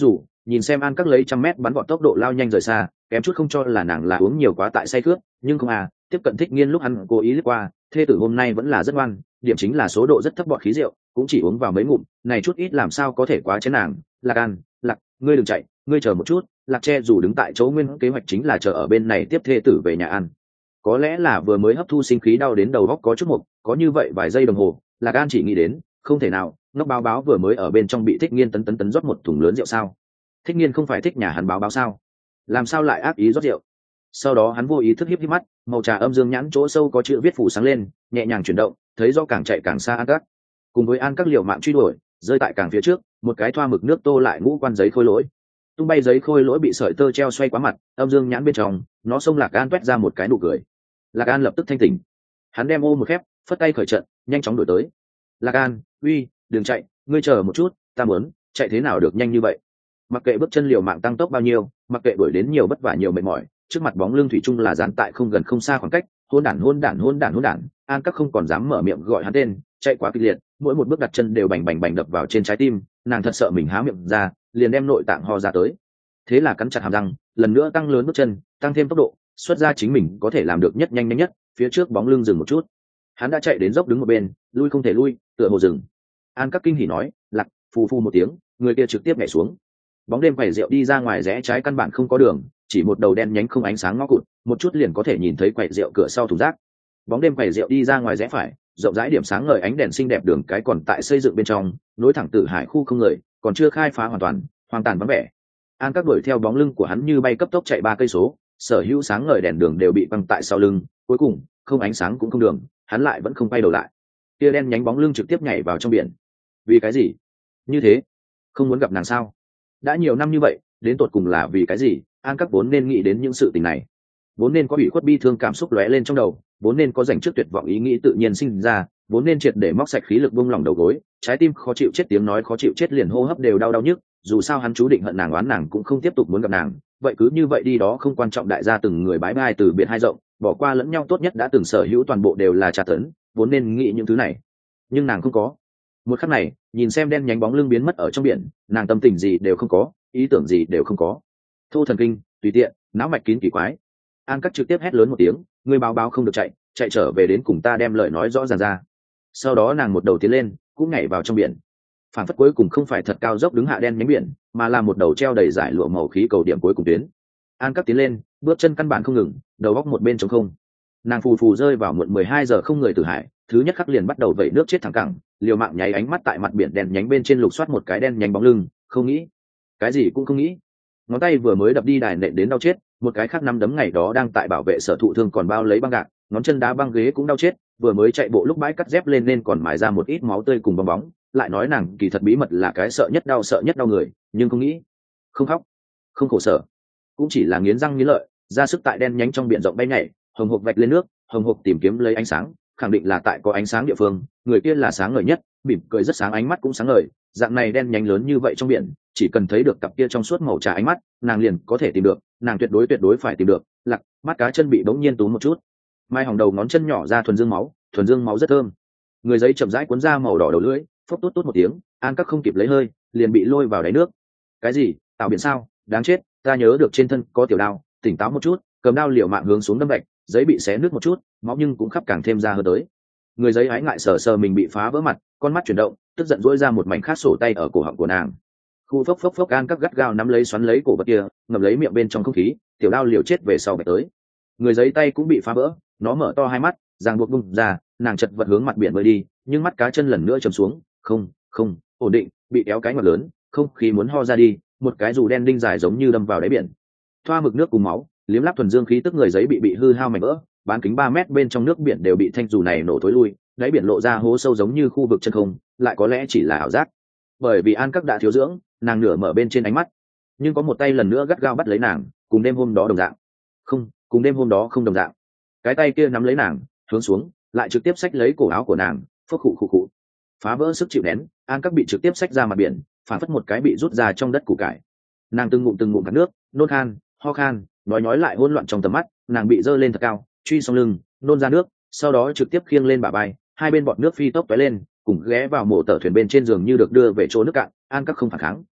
nhìn xem An Các lấy trăm mét bắn vọt tốc độ lao nhanh rời xa, kém chút không cho là nàng là uống nhiều quá tại say khướt, nhưng không à, tiếp cận Thích Nghiên lúc hắn cố ý lướt qua, thê tử hôm nay vẫn là rất ngoan, điểm chính là số độ rất thấp bọt khí rượu, cũng chỉ uống vào mấy ngụm, này chút ít làm sao có thể quá chén nàng. Lạc An, Lạc, ngươi đừng chạy, ngươi chờ một chút. Lạc Tre dù đứng tại chỗ nguyên kế hoạch chính là chờ ở bên này tiếp thê tử về nhà ăn. Có lẽ là vừa mới hấp thu sinh khí đau đến đầu góc có chút mục, có như vậy vài giây đồng hồ, Lạc An chỉ nghĩ đến, không thể nào, ngốc báo báo vừa mới ở bên trong bị Thích Nghiên tấn tấn tấn rót một thùng lớn rượu sao? Thích Nghiên không phải thích nhà hắn báo báo sao? Làm sao lại ác ý rót rượu? Sau đó hắn vô ý thức híp híp mắt, màu trà âm dương nhãn chỗ sâu có chữ viết phủ sáng lên, nhẹ nhàng chuyển động, thấy do càng chạy càng xa An Các. Cùng với An Các liều mạng truy đuổi, rơi tại càng phía trước, một cái thoa mực nước tô lại ngũ quan giấy khôi lỗi. Tung bay giấy khôi lỗi bị sợi tơ treo xoay quá mặt, âm dương nhãn bên trong, nó xông Lạc An toét ra một cái nụ cười. Lạc An lập tức thanh tỉnh. Hắn đem ô một khép, phất tay khởi trận, nhanh chóng đuổi tới. Lạc An, uy, đừng chạy, ngươi chờ một chút, ta muốn, chạy thế nào được nhanh như vậy? Mặc kệ bước chân liều mạng tăng tốc bao nhiêu, mặc kệ đuổi đến nhiều vất vả nhiều mệt mỏi, trước mặt bóng lưng thủy chung là dán tại không gần không xa khoảng cách, hôn đản hôn đản hôn đản hôn đản. An Các không còn dám mở miệng gọi hắn tên, chạy quá kịch liệt, mỗi một bước đặt chân đều bành bành bành đập vào trên trái tim, nàng thật sợ mình há miệng ra, liền đem nội tạng ho ra tới. Thế là cắn chặt hàm răng, lần nữa tăng lớn bước chân, tăng thêm tốc độ, xuất ra chính mình có thể làm được nhất nhanh nhanh nhất. Phía trước bóng lưng dừng một chút, hắn đã chạy đến dốc đứng một bên, lui không thể lui, tựa hồ rừng. An Các kinh hỉ nói, Lạc, phù phù một tiếng, người kia trực tiếp nhảy xuống. Bóng đêm quẩy rượu đi ra ngoài rẽ trái căn bản không có đường, chỉ một đầu đen nhánh không ánh sáng ngõ cụt, một chút liền có thể nhìn thấy quẩy rượu cửa sau thùng rác. Bóng đêm quẩy rượu đi ra ngoài rẽ phải, rộng rãi điểm sáng ngời ánh đèn xinh đẹp đường cái còn tại xây dựng bên trong, nối thẳng từ hải khu không người, còn chưa khai phá hoàn toàn, hoang tàn vắng vẻ. An Các đuổi theo bóng lưng của hắn như bay cấp tốc chạy ba cây số, sở hữu sáng ngời đèn đường đều bị băng tại sau lưng, cuối cùng không ánh sáng cũng không đường, hắn lại vẫn không quay đầu lại. Kia đen nhánh bóng lưng trực tiếp nhảy vào trong biển. Vì cái gì? Như thế, không muốn gặp nàng sao? Đã nhiều năm như vậy, đến tột cùng là vì cái gì? An Các vốn nên nghĩ đến những sự tình này, vốn nên có ủy khuất bi thương cảm xúc lóe lên trong đầu, vốn nên có dành trước tuyệt vọng ý nghĩ tự nhiên sinh ra, vốn nên triệt để móc sạch khí lực buông lỏng đầu gối, trái tim khó chịu chết, tiếng nói khó chịu chết, liền hô hấp đều đau đau nhức. Dù sao hắn chú định hận nàng, oán nàng, cũng không tiếp tục muốn gặp nàng, vậy cứ như vậy đi đó không quan trọng, đại gia từng người bái bai từ biệt hai rộng, bỏ qua lẫn nhau tốt nhất đã từng sở hữu toàn bộ đều là tra tấn, vốn nên nghĩ những thứ này, nhưng nàng không có. Một khắc này, nhìn xem đen nhánh bóng lưng biến mất ở trong biển, nàng tâm tình gì đều không có, ý tưởng gì đều không có, thô thần kinh, tùy tiện, não mạch kín kỳ quái. An Các trực tiếp hét lớn một tiếng, ngươi báo báo không được chạy, chạy trở về đến cùng ta đem lời nói rõ ràng ra. Sau đó nàng một đầu tiến lên, cũng nhảy vào trong biển. Phản phất cuối cùng không phải thật cao dốc đứng hạ đen nhánh biển, mà là một đầu treo đầy giải lụa màu khí cầu điểm cuối cùng tuyến. An Các tiến lên, bước chân căn bản không ngừng, đầu góc một bên trống không. Nàng phù phù rơi vào muộn mười hai giờ không người Tử Hải, thứ nhất khắc liền bắt đầu vẩy nước chết thẳng cẳng, liều mạng nháy ánh mắt tại mặt biển đen nhánh bên trên lục soát một cái đen nhánh bóng lưng, không nghĩ, cái gì cũng không nghĩ. Ngón tay vừa mới đập đi đài nện đến đau chết, một cái khác năm đấm ngày đó đang tại bảo vệ sở thụ thương còn bao lấy băng gạc, ngón chân đá băng ghế cũng đau chết, vừa mới chạy bộ lúc bãi cắt dép lên nên còn mài ra một ít máu tươi cùng bong bóng, lại nói nàng kỳ thật bí mật là cái sợ nhất đau sợ nhất đau người, nhưng không nghĩ, không khóc, không khổ sở, cũng chỉ là nghiến răng nghiến lợi, ra sức tại đen nhánh trong biển rộng bay nhảy, hồng hộc vạch lên nước, hồng hộc tìm kiếm lấy ánh sáng, khẳng định là tại có ánh sáng địa phương, người kia là sáng ngời nhất, mỉm cười rất sáng, ánh mắt cũng sáng ngời, dạng này đen nhánh lớn như vậy trong biển, chỉ cần thấy được cặp kia trong suốt màu trà ánh mắt, nàng liền có thể tìm được, nàng tuyệt đối tuyệt đối phải tìm được. Lạc, mắt cá chân bị bỗng nhiên túm một chút, mai hồng đầu ngón chân nhỏ ra thuần dương máu, thuần dương máu rất thơm. Người giấy chậm rãi cuốn ra màu đỏ đầu lưỡi, phốc tốt tốt một tiếng, An Các không kịp lấy hơi, liền bị lôi vào đáy nước. Cái gì? Tạo biển sao? Đáng chết, ta nhớ được trên thân có tiểu đao, tỉnh táo một chút, cầm đao liều mạng hướng xuống đâm bạch, giấy bị xé nước một chút, máu nhưng cũng khắp càng thêm ra hơn tới. Người giấy hái ngại sờ sờ mình bị phá vỡ mặt, con mắt chuyển động, tức giận dỗi ra một mảnh khát sổ tay ở cổ họng của nàng. Khu phốc phốc phốc, An Các gắt gao nắm lấy xoắn lấy cổ vật kia, ngậm lấy miệng bên trong không khí, tiểu đao liều chết về sau bạch tới. Người giấy tay cũng bị phá vỡ, nó mở to hai mắt, ràng buộc bung ra, nàng chật vật hướng mặt biển bơi đi, nhưng mắt cá chân lần nữa chầm xuống, không, không, ổn định, bị kéo cái ngoặt lớn, không khí muốn ho ra đi, một cái dù đen đinh dài giống như đâm vào đáy biển. Thoa mực nước cùng máu, liếm láp thuần dương khí tức, người giấy bị bị hư hao mảnh vỡ, bán kính ba mét bên trong nước biển đều bị thanh dù này nổ tối lui, đáy biển lộ ra hố sâu giống như khu vực chân không, lại có lẽ chỉ là ảo giác. Bởi vì An Các đã thiếu dưỡng, nàng nửa mở bên trên ánh mắt, nhưng có một tay lần nữa gắt gao bắt lấy nàng, cùng đêm hôm đó đồng dạng. Không, cùng đêm hôm đó không đồng dạng. Cái tay kia nắm lấy nàng, hướng xuống, lại trực tiếp xách lấy cổ áo của nàng, phốc khụ khụ khụ. Phá vỡ sức chịu nén, An Các bị trực tiếp xách ra mặt biển, phản phất một cái bị rút ra trong đất củ cải. Nàng từng ngụm từng ngụm cắt nước, nôn khan, ho khan, nói nhói lại hỗn loạn trong tầm mắt, nàng bị dơ lên thật cao, truy xong lưng, nôn ra nước, sau đó trực tiếp khiêng lên bả vai, hai bên bọt nước phi tốc tóe lên, cùng ghé vào mổ tờ thuyền bên trên giường như được đưa về chỗ nước cạn. An Các không phản kháng,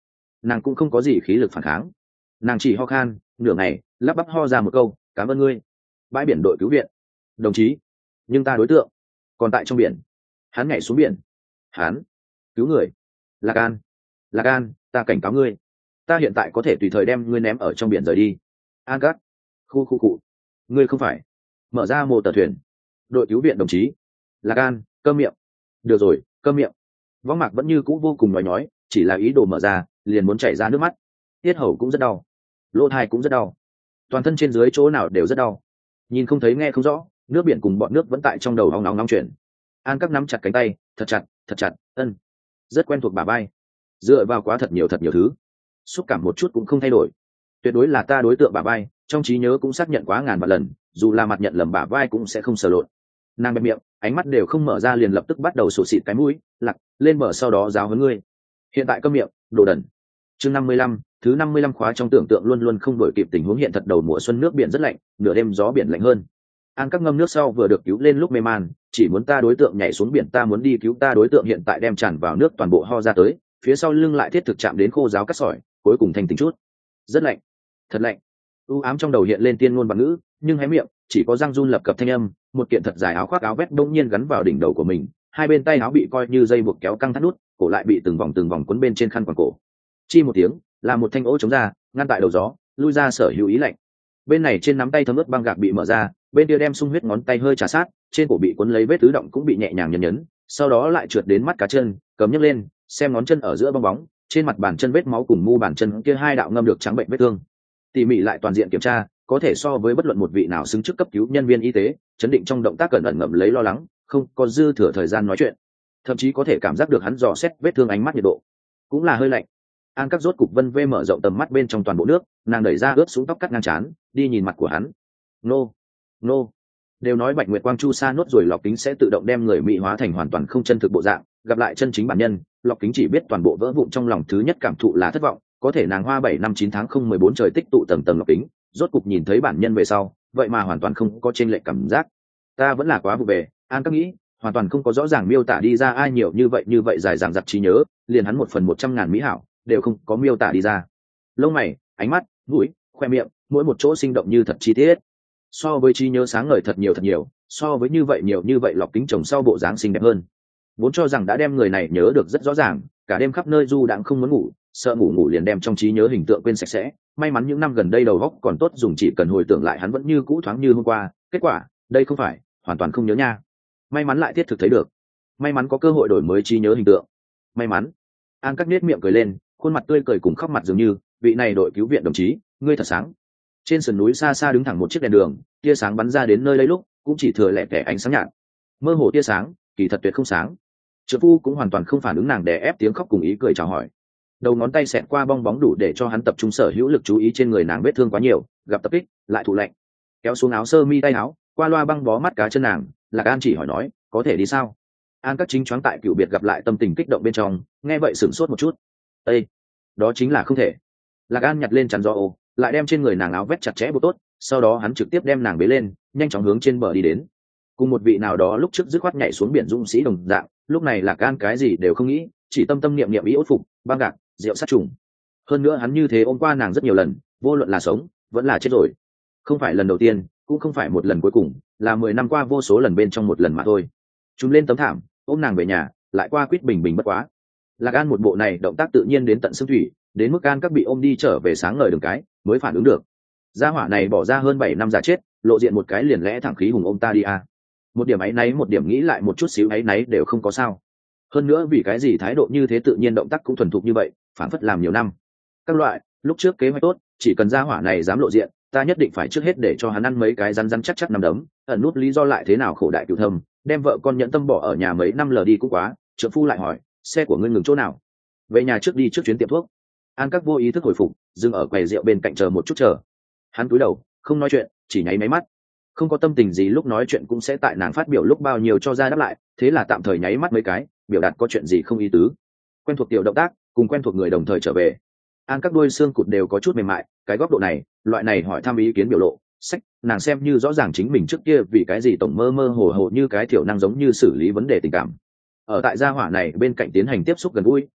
nàng cũng không có gì khí lực phản kháng. Nàng chỉ ho khan nửa ngày, lắp bắp ho ra một câu, cảm ơn ngươi. Bãi biển đội cứu viện. Đồng chí, nhưng ta đối tượng còn tại trong biển. Hắn nhảy xuống biển. Hắn cứu người. Lạc An, Lạc An, ta cảnh cáo ngươi, ta hiện tại có thể tùy thời đem ngươi ném ở trong biển rời đi. An Cát, khu khu cụ, ngươi không phải mở ra mô tờ thuyền. Đội cứu viện đồng chí. Lạc An, câm miệng. Được rồi, câm miệng. Võng Mạc vẫn như cũ vô cùng nói nói, chỉ là ý đồ mở ra liền muốn chảy ra nước mắt. Tiết hầu cũng rất đau, lỗ thai cũng rất đau, toàn thân trên dưới chỗ nào đều rất đau. Nhìn không thấy nghe không rõ, nước biển cùng bọn nước vẫn tại trong đầu hóng nóng nóng chuyển. An Các nắm chặt cánh tay, thật chặt thật chặt. Ân, rất quen thuộc bà bay, dựa vào quá thật nhiều thật nhiều thứ, xúc cảm một chút cũng không thay đổi. Tuyệt đối là ta đối tượng bà bay, trong trí nhớ cũng xác nhận quá ngàn vạn lần, dù là mặt nhận lầm bà vai cũng sẽ không sờ lộn. Nàng bẹp miệng, ánh mắt đều không mở ra liền lập tức bắt đầu sụt xịt cái mũi. Lặc lên bờ sau đó giáo huấn ngươi. Hiện tại câm miệng, đồ đần. Chương năm mươi lăm, thứ năm mươi lăm khóa trong tưởng tượng luôn luôn không đổi kịp tình huống hiện thật. Đầu mùa xuân nước biển rất lạnh, nửa đêm gió biển lạnh hơn. An Các ngâm nước sau vừa được cứu lên lúc mê man, chỉ muốn ta đối tượng nhảy xuống biển, ta muốn đi cứu ta đối tượng hiện tại đem tràn vào nước toàn bộ ho ra tới, phía sau lưng lại thiết thực chạm đến khô giáo cắt sỏi, cuối cùng thành tính chút. Rất lạnh, thật lạnh. U ám trong đầu hiện lên tiên ngôn bằng ngữ, nhưng hé miệng chỉ có răng run lập cập thanh âm. Một kiện thật dài áo khoác áo vét đông nhiên gắn vào đỉnh đầu của mình, hai bên tay áo bị coi như dây buộc kéo căng thắt nút, cổ lại bị từng vòng từng vòng quấn bên trên khăn quàng cổ. Chi một tiếng, là một thanh ố chống ra, ngăn tại đầu gió, lui ra sở hữu ý lạnh. Bên này trên nắm tay thấm ướt băng gạc bị mở ra, bên kia đem sung huyết ngón tay hơi trà sát, trên cổ bị cuốn lấy vết tứ động cũng bị nhẹ nhàng nhấn nhấn, sau đó lại trượt đến mắt cá chân, cầm nhấc lên, xem ngón chân ở giữa bong bóng, trên mặt bàn chân vết máu cùng mu bàn chân kia hai đạo ngâm được trắng bệnh vết thương. Tỉ mỉ lại toàn diện kiểm tra, có thể so với bất luận một vị nào xứng chức cấp cứu nhân viên y tế, chấn định trong động tác cẩn ẩn ngậm lấy lo lắng, không có dư thừa thời gian nói chuyện. Thậm chí có thể cảm giác được hắn dò xét vết thương, ánh mắt nhiệt độ cũng là hơi lạnh. An Các rốt cục vân vê mở rộng tầm mắt bên trong toàn bộ nước, nàng đẩy ra ướt xuống tóc cắt ngang trán, đi nhìn mặt của hắn. Nô, nô, đều nói Bạch Nguyệt Quang Chu sa nốt rồi lọc kính sẽ tự động đem người mỹ hóa thành hoàn toàn không chân thực bộ dạng, gặp lại chân chính bản nhân, lọc kính chỉ biết toàn bộ vỡ vụn, trong lòng thứ nhất cảm thụ là thất vọng. Có thể nàng hoa bảy năm chín tháng không mười bốn trời tích tụ tầng tầng lọc kính, rốt cục nhìn thấy bản nhân về sau, vậy mà hoàn toàn không có chênh lệch cảm giác. Ta vẫn là quá vụ về, An Các nghĩ, hoàn toàn không có rõ ràng miêu tả đi ra ai nhiều như vậy như vậy dài dằng dặc trí nhớ, liền hắn một phần một trăm ngàn mỹ hảo đều không có miêu tả đi ra. Lông mày, ánh mắt, mũi, khoe miệng, mỗi một chỗ sinh động như thật chi tiết. So với trí nhớ sáng ngời thật nhiều thật nhiều, so với như vậy nhiều như vậy lọc kính trồng sau bộ dáng xinh đẹp hơn. Vốn cho rằng đã đem người này nhớ được rất rõ ràng, cả đêm khắp nơi du đãng không muốn ngủ, sợ ngủ ngủ liền đem trong trí nhớ hình tượng quên sạch sẽ. May mắn những năm gần đây đầu óc còn tốt dùng, chỉ cần hồi tưởng lại hắn vẫn như cũ thoáng như hôm qua. Kết quả, đây không phải, hoàn toàn không nhớ nha. May mắn lại thiết thực thấy được. May mắn có cơ hội đổi mới trí nhớ hình tượng. May mắn. An Các nết miệng cười lên, khuôn mặt tươi cười cùng khóc mặt dường như. Vị này đội cứu viện đồng chí, ngươi thật sáng. Trên sườn núi xa xa đứng thẳng một chiếc đèn đường, tia sáng bắn ra đến nơi lấy lúc cũng chỉ thừa lẻ tẻ ánh sáng nhạt, mơ hồ tia sáng, kỳ thật tuyệt không sáng. Trợ phu cũng hoàn toàn không phản ứng nàng đè ép tiếng khóc cùng ý cười chào hỏi. Đầu ngón tay xẹt qua bong bóng đủ để cho hắn tập trung sở hữu lực chú ý trên người nàng, vết thương quá nhiều, gặp tập kích lại thụ lạnh. Kéo xuống áo sơ mi tay áo, qua loa băng bó mắt cá chân nàng. Lạc An chỉ hỏi nói, có thể đi sao? An Các chính choáng tại cựu biệt gặp lại tâm tình kích động bên trong, nghe vậy sửng sốt một chút. Ê, đó chính là không thể. Lạc An nhặt lên chắn gió ô, lại đem trên người nàng áo vét chặt chẽ bộ tốt, sau đó hắn trực tiếp đem nàng bế lên, nhanh chóng hướng trên bờ đi đến. Cùng một vị nào đó lúc trước dứt khoát nhảy xuống biển dũng sĩ đồng dạng, lúc này Lạc An cái gì đều không nghĩ, chỉ tâm tâm niệm niệm ý ốt phục, băng gạc, rượu sát trùng. Hơn nữa hắn như thế ôm qua nàng rất nhiều lần, vô luận là sống vẫn là chết rồi. Không phải lần đầu tiên, cũng không phải một lần cuối cùng, là mười năm qua vô số lần bên trong một lần mà thôi. Chúng lên tấm thảm, ôm nàng về nhà, lại qua quýt bình bình bất quá. Lạc An một bộ này động tác tự nhiên đến tận xương thủy, đến mức An Các bị ôm đi trở về sáng ngời đường cái mới phản ứng được. Gia hỏa này bỏ ra hơn bảy năm già chết, lộ diện một cái liền lẽ thẳng khí hùng ôm ta đi à. Một điểm áy náy, một điểm nghĩ lại một chút xíu áy náy đều không có sao. Hơn nữa vì cái gì thái độ như thế, tự nhiên động tác cũng thuần thục như vậy, phản phất làm nhiều năm. Các loại, lúc trước kế hoạch tốt, chỉ cần gia hỏa này dám lộ diện, ta nhất định phải trước hết để cho hắn ăn mấy cái rắn rắn chắc chắc nằm đấm, ẩn nút lý do lại thế nào khổ đại cửu thâm, đem vợ con nhẫn tâm bỏ ở nhà mấy năm lờ đi cũng quá. Trượng phu lại hỏi, xe của ngươi ngừng chỗ nào? Về nhà trước đi, trước chuyến tiệm thuốc. An Các vô ý thức hồi phục, dừng ở quầy rượu bên cạnh chờ một chút chờ. Hắn cúi đầu, không nói chuyện, chỉ nháy máy mắt. Không có tâm tình gì, lúc nói chuyện cũng sẽ tại nàng phát biểu lúc bao nhiêu cho ra đáp lại, thế là tạm thời nháy mắt mấy cái, biểu đạt có chuyện gì không ý tứ. Quen thuộc tiểu động tác, cùng quen thuộc người đồng thời trở về. An Các đuôi xương cụt đều có chút mềm mại, cái góc độ này, loại này hỏi thăm ý kiến biểu lộ, sách, nàng xem như rõ ràng chính mình trước kia vì cái gì tổng mơ mơ hồ hồ như cái thiểu năng giống như xử lý vấn đề tình cảm. Ở tại gia hỏa này bên cạnh tiến hành tiếp xúc gần gũi,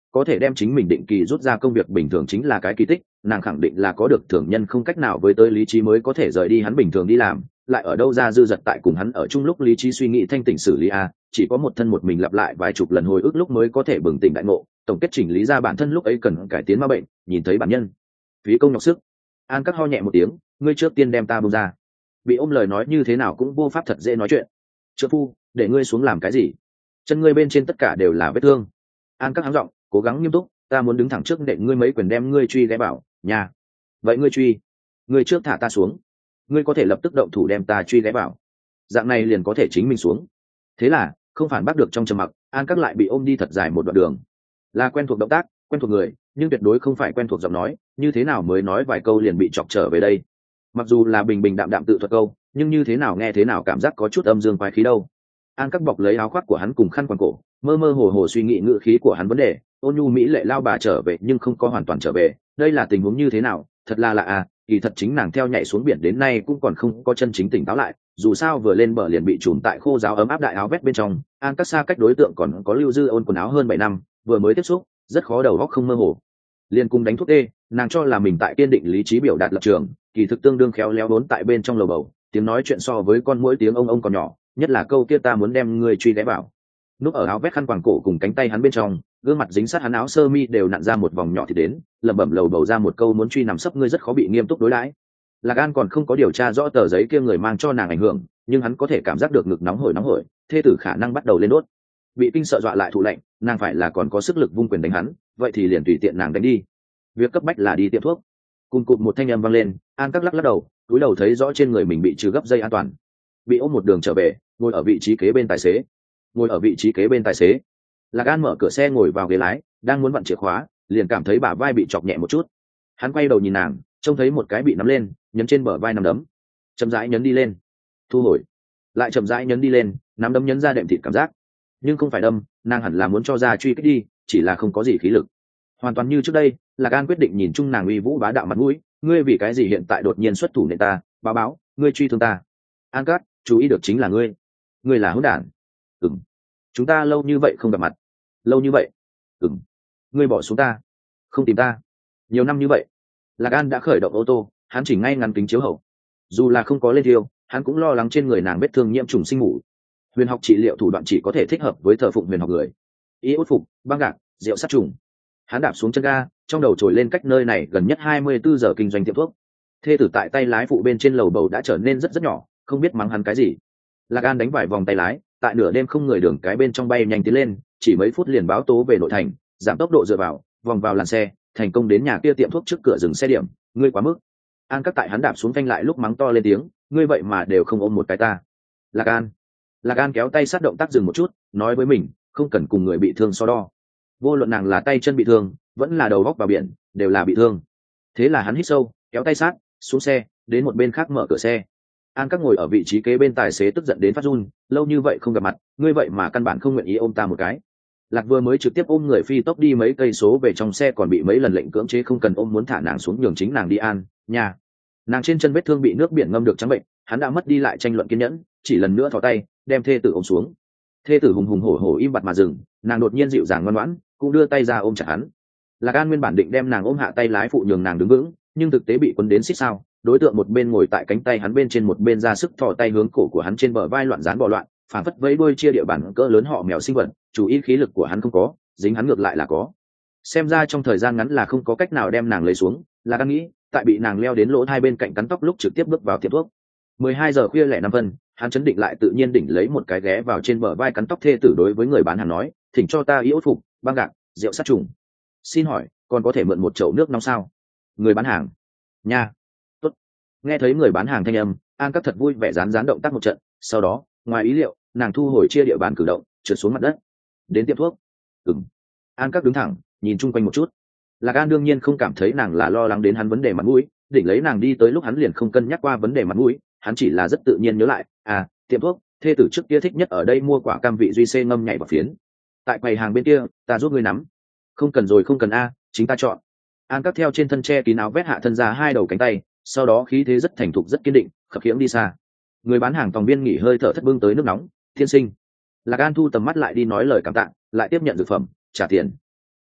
có thể đem chính mình định kỳ rút ra công việc bình thường chính là cái kỳ tích. Nàng khẳng định là có được thường nhân không cách nào với tới lý trí mới có thể rời đi hắn bình thường đi làm, lại ở đâu ra dư dật tại cùng hắn ở chung lúc lý trí suy nghĩ thanh tỉnh xử lý a. Chỉ có một thân một mình lặp lại vài chục lần hồi ức lúc mới có thể bừng tỉnh đại ngộ, tổng kết chỉnh lý ra bản thân lúc ấy cần cải tiến ma bệnh, nhìn thấy bản nhân phí công nhọc sức. An Các ho nhẹ một tiếng, ngươi trước tiên đem ta buông ra. Bị ôm lời nói như thế nào cũng vô pháp thật dễ nói chuyện. Trợ phu, để ngươi xuống làm cái gì? Chân ngươi bên trên tất cả đều là vết thương. An Các hắng giọng, cố gắng nghiêm túc, ta muốn đứng thẳng trước để ngươi mấy quyền đem ngươi truy ghé bảo nhà. Vậy ngươi truy, ngươi trước thả ta xuống, ngươi có thể lập tức động thủ đem ta truy ghé bảo, dạng này liền có thể chính mình xuống. Thế là không phản bác được trong trầm mặc, An Các lại bị ôm đi thật dài một đoạn đường. Là quen thuộc động tác, quen thuộc người, nhưng tuyệt đối không phải quen thuộc giọng nói, như thế nào mới nói vài câu liền bị chọc trở về đây. Mặc dù là bình bình đạm đạm tự thuật câu, nhưng như thế nào nghe thế nào cảm giác có chút âm dương quái khí đâu. An Các bọc lấy áo khoác của hắn cùng khăn quàng cổ, mơ mơ hồ hồ suy nghĩ ngữ khí của hắn vấn đề. Ôn nhu mỹ lệ lao bà trở về nhưng không có hoàn toàn trở về, đây là tình huống như thế nào? Thật là lạ à, kỳ thật chính nàng theo nhảy xuống biển đến nay cũng còn không có chân chính tỉnh táo lại, dù sao vừa lên bờ liền bị trùm tại khô giáo ấm áp đại áo vét bên trong. An Các xa cách đối tượng còn có lưu dư ôn quần áo hơn bảy năm, vừa mới tiếp xúc rất khó đầu óc không mơ hồ, liền cùng đánh thuốc tê. Nàng cho là mình tại kiên định lý trí biểu đạt lập trường, kỳ thực tương đương khéo léo đốn tại bên trong lầu bầu, tiếng nói chuyện so với con mũi tiếng ông ông còn nhỏ, nhất là câu kia ta muốn đem người truy ghé bảo. Núp ở áo vét khăn quàng cổ cùng cánh tay hắn bên trong, gương mặt dính sát hắn áo sơ mi đều nặn ra một vòng nhỏ thì đến, lẩm bẩm lầu bầu ra một câu muốn truy nằm sấp ngươi rất khó bị nghiêm túc đối đãi. Lạc An còn không có điều tra rõ tờ giấy kia người mang cho nàng ảnh hưởng, nhưng hắn có thể cảm giác được ngực nóng hổi nóng hổi, thê tử khả năng bắt đầu lên đốt. Bị kinh sợ dọa lại thụ lệnh, nàng phải là còn có sức lực vung quyền đánh hắn, vậy thì liền tùy tiện nàng đánh đi. Việc cấp bách là đi tiệm thuốc. Cùng cụt một thanh âm vang lên, An Các lắc lắc đầu, cúi đầu thấy rõ trên người mình bị trừ gấp dây an toàn, bị ôm một đường trở về, ngồi ở vị trí kế bên tài xế. Ngồi ở vị trí kế bên tài xế. Lạc An mở cửa xe ngồi vào ghế lái, đang muốn vặn chìa khóa, liền cảm thấy bả vai bị chọc nhẹ một chút. Hắn quay đầu nhìn nàng, trông thấy một cái bị nắm lên, nhấn trên bờ vai nắm đấm, chậm rãi nhấn đi lên, thu hồi, lại chậm rãi nhấn đi lên, nắm đấm nhấn ra đệm thịt cảm giác, nhưng không phải đâm, nàng hẳn là muốn cho ra truy kích đi, chỉ là không có gì khí lực. Hoàn toàn như trước đây, Lạc An quyết định nhìn chung nàng uy vũ bá đạo mặt mũi, ngươi vì cái gì hiện tại đột nhiên xuất thủ nện ta, báo báo, ngươi truy thương ta. An Cát, chú ý được chính là ngươi, ngươi là hỗn đản. Ừm, chúng ta lâu như vậy không gặp mặt, lâu như vậy. Ừm, ngươi bỏ xuống ta, không tìm ta, nhiều năm như vậy. Lạc An đã khởi động ô tô, hắn chỉnh ngay ngắn kính chiếu hậu, dù là không có lên thiêu, hắn cũng lo lắng trên người nàng vết thương nhiễm trùng sinh ngủ. Huyền học trị liệu thủ đoạn chỉ có thể thích hợp với thờ phụng huyền học người. Ý út phục, băng gạc, rượu sát trùng. Hắn đạp xuống chân ga, trong đầu trồi lên cách nơi này gần nhất hai mươi bốn giờ kinh doanh tiệm thuốc. Thê tử tại tay lái phụ bên trên lầu bầu đã trở nên rất rất nhỏ, không biết mắng hắn cái gì. Lạc An đánh vài vòng tay lái, tại nửa đêm không người đường cái bên trong bay nhanh tiến lên, chỉ mấy phút liền báo tố về nội thành, giảm tốc độ dựa vào, vòng vào làn xe, thành công đến nhà kia tiệm thuốc trước cửa dừng xe điểm. Ngươi quá mức. An Các tại hắn đạp xuống phanh lại lúc mắng to lên tiếng, ngươi vậy mà đều không ôm một cái ta. Lạc An. Lạc An kéo tay sát động tác dừng một chút, nói với mình, không cần cùng người bị thương so đo. Vô luận nàng là tay chân bị thương, vẫn là đầu góc vào biển, đều là bị thương. Thế là hắn hít sâu, kéo tay sát, xuống xe, đến một bên khác mở cửa xe. An Các ngồi ở vị trí kế bên tài xế tức giận đến phát run, lâu như vậy không gặp mặt, ngươi vậy mà căn bản không nguyện ý ôm ta một cái. Lạc vừa mới trực tiếp ôm người phi tốc đi mấy cây số về trong xe còn bị mấy lần lệnh cưỡng chế không cần ôm muốn thả nàng xuống nhường chính nàng đi an, nhà. Nàng trên chân vết thương bị nước biển ngâm được trắng bệnh, hắn đã mất đi lại tranh luận kiên nhẫn, chỉ lần nữa thò tay, đem thê tử ôm xuống. Thê tử hùng hùng hổ hổ im bặt mà dừng, nàng đột nhiên dịu dàng ngoan ngoãn, cũng đưa tay ra ôm chặt hắn. Lạc An nguyên bản định đem nàng ôm hạ tay lái phụ nhường nàng đứng vững, nhưng thực tế bị quấn đến xích sao, đối tượng một bên ngồi tại cánh tay hắn bên trên một bên ra sức thò tay hướng cổ của hắn trên bờ vai loạn dán bò loạn, phản phất vẫy đuôi chia địa bàn cỡ lớn họ mèo sinh vật, chủ ý khí lực của hắn không có, dính hắn ngược lại là có. Xem ra trong thời gian ngắn là không có cách nào đem nàng lấy xuống, Lạc An nghĩ, tại bị nàng leo đến lỗ hai bên cạnh cắn tóc lúc trực tiếp bước vào tiệm thuốc. mười hai giờ khuya lẻ năm phân, hắn chấn định lại tự nhiên đỉnh lấy một cái ghé vào trên bờ vai cắn tóc thê tử đối với người bán hàng nói, thỉnh cho ta ý ốt phục, băng gạc, rượu sát trùng. Xin hỏi, còn có thể mượn một chậu nước nóng sao? Người bán hàng. Nha. Tốt. Nghe thấy người bán hàng thanh âm, An Các thật vui vẻ rán rán động tác một trận, sau đó, ngoài ý liệu, nàng thu hồi chia địa bàn cử động, trượt xuống mặt đất. Đến tiệm thuốc. Ừm. An Các đứng thẳng, nhìn chung quanh một chút. Lạc An đương nhiên không cảm thấy nàng là lo lắng đến hắn vấn đề mặt mũi, định lấy nàng đi tới lúc hắn liền không cân nhắc qua vấn đề mặt mũi, hắn chỉ là rất tự nhiên nhớ lại, à, tiệm thuốc, thê tử trước kia thích nhất ở đây mua quả cam vị duy xê ngâm nhảy vào phiến. Tại quầy hàng bên kia, ta giúp ngươi nắm. Không cần rồi không cần a, chính ta chọn. An Các theo trên thân che kín áo vét hạ thân ra hai đầu cánh tay, sau đó khí thế rất thành thục rất kiên định, khập khiễng đi xa. Người bán hàng tòng viên nghỉ hơi thở thất bưng tới nước nóng, thiên sinh. Lạc An thu tầm mắt lại đi nói lời cảm tạ, lại tiếp nhận dược phẩm, trả tiền.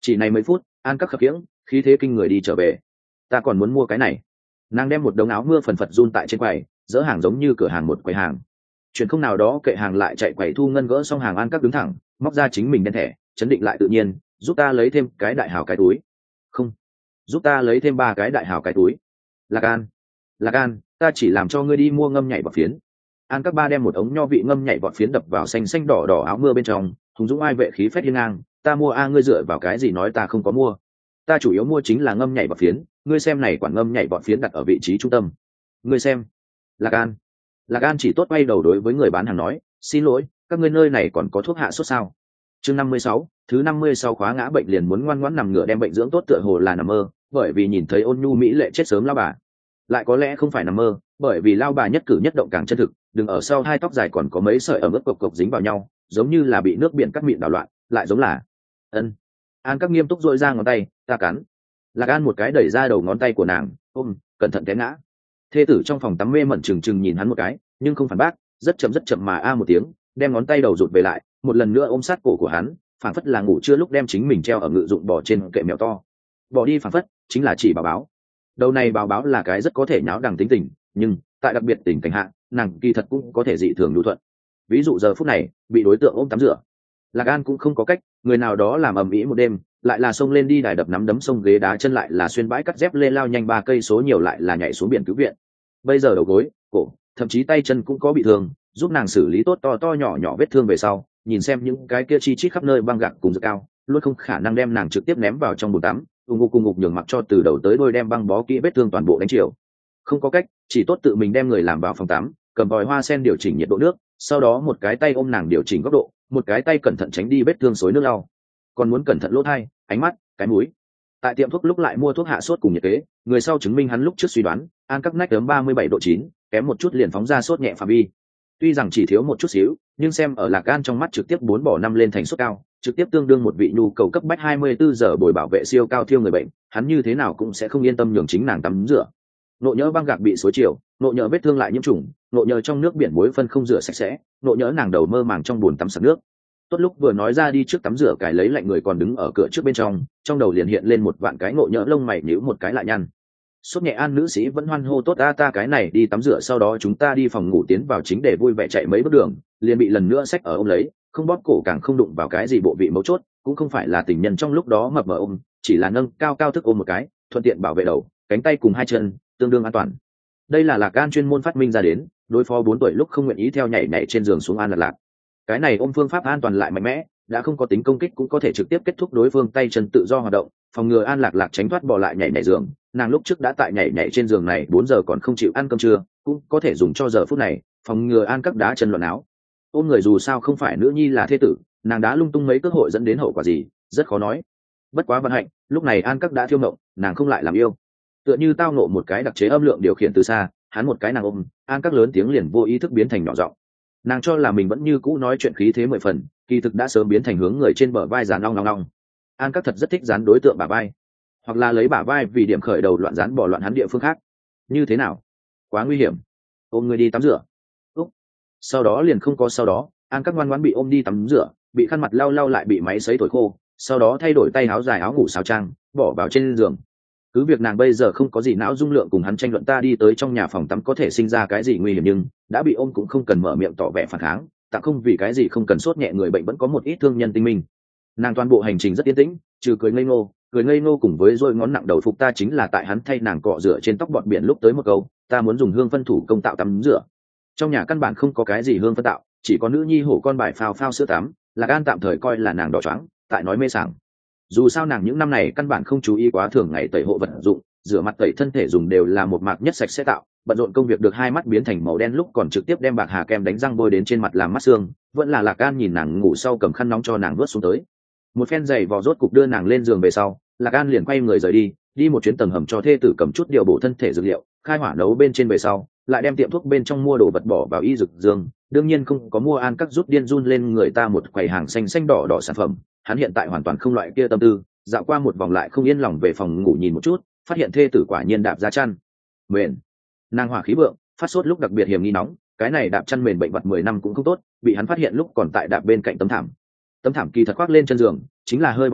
Chỉ này mấy phút, an các khập khiễng khí thế kinh người đi trở về. Ta còn muốn mua cái này. Nàng đem một đống áo mưa phần phật run tại trên quầy, dỡ hàng giống như cửa hàng một quầy hàng. Chuyện không nào đó kệ hàng lại chạy quầy thu ngân, gỡ xong hàng an các đứng thẳng, móc ra chính mình đen thẻ, chấn định lại tự nhiên, giúp ta lấy thêm cái đại hào cái túi. Không, giúp ta lấy thêm ba cái đại hào cái túi. Lạc An, Lạc An, ta chỉ làm cho ngươi đi mua ngâm nhảy bọt phiến. An các ba đem một ống nho vị ngâm nhảy bọt phiến đập vào xanh xanh đỏ đỏ áo mưa bên trong, hùng dũng ai vệ khí phách hiên ngang. Ta mua a, ngươi dựa vào cái gì nói ta không có mua? Ta chủ yếu mua chính là ngâm nhảy bọt phiến, ngươi xem này quản ngâm nhảy bọt phiến đặt ở vị trí trung tâm. Ngươi xem. Lạc An, Lạc An chỉ tốt quay đầu đối với người bán hàng nói, xin lỗi, các ngươi nơi này còn có thuốc hạ sốt sao? Chương năm mươi sáu, thứ năm mươi sau khóa ngã bệnh liền muốn ngoan ngoãn nằm ngửa đem bệnh dưỡng tốt tựa hồ là nằm mơ, bởi vì nhìn thấy ôn nhu mỹ lệ chết sớm lao bà. Lại có lẽ không phải nằm mơ, bởi vì lao bà nhất cử nhất động càng chân thực, đừng ở sau hai tóc dài còn có mấy sợi ẩm ướt cộc cộc dính vào nhau, giống như là bị nước biển cắt mịn đảo loạn, lại giống là ân. An các nghiêm túc dội ra ngón tay, ta cắn. Lạc An một cái đẩy ra đầu ngón tay của nàng, ôm, cẩn thận té ngã. Thê tử trong phòng tắm mê mẩn trừng trừng nhìn hắn một cái, nhưng không phản bác, rất chậm rất chậm mà a một tiếng, đem ngón tay đầu rụt về lại, một lần nữa ôm sát cổ của hắn, phảng phất là ngủ chưa lúc đem chính mình treo ở ngự dụng bò trên kệ mèo to. Bỏ đi phảng phất chính là chỉ bảo báo. Đầu này báo báo là cái rất có thể nháo đằng tính tình, nhưng tại đặc biệt tình cảnh hạ, nàng kỳ thật cũng có thể dị thường lưu thuận. Ví dụ giờ phút này bị đối tượng ôm tắm rửa, Lạc An cũng không có cách, người nào đó làm ầm ĩ một đêm, lại là xông lên đi đài đập nắm đấm sông ghế đá chân, lại là xuyên bãi cắt dép lê lao nhanh ba cây số nhiều, lại là nhảy xuống biển cứu viện. Bây giờ đầu gối, cổ, thậm chí tay chân cũng có bị thương, giúp nàng xử lý tốt to to nhỏ nhỏ vết thương về sau, nhìn xem những cái kia chi chít khắp nơi băng gạc cùng dược cao, luôn không khả năng đem nàng trực tiếp ném vào trong bồn tắm, ung ngục cùng ngục nhường mặc cho từ đầu tới đôi đem băng bó kỹ vết thương toàn bộ đánh chiều. Không có cách, chỉ tốt tự mình đem người làm vào phòng tắm, cầm vòi hoa sen điều chỉnh nhiệt độ nước, sau đó một cái tay ôm nàng điều chỉnh góc độ, một cái tay cẩn thận tránh đi vết thương xối nước lau, còn muốn cẩn thận lỗ tai, ánh mắt, cái mũi. Tại tiệm thuốc lúc lại mua thuốc hạ sốt cùng nhiệt kế, người sau chứng minh hắn lúc trước suy đoán, an các nách ấm ba mươi bảy độ chín, kém một chút liền phóng ra sốt nhẹ phạm vi. Tuy rằng chỉ thiếu một chút xíu, nhưng xem ở Lạc An trong mắt trực tiếp bốn bỏ năm lên thành sốt cao, trực tiếp tương đương một vị nhu cầu cấp bách hai mươi bốn giờ bồi bảo vệ siêu cao thiêu người bệnh, hắn như thế nào cũng sẽ không yên tâm nhường chính nàng tắm rửa. Nộ nhỡ băng gạc bị xối chiều, nộ nhỡ vết thương lại nhiễm trùng, nộ nhỡ trong nước biển muối phân không rửa sạch sẽ, nộ nhỡ nàng đầu mơ màng trong bồn tắm sặc nước. Tốt lúc vừa nói ra đi trước tắm rửa, cái lấy lạnh người còn đứng ở cửa trước bên trong, trong đầu liền hiện lên một vạn cái nộ nhỡ lông mày nhíu một cái lại nhăn. Sốt nhẹ an nữ sĩ vẫn hoan hô tốt ta ta cái này đi tắm rửa, sau đó chúng ta đi phòng ngủ, tiến vào chính để vui vẻ chạy mấy bước đường, liền bị lần nữa xách ở ôm lấy, không bóp cổ càng không đụng vào cái gì bộ vị mấu chốt, cũng không phải là tình nhân trong lúc đó mập mờ ôm, chỉ là nâng cao cao thức ôm một cái, thuận tiện bảo vệ đầu, cánh tay cùng hai chân, tương đương an toàn. Đây là Lạc An chuyên môn phát minh ra đến, đối phó bốn tuổi lúc không nguyện ý theo nhảy nhảy trên giường xuống an lạc lạc. Cái này ôm phương pháp an toàn lại mạnh mẽ, đã không có tính công kích cũng có thể trực tiếp kết thúc đối phương tay chân tự do hoạt động, phòng ngừa an lạc lạc tránh thoát bỏ lại nhảy nhảy giường. Nàng lúc trước đã tại nhảy nhảy trên giường này bốn giờ còn không chịu ăn cơm trưa, cũng có thể dùng cho giờ phút này phòng ngừa an các đá chân loạn áo. Ôm người dù sao không phải nữ nhi là thê tử, nàng đá lung tung mấy cơ hội dẫn đến hậu quả gì rất khó nói. Bất quá vận hạnh, lúc này an các đã thiêu ngộng, nàng không lại làm yêu. Tựa như tao nộ một cái đặc chế âm lượng điều khiển từ xa, hắn một cái nàng ôm, an các lớn tiếng liền vô ý thức biến thành nhỏ giọng. Nàng cho là mình vẫn như cũ nói chuyện khí thế mười phần, kỳ thực đã sớm biến thành hướng người trên bờ vai dàn long long long. An các thật rất thích dán đối tượng bả vai, hoặc là lấy bả vai vì điểm khởi đầu loạn dán bỏ loạn hắn địa phương khác. Như thế nào? Quá nguy hiểm. Ôm người đi tắm rửa. Úc. Sau đó liền không có sau đó, an các ngoan ngoãn bị ôm đi tắm rửa, bị khăn mặt lau lau lại bị máy sấy thổi khô, sau đó thay đổi tay áo dài áo ngủ sáo trang, bỏ vào trên giường. Cứ việc nàng bây giờ không có gì não dung lượng cùng hắn tranh luận ta đi tới trong nhà phòng tắm có thể sinh ra cái gì nguy hiểm, nhưng đã bị ôm cũng không cần mở miệng tỏ vẻ phản kháng, tặng không vì cái gì không cần sốt nhẹ, người bệnh vẫn có một ít thương nhân tinh minh. Nàng toàn bộ hành trình rất yên tĩnh, trừ cười ngây ngô, cười ngây ngô cùng với rồi ngón nặng đầu phục ta chính là tại hắn thay nàng cọ rửa trên tóc bọt biển lúc tới một câu, ta muốn dùng hương phân thủ công tạo tắm rửa. Trong nhà căn bản không có cái gì hương phân tạo, chỉ có nữ nhi hổ con bài phao phao sữa tắm, Lạc An tạm thời coi là nàng đỏ choáng, tại nói mê sảng. Dù sao nàng những năm này căn bản không chú ý quá, thường ngày tẩy hộ vật dụng, rửa mặt tẩy thân thể dùng đều là một mạc nhất sạch sẽ tạo, bận rộn công việc được hai mắt biến thành màu đen lúc còn trực tiếp đem bạc hà kem đánh răng bôi đến trên mặt làm mắt xương. Vẫn là Lạc An nhìn nàng ngủ sau cầm khăn nóng cho nàng vớt xuống tới, một phen giày vò rốt cục đưa nàng lên giường về sau, Lạc An liền quay người rời đi, đi một chuyến tầng hầm cho thê tử cầm chút điều bổ thân thể dược liệu, khai hỏa nấu bên trên về sau, lại đem tiệm thuốc bên trong mua đồ vật bỏ vào y dược dương, đương nhiên không có mua an các rút điên run lên người ta một quầy hàng xanh xanh đỏ đỏ sản phẩm. Hắn hiện tại hoàn toàn không loại kia tâm tư, dạo qua một vòng lại không yên lòng về phòng ngủ nhìn một chút, phát hiện thê tử quả nhiên đạp ra chăn mền, nàng hỏa khí vượng, phát sốt lúc đặc biệt hiểm nghi nóng, cái này đạp chăn mền bệnh vật mười năm cũng không tốt, bị hắn phát hiện lúc còn tại đạp bên cạnh tấm thảm. Tấm thảm kỳ thật khoác lên chân giường, chính là hơi bò lấy,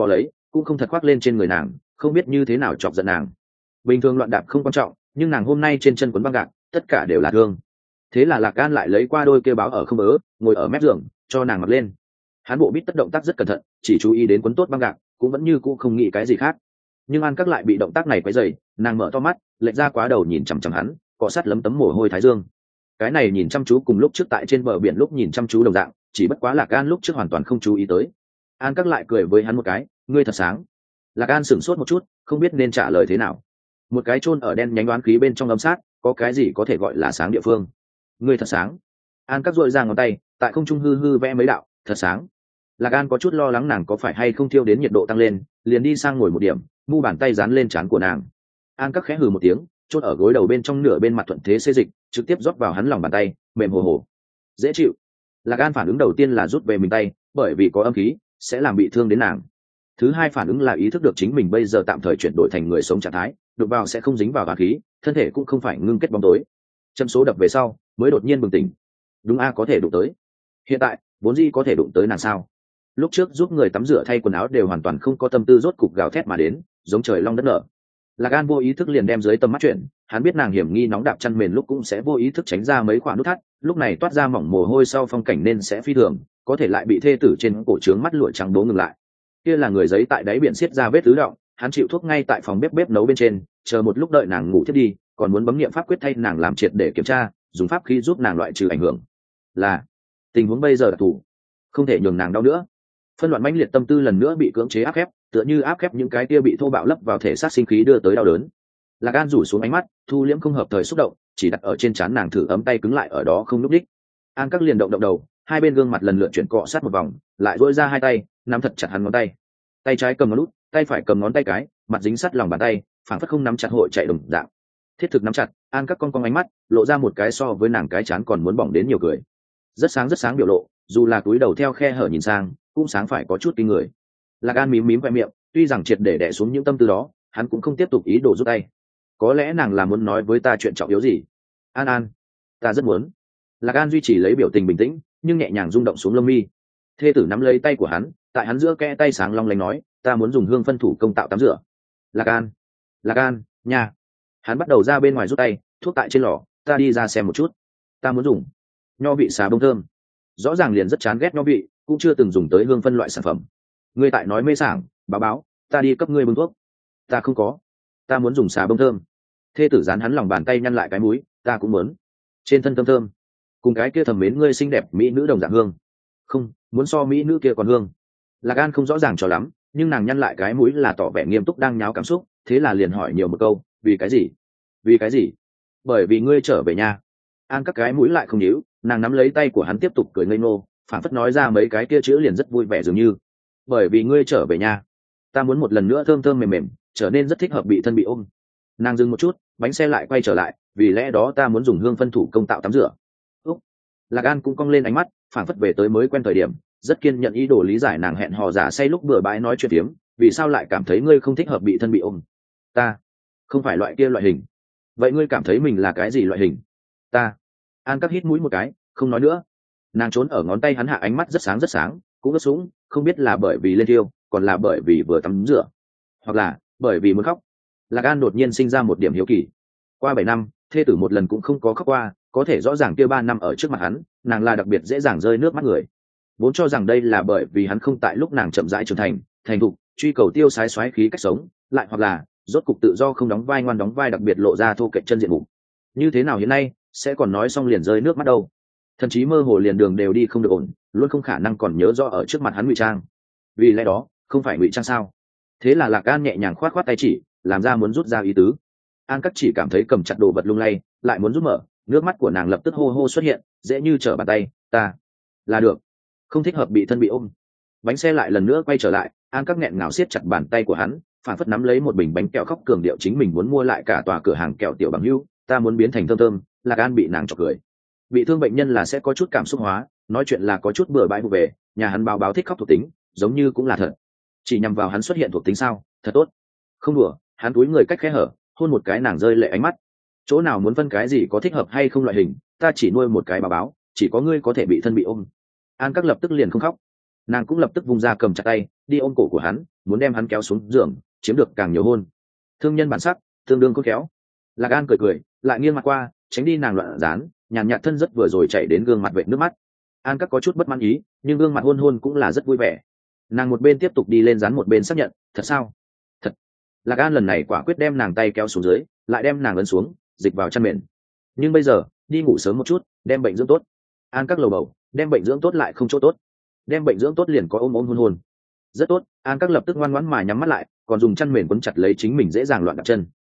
cũng không thật khoác lên trên người nàng, không biết như thế nào chọc giận nàng. Bình thường loạn đạp không quan trọng, nhưng nàng hôm nay trên chân quấn băng gạc, tất cả đều là thương. Thế là Lạc An lại lấy qua đôi kêu báo ở không bớ, ngồi ở mép giường cho nàng mặc lên. Hắn bộ bít tất động tác rất cẩn thận, chỉ chú ý đến quấn tốt băng gạc, cũng vẫn như cũ không nghĩ cái gì khác. Nhưng An Các lại bị động tác này quấy rầy, nàng mở to mắt, lệch ra quá đầu nhìn chằm chằm hắn, cọ sát lấm tấm mồ hôi thái dương. Cái này nhìn chăm chú cùng lúc trước tại trên bờ biển lúc nhìn chăm chú đồng dạng, chỉ bất quá Lạc An lúc trước hoàn toàn không chú ý tới. An Các lại cười với hắn một cái, ngươi thật sáng. Lạc An sửng sốt một chút, không biết nên trả lời thế nào. Một cái chôn ở đen nhánh đoán khí bên trong ấm sát, có cái gì có thể gọi là sáng địa phương? Ngươi thật sáng. An Các dội ra ngón tay, tại không trung hư hư vẽ mấy đạo, thật sáng. Lạc An có chút lo lắng nàng có phải hay không thiêu đến nhiệt độ tăng lên, liền đi sang ngồi một điểm, mu bàn tay dán lên trán của nàng. An Các khẽ hừ một tiếng, chốt ở gối đầu bên trong nửa bên mặt thuận thế xê dịch, trực tiếp rót vào hắn lòng bàn tay, mềm hồ hồ, dễ chịu. Lạc An phản ứng đầu tiên là rút về mình tay, bởi vì có âm khí sẽ làm bị thương đến nàng. Thứ hai phản ứng là ý thức được chính mình bây giờ tạm thời chuyển đổi thành người sống trạng thái, đụng vào sẽ không dính vào hàn khí, thân thể cũng không phải ngưng kết bóng tối. Châm số đập về sau, mới đột nhiên bừng tỉnh. Đúng a, có thể đụng tới. Hiện tại, vốn dĩ có thể đụng tới nàng sao? Lúc trước giúp người tắm rửa thay quần áo đều hoàn toàn không có tâm tư, rốt cục gào thét mà đến, giống trời long đất nở. Lạc An vô ý thức liền đem dưới tầm mắt chuyển, hắn biết nàng hiểm nghi nóng đạp chăn mền lúc cũng sẽ vô ý thức tránh ra mấy khoảng nút thắt, lúc này toát ra mỏng mồ hôi sau phong cảnh nên sẽ phi thường, có thể lại bị thê tử trên cổ trướng mắt lụa trắng đố ngừng lại. Kia là người giấy tại đáy biển xiết ra vết tứ động, hắn chịu thuốc ngay tại phòng bếp bếp nấu bên trên, chờ một lúc đợi nàng ngủ thiết đi, còn muốn bấm niệm pháp quyết thay nàng làm triệt để kiểm tra, dùng pháp khí giúp nàng loại trừ ảnh hưởng. Là tình huống bây giờ đặc thù, không thể nhường nàng đau nữa. Phân loạn mãnh liệt tâm tư lần nữa bị cưỡng chế áp ép, tựa như áp ép những cái kia bị thô bạo lấp vào thể xác sinh khí đưa tới đau đớn. Lạc An rủ xuống ánh mắt, thu liễm không hợp thời xúc động, chỉ đặt ở trên trán nàng thử ấm tay cứng lại ở đó không lúc đích. An Các liền động động đầu, hai bên gương mặt lần lượt chuyển cọ sát một vòng, lại duỗi ra hai tay, nắm thật chặt hắn ngón tay. Tay trái cầm ngón út, tay phải cầm ngón tay cái, mặt dính sát lòng bàn tay, phảng phất không nắm chặt hội chạy đồng dạng. Thiết thực nắm chặt, An Các con con ánh mắt, lộ ra một cái so với nàng cái chán còn muốn bỏng đến nhiều cười. Rất sáng rất sáng biểu lộ, dù là túi đầu theo khe hở nhìn sang, cũng sáng phải có chút kinh người. Lạc An mím mím khoe miệng, tuy rằng triệt để đè xuống những tâm tư đó, hắn cũng không tiếp tục ý đồ rút tay. Có lẽ nàng là muốn nói với ta chuyện trọng yếu gì? An An, ta rất muốn. Lạc An duy trì lấy biểu tình bình tĩnh, nhưng nhẹ nhàng rung động xuống lông mi. Thê tử nắm lấy tay của hắn, tại hắn giữa kẽ tay sáng long lanh nói, ta muốn dùng hương phân thủ công tạo tắm rửa. Lạc An, Lạc An, nha. Hắn bắt đầu ra bên ngoài rút tay, thuốc tại trên lò, ta đi ra xem một chút. Ta muốn dùng nho vị xà bông thơm. Rõ ràng liền rất chán ghét nho vị, cũng chưa từng dùng tới hương phân loại sản phẩm. Ngươi tại nói mê sảng, báo báo, ta đi cấp ngươi bưng thuốc. Ta không có, ta muốn dùng xà bông thơm. Thê tử dán hắn lòng bàn tay nhăn lại cái mũi, ta cũng muốn. Trên thân thơm thơm, cùng cái kia thầm mến ngươi xinh đẹp mỹ nữ đồng dạng hương. Không, muốn so mỹ nữ kia còn hương. Lạc An không rõ ràng cho lắm, nhưng nàng nhăn lại cái mũi là tỏ vẻ nghiêm túc đang nháo cảm xúc, thế là liền hỏi nhiều một câu, vì cái gì? Vì cái gì? Bởi vì ngươi trở về nhà. An Các cái mũi lại không nhíu, nàng nắm lấy tay của hắn tiếp tục cười ngây ngô, phản phất nói ra mấy cái kia chữ liền rất vui vẻ dường như. Bởi vì ngươi trở về nhà, ta muốn một lần nữa thơm thơm mềm mềm, trở nên rất thích hợp bị thân bị ôm. Nàng dừng một chút, bánh xe lại quay trở lại, vì lẽ đó ta muốn dùng hương phân thủ công tạo tắm rửa. Úc. Lạc An cũng cong lên ánh mắt, phản phất về tới mới quen thời điểm, rất kiên nhận ý đồ lý giải nàng hẹn hò giả say lúc bừa bãi nói chuyện tiếm, vì sao lại cảm thấy ngươi không thích hợp bị thân bị ôm? Ta không phải loại kia loại hình. Vậy ngươi cảm thấy mình là cái gì loại hình? Ta. An Các hít mũi một cái, không nói nữa. Nàng trốn ở ngón tay hắn hạ, ánh mắt rất sáng rất sáng, cũng ướt sũng, không biết là bởi vì lên thiêu, còn là bởi vì vừa tắm rửa, hoặc là bởi vì muốn khóc. Lạc An đột nhiên sinh ra một điểm hiếu kỳ. Qua bảy năm, thê tử một lần cũng không có khóc qua, có thể rõ ràng kia ba năm ở trước mặt hắn, nàng là đặc biệt dễ dàng rơi nước mắt người. Vốn cho rằng đây là bởi vì hắn không tại lúc nàng chậm rãi trưởng thành, thành thục, truy cầu tiêu sái xoáy khí cách sống, lại hoặc là rốt cục tự do không đóng vai ngoan đóng vai đặc biệt lộ ra thô kệch chân diện mục. Như thế nào hiện nay sẽ còn nói xong liền rơi nước mắt đâu? Thậm chí mơ hồ liền đường đều đi không được ổn, luôn không khả năng còn nhớ rõ ở trước mặt hắn ngụy trang. Vì lẽ đó, không phải ngụy trang sao? Thế là Lạc An nhẹ nhàng khoát khoát tay chỉ, làm ra muốn rút ra ý tứ. An Các chỉ cảm thấy cầm chặt đồ vật lung lay, lại muốn rút mở, nước mắt của nàng lập tức hô hô xuất hiện, dễ như trở bàn tay, ta là được, không thích hợp bị thân bị ôm. Bánh xe lại lần nữa quay trở lại, An Các nghẹn ngào siết chặt bàn tay của hắn, phản phất nắm lấy một bình bánh kẹo khóc cường điệu chính mình muốn mua lại cả tòa cửa hàng kẹo tiểu bằng hữu, ta muốn biến thành thơm thơm. Lạc An bị nàng chọc cười. Bị thương bệnh nhân là sẽ có chút cảm xúc hóa, nói chuyện là có chút bừa bãi vụ về, nhà hắn báo báo thích khóc thuộc tính, giống như cũng là thật. Chỉ nhằm vào hắn xuất hiện thuộc tính sao? Thật tốt. Không đùa, hắn túi người cách khẽ hở, hôn một cái nàng rơi lệ ánh mắt. Chỗ nào muốn phân cái gì có thích hợp hay không loại hình, ta chỉ nuôi một cái báo báo, chỉ có ngươi có thể bị thân bị ôm. An Các lập tức liền không khóc. Nàng cũng lập tức vung ra cầm chặt tay, đi ôm cổ của hắn, muốn đem hắn kéo xuống giường chiếm được càng nhiều hôn. Thương nhân bản sắc tương đương khôn khéo. Lạc An cười cười lại nghiêng mặt qua tránh đi nàng loạn dán, nhàn nhạt thân rất vừa rồi chạy đến gương mặt vệt nước mắt. An các có chút bất mãn ý nhưng gương mặt hôn hôn cũng là rất vui vẻ. Nàng một bên tiếp tục đi lên dán một bên xác nhận thật sao. Thật. Lạc An lần này quả quyết đem nàng tay kéo xuống dưới lại đem nàng ấn xuống dịch vào chăn mền. Nhưng bây giờ đi ngủ sớm một chút đem bệnh dưỡng tốt. An các lầu bầu đem bệnh dưỡng tốt lại không chỗ tốt, đem bệnh dưỡng tốt liền có ôm ôm hôn hôn. Rất tốt. An các lập tức ngoan ngoãn mà nhắm mắt lại còn dùng chăn mền quấn chặt lấy chính mình dễ dàng loạn đặt chân.